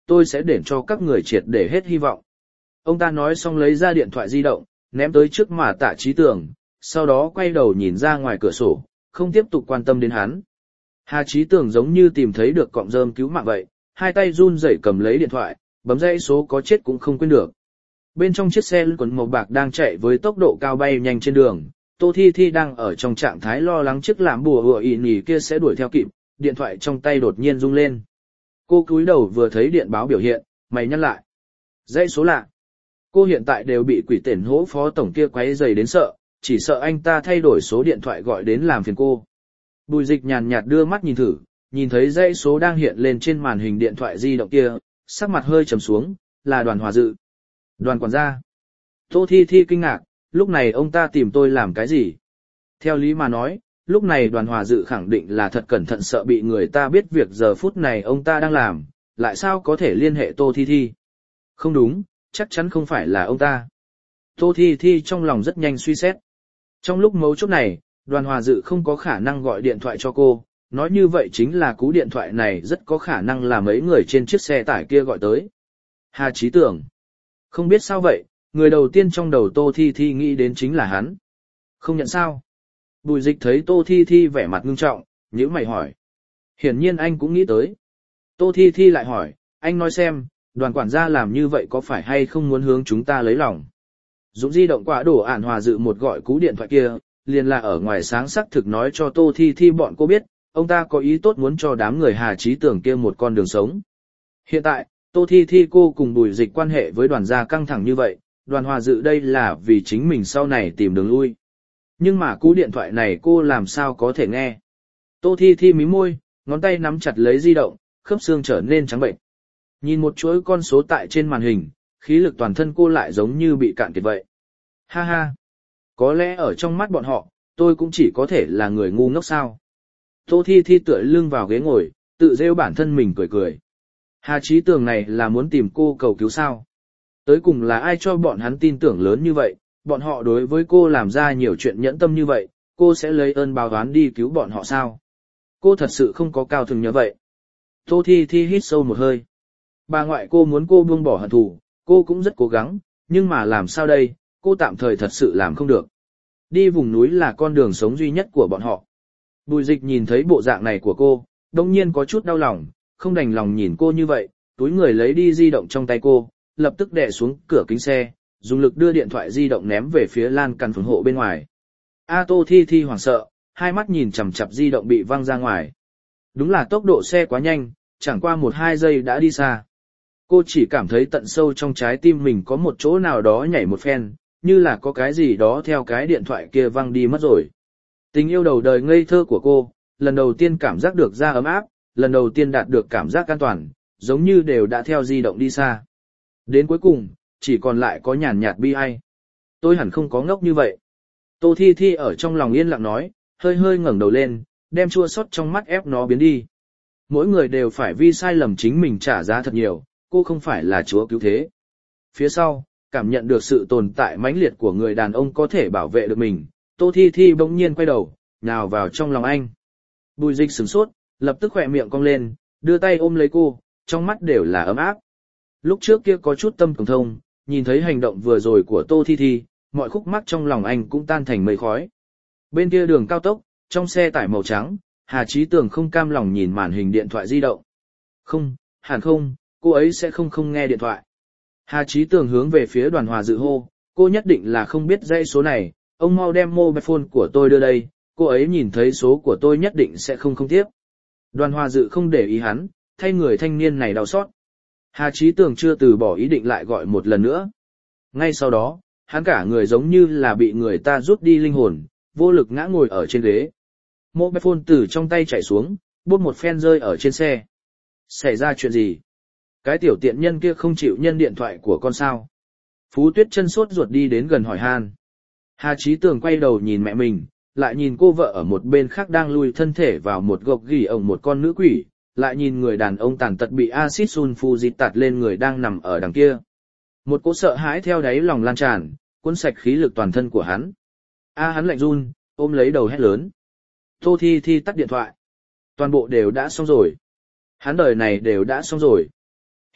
tôi sẽ để cho các người triệt để hết hy vọng. Ông ta nói xong lấy ra điện thoại di động, ném tới trước mà Tạ Chí Tường, sau đó quay đầu nhìn ra ngoài cửa sổ, không tiếp tục quan tâm đến hắn. Hà Chí Tường giống như tìm thấy được cọng rơm cứu mạng vậy, hai tay run rẩy cầm lấy điện thoại, bấm dãy số có chết cũng không quên được. Bên trong chiếc xe quần màu bạc đang chạy với tốc độ cao bay nhanh trên đường, Tô Thi Thi đang ở trong trạng thái lo lắng chiếc làm bùa hựa ị nhì kia sẽ đuổi theo kịp, điện thoại trong tay đột nhiên rung lên. Cô cúi đầu vừa thấy điện báo biểu hiện, mày nhắc lại. Dãy số lạ. Cô hiện tại đều bị quỷ tển hỗ phó tổng kia quấy rầy đến sợ, chỉ sợ anh ta thay đổi số điện thoại gọi đến làm phiền cô. Bùi Dịch nhàn nhạt đưa mắt nhìn thử, nhìn thấy dãy số đang hiện lên trên màn hình điện thoại di động kia, sắc mặt hơi trầm xuống, là Đoàn Hòa Dự. Đoàn quản gia. Tô Thi Thi kinh ngạc, lúc này ông ta tìm tôi làm cái gì? Theo lý mà nói, lúc này Đoàn Hòa Dự khẳng định là thật cẩn thận sợ bị người ta biết việc giờ phút này ông ta đang làm, lại sao có thể liên hệ Tô Thi Thi? Không đúng, chắc chắn không phải là ông ta. Tô Thi Thi trong lòng rất nhanh suy xét. Trong lúc mấu chốt này, Đoàn Hòa Dự không có khả năng gọi điện thoại cho cô, nói như vậy chính là cú điện thoại này rất có khả năng là mấy người trên chiếc xe tải kia gọi tới. Hà Chí Tưởng. Không biết sao vậy, người đầu tiên trong đầu Tô Thi Thi nghĩ đến chính là hắn. Không nhận sao? Bùi Dịch thấy Tô Thi Thi vẻ mặt ngưng trọng, nhíu mày hỏi. Hiển nhiên anh cũng nghĩ tới. Tô Thi Thi lại hỏi, anh nói xem, Đoàn quản gia làm như vậy có phải hay không muốn hướng chúng ta lấy lòng? Dũng di động quả đổ ản Hòa Dự một gọi cú điện thoại kia, liền là ở ngoài sáng sắc thực nói cho Tô Thi Thi bọn cô biết, ông ta có ý tốt muốn cho đám người Hà Chí Tưởng kia một con đường sống. Hiện tại, Tô Thi Thi cô cùng Bùi Dịch quan hệ với Đoàn gia căng thẳng như vậy, Đoàn Hòa Dự đây là vì chính mình sau này tìm đường lui. Nhưng mà cú điện thoại này cô làm sao có thể nghe? Tô Thi Thi mím môi, ngón tay nắm chặt lấy di động, khớp xương trở nên trắng bệnh. Nhìn một chuỗi con số tại trên màn hình, khí lực toàn thân cô lại giống như bị cạn kiệt vậy. Ha ha! Có lẽ ở trong mắt bọn họ, tôi cũng chỉ có thể là người ngu ngốc sao. Tô Thi Thi tựa lưng vào ghế ngồi, tự rêu bản thân mình cười cười. Hà Chí Tường này là muốn tìm cô cầu cứu sao? Tới cùng là ai cho bọn hắn tin tưởng lớn như vậy, bọn họ đối với cô làm ra nhiều chuyện nhẫn tâm như vậy, cô sẽ lấy ơn báo oán đi cứu bọn họ sao? Cô thật sự không có cao thường như vậy. Tô Thi Thi hít sâu một hơi. Bà ngoại cô muốn cô buông bỏ hận thù, cô cũng rất cố gắng, nhưng mà làm sao đây, cô tạm thời thật sự làm không được. Đi vùng núi là con đường sống duy nhất của bọn họ. Bùi Dịch nhìn thấy bộ dạng này của cô, đông nhiên có chút đau lòng, không đành lòng nhìn cô như vậy, túi người lấy đi di động trong tay cô, lập tức đè xuống cửa kính xe, dùng lực đưa điện thoại di động ném về phía lan can phòng hộ bên ngoài. A Tô Thi Thi hoảng sợ, hai mắt nhìn chằm chằm di động bị văng ra ngoài. Đúng là tốc độ xe quá nhanh, chẳng qua một hai giây đã đi xa. Cô chỉ cảm thấy tận sâu trong trái tim mình có một chỗ nào đó nhảy một phen, như là có cái gì đó theo cái điện thoại kia văng đi mất rồi. Tình yêu đầu đời ngây thơ của cô, lần đầu tiên cảm giác được da ấm áp, lần đầu tiên đạt được cảm giác an toàn, giống như đều đã theo di động đi xa. Đến cuối cùng, chỉ còn lại có nhàn nhạt bi ai. Tôi hẳn không có ngốc như vậy. Tô Thi Thi ở trong lòng yên lặng nói, hơi hơi ngẩng đầu lên, đem chua xót trong mắt ép nó biến đi. Mỗi người đều phải vì sai lầm chính mình trả giá thật nhiều, cô không phải là chúa cứu thế. Phía sau, cảm nhận được sự tồn tại mãnh liệt của người đàn ông có thể bảo vệ được mình, Tô Thi Thi bỗng nhiên quay đầu, nhào vào trong lòng anh. Bùi Dịch sửng sốt, lập tức khỏe miệng cong lên, đưa tay ôm lấy cô, trong mắt đều là ấm áp. Lúc trước kia có chút tâm cường thông, nhìn thấy hành động vừa rồi của Tô Thi Thi, mọi khúc mắc trong lòng anh cũng tan thành mây khói. Bên kia đường cao tốc, trong xe tải màu trắng, Hà Chí Tường không cam lòng nhìn màn hình điện thoại di động. Không, hẳn không, cô ấy sẽ không không nghe điện thoại. Hà Chí Tường hướng về phía Đoàn Hòa Dự hô, cô nhất định là không biết dãy số này, ông mau đem mobile phone của tôi đưa đây, cô ấy nhìn thấy số của tôi nhất định sẽ không không tiếp. Đoàn Hòa Dự không để ý hắn, thay người thanh niên này đau xót. Hà Chí Tường chưa từ bỏ ý định lại gọi một lần nữa. Ngay sau đó, hắn cả người giống như là bị người ta rút đi linh hồn, vô lực ngã ngồi ở trên ghế. Mobile phone từ trong tay chảy xuống, bốp một phen rơi ở trên xe. Xảy ra chuyện gì? Cái tiểu tiện nhân kia không chịu nhân điện thoại của con sao? Phú Tuyết chân sốt ruột đi đến gần hỏi han. Hà Chí Tường quay đầu nhìn mẹ mình, lại nhìn cô vợ ở một bên khác đang lùi thân thể vào một gộc gỉ ổng một con nữ quỷ, lại nhìn người đàn ông tàn tật bị axit sulfuric tạt lên người đang nằm ở đằng kia. Một cỗ sợ hãi theo đáy lòng lan tràn, cuốn sạch khí lực toàn thân của hắn. A hắn lạnh run, ôm lấy đầu hét lớn. Tô Thi Thi tắt điện thoại. Toàn bộ đều đã xong rồi. Hắn đời này đều đã xong rồi.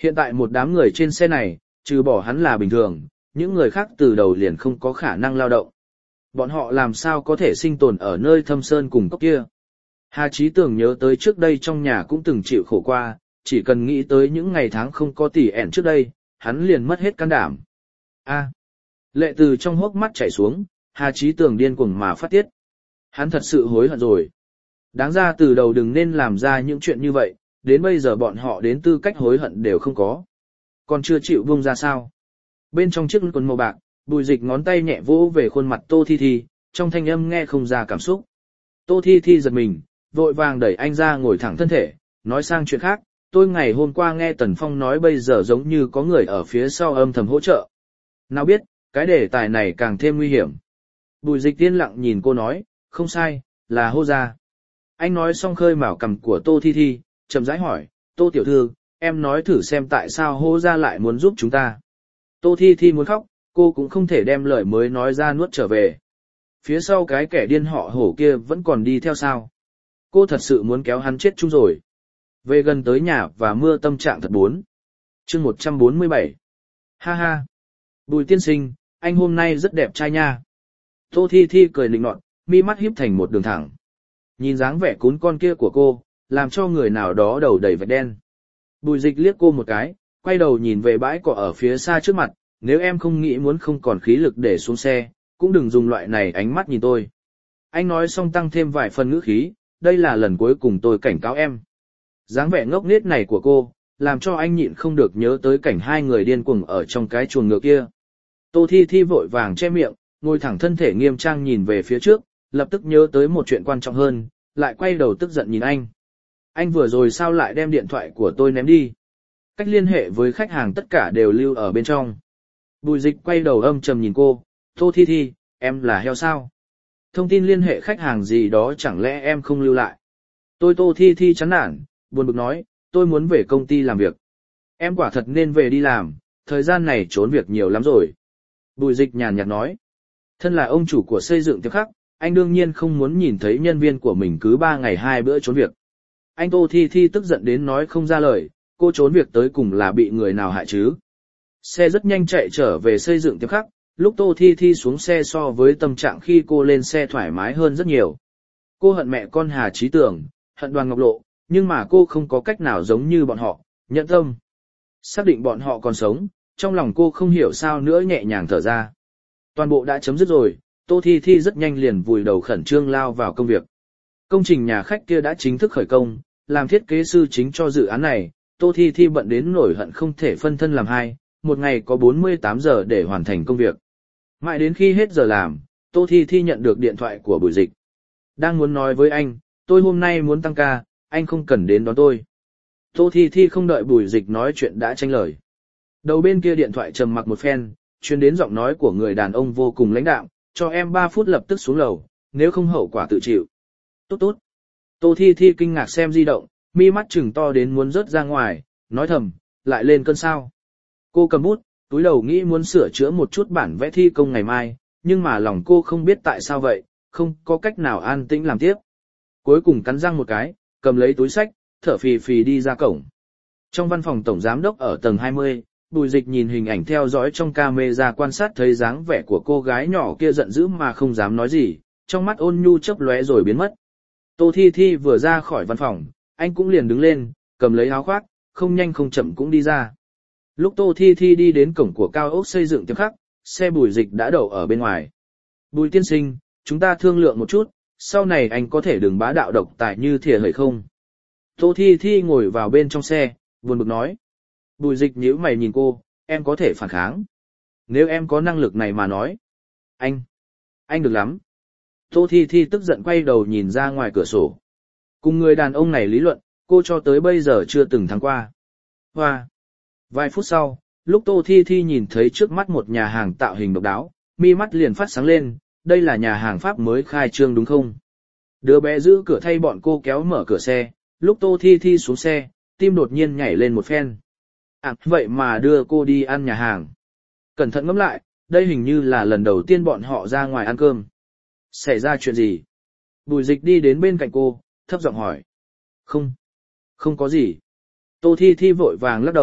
Hiện tại một đám người trên xe này, trừ bỏ hắn là bình thường, những người khác từ đầu liền không có khả năng lao động. Bọn họ làm sao có thể sinh tồn ở nơi thâm sơn cùng cốc kia. Hà Chí Tưởng nhớ tới trước đây trong nhà cũng từng chịu khổ qua, chỉ cần nghĩ tới những ngày tháng không có tỉ ẻn trước đây, hắn liền mất hết can đảm. A, lệ từ trong hốc mắt chảy xuống, Hà Chí Tưởng điên cuồng mà phát tiết. Hắn thật sự hối hận rồi. Đáng ra từ đầu đừng nên làm ra những chuyện như vậy, đến bây giờ bọn họ đến tư cách hối hận đều không có. Còn chưa chịu buông ra sao. Bên trong chiếc quần màu bạc, Bùi Dịch ngón tay nhẹ vỗ về khuôn mặt Tô Thi Thi, trong thanh âm nghe không ra cảm xúc. Tô Thi Thi giật mình, vội vàng đẩy anh ra ngồi thẳng thân thể, nói sang chuyện khác, tôi ngày hôm qua nghe Tần Phong nói bây giờ giống như có người ở phía sau âm thầm hỗ trợ. Nào biết, cái đề tài này càng thêm nguy hiểm. Bùi Dịch tiên lặng nhìn cô nói, không sai, là Hô Gia. Anh nói xong khơi mào cằm của Tô Thi Thi, chậm rãi hỏi, Tô tiểu thư, em nói thử xem tại sao Hô Gia lại muốn giúp chúng ta. Tô Thi Thi muốn khóc, cô cũng không thể đem lời mới nói ra nuốt trở về. Phía sau cái kẻ điên họ Hổ kia vẫn còn đi theo sao. Cô thật sự muốn kéo hắn chết chung rồi. Về gần tới nhà và mưa tâm trạng thật bốn. Chương một trăm bốn mươi bảy. Ha ha. Bùi tiên sinh, anh hôm nay rất đẹp trai nha. Tô Thi Thi cười nịnh nọt, mi mắt híp thành một đường thẳng. Nhìn dáng vẻ cún con kia của cô, làm cho người nào đó đầu đầy vạch đen. Bùi Dịch liếc cô một cái, quay đầu nhìn về bãi cỏ ở phía xa trước mặt, nếu em không nghĩ muốn không còn khí lực để xuống xe, cũng đừng dùng loại này ánh mắt nhìn tôi. Anh nói xong tăng thêm vài phần ngữ khí, đây là lần cuối cùng tôi cảnh cáo em. Dáng vẻ ngốc nghếch này của cô, làm cho anh nhịn không được nhớ tới cảnh hai người điên cuồng ở trong cái chuồng ngựa kia. Tô Thi Thi vội vàng che miệng, ngồi thẳng thân thể nghiêm trang nhìn về phía trước, lập tức nhớ tới một chuyện quan trọng hơn, lại quay đầu tức giận nhìn anh. Anh vừa rồi sao lại đem điện thoại của tôi ném đi? Cách liên hệ với khách hàng tất cả đều lưu ở bên trong. Bùi Dịch quay đầu âm trầm nhìn cô, Tô Thi Thi, em là heo sao? Thông tin liên hệ khách hàng gì đó chẳng lẽ em không lưu lại? Tôi Tô Thi Thi chán nản, buồn bực nói, tôi muốn về công ty làm việc. Em quả thật nên về đi làm, thời gian này trốn việc nhiều lắm rồi. Bùi Dịch nhàn nhạt nói, thân là ông chủ của xây dựng tiệm khắc, anh đương nhiên không muốn nhìn thấy nhân viên của mình cứ ba ngày hai bữa trốn việc. Anh Tô Thi Thi tức giận đến nói không ra lời, cô trốn việc tới cùng là bị người nào hại chứ? Xe rất nhanh chạy trở về xây dựng tiệm khắc, lúc Tô Thi Thi xuống xe so với tâm trạng khi cô lên xe thoải mái hơn rất nhiều. Cô hận mẹ con Hà Chí Tưởng, hận Đoàn Ngọc Lộ, nhưng mà cô không có cách nào giống như bọn họ, nhận tâm. Xác định bọn họ còn sống, trong lòng cô không hiểu sao nữa nhẹ nhàng thở ra. Toàn bộ đã chấm dứt rồi, Tô Thi Thi rất nhanh liền vùi đầu khẩn trương lao vào công việc. Công trình nhà khách kia đã chính thức khởi công, làm thiết kế sư chính cho dự án này, Tô Thi Thi bận đến nổi hận không thể phân thân làm hai, một ngày có bốn mươi tám giờ để hoàn thành công việc. Mãi đến khi hết giờ làm, Tô Thi Thi nhận được điện thoại của Bùi Dịch. Đang muốn nói với anh, tôi hôm nay muốn tăng ca, anh không cần đến đón tôi. Tô Thi Thi không đợi Bùi Dịch nói chuyện đã tranh lời. Đầu bên kia điện thoại trầm mặc một phen, truyền đến giọng nói của người đàn ông vô cùng lãnh đạm, cho em ba phút lập tức xuống lầu, nếu không hậu quả tự chịu. Tốt tốt. Tô Thi Thi kinh ngạc xem di động, mi mắt trừng to đến muốn rớt ra ngoài, nói thầm, lại lên cơn sao. Cô cầm bút, túi đầu nghĩ muốn sửa chữa một chút bản vẽ thi công ngày mai, nhưng mà lòng cô không biết tại sao vậy, không có cách nào an tĩnh làm tiếp. Cuối cùng cắn răng một cái, cầm lấy túi sách, thở phì phì đi ra cổng. Trong văn phòng tổng giám đốc ở tầng hai mươi, Bùi Dịch nhìn hình ảnh theo dõi trong camera quan sát thấy dáng vẻ của cô gái nhỏ kia giận dữ mà không dám nói gì, trong mắt ôn nhu chớp lóe rồi biến mất. Tô Thi Thi vừa ra khỏi văn phòng, anh cũng liền đứng lên, cầm lấy áo khoác, không nhanh không chậm cũng đi ra. Lúc Tô Thi Thi đi đến cổng của cao ốc xây dựng tiệm khắc, xe Bùi Dịch đã đậu ở bên ngoài. Bùi tiên sinh, chúng ta thương lượng một chút, sau này anh có thể đừng bá đạo độc tài như thìa hời không? Tô Thi Thi ngồi vào bên trong xe, buồn bực nói. Bùi Dịch nhíu mày nhìn cô, em có thể phản kháng. Nếu em có năng lực này mà nói. Anh, anh được lắm. Tô Thi Thi tức giận quay đầu nhìn ra ngoài cửa sổ. Cùng người đàn ông này lý luận, cô cho tới bây giờ chưa từng thắng qua. Hoa. Vài phút sau, lúc Tô Thi Thi nhìn thấy trước mắt một nhà hàng tạo hình độc đáo, mi mắt liền phát sáng lên, đây là nhà hàng Pháp mới khai trương đúng không? Đứa bé giữ cửa thay bọn cô kéo mở cửa xe, lúc Tô Thi Thi xuống xe, tim đột nhiên nhảy lên một phen. À, vậy mà đưa cô đi ăn nhà hàng. Cẩn thận ngẫm lại, đây hình như là lần đầu tiên bọn họ ra ngoài ăn cơm. Xảy ra chuyện gì? Bùi Dịch đi đến bên cạnh cô, thấp giọng hỏi. Không, không có gì. Tô Thi Thi vội vàng lắc đầu,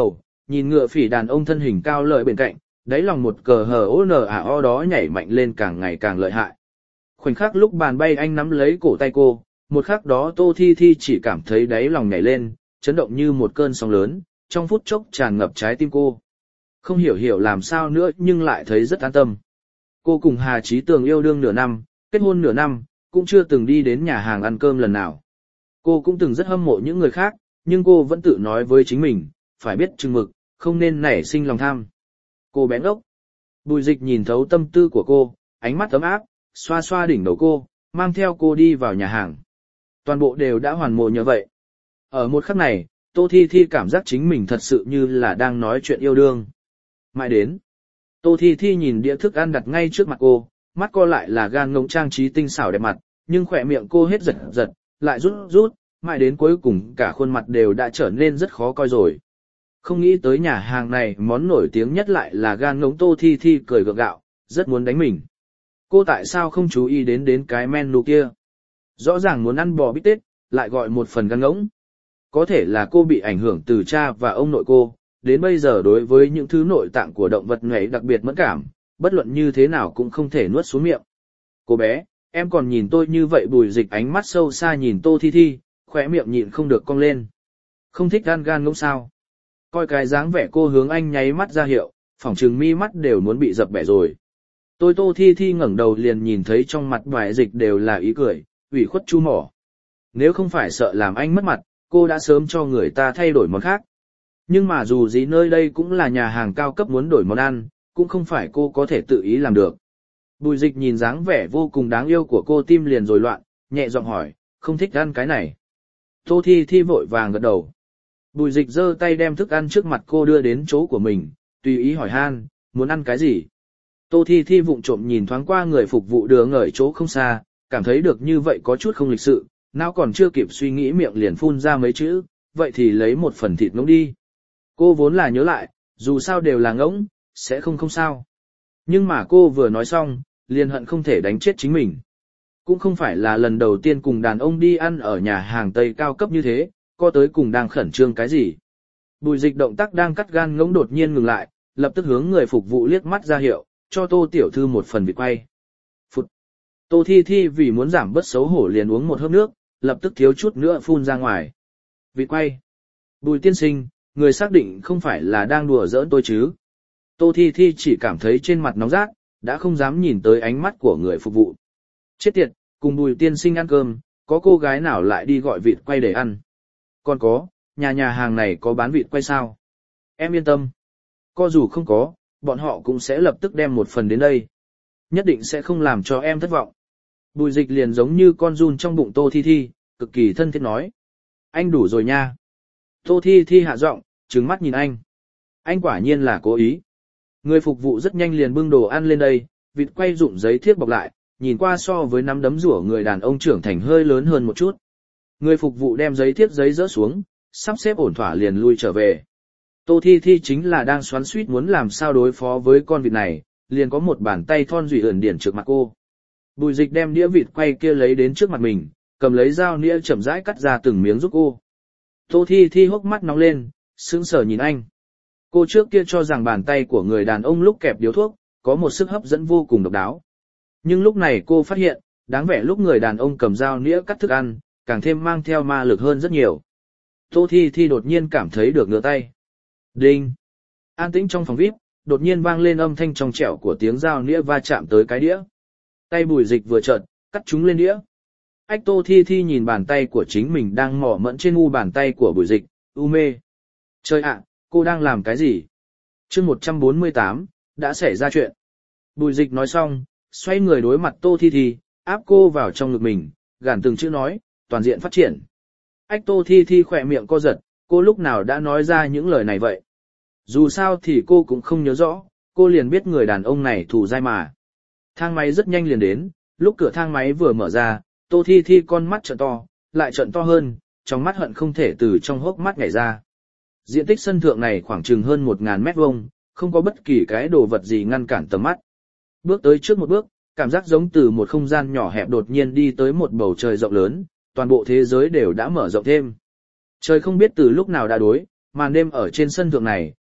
Nhìn ngựa phỉ đàn ông thân hình cao lợi bên cạnh, đáy lòng một cờ hờ ô nờ à o đó nhảy mạnh lên càng ngày càng lợi hại. Khoảnh khắc lúc bàn bay anh nắm lấy cổ tay cô, một khắc đó Tô Thi Thi chỉ cảm thấy đáy lòng nhảy lên, chấn động như một cơn sóng lớn, trong phút chốc tràn ngập trái tim cô. Không hiểu hiểu làm sao nữa nhưng lại thấy rất an tâm. Cô cùng Hà Chí Tường yêu đương nửa năm, kết hôn nửa năm, cũng chưa từng đi đến nhà hàng ăn cơm lần nào. Cô cũng từng rất hâm mộ những người khác, nhưng cô vẫn tự nói với chính mình, phải biết chừng mực, không nên nảy sinh lòng tham. Cô bé ngốc. Bùi Dịch nhìn thấu tâm tư của cô, ánh mắt ấm áp, xoa xoa đỉnh đầu cô, mang theo cô đi vào nhà hàng. Toàn bộ đều đã hoàn mộ như vậy. Ở một khắc này, Tô Thi Thi cảm giác chính mình thật sự như là đang nói chuyện yêu đương. Mãi đến, Tô Thi Thi nhìn đĩa thức ăn đặt ngay trước mặt cô, mắt cô lại là gan ngỗng trang trí tinh xảo đẹp mặt, nhưng khỏe miệng cô hết giật giật, lại rút rút, mãi đến cuối cùng cả khuôn mặt đều đã trở nên rất khó coi rồi. Không nghĩ tới nhà hàng này món nổi tiếng nhất lại là gan ngỗng. Tô Thi Thi cười gượng gạo, rất muốn đánh mình. Cô tại sao không chú ý đến đến cái menu kia? Rõ ràng muốn ăn bò bít tết, lại gọi một phần gan ngỗng. Có thể là cô bị ảnh hưởng từ cha và ông nội cô, đến bây giờ đối với những thứ nội tạng của động vật nhảy đặc biệt mẫn cảm, bất luận như thế nào cũng không thể nuốt xuống miệng. Cô bé, em còn nhìn tôi như vậy? Bùi Dịch ánh mắt sâu xa nhìn Tô Thi Thi, khóe miệng nhịn không được cong lên. Không thích gan gan ngỗng sao? Coi cái dáng vẻ cô hướng anh nháy mắt ra hiệu, phỏng chừng mi mắt đều muốn bị dập bẻ rồi. Tôi Tô Thi Thi ngẩng đầu liền nhìn thấy trong mặt Bùi Dịch đều là ý cười, ủy khuất chu mỏ. Nếu không phải sợ làm anh mất mặt, cô đã sớm cho người ta thay đổi món khác. Nhưng mà dù gì nơi đây cũng là nhà hàng cao cấp, muốn đổi món ăn, cũng không phải cô có thể tự ý làm được. Bùi Dịch nhìn dáng vẻ vô cùng đáng yêu của cô, tim liền rồi loạn, nhẹ giọng hỏi, không thích ăn cái này. Tô Thi Thi vội vàng gật đầu. Bùi Dịch giơ tay đem thức ăn trước mặt cô đưa đến chỗ của mình, tùy ý hỏi han, muốn ăn cái gì? Tô Thi Thi vụng trộm nhìn thoáng qua người phục vụ đưa ngởi chỗ không xa, cảm thấy được như vậy có chút không lịch sự, não còn chưa kịp suy nghĩ miệng liền phun ra mấy chữ, vậy thì lấy một phần thịt ngỗng đi. Cô vốn là nhớ lại, dù sao đều là ngỗng, sẽ không không sao. Nhưng mà cô vừa nói xong, liền hận không thể đánh chết chính mình. Cũng không phải là lần đầu tiên cùng đàn ông đi ăn ở nhà hàng Tây cao cấp như thế, co tới cùng đang khẩn trương cái gì. Bùi Dịch động tác đang cắt gan ngỗng đột nhiên ngừng lại, lập tức hướng người phục vụ liếc mắt ra hiệu, cho Tô tiểu thư một phần vịt quay. Phụt. Tô Thi Thi vì muốn giảm bớt xấu hổ liền uống một hớp nước, lập tức thiếu chút nữa phun ra ngoài. Vịt quay. Bùi tiên sinh, người xác định không phải là đang đùa giỡn tôi chứ? Tô Thi Thi chỉ cảm thấy trên mặt nóng rát, đã không dám nhìn tới ánh mắt của người phục vụ. Chết tiệt, cùng Bùi tiên sinh ăn cơm, có cô gái nào lại đi gọi vịt quay để ăn? Còn có, nhà nhà hàng này có bán vịt quay sao? Em yên tâm. Có dù không có, bọn họ cũng sẽ lập tức đem một phần đến đây. Nhất định sẽ không làm cho em thất vọng. Bùi Dịch liền giống như con giun trong bụng Tô Thi Thi, cực kỳ thân thiết nói. Anh đủ rồi nha. Tô Thi Thi hạ giọng, trừng mắt nhìn anh. Anh quả nhiên là cố ý. Người phục vụ rất nhanh liền bưng đồ ăn lên đây, vịt quay dụng giấy thiếc bọc lại, nhìn qua so với nắm đấm rủa người đàn ông trưởng thành hơi lớn hơn một chút. Người phục vụ đem giấy thiếc giấy rỡ xuống, sắp xếp ổn thỏa liền lui trở về. Tô Thi Thi chính là đang xoắn xuýt muốn làm sao đối phó với con vịt này, liền có một bàn tay thon duy ẩn điển trước mặt cô. Bùi Dịch đem đĩa vịt quay kia lấy đến trước mặt mình, cầm lấy dao nĩa chậm rãi cắt ra từng miếng giúp cô. Tô Thi Thi hốc mắt nóng lên, sững sờ nhìn anh. Cô trước kia cho rằng bàn tay của người đàn ông lúc kẹp điếu thuốc, có một sức hấp dẫn vô cùng độc đáo. Nhưng lúc này cô phát hiện, đáng vẻ lúc người đàn ông cầm dao nĩa cắt thức ăn, càng thêm mang theo ma lực hơn rất nhiều. Tô Thi Thi đột nhiên cảm thấy được ngửa tay. Đinh! An tĩnh trong phòng vi ai pi, đột nhiên vang lên âm thanh trong trẻo của tiếng dao nĩa va chạm tới cái đĩa. Tay Bùi Dịch vừa chợt, cắt chúng lên đĩa. Ách. Tô Thi Thi nhìn bàn tay của chính mình đang mỏ mẫm trên mu bàn tay của Bùi Dịch, u mê. Trời ạ, cô đang làm cái gì? Chương một trăm bốn mươi tám, đã xảy ra chuyện. Bùi Dịch nói xong, xoay người đối mặt Tô Thi Thi, áp cô vào trong ngực mình, gàn từng chữ nói, toàn diện phát triển. Ách. Tô Thi Thi khỏe miệng co giật, cô lúc nào đã nói ra những lời này vậy? Dù sao thì cô cũng không nhớ rõ, cô liền biết người đàn ông này thù dai mà. Thang máy rất nhanh liền đến, lúc cửa thang máy vừa mở ra, Tô Thi Thi con mắt trợn to, lại trợn to hơn, trong mắt hận không thể từ trong hốc mắt nhảy ra. Diện tích sân thượng này khoảng chừng hơn một nghìn mét vuông, không có bất kỳ cái đồ vật gì ngăn cản tầm mắt. Bước tới trước một bước, cảm giác giống từ một không gian nhỏ hẹp đột nhiên đi tới một bầu trời rộng lớn, toàn bộ thế giới đều đã mở rộng thêm. Trời không biết từ lúc nào đã đối, màn đêm ở trên sân thượng này,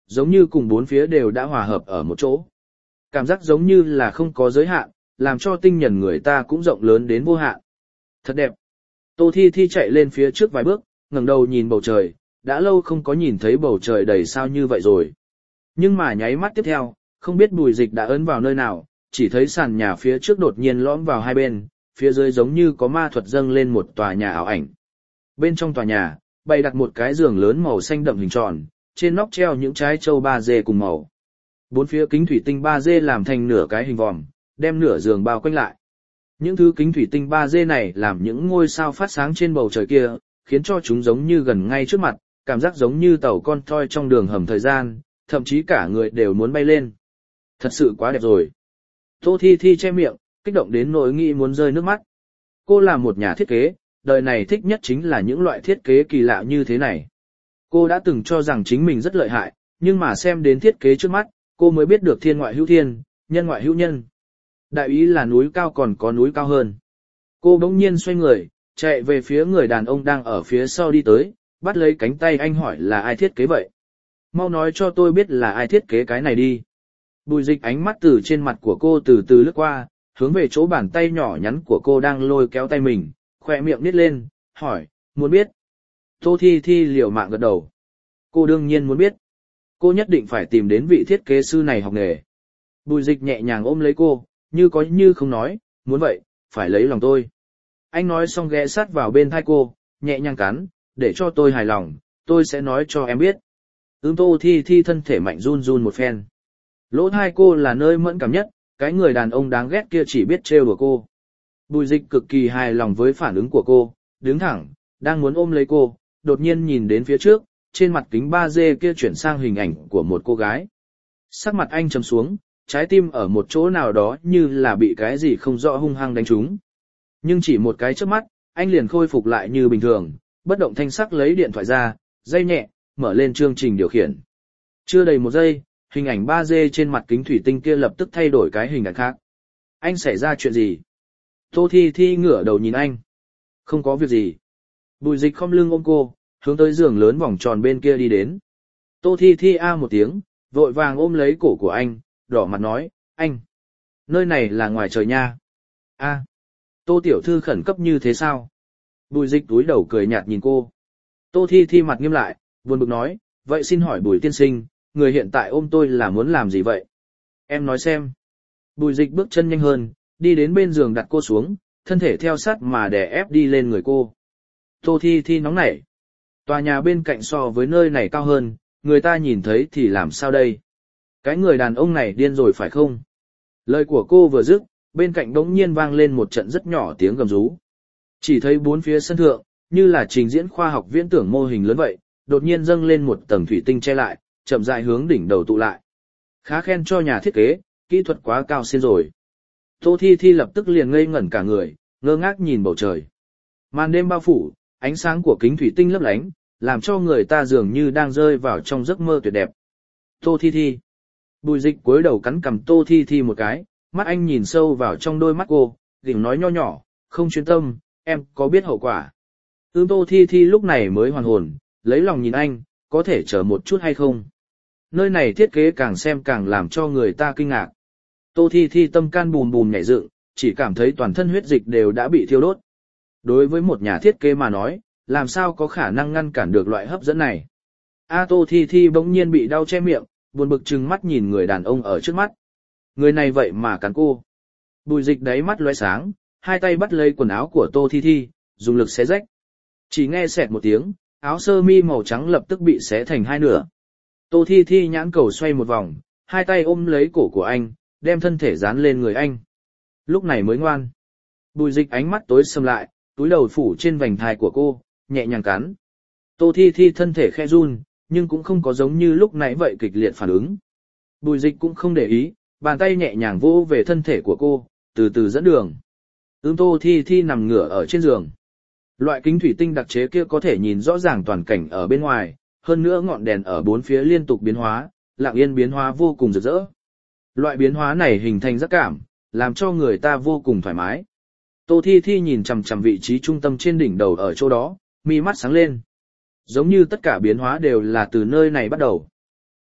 giống như cùng bốn phía đều đã hòa hợp ở một chỗ. Cảm giác giống như là không có giới hạn, làm cho tinh thần người ta cũng rộng lớn đến vô hạn. Thật đẹp. Tô Thi Thi chạy lên phía trước vài bước, ngẩng đầu nhìn bầu trời, đã lâu không có nhìn thấy bầu trời đầy sao như vậy rồi. Nhưng mà nháy mắt tiếp theo, không biết Bùi Dịch đã ấn vào nơi nào, chỉ thấy sàn nhà phía trước đột nhiên lõm vào hai bên, phía dưới giống như có ma thuật dâng lên một tòa nhà ảo ảnh. Bên trong tòa nhà, bày đặt một cái giường lớn màu xanh đậm hình tròn, trên nóc treo những trái châu ba dê cùng màu. Bốn phía kính thủy tinh ba dê làm thành nửa cái hình vòm, đem nửa giường bao quanh lại. Những thứ kính thủy tinh ba dê này làm những ngôi sao phát sáng trên bầu trời kia, khiến cho chúng giống như gần ngay trước mặt, cảm giác giống như tàu con toy trong đường hầm thời gian, thậm chí cả người đều muốn bay lên. Thật sự quá đẹp rồi. Tô Thi Thi che miệng, kích động đến nỗi nghĩ muốn rơi nước mắt. Cô là một nhà thiết kế, đời này thích nhất chính là những loại thiết kế kỳ lạ như thế này. Cô đã từng cho rằng chính mình rất lợi hại, nhưng mà xem đến thiết kế trước mắt, cô mới biết được thiên ngoại hữu thiên, nhân ngoại hữu nhân. Đại ý là núi cao còn có núi cao hơn. Cô bỗng nhiên xoay người, chạy về phía người đàn ông đang ở phía sau đi tới, bắt lấy cánh tay anh hỏi là ai thiết kế vậy? Mau nói cho tôi biết là ai thiết kế cái này đi. Bùi Dịch ánh mắt từ trên mặt của cô từ từ lướt qua, hướng về chỗ bàn tay nhỏ nhắn của cô đang lôi kéo tay mình, khỏe miệng nít lên, hỏi, muốn biết. Tô Thi Thi liều mạng gật đầu. Cô đương nhiên muốn biết. Cô nhất định phải tìm đến vị thiết kế sư này học nghề. Bùi Dịch nhẹ nhàng ôm lấy cô, như có như không nói, muốn vậy, phải lấy lòng tôi. Anh nói xong ghé sát vào bên tai cô, nhẹ nhàng cắn, để cho tôi hài lòng, tôi sẽ nói cho em biết. Ưm Tô Thi Thi thân thể mạnh run run một phen. Lỗ tai cô là nơi mẫn cảm nhất, cái người đàn ông đáng ghét kia chỉ biết trêu đùa cô. Bùi Dịch cực kỳ hài lòng với phản ứng của cô, đứng thẳng, đang muốn ôm lấy cô, đột nhiên nhìn đến phía trước, trên mặt kính ba D kia chuyển sang hình ảnh của một cô gái. Sắc mặt anh trầm xuống, trái tim ở một chỗ nào đó như là bị cái gì không rõ hung hăng đánh trúng. Nhưng chỉ một cái chớp mắt, anh liền khôi phục lại như bình thường, bất động thanh sắc lấy điện thoại ra, dây nhẹ, mở lên chương trình điều khiển. Chưa đầy một giây, hình ảnh ba D trên mặt kính thủy tinh kia lập tức thay đổi cái hình ảnh khác. Anh xảy ra chuyện gì? Tô Thi Thi ngửa đầu nhìn anh. Không có việc gì. Bùi Dịch khom lưng ôm cô, hướng tới giường lớn vòng tròn bên kia đi đến. Tô Thi Thi a một tiếng, vội vàng ôm lấy cổ của anh, đỏ mặt nói, anh, nơi này là ngoài trời nha. A, Tô tiểu thư khẩn cấp như thế sao? Bùi Dịch túi đầu cười nhạt nhìn cô. Tô Thi Thi mặt nghiêm lại, buồn bực nói, vậy xin hỏi Bùi tiên sinh, người hiện tại ôm tôi là muốn làm gì vậy? Em nói xem. Bùi Dịch bước chân nhanh hơn, đi đến bên giường đặt cô xuống, thân thể theo sát mà đè ép đi lên người cô. Tô Thi Thi nóng nảy. Tòa nhà bên cạnh so với nơi này cao hơn, người ta nhìn thấy thì làm sao đây? Cái người đàn ông này điên rồi phải không? Lời của cô vừa dứt, bên cạnh đống nhiên vang lên một trận rất nhỏ tiếng gầm rú. Chỉ thấy bốn phía sân thượng, như là trình diễn khoa học viễn tưởng mô hình lớn vậy, đột nhiên dâng lên một tầng thủy tinh che lại, chậm rãi hướng đỉnh đầu tụ lại. Khá khen cho nhà thiết kế, kỹ thuật quá cao siêu rồi. Tô Thi Thi lập tức liền ngây ngẩn cả người, ngơ ngác nhìn bầu trời. Màn đêm bao phủ, ánh sáng của kính thủy tinh lấp lánh, làm cho người ta dường như đang rơi vào trong giấc mơ tuyệt đẹp. Tô Thi Thi. Bùi Dịch cúi đầu cắn cằm Tô Thi Thi một cái, mắt anh nhìn sâu vào trong đôi mắt cô, gỉnh nói nho nhỏ, không chuyên tâm, em có biết hậu quả. Ưm Tô Thi Thi lúc này mới hoàn hồn, lấy lòng nhìn anh, có thể chờ một chút hay không? Nơi này thiết kế càng xem càng làm cho người ta kinh ngạc. Tô Thi Thi tâm can bùm bùm nhảy dựng, chỉ cảm thấy toàn thân huyết dịch đều đã bị thiêu đốt. Đối với một nhà thiết kế mà nói, làm sao có khả năng ngăn cản được loại hấp dẫn này? A Tô Thi Thi bỗng nhiên bị đau che miệng, buồn bực trừng mắt nhìn người đàn ông ở trước mắt. Người này vậy mà cắn cô. Bùi Dịch đáy mắt lóe sáng, hai tay bắt lấy quần áo của Tô Thi Thi, dùng lực xé rách. Chỉ nghe xẹt một tiếng, áo sơ mi màu trắng lập tức bị xé thành hai nửa. Tô Thi Thi nhãn cầu xoay một vòng, hai tay ôm lấy cổ của anh, đem thân thể dán lên người anh. Lúc này mới ngoan. Bùi Dịch ánh mắt tối sầm lại, túi đầu phủ trên vành thai của cô, nhẹ nhàng cắn. Tô Thi Thi thân thể khe run, nhưng cũng không có giống như lúc nãy vậy kịch liệt phản ứng. Bùi Dịch cũng không để ý, bàn tay nhẹ nhàng vỗ về thân thể của cô, từ từ dẫn đường. Ưm Tô Thi Thi nằm ngửa ở trên giường. Loại kính thủy tinh đặc chế kia có thể nhìn rõ ràng toàn cảnh ở bên ngoài, hơn nữa ngọn đèn ở bốn phía liên tục biến hóa, lặng yên biến hóa vô cùng rực rỡ. Loại biến hóa này hình thành giác cảm, làm cho người ta vô cùng thoải mái. Tô Thi Thi nhìn chằm chằm vị trí trung tâm trên đỉnh đầu ở chỗ đó, mi mắt sáng lên. Giống như tất cả biến hóa đều là từ nơi này bắt đầu.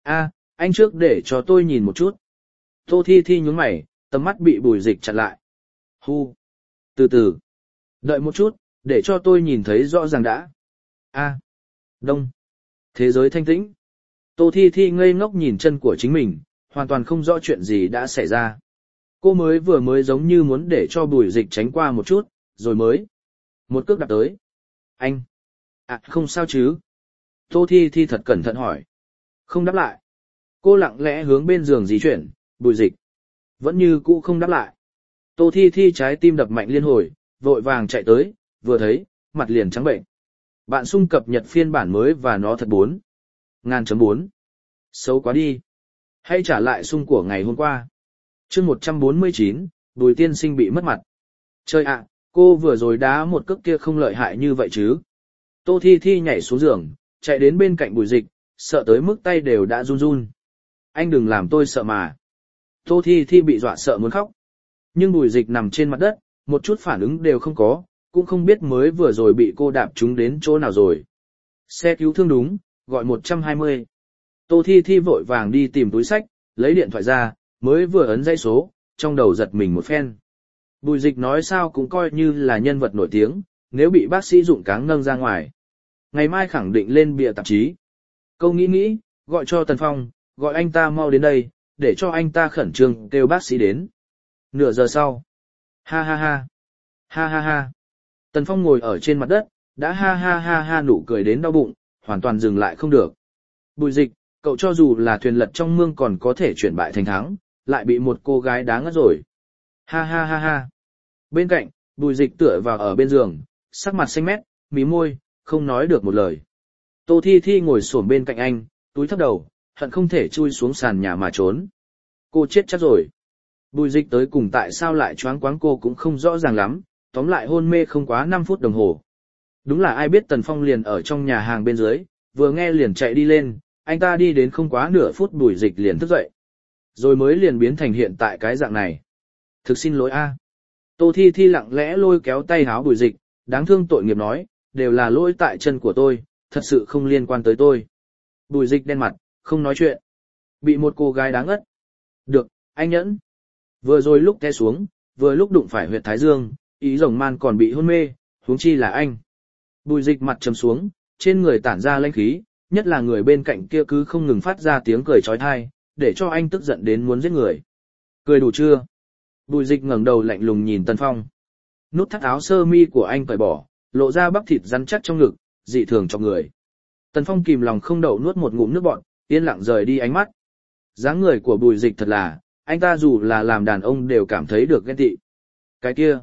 A, anh trước để cho tôi nhìn một chút. Tô Thi Thi nhướng mày, tầm mắt bị Bùi Dịch chặn lại. Hu. Từ từ. Đợi một chút, để cho tôi nhìn thấy rõ ràng đã. A. Đông. Thế giới thanh tĩnh. Tô Thi Thi ngây ngốc nhìn chân của chính mình, hoàn toàn không rõ chuyện gì đã xảy ra. Cô mới vừa mới giống như muốn để cho Bùi Dịch tránh qua một chút, rồi mới. Một cước đạp tới. Anh. À, không sao chứ. Tô Thi Thi thật cẩn thận hỏi. Không đáp lại. Cô lặng lẽ hướng bên giường di chuyển, Bùi Dịch. Vẫn như cũ không đáp lại. Tô Thi Thi trái tim đập mạnh liên hồi, vội vàng chạy tới, vừa thấy, mặt liền trắng bệnh. Bạn sung cập nhật phiên bản mới và nó thật bốn. Ngàn chấm bốn. Xấu quá đi. Hãy trả lại sung của ngày hôm qua. chương một trăm bốn mươi chín, Bùi tiên sinh bị mất mặt. Trời ạ, cô vừa rồi đá một cước kia không lợi hại như vậy chứ. Tô Thi Thi nhảy xuống giường, chạy đến bên cạnh Bùi Dịch, sợ tới mức tay đều đã run run. Anh đừng làm tôi sợ mà. Tô Thi Thi bị dọa sợ muốn khóc. Nhưng Bùi Dịch nằm trên mặt đất, một chút phản ứng đều không có, cũng không biết mới vừa rồi bị cô đạp trúng đến chỗ nào rồi. Xe cứu thương đúng, gọi một trăm hai mươi. Tô Thi Thi vội vàng đi tìm túi sách, lấy điện thoại ra, mới vừa ấn dãy số, trong đầu giật mình một phen. Bùi Dịch nói sao cũng coi như là nhân vật nổi tiếng, nếu bị bác sĩ dụng cáng nâng ra ngoài. Ngày mai khẳng định lên bìa tạp chí. Câu nghĩ nghĩ, gọi cho Tần Phong, gọi anh ta mau đến đây, để cho anh ta khẩn trương kêu bác sĩ đến. Nửa giờ sau. Ha ha ha. Ha ha ha. Tần Phong ngồi ở trên mặt đất, đã ha ha ha ha nụ cười đến đau bụng, hoàn toàn dừng lại không được. Bùi Dịch, cậu cho dù là thuyền lật trong mương còn có thể chuyển bại thành thắng, lại bị một cô gái đá ngất rồi. Ha ha ha ha. Bên cạnh, Bùi Dịch tựa vào ở bên giường, sắc mặt xanh mét, mí môi, không nói được một lời. Tô Thi Thi ngồi xổm bên cạnh anh, túi thấp đầu, hận không thể chui xuống sàn nhà mà trốn. Cô chết chắc rồi. Bùi Dịch tới cùng tại sao lại choáng quáng cô cũng không rõ ràng lắm, tóm lại hôn mê không quá năm phút đồng hồ. Đúng là ai biết Tần Phong liền ở trong nhà hàng bên dưới, vừa nghe liền chạy đi lên, anh ta đi đến không quá nửa phút Bùi Dịch liền thức dậy. Rồi mới liền biến thành hiện tại cái dạng này. Thực xin lỗi a. Tô Thi Thi lặng lẽ lôi kéo tay háo Bùi Dịch, đáng thương tội nghiệp nói, đều là lỗi tại chân của tôi, thật sự không liên quan tới tôi. Bùi Dịch đen mặt, không nói chuyện. Bị một cô gái đáng ất. Được, anh nhẫn. Vừa rồi lúc té xuống, vừa lúc đụng phải huyệt thái dương, ý rồng man còn bị hôn mê, huống chi là anh. Bùi Dịch mặt trầm xuống, trên người tản ra lãnh khí, nhất là người bên cạnh kia cứ không ngừng phát ra tiếng cười chói tai, để cho anh tức giận đến muốn giết người. Cười đủ chưa? Bùi Dịch ngẩng đầu lạnh lùng nhìn Tần Phong. Nút thắt áo sơ mi của anh cởi bỏ, lộ ra bắp thịt rắn chắc trong ngực, dị thường cho người. Tần Phong kìm lòng không đậu nuốt một ngụm nước bọt, yên lặng rời đi ánh mắt. Dáng người của Bùi Dịch thật là, anh ta dù là làm đàn ông đều cảm thấy được ghen tị. Cái kia.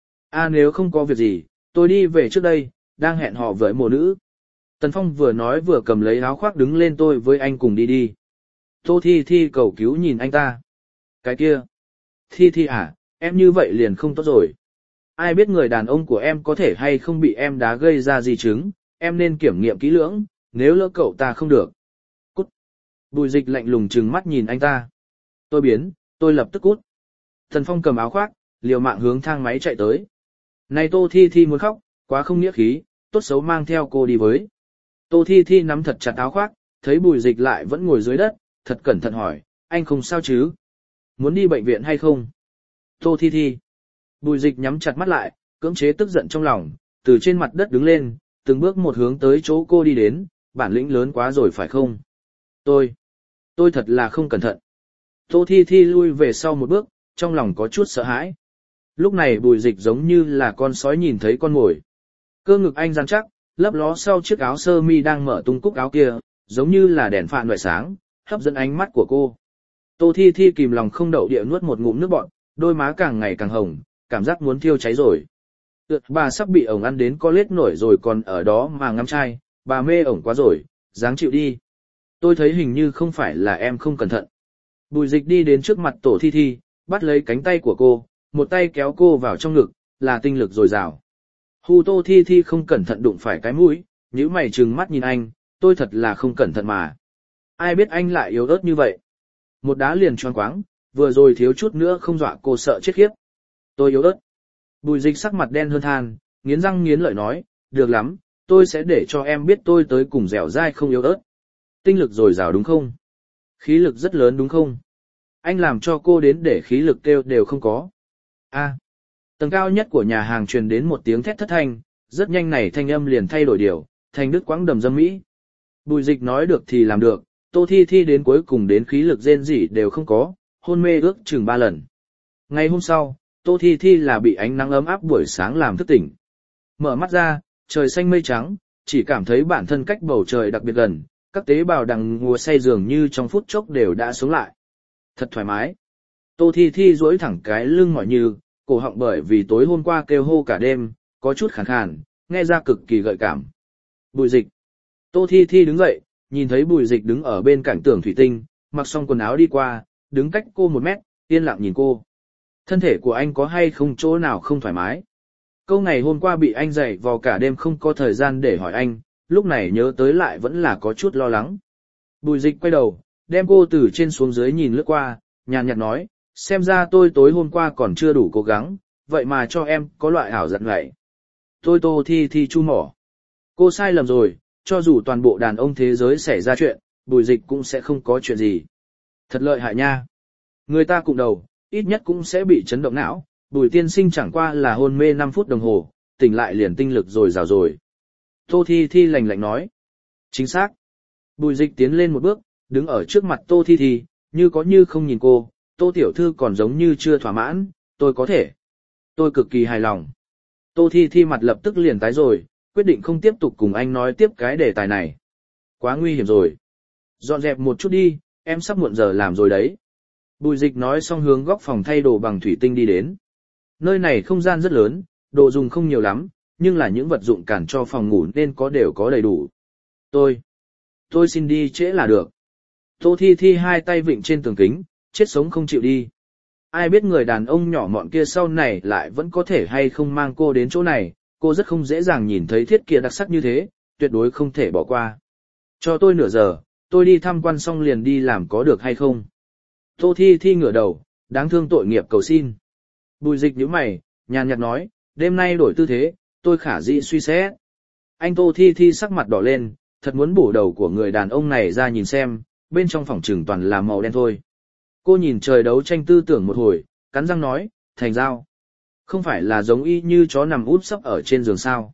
A nếu không có việc gì, tôi đi về trước đây, đang hẹn hò với một nữ. Tần Phong vừa nói vừa cầm lấy áo khoác đứng lên tôi với anh cùng đi đi. Tô Thi Thi cầu cứu nhìn anh ta. Cái kia. Thi Thi à, em như vậy liền không tốt rồi. Ai biết người đàn ông của em có thể hay không bị em đá gây ra di chứng, em nên kiểm nghiệm kỹ lưỡng, nếu lỡ cậu ta không được. Cút. Bùi Dịch lạnh lùng trừng mắt nhìn anh ta. Tôi biến, tôi lập tức cút. Tần Phong cầm áo khoác, liều mạng hướng thang máy chạy tới. Này Tô Thi Thi muốn khóc, quá không nghĩa khí, tốt xấu mang theo cô đi với. Tô Thi Thi nắm thật chặt áo khoác, thấy Bùi Dịch lại vẫn ngồi dưới đất, thật cẩn thận hỏi, anh không sao chứ? Muốn đi bệnh viện hay không? Tô Thi Thi. Bùi Dịch nhắm chặt mắt lại, cưỡng chế tức giận trong lòng, từ trên mặt đất đứng lên, từng bước một hướng tới chỗ cô đi đến, bản lĩnh lớn quá rồi phải không? Tôi, tôi thật là không cẩn thận. Tô Thi Thi lui về sau một bước, trong lòng có chút sợ hãi. Lúc này Bùi Dịch giống như là con sói nhìn thấy con mồi. Cơ ngực anh rắn chắc, lấp ló sau chiếc áo sơ mi đang mở tung cúc áo kia, giống như là đèn pha loại sáng, hấp dẫn ánh mắt của cô. Tô Thi Thi kìm lòng không đậu địa nuốt một ngụm nước bọt, đôi má càng ngày càng hồng, cảm giác muốn thiêu cháy rồi. Tựa bà sắp bị ổng ăn đến có lết nổi rồi còn ở đó mà ngắm trai, bà mê ổng quá rồi, dáng chịu đi. Tôi thấy hình như không phải là em không cẩn thận. Bùi Dịch đi đến trước mặt Tổ Thi Thi, bắt lấy cánh tay của cô, một tay kéo cô vào trong ngực, là tinh lực dồi dào. Hu. Tô Thi Thi không cẩn thận đụng phải cái mũi, nhíu mày trừng mắt nhìn anh, tôi thật là không cẩn thận mà. Ai biết anh lại yếu ớt như vậy. Một đá liền choáng quáng, vừa rồi thiếu chút nữa không dọa cô sợ chết khiếp. Tôi yếu ớt. Bùi Dịch sắc mặt đen hơn than, nghiến răng nghiến lợi nói, được lắm, tôi sẽ để cho em biết tôi tới cùng dẻo dai không yếu ớt. Tinh lực dồi dào đúng không? Khí lực rất lớn đúng không? Anh làm cho cô đến để khí lực kêu đều không có. A. Tầng cao nhất của nhà hàng truyền đến một tiếng thét thất thanh, rất nhanh này thanh âm liền thay đổi điều, thành đứt quãng đầm dâm mỹ. Bùi Dịch nói được thì làm được, Tô Thi Thi đến cuối cùng đến khí lực rên rỉ đều không có, hôn mê ước chừng ba lần. Ngày hôm sau, Tô Thi Thi là bị ánh nắng ấm áp buổi sáng làm thức tỉnh. Mở mắt ra, trời xanh mây trắng, chỉ cảm thấy bản thân cách bầu trời đặc biệt gần, các tế bào đằng ngùa say dường như trong phút chốc đều đã sống lại. Thật thoải mái. Tô Thi Thi duỗi thẳng cái lưng mỏi như, cổ họng bởi vì tối hôm qua kêu hô cả đêm, có chút khàn khàn, nghe ra cực kỳ gợi cảm. Bùi Dịch. Tô Thi Thi đứng dậy, nhìn thấy Bùi Dịch đứng ở bên cạnh tường thủy tinh, mặc xong quần áo đi qua, đứng cách cô một mét, yên lặng nhìn cô. Thân thể của anh có hay không chỗ nào không thoải mái? Câu ngày hôm qua bị anh dạy vò cả đêm không có thời gian để hỏi anh, lúc này nhớ tới lại vẫn là có chút lo lắng. Bùi Dịch quay đầu, đem cô từ trên xuống dưới nhìn lướt qua, nhàn nhạt nói, xem ra tôi tối hôm qua còn chưa đủ cố gắng, vậy mà cho em có loại ảo giác vậy. Tôi Tô Thi Thi chu mỏ. Cô sai lầm rồi, cho dù toàn bộ đàn ông thế giới xảy ra chuyện, Bùi Dịch cũng sẽ không có chuyện gì. Thật lợi hại nha. Người ta cụng đầu, ít nhất cũng sẽ bị chấn động não, Bùi tiên sinh chẳng qua là hôn mê năm phút đồng hồ, tỉnh lại liền tinh lực rồi rào rồi. Tô Thi Thi lạnh lạnh nói. Chính xác. Bùi Dịch tiến lên một bước, đứng ở trước mặt Tô Thi Thi, như có như không nhìn cô, Tô tiểu thư còn giống như chưa thỏa mãn, tôi có thể. Tôi cực kỳ hài lòng. Tô Thi Thi mặt lập tức liền tái rồi, quyết định không tiếp tục cùng anh nói tiếp cái đề tài này. Quá nguy hiểm rồi. Dọn dẹp một chút đi, em sắp muộn giờ làm rồi đấy. Bùi Dịch nói xong hướng góc phòng thay đồ bằng thủy tinh đi đến. Nơi này không gian rất lớn, đồ dùng không nhiều lắm, nhưng là những vật dụng cản cho phòng ngủ nên có đều có đầy đủ. Tôi, tôi xin đi trễ là được. Tô Thi Thi hai tay vịn trên tường kính, chết sống không chịu đi. Ai biết người đàn ông nhỏ mọn kia sau này lại vẫn có thể hay không mang cô đến chỗ này, cô rất không dễ dàng nhìn thấy thiết kia đặc sắc như thế, tuyệt đối không thể bỏ qua. Cho tôi nửa giờ, tôi đi tham quan xong liền đi làm có được hay không? Tô Thi Thi ngửa đầu, đáng thương tội nghiệp cầu xin. Bùi Dịch nhíu mày, nhàn nhạt nói, đêm nay đổi tư thế, tôi khả dĩ suy xét. Anh Tô Thi Thi sắc mặt đỏ lên, thật muốn bổ đầu của người đàn ông này ra nhìn xem, bên trong phòng trừng toàn là màu đen thôi. Cô nhìn trời đấu tranh tư tưởng một hồi, cắn răng nói, thành giao. Không phải là giống y như chó nằm úp sấp ở trên giường sao.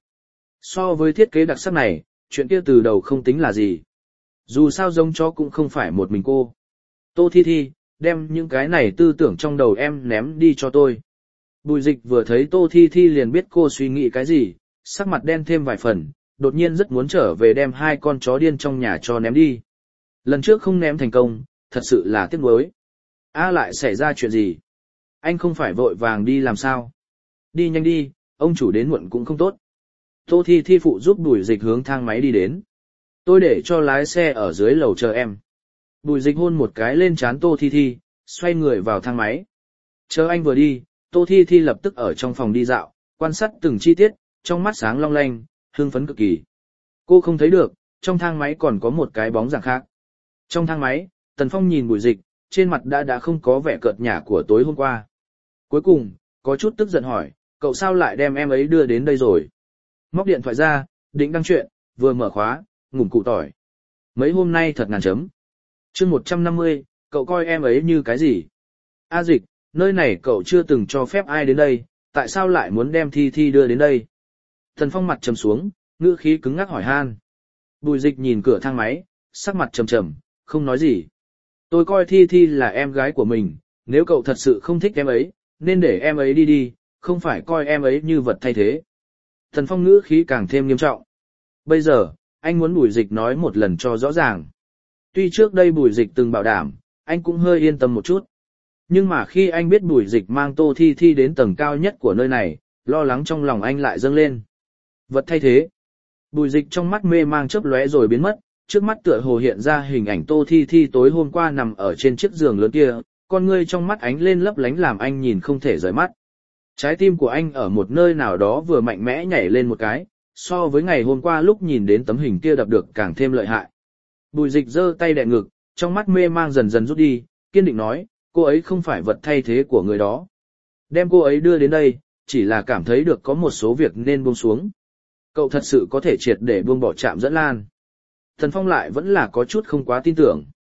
So với thiết kế đặc sắc này, chuyện kia từ đầu không tính là gì. Dù sao giống chó cũng không phải một mình cô. Tô Thi Thi, đem những cái này tư tưởng trong đầu em ném đi cho tôi. Bùi Dịch vừa thấy Tô Thi Thi liền biết cô suy nghĩ cái gì, sắc mặt đen thêm vài phần, đột nhiên rất muốn trở về đem hai con chó điên trong nhà cho ném đi. Lần trước không ném thành công, thật sự là tiếc nuối. A lại xảy ra chuyện gì? Anh không phải vội vàng đi làm sao? Đi nhanh đi, ông chủ đến muộn cũng không tốt. Tô Thi Thi phụ giúp Bùi Dịch hướng thang máy đi đến. Tôi để cho lái xe ở dưới lầu chờ em. Bùi Dịch hôn một cái lên trán Tô Thi Thi, xoay người vào thang máy. Chờ anh vừa đi, Tô Thi Thi lập tức ở trong phòng đi dạo, quan sát từng chi tiết, trong mắt sáng long lanh, hưng phấn cực kỳ. Cô không thấy được, trong thang máy còn có một cái bóng dạng khác. Trong thang máy, Tần Phong nhìn Bùi Dịch, trên mặt đã đã không có vẻ cợt nhả của tối hôm qua. Cuối cùng, có chút tức giận hỏi, cậu sao lại đem em ấy đưa đến đây rồi? Móc điện thoại ra, định đăng chuyện, vừa mở khóa, ngủm cụ tỏi. Mấy hôm nay thật ngàn chấm. Chương một trăm năm mươi, cậu coi em ấy như cái gì? A Dịch, nơi này cậu chưa từng cho phép ai đến đây, tại sao lại muốn đem Thi Thi đưa đến đây? Tần Phong mặt trầm xuống, ngữ khí cứng ngắc hỏi han. Bùi Dịch nhìn cửa thang máy, sắc mặt trầm trầm, không nói gì. Tôi coi Thi Thi là em gái của mình, nếu cậu thật sự không thích em ấy, nên để em ấy đi đi, không phải coi em ấy như vật thay thế. Tần Phong ngữ khí càng thêm nghiêm trọng. Bây giờ, anh muốn Bùi Dịch nói một lần cho rõ ràng. Tuy trước đây Bùi Dịch từng bảo đảm, anh cũng hơi yên tâm một chút. Nhưng mà khi anh biết Bùi Dịch mang Tô Thi Thi đến tầng cao nhất của nơi này, lo lắng trong lòng anh lại dâng lên. Vật thay thế. Bùi Dịch trong mắt mê mang chớp lóe rồi biến mất, trước mắt tựa hồ hiện ra hình ảnh Tô Thi Thi tối hôm qua nằm ở trên chiếc giường lớn kia, con ngươi trong mắt ánh lên lấp lánh làm anh nhìn không thể rời mắt. Trái tim của anh ở một nơi nào đó vừa mạnh mẽ nhảy lên một cái, so với ngày hôm qua lúc nhìn đến tấm hình kia đập được càng thêm lợi hại. Bùi Dịch giơ tay đè ngực, trong mắt mê mang dần dần rút đi, kiên định nói, cô ấy không phải vật thay thế của người đó. Đem cô ấy đưa đến đây, chỉ là cảm thấy được có một số việc nên buông xuống. Cậu thật sự có thể triệt để buông bỏ Trạm Dẫn Lan. Thần Phong lại vẫn là có chút không quá tin tưởng.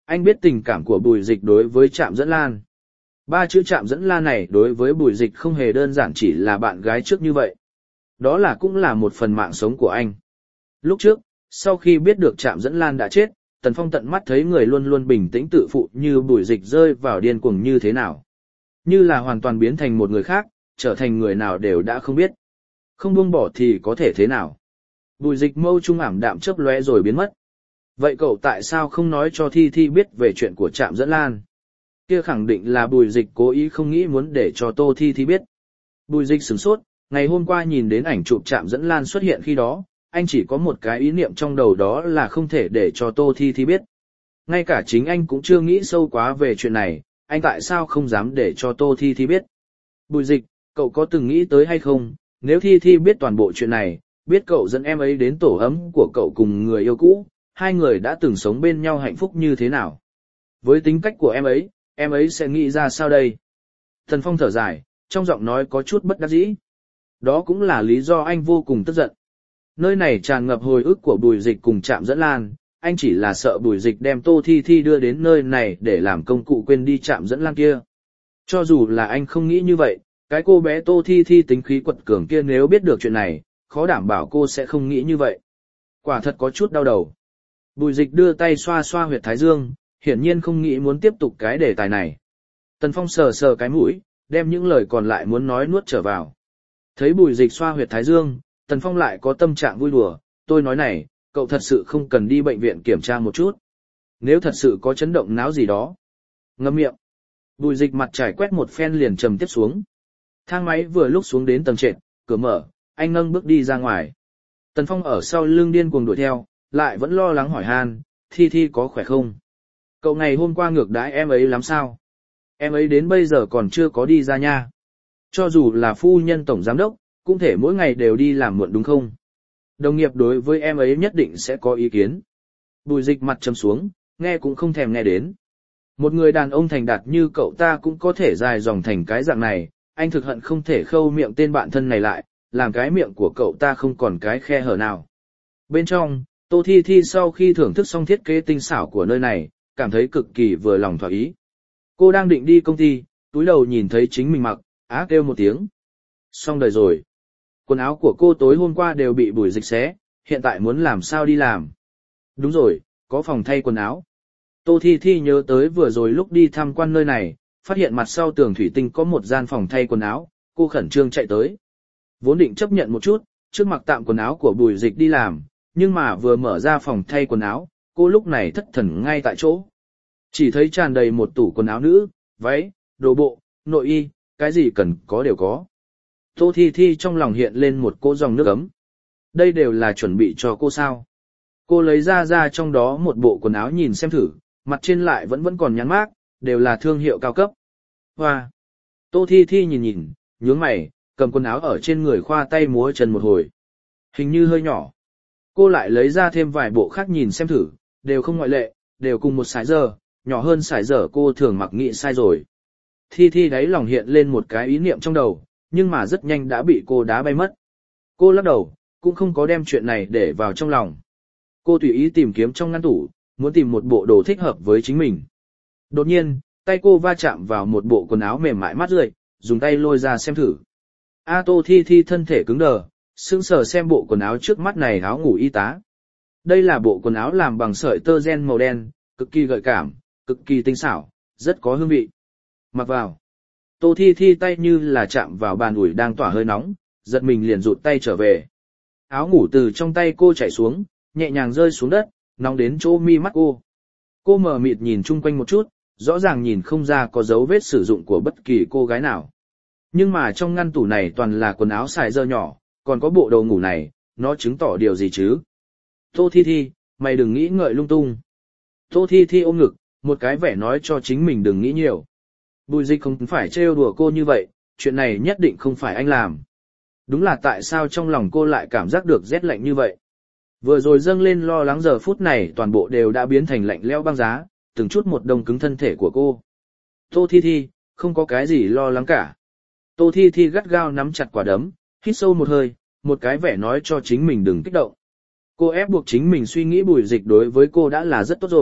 Anh biết tình cảm của Bùi Dịch đối với Trạm Dẫn Lan. Ba chữ Trạm Dẫn Lan này đối với Bùi Dịch không hề đơn giản chỉ là bạn gái trước như vậy. Đó là cũng là một phần mạng sống của anh. Lúc trước, sau khi biết được Trạm Dẫn Lan đã chết, Tần Phong tận mắt thấy người luôn luôn bình tĩnh tự phụ như Bùi Dịch rơi vào điên cuồng như thế nào. Như là hoàn toàn biến thành một người khác, trở thành người nào đều đã không biết. Không buông bỏ thì có thể thế nào. Bùi Dịch mâu trung ảm đạm chớp lóe rồi biến mất. Vậy cậu tại sao không nói cho Thi Thi biết về chuyện của Trạm Dẫn Lan? Kia khẳng định là Bùi Dịch cố ý không nghĩ muốn để cho Tô Thi Thi biết. Bùi Dịch sửng sốt, ngày hôm qua nhìn đến ảnh chụp Trạm Dẫn Lan xuất hiện khi đó, anh chỉ có một cái ý niệm trong đầu đó là không thể để cho Tô Thi Thi biết. Ngay cả chính anh cũng chưa nghĩ sâu quá về chuyện này, anh tại sao không dám để cho Tô Thi Thi biết? Bùi Dịch, cậu có từng nghĩ tới hay không, nếu Thi Thi biết toàn bộ chuyện này, biết cậu dẫn em ấy đến tổ ấm của cậu cùng người yêu cũ, hai người đã từng sống bên nhau hạnh phúc như thế nào? Với tính cách của em ấy, em ấy sẽ nghĩ ra sao đây? Tần Phong thở dài, trong giọng nói có chút bất đắc dĩ. Đó cũng là lý do anh vô cùng tức giận. Nơi này tràn ngập hồi ức của Bùi Dịch cùng Trạm Dẫn Lan, anh chỉ là sợ Bùi Dịch đem Tô Thi Thi đưa đến nơi này để làm công cụ quên đi Trạm Dẫn Lan kia. Cho dù là anh không nghĩ như vậy, cái cô bé Tô Thi Thi tính khí quật cường kia nếu biết được chuyện này, khó đảm bảo cô sẽ không nghĩ như vậy. Quả thật có chút đau đầu. Bùi Dịch đưa tay xoa xoa huyệt thái dương, hiển nhiên không nghĩ muốn tiếp tục cái đề tài này. Tần Phong sờ sờ cái mũi, đem những lời còn lại muốn nói nuốt trở vào. Thấy Bùi Dịch xoa huyệt thái dương, Tần Phong lại có tâm trạng vui đùa, tôi nói này, cậu thật sự không cần đi bệnh viện kiểm tra một chút. Nếu thật sự có chấn động não gì đó. Ngậm miệng. Bùi Dịch mặt trải quét một phen liền trầm tiếp xuống. Thang máy vừa lúc xuống đến tầng trệt, cửa mở, anh nâng bước đi ra ngoài. Tần Phong ở sau lưng điên cuồng đuổi theo, lại vẫn lo lắng hỏi han, Thi Thi có khỏe không? Cậu ngày hôm qua ngược đãi em ấy lắm sao? Em ấy đến bây giờ còn chưa có đi ra nha. Cho dù là phu nhân tổng giám đốc, cũng thể mỗi ngày đều đi làm muộn đúng không? Đồng nghiệp đối với em ấy nhất định sẽ có ý kiến. Bùi Dịch mặt trầm xuống, nghe cũng không thèm nghe đến. Một người đàn ông thành đạt như cậu ta cũng có thể dài dòng thành cái dạng này, anh thực hận không thể khâu miệng tên bạn thân này lại, làm cái miệng của cậu ta không còn cái khe hở nào. Bên trong, Tô Thi Thi sau khi thưởng thức xong thiết kế tinh xảo của nơi này, cảm thấy cực kỳ vừa lòng thỏa ý. Cô đang định đi công ty, túi đầu nhìn thấy chính mình mặc, á kêu một tiếng. Xong đời rồi. Quần áo của cô tối hôm qua đều bị Bùi Dịch xé, hiện tại muốn làm sao đi làm. Đúng rồi, có phòng thay quần áo. Tô Thi Thi nhớ tới vừa rồi lúc đi tham quan nơi này, phát hiện mặt sau tường thủy tinh có một gian phòng thay quần áo, cô khẩn trương chạy tới. Vốn định chấp nhận một chút, trước mặc tạm quần áo của Bùi Dịch đi làm, nhưng mà vừa mở ra phòng thay quần áo, cô lúc này thất thần ngay tại chỗ. Chỉ thấy tràn đầy một tủ quần áo nữ, váy, đồ bộ, nội y, cái gì cần có đều có. Tô Thi Thi trong lòng hiện lên một cỗ dòng nước ấm. Đây đều là chuẩn bị cho cô sao. Cô lấy ra ra trong đó một bộ quần áo nhìn xem thử, mặt trên lại vẫn vẫn còn nhắn mác, đều là thương hiệu cao cấp. Hoa! Tô Thi Thi nhìn nhìn, nhướng mày, cầm quần áo ở trên người khoa tay múa chân một hồi. Hình như hơi nhỏ. Cô lại lấy ra thêm vài bộ khác nhìn xem thử, đều không ngoại lệ, đều cùng một size giờ, nhỏ hơn size giờ cô thường mặc nghĩ sai rồi. Thi Thi đáy lòng hiện lên một cái ý niệm trong đầu, nhưng mà rất nhanh đã bị cô đá bay mất. Cô lắc đầu, cũng không có đem chuyện này để vào trong lòng. Cô tùy ý tìm kiếm trong ngăn tủ, muốn tìm một bộ đồ thích hợp với chính mình. Đột nhiên, tay cô va chạm vào một bộ quần áo mềm mại mát rượi, dùng tay lôi ra xem thử. A Tô Thi Thi thân thể cứng đờ, sững sờ xem bộ quần áo trước mắt này, áo ngủ y tá. Đây là bộ quần áo làm bằng sợi tơ gen màu đen, cực kỳ gợi cảm, cực kỳ tinh xảo, rất có hương vị. Mặc vào. Tô Thi Thi tay như là chạm vào bàn ủi đang tỏa hơi nóng, giật mình liền rụt tay trở về. Áo ngủ từ trong tay cô chảy xuống, nhẹ nhàng rơi xuống đất, nóng đến chỗ mi mắt cô. Cô mờ mịt nhìn chung quanh một chút, rõ ràng nhìn không ra có dấu vết sử dụng của bất kỳ cô gái nào. Nhưng mà trong ngăn tủ này toàn là quần áo xài dơ nhỏ, còn có bộ đồ ngủ này, nó chứng tỏ điều gì chứ? Tô Thi Thi, mày đừng nghĩ ngợi lung tung. Tô Thi Thi ôm ngực, một cái vẻ nói cho chính mình đừng nghĩ nhiều. Bùi Dịch không phải trêu đùa cô như vậy, chuyện này nhất định không phải anh làm. Đúng là tại sao trong lòng cô lại cảm giác được rét lạnh như vậy. Vừa rồi dâng lên lo lắng giờ phút này toàn bộ đều đã biến thành lạnh lẽo băng giá, từng chút một đông cứng thân thể của cô. Tô Thi Thi, không có cái gì lo lắng cả. Tô Thi Thi gắt gao nắm chặt quả đấm, hít sâu một hơi, một cái vẻ nói cho chính mình đừng kích động. Cô ép buộc chính mình suy nghĩ Bùi Dịch đối với cô đã là rất tốt rồi,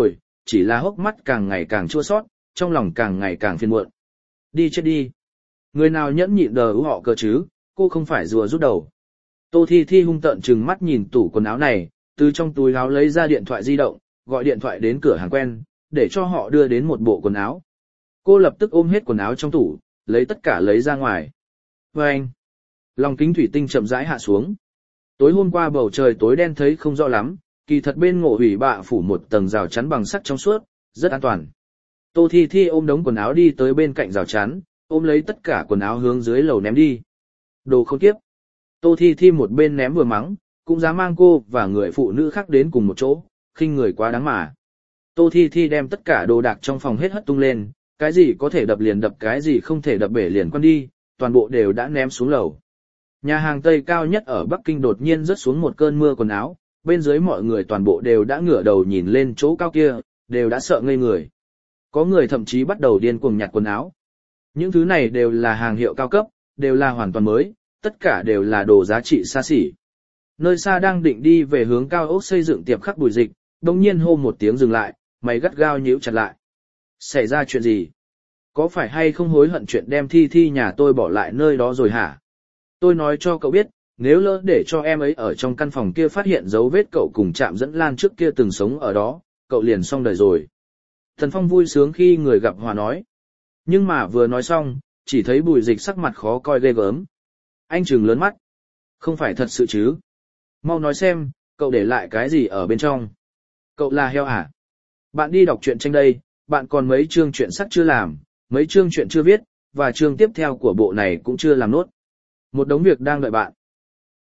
chỉ là hốc mắt càng ngày càng chua xót, trong lòng càng ngày càng phiền muộn. Đi chết đi. Người nào nhẫn nhịn đờ họ cơ chứ, cô không phải rùa rút đầu. Tô Thi Thi hung tợn trừng mắt nhìn tủ quần áo này, từ trong túi áo lấy ra điện thoại di động, gọi điện thoại đến cửa hàng quen, để cho họ đưa đến một bộ quần áo. Cô lập tức ôm hết quần áo trong tủ, lấy tất cả lấy ra ngoài. Và anh, lòng kính thủy tinh chậm rãi hạ xuống. Tối hôm qua bầu trời tối đen thấy không rõ lắm, kỳ thật bên ngộ hủy bạ phủ một tầng rào chắn bằng sắt trong suốt, rất an toàn. Tô Thi Thi ôm đống quần áo đi tới bên cạnh rào chắn, ôm lấy tất cả quần áo hướng dưới lầu ném đi. Đồ khốn kiếp. Tô Thi Thi một bên ném vừa mắng, cũng dám mang cô và người phụ nữ khác đến cùng một chỗ, khinh người quá đáng mà. Tô Thi Thi đem tất cả đồ đạc trong phòng hết hất tung lên, cái gì có thể đập liền đập, cái gì không thể đập bể liền quăng đi, toàn bộ đều đã ném xuống lầu. Nhà hàng Tây cao nhất ở Bắc Kinh đột nhiên rớt xuống một cơn mưa quần áo, bên dưới mọi người toàn bộ đều đã ngửa đầu nhìn lên chỗ cao kia, đều đã sợ ngây người. Có người thậm chí bắt đầu điên cuồng nhặt quần áo. Những thứ này đều là hàng hiệu cao cấp, đều là hoàn toàn mới, tất cả đều là đồ giá trị xa xỉ. Nơi xa đang định đi về hướng cao ốc xây dựng tiệm khắc Bùi Dịch, đồng nhiên hô một tiếng dừng lại, mày gắt gao nhíu chặt lại. Xảy ra chuyện gì? Có phải hay không hối hận chuyện đem Thi Thi nhà tôi bỏ lại nơi đó rồi hả? Tôi nói cho cậu biết, nếu lỡ để cho em ấy ở trong căn phòng kia phát hiện dấu vết cậu cùng Trạm Dẫn Lan trước kia từng sống ở đó, cậu liền xong đời rồi. Thần Phong vui sướng khi người gặp hòa nói. Nhưng mà vừa nói xong, chỉ thấy Bùi Dịch sắc mặt khó coi ghê gớm. Anh trừng lớn mắt. Không phải thật sự chứ? Mau nói xem, cậu để lại cái gì ở bên trong? Cậu là heo hả? Bạn đi đọc truyện tranh đây, bạn còn mấy chương truyện sắc chưa làm, mấy chương truyện chưa viết, và chương tiếp theo của bộ này cũng chưa làm nốt. Một đống việc đang đợi bạn.